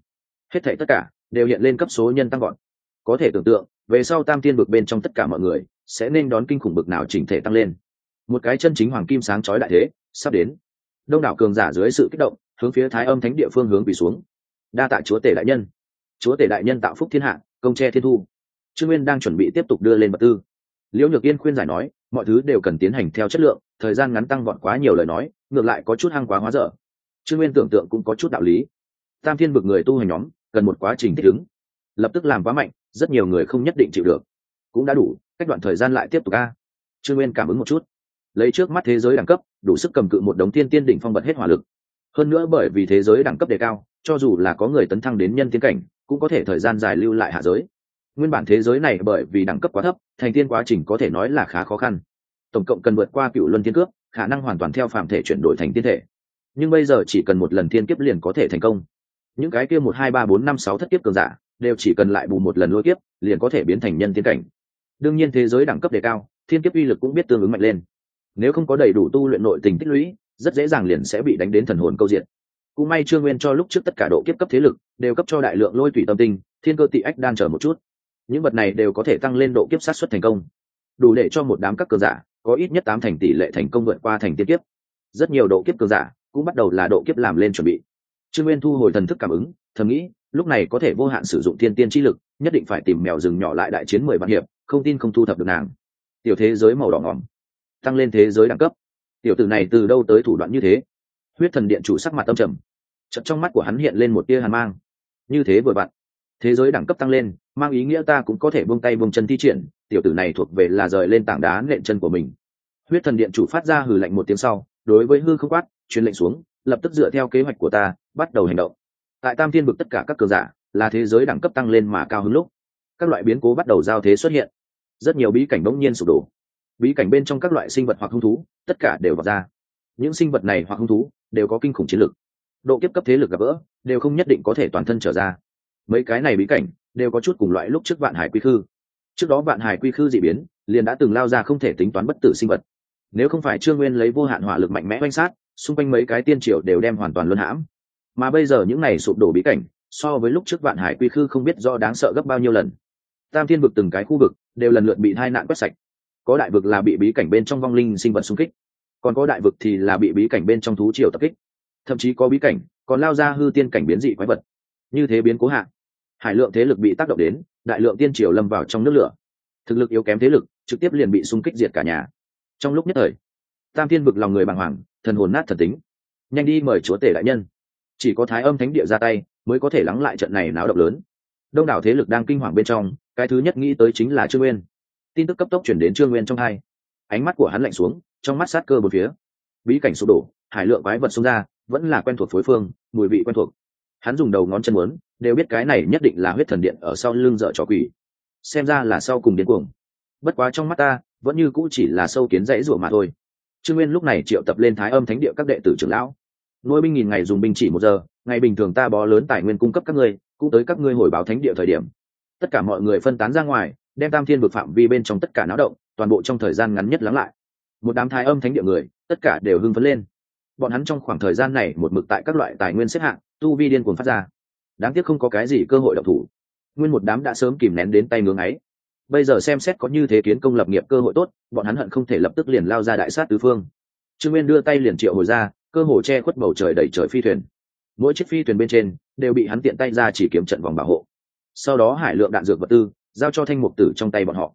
Hết thảy tất cả đều hiện lên cấp số nhân tăng gọn. Có thể tưởng tượng, về sau Tam Thiên Vực bên trong tất cả mọi người sẽ nên đón kinh khủng bực nào chỉnh thể tăng lên. Một cái chân chính hoàng kim sáng chói đại thế sắp đến. Đông đảo cường giả dưới sự kích động, hướng phía Thái Âm Thánh Địa phương hướng quỳ xuống. Đa tạ chúa tể đại nhân. Chúa tể đại nhân tạo phúc thiên hạ, công che thiên thu. Trương Nguyên đang chuẩn bị tiếp tục đưa lên vật tư. Liễu Nhược Yên khuyên giải nói, mọi thứ đều cần tiến hành theo chất lượng, thời gian ngắn tăng vọt quá nhiều lời nói, ngược lại có chút hăng quá hóa dở. Trương Nguyên tưởng tượng cũng có chút đạo lý. Tam Thiên Vực người tu hành nhóm cần một quá trình thích ứng, lập tức làm quá mạnh, rất nhiều người không nhất định chịu được. Cũng đã đủ, cách đoạn thời gian lại tiếp tục a. Trương Nguyên cảm ứng một chút, lấy trước mắt thế giới đẳng cấp, đủ sức cầm cự một đống tiên tiên đỉnh phong bật hết hỏa lực. Hơn nữa bởi vì thế giới đẳng cấp đề cao, cho dù là có người tấn thăng đến nhân tiên cảnh, cũng có thể thời gian dài lưu lại hạ giới. Nguyên bản thế giới này bởi vì đẳng cấp quá thấp, thành tiên quá trình có thể nói là khá khó khăn. Tổng cộng cần vượt qua cựu luân thiên cước, khả năng hoàn toàn theo phàm thể chuyển đổi thành tiên thể. Nhưng bây giờ chỉ cần một lần thiên kiếp liền có thể thành công. Những cái kia 1 2 3 4 5 6 thất kiếp cường giả, đều chỉ cần lại bù một lần lôi kiếp, liền có thể biến thành nhân tiên cảnh. Đương nhiên thế giới đẳng cấp đề cao, thiên kiếp uy lực cũng biết tương ứng mạnh lên. Nếu không có đầy đủ tu luyện nội tình tích lũy, rất dễ dàng liền sẽ bị đánh đến thần hồn câu diện. Cũng may Trương Nguyên cho lúc trước tất cả độ kiếp cấp thế lực đều cấp cho đại lượng lôi thủy tâm tinh, thiên cơ tị ách đan chờ một chút. Những vật này đều có thể tăng lên độ kiếp sát suất thành công, đủ để cho một đám các cường giả có ít nhất 8 thành tỷ lệ thành công vượt qua thành tiên kiếp. Rất nhiều độ kiếp cường giả cũng bắt đầu là độ kiếp làm lên chuẩn bị. Trương Nguyên thu hồi thần thức cảm ứng, thầm nghĩ, lúc này có thể vô hạn sử dụng thiên tiên chi lực, nhất định phải tìm mèo rừng nhỏ lại đại chiến 10 vạn hiệp, không tin không thu thập được nàng. Tiểu thế giới màu đỏ ngòm, tăng lên thế giới đẳng cấp. Tiểu tử này từ đâu tới thủ đoạn như thế? Huyết Thần Điện chủ sắc mặt tâm trầm, chợt trong mắt của hắn hiện lên một tia hàn mang. Như thế vừa vặn, thế giới đẳng cấp tăng lên, mang ý nghĩa ta cũng có thể buông tay buông chân thi triển, tiểu tử này thuộc về là rời lên tảng đá nện chân của mình. Huyết Thần Điện chủ phát ra hừ lạnh một tiếng sau, đối với hư không quát, truyền lệnh xuống, lập tức dựa theo kế hoạch của ta, bắt đầu hành động. Tại Tam Thiên Vực tất cả các cường giả, là thế giới đẳng cấp tăng lên mà cao hứng lúc, các loại biến cố bắt đầu giao thế xuất hiện. Rất nhiều bí cảnh bỗng nhiên sụp đổ. Bí cảnh bên trong các loại sinh vật hoặc hung thú, tất cả đều vọt ra. Những sinh vật này hoặc hung thú đều có kinh khủng chiến lực. Độ kiếp cấp thế lực gặp gỡ, đều không nhất định có thể toàn thân trở ra. Mấy cái này bí cảnh đều có chút cùng loại lúc trước Vạn Hải Quy Khư. Trước đó Vạn Hải Quy Khư dị biến, liền đã từng lao ra không thể tính toán bất tử sinh vật. Nếu không phải Trương Nguyên lấy vô hạn hỏa lực mạnh mẽ oanh sát, xung quanh mấy cái tiên triều đều đem hoàn toàn luân hãm. Mà bây giờ những này sụp đổ bí cảnh, so với lúc trước Vạn Hải Quy Khư không biết do đáng sợ gấp bao nhiêu lần. Tam Thiên Vực từng cái khu vực đều lần lượt bị tai nạn quét sạch. Có đại vực là bị bí cảnh bên trong vong linh sinh vật xung kích, còn có đại vực thì là bị bí cảnh bên trong thú triều tập kích, thậm chí có bí cảnh còn lao ra hư tiên cảnh biến dị quái vật. Như thế biến cố hạ, hải lượng thế lực bị tác động đến, đại lượng tiên triều lâm vào trong nước lửa. Thực lực yếu kém thế lực trực tiếp liền bị xung kích diệt cả nhà. Trong lúc nhất thời, Tam Thiên Vực lòng người bàng hoàng, thần hồn nát thần tính. Nhanh đi mời chúa tể đại nhân. Chỉ có Thái Âm Thánh Địa ra tay mới có thể lắng lại trận này náo động lớn. Đông đảo thế lực đang kinh hoàng bên trong, cái thứ nhất nghĩ tới chính là Trương Nguyên. Tin tức cấp tốc chuyển đến Trương Nguyên trong hai. Ánh mắt của hắn lạnh xuống, trong mắt sát cơ bốn phía. Bí cảnh sụp đổ, hải lượng quái vật xông ra, vẫn là quen thuộc phối phương, mùi vị quen thuộc. Hắn dùng đầu ngón chân muốn, đều biết cái này nhất định là Huyết Thần Điện ở sau lưng dở trò quỷ. Xem ra là sau cùng điên cuồng. Bất quá trong mắt ta, vẫn như cũ chỉ là sâu kiến dãy rủa mà thôi. Trương Nguyên lúc này triệu tập lên Thái Âm Thánh Địa các đệ tử trưởng lão. Nuôi binh nghìn ngày dùng binh chỉ 1 giờ, ngày bình thường ta bó lớn tài nguyên cung cấp các ngươi, cũng tới các ngươi hồi báo thánh địa thời điểm. Tất cả mọi người phân tán ra ngoài, đem Tam Thiên Vực phạm vi bên trong tất cả náo động, toàn bộ trong thời gian ngắn nhất lắng lại. Một đám Thái Âm Thánh Địa người, tất cả đều hưng phấn lên. Bọn hắn trong khoảng thời gian này một mực tại các loại tài nguyên xếp hạng, tu vi điên cuồng phát ra. Đáng tiếc không có cái gì cơ hội động thủ. Nguyên một đám đã sớm kìm nén đến tay ngưỡng ấy. Bây giờ xem xét có như thế kiến công lập nghiệp cơ hội tốt, bọn hắn hận không thể lập tức liền lao ra đại sát tứ phương. Trương Nguyên đưa tay liền triệu hồi ra, cơ hồ che khuất bầu trời đầy trời phi thuyền. Mỗi chiếc phi thuyền bên trên đều bị hắn tiện tay ra chỉ kiếm trận vòng bảo hộ. Sau đó hải lượng đạn dược vật tư giao cho Thanh Mục Tử trong tay bọn họ.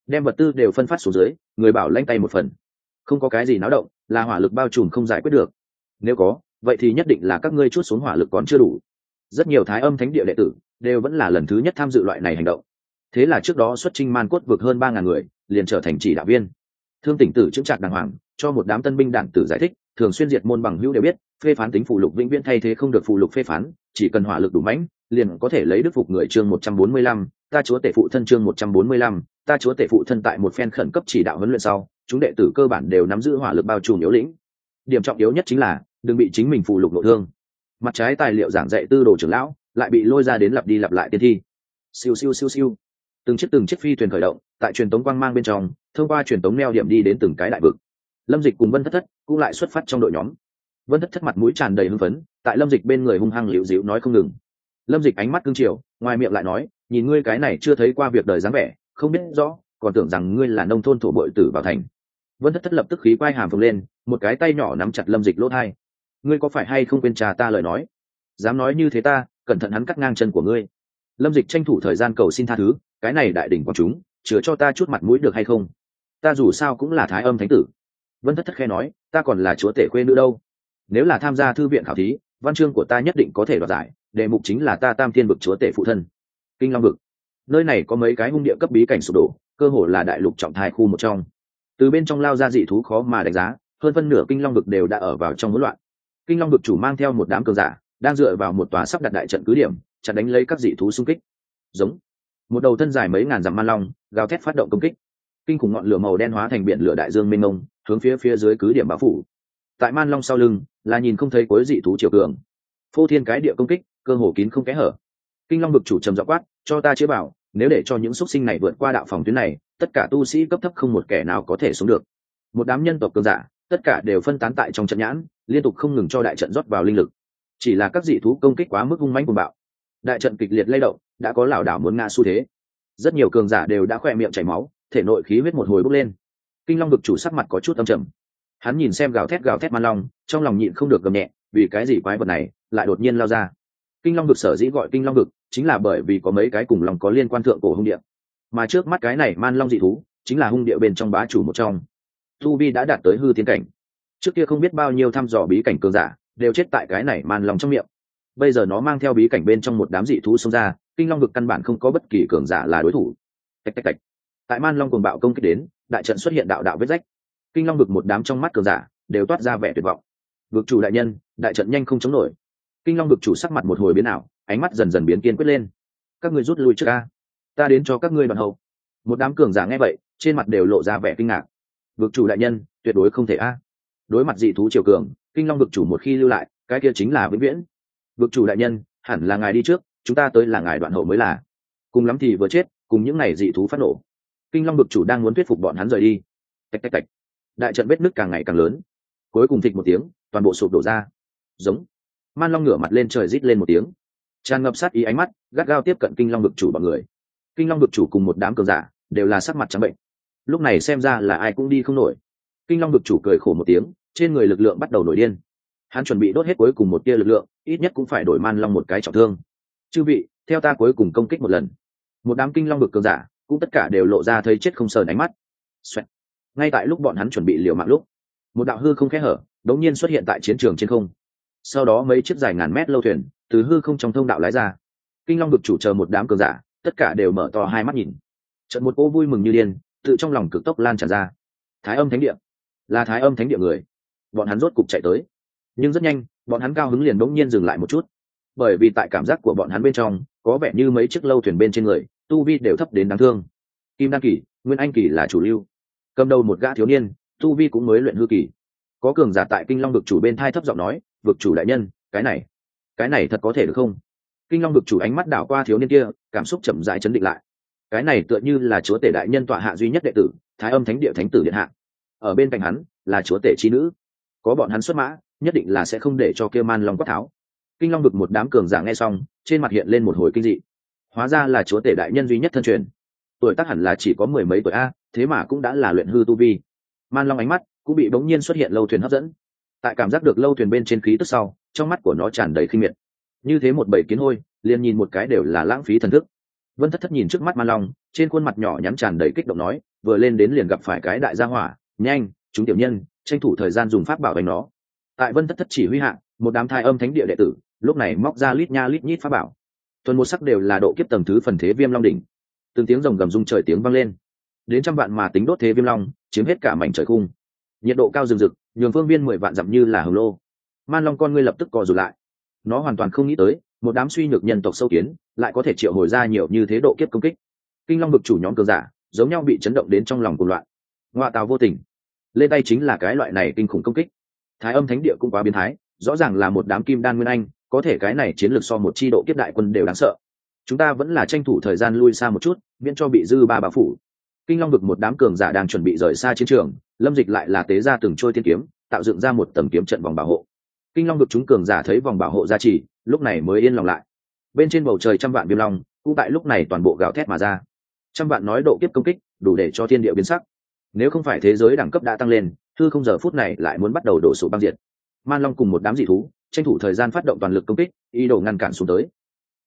đem vật tư đều phân phát xuống dưới, người bảo lanh tay một phần. Không có cái gì náo động, là hỏa lực bao trùm không giải quyết được. Nếu có, vậy thì nhất định là các ngươi chút xuống hỏa lực còn chưa đủ. Rất nhiều Thái Âm Thánh Địa đệ tử đều vẫn là lần thứ nhất tham dự loại này hành động. Thế là trước đó xuất chinh Man Cốt vực hơn 3.000 người, liền trở thành chỉ đạo viên. Thương Tỉnh Tử chững chạc đàng hoàng, cho một đám tân binh đảng tử giải thích, thường xuyên diệt môn bằng hữu đều biết, phê phán tính phụ lục vĩnh viễn thay thế không được phụ lục phê phán, chỉ cần hỏa lực đủ mãnh, liền có thể lấy đức phục người. Chương 145, ta chúa tể phụ thân. Chương 145, ta chúa tể phụ thân. Tại một phen khẩn cấp chỉ đạo huấn luyện sau, chúng đệ tử cơ bản đều nắm giữ hỏa lực bao trùm yếu lĩnh. Điểm trọng yếu nhất chính là đừng bị chính mình phụ lục nội thương. Mặt trái tài liệu giảng dạy tư đồ trưởng lão lại bị lôi ra đến lặp đi lặp lại tiên thi. Siêu siêu siêu siêu, từng chiếc phi thuyền khởi động, tại truyền tống quang mang bên trong, thông qua truyền tống neo điểm đi đến từng cái đại vực. Lâm Dịch cùng Vân Thất Thất cũng lại xuất phát trong đội nhóm. Vân Thất Thất mặt mũi tràn đầy hưng phấn, tại Lâm Dịch bên người hung hăng liễu díu nói không ngừng. Lâm Dịch ánh mắt cương chiều, ngoài miệng lại nói, nhìn ngươi cái này chưa thấy qua việc đời dáng vẻ, không biết rõ, còn tưởng rằng ngươi là nông thôn thổ bội tử vào thành. Vân Thất Thất lập tức khí quay hàm phồng lên, một cái tay nhỏ nắm chặt Lâm Dịch lỗ tai. Ngươi có phải hay không quên trà ta lời nói? Dám nói như thế ta, cẩn thận hắn cắt ngang chân của ngươi. Lâm Dịch tranh thủ thời gian cầu xin tha thứ, cái này đại đỉnh quang chúng, chứa cho ta chút mặt mũi được hay không? Ta dù sao cũng là Thái Âm Thánh tử. Vân Thất Thất khẽ nói, ta còn là chúa tể khuê nữ đâu. Nếu là tham gia thư viện khảo thí, văn chương của ta nhất định có thể đoạt giải, đề mục chính là ta Tam Thiên vực chúa tể phụ thân. Kinh Long vực, nơi này có mấy cái hung địa cấp bí cảnh sụp đổ, cơ hồ là đại lục trọng thai khu một trong. Từ bên trong lao ra dị thú khó mà đánh giá, hơn phân nửa Kinh Long vực đều đã ở vào trong hỗn loạn. Kinh Long vực chủ mang theo một đám cường giả, đang dựa vào một tòa sắp đặt đại trận cứ điểm, chặn đánh lấy các dị thú xung kích. Giống một đầu thân dài mấy ngàn dặm man long, gào thét phát động công kích. Kinh khủng ngọn lửa màu đen hóa thành biển lửa đại dương mênh mông, hướng phía dưới cứ điểm bao phủ. Tại man long sau lưng, là nhìn không thấy cuối dị thú triều cường. Phô thiên cái địa công kích, cơ hồ kín không kẽ hở. Kinh Long vực chủ trầm giọng quát, cho ta chữa bảo, nếu để cho những xuất sinh này vượt qua đạo phòng tuyến này, tất cả tu sĩ cấp thấp không một kẻ nào có thể sống được. Một đám nhân tộc cường giả, tất cả đều phân tán tại trong trận nhãn, liên tục không ngừng cho đại trận rót vào linh lực. Chỉ là các dị thú công kích quá mức hung mãnh cuồng bạo, đại trận kịch liệt lay động, đã có lảo đảo muốn ngã xu thế. Rất nhiều cường giả đều đã khỏe miệng chảy máu, thể nội khí huyết một hồi bốc lên. Kinh Long vực chủ sắc mặt có chút âm trầm, hắn nhìn xem gào thét man long, trong lòng nhịn không được gầm nhẹ, vì cái gì quái vật này lại đột nhiên lao ra. Kinh Long vực sở dĩ gọi Kinh Long vực, chính là bởi vì có mấy cái cùng lòng có liên quan thượng cổ hung địa, mà trước mắt cái này man long dị thú chính là hung địa bên trong bá chủ một trong. Tu vi đã đạt tới hư tiên cảnh, trước kia không biết bao nhiêu thăm dò bí cảnh cường giả đều chết tại cái này man long trong miệng. Bây giờ nó mang theo bí cảnh bên trong một đám dị thú xông ra, Kinh Long vực căn bản không có bất kỳ cường giả là đối thủ. Tạch tạch tạch. Tại man long cuồng bạo công kích đến, đại trận xuất hiện đạo đạo vết rách. Kinh Long vực một đám trong mắt cường giả đều toát ra vẻ tuyệt vọng. Vực chủ đại nhân, đại trận nhanh không chống nổi. Kinh Long vực chủ sắc mặt một hồi biến ảo, ánh mắt dần dần biến kiên quyết lên. Các ngươi rút lui trước a, ta đến cho các ngươi đoàn hậu. Một đám cường giả nghe vậy, trên mặt đều lộ ra vẻ kinh ngạc. Vực chủ đại nhân, tuyệt đối không thể a. Đối mặt dị thú triều cường, Kinh Long vực chủ một khi lưu lại, cái kia chính là vĩnh viễn. Vực chủ đại nhân, hẳn là ngài đi trước, chúng ta tới là ngài đoạn hậu mới là. Cùng lắm thì vừa chết, cùng những này dị thú phát nổ. Kinh Long vực chủ đang muốn thuyết phục bọn hắn rời đi. Tạch tạch tạch. Đại trận vết nứt càng ngày càng lớn, cuối cùng thịch một tiếng, toàn bộ sụp đổ ra. Giống. Man long ngửa mặt lên trời rít lên một tiếng, tràn ngập sát ý ánh mắt gắt gao tiếp cận Kinh Long vực chủ bọn người. Kinh Long vực chủ cùng một đám cường giả đều là sắc mặt trắng bệnh, lúc này xem ra là ai cũng đi không nổi. Kinh Long vực chủ cười khổ một tiếng, trên người lực lượng bắt đầu nổi điên. Hắn chuẩn bị đốt hết cuối cùng một tia lực lượng, ít nhất cũng phải đổi man long một cái trọng thương. Chư vị, theo ta cuối cùng công kích một lần. Một đám Kinh Long vực cường giả cũng tất cả đều lộ ra thấy chết không sờn ánh mắt. Xoẹt. Ngay tại lúc bọn hắn chuẩn bị liều mạng lúc, một đạo hư không khẽ hở đột nhiên xuất hiện tại chiến trường trên không. Sau đó mấy chiếc dài ngàn mét lâu thuyền từ hư không trong thông đạo lái ra. Kinh Long vực chủ chờ một đám cường giả, tất cả đều mở to hai mắt nhìn. Chợt một cỗ vui mừng như điên tự trong lòng cực tốc lan tràn ra. Thái Âm Thánh Địa, là Thái Âm Thánh Địa người. Bọn hắn rốt cục chạy tới. Nhưng rất nhanh, bọn hắn cao hứng liền bỗng nhiên dừng lại một chút, bởi vì tại cảm giác của bọn hắn bên trong có vẻ như mấy chiếc lâu thuyền bên trên người tu vi đều thấp đến đáng thương. Kim Đan kỳ, Nguyên Anh kỳ là chủ lưu, cầm đầu một gã thiếu niên tu vi cũng mới luyện hư kỳ. Có cường giả tại Kinh Long vực chủ bên thai thấp giọng nói, vực chủ đại nhân, cái này thật có thể được không? Kinh Long vực chủ ánh mắt đảo qua thiếu niên kia, cảm xúc chậm rãi chấn định lại. Cái này tựa như là chúa tể đại nhân tọa hạ duy nhất đệ tử, Thái Âm Thánh Địa thánh tử điện hạ. Ở bên cạnh hắn là chúa tể chi nữ, có bọn hắn xuất mã, nhất định là sẽ không để cho kia man long quát tháo. Kinh Long vực một đám cường giả nghe xong, trên mặt hiện lên một hồi kinh dị. Hóa ra là chúa tể đại nhân duy nhất thân truyền, tuổi tác hẳn là chỉ có mười mấy tuổi a, thế mà cũng đã là luyện hư tu vi. Man long ánh mắt cũng bị bỗng nhiên xuất hiện lâu thuyền hấp dẫn. Tại cảm giác được lâu thuyền bên trên khí tức sau, trong mắt của nó tràn đầy khinh miệt. Như thế một bầy kiến hôi, liền nhìn một cái đều là lãng phí thần thức. Vân Thất Thất nhìn trước mắt man long, trên khuôn mặt nhỏ nhắn tràn đầy kích động nói, vừa lên đến liền gặp phải cái đại gia hỏa, nhanh, chúng tiểu nhân, tranh thủ thời gian dùng pháp bảo đánh nó. Tại Vân Thất Thất chỉ huy hạ, một đám Thái Âm Thánh Địa đệ tử, lúc này móc ra lít nha lít nhít pháp bảo. Tuần một sắc đều là độ kiếp tầng thứ phần thế Viêm Long đỉnh. Từng tiếng rồng gầm rung trời tiếng vang lên. Đến trăm vạn mà tính đốt thế Viêm Long, chiếm hết cả mảnh trời khung. Nhiệt độ cao rừng rực, nhường phương viên 10 vạn dặm như là hồng lô. Man Long con ngươi lập tức co rụt lại. Nó hoàn toàn không nghĩ tới, một đám suy nhược nhân tộc sâu kiến, lại có thể triệu hồi ra nhiều như thế độ kiếp công kích. Kinh Long vực chủ nhóm cường giả, giống nhau bị chấn động đến trong lòng cuồng loạn. Ngoại tào vô tình, lên tay chính là cái loại này kinh khủng công kích. Thái Âm Thánh Địa cũng quá biến thái, rõ ràng là một đám kim đan nguyên anh, có thể cái này chiến lược so một chi độ kiếp đại quân đều đáng sợ. Chúng ta vẫn là tranh thủ thời gian lui xa một chút, miễn cho bị dư ba bao phủ. Kinh Long vực một đám cường giả đang chuẩn bị rời xa chiến trường, Lâm Dịch lại là tế ra từng trôi thiên kiếm, tạo dựng ra một tầng kiếm trận vòng bảo hộ. Kinh Long vực chúng cường giả thấy vòng bảo hộ gia trì, lúc này mới yên lòng lại. Bên trên bầu trời trăm vạn viêm long, cũng tại lúc này toàn bộ gào thét mà ra. Trăm vạn nói độ kiếp công kích, đủ để cho thiên địa biến sắc. Nếu không phải thế giới đẳng cấp đã tăng lên, hư không giờ phút này lại muốn bắt đầu đổ sổ băng diệt. Man Long cùng một đám dị thú, tranh thủ thời gian phát động toàn lực công kích, ý đồ ngăn cản xuống tới.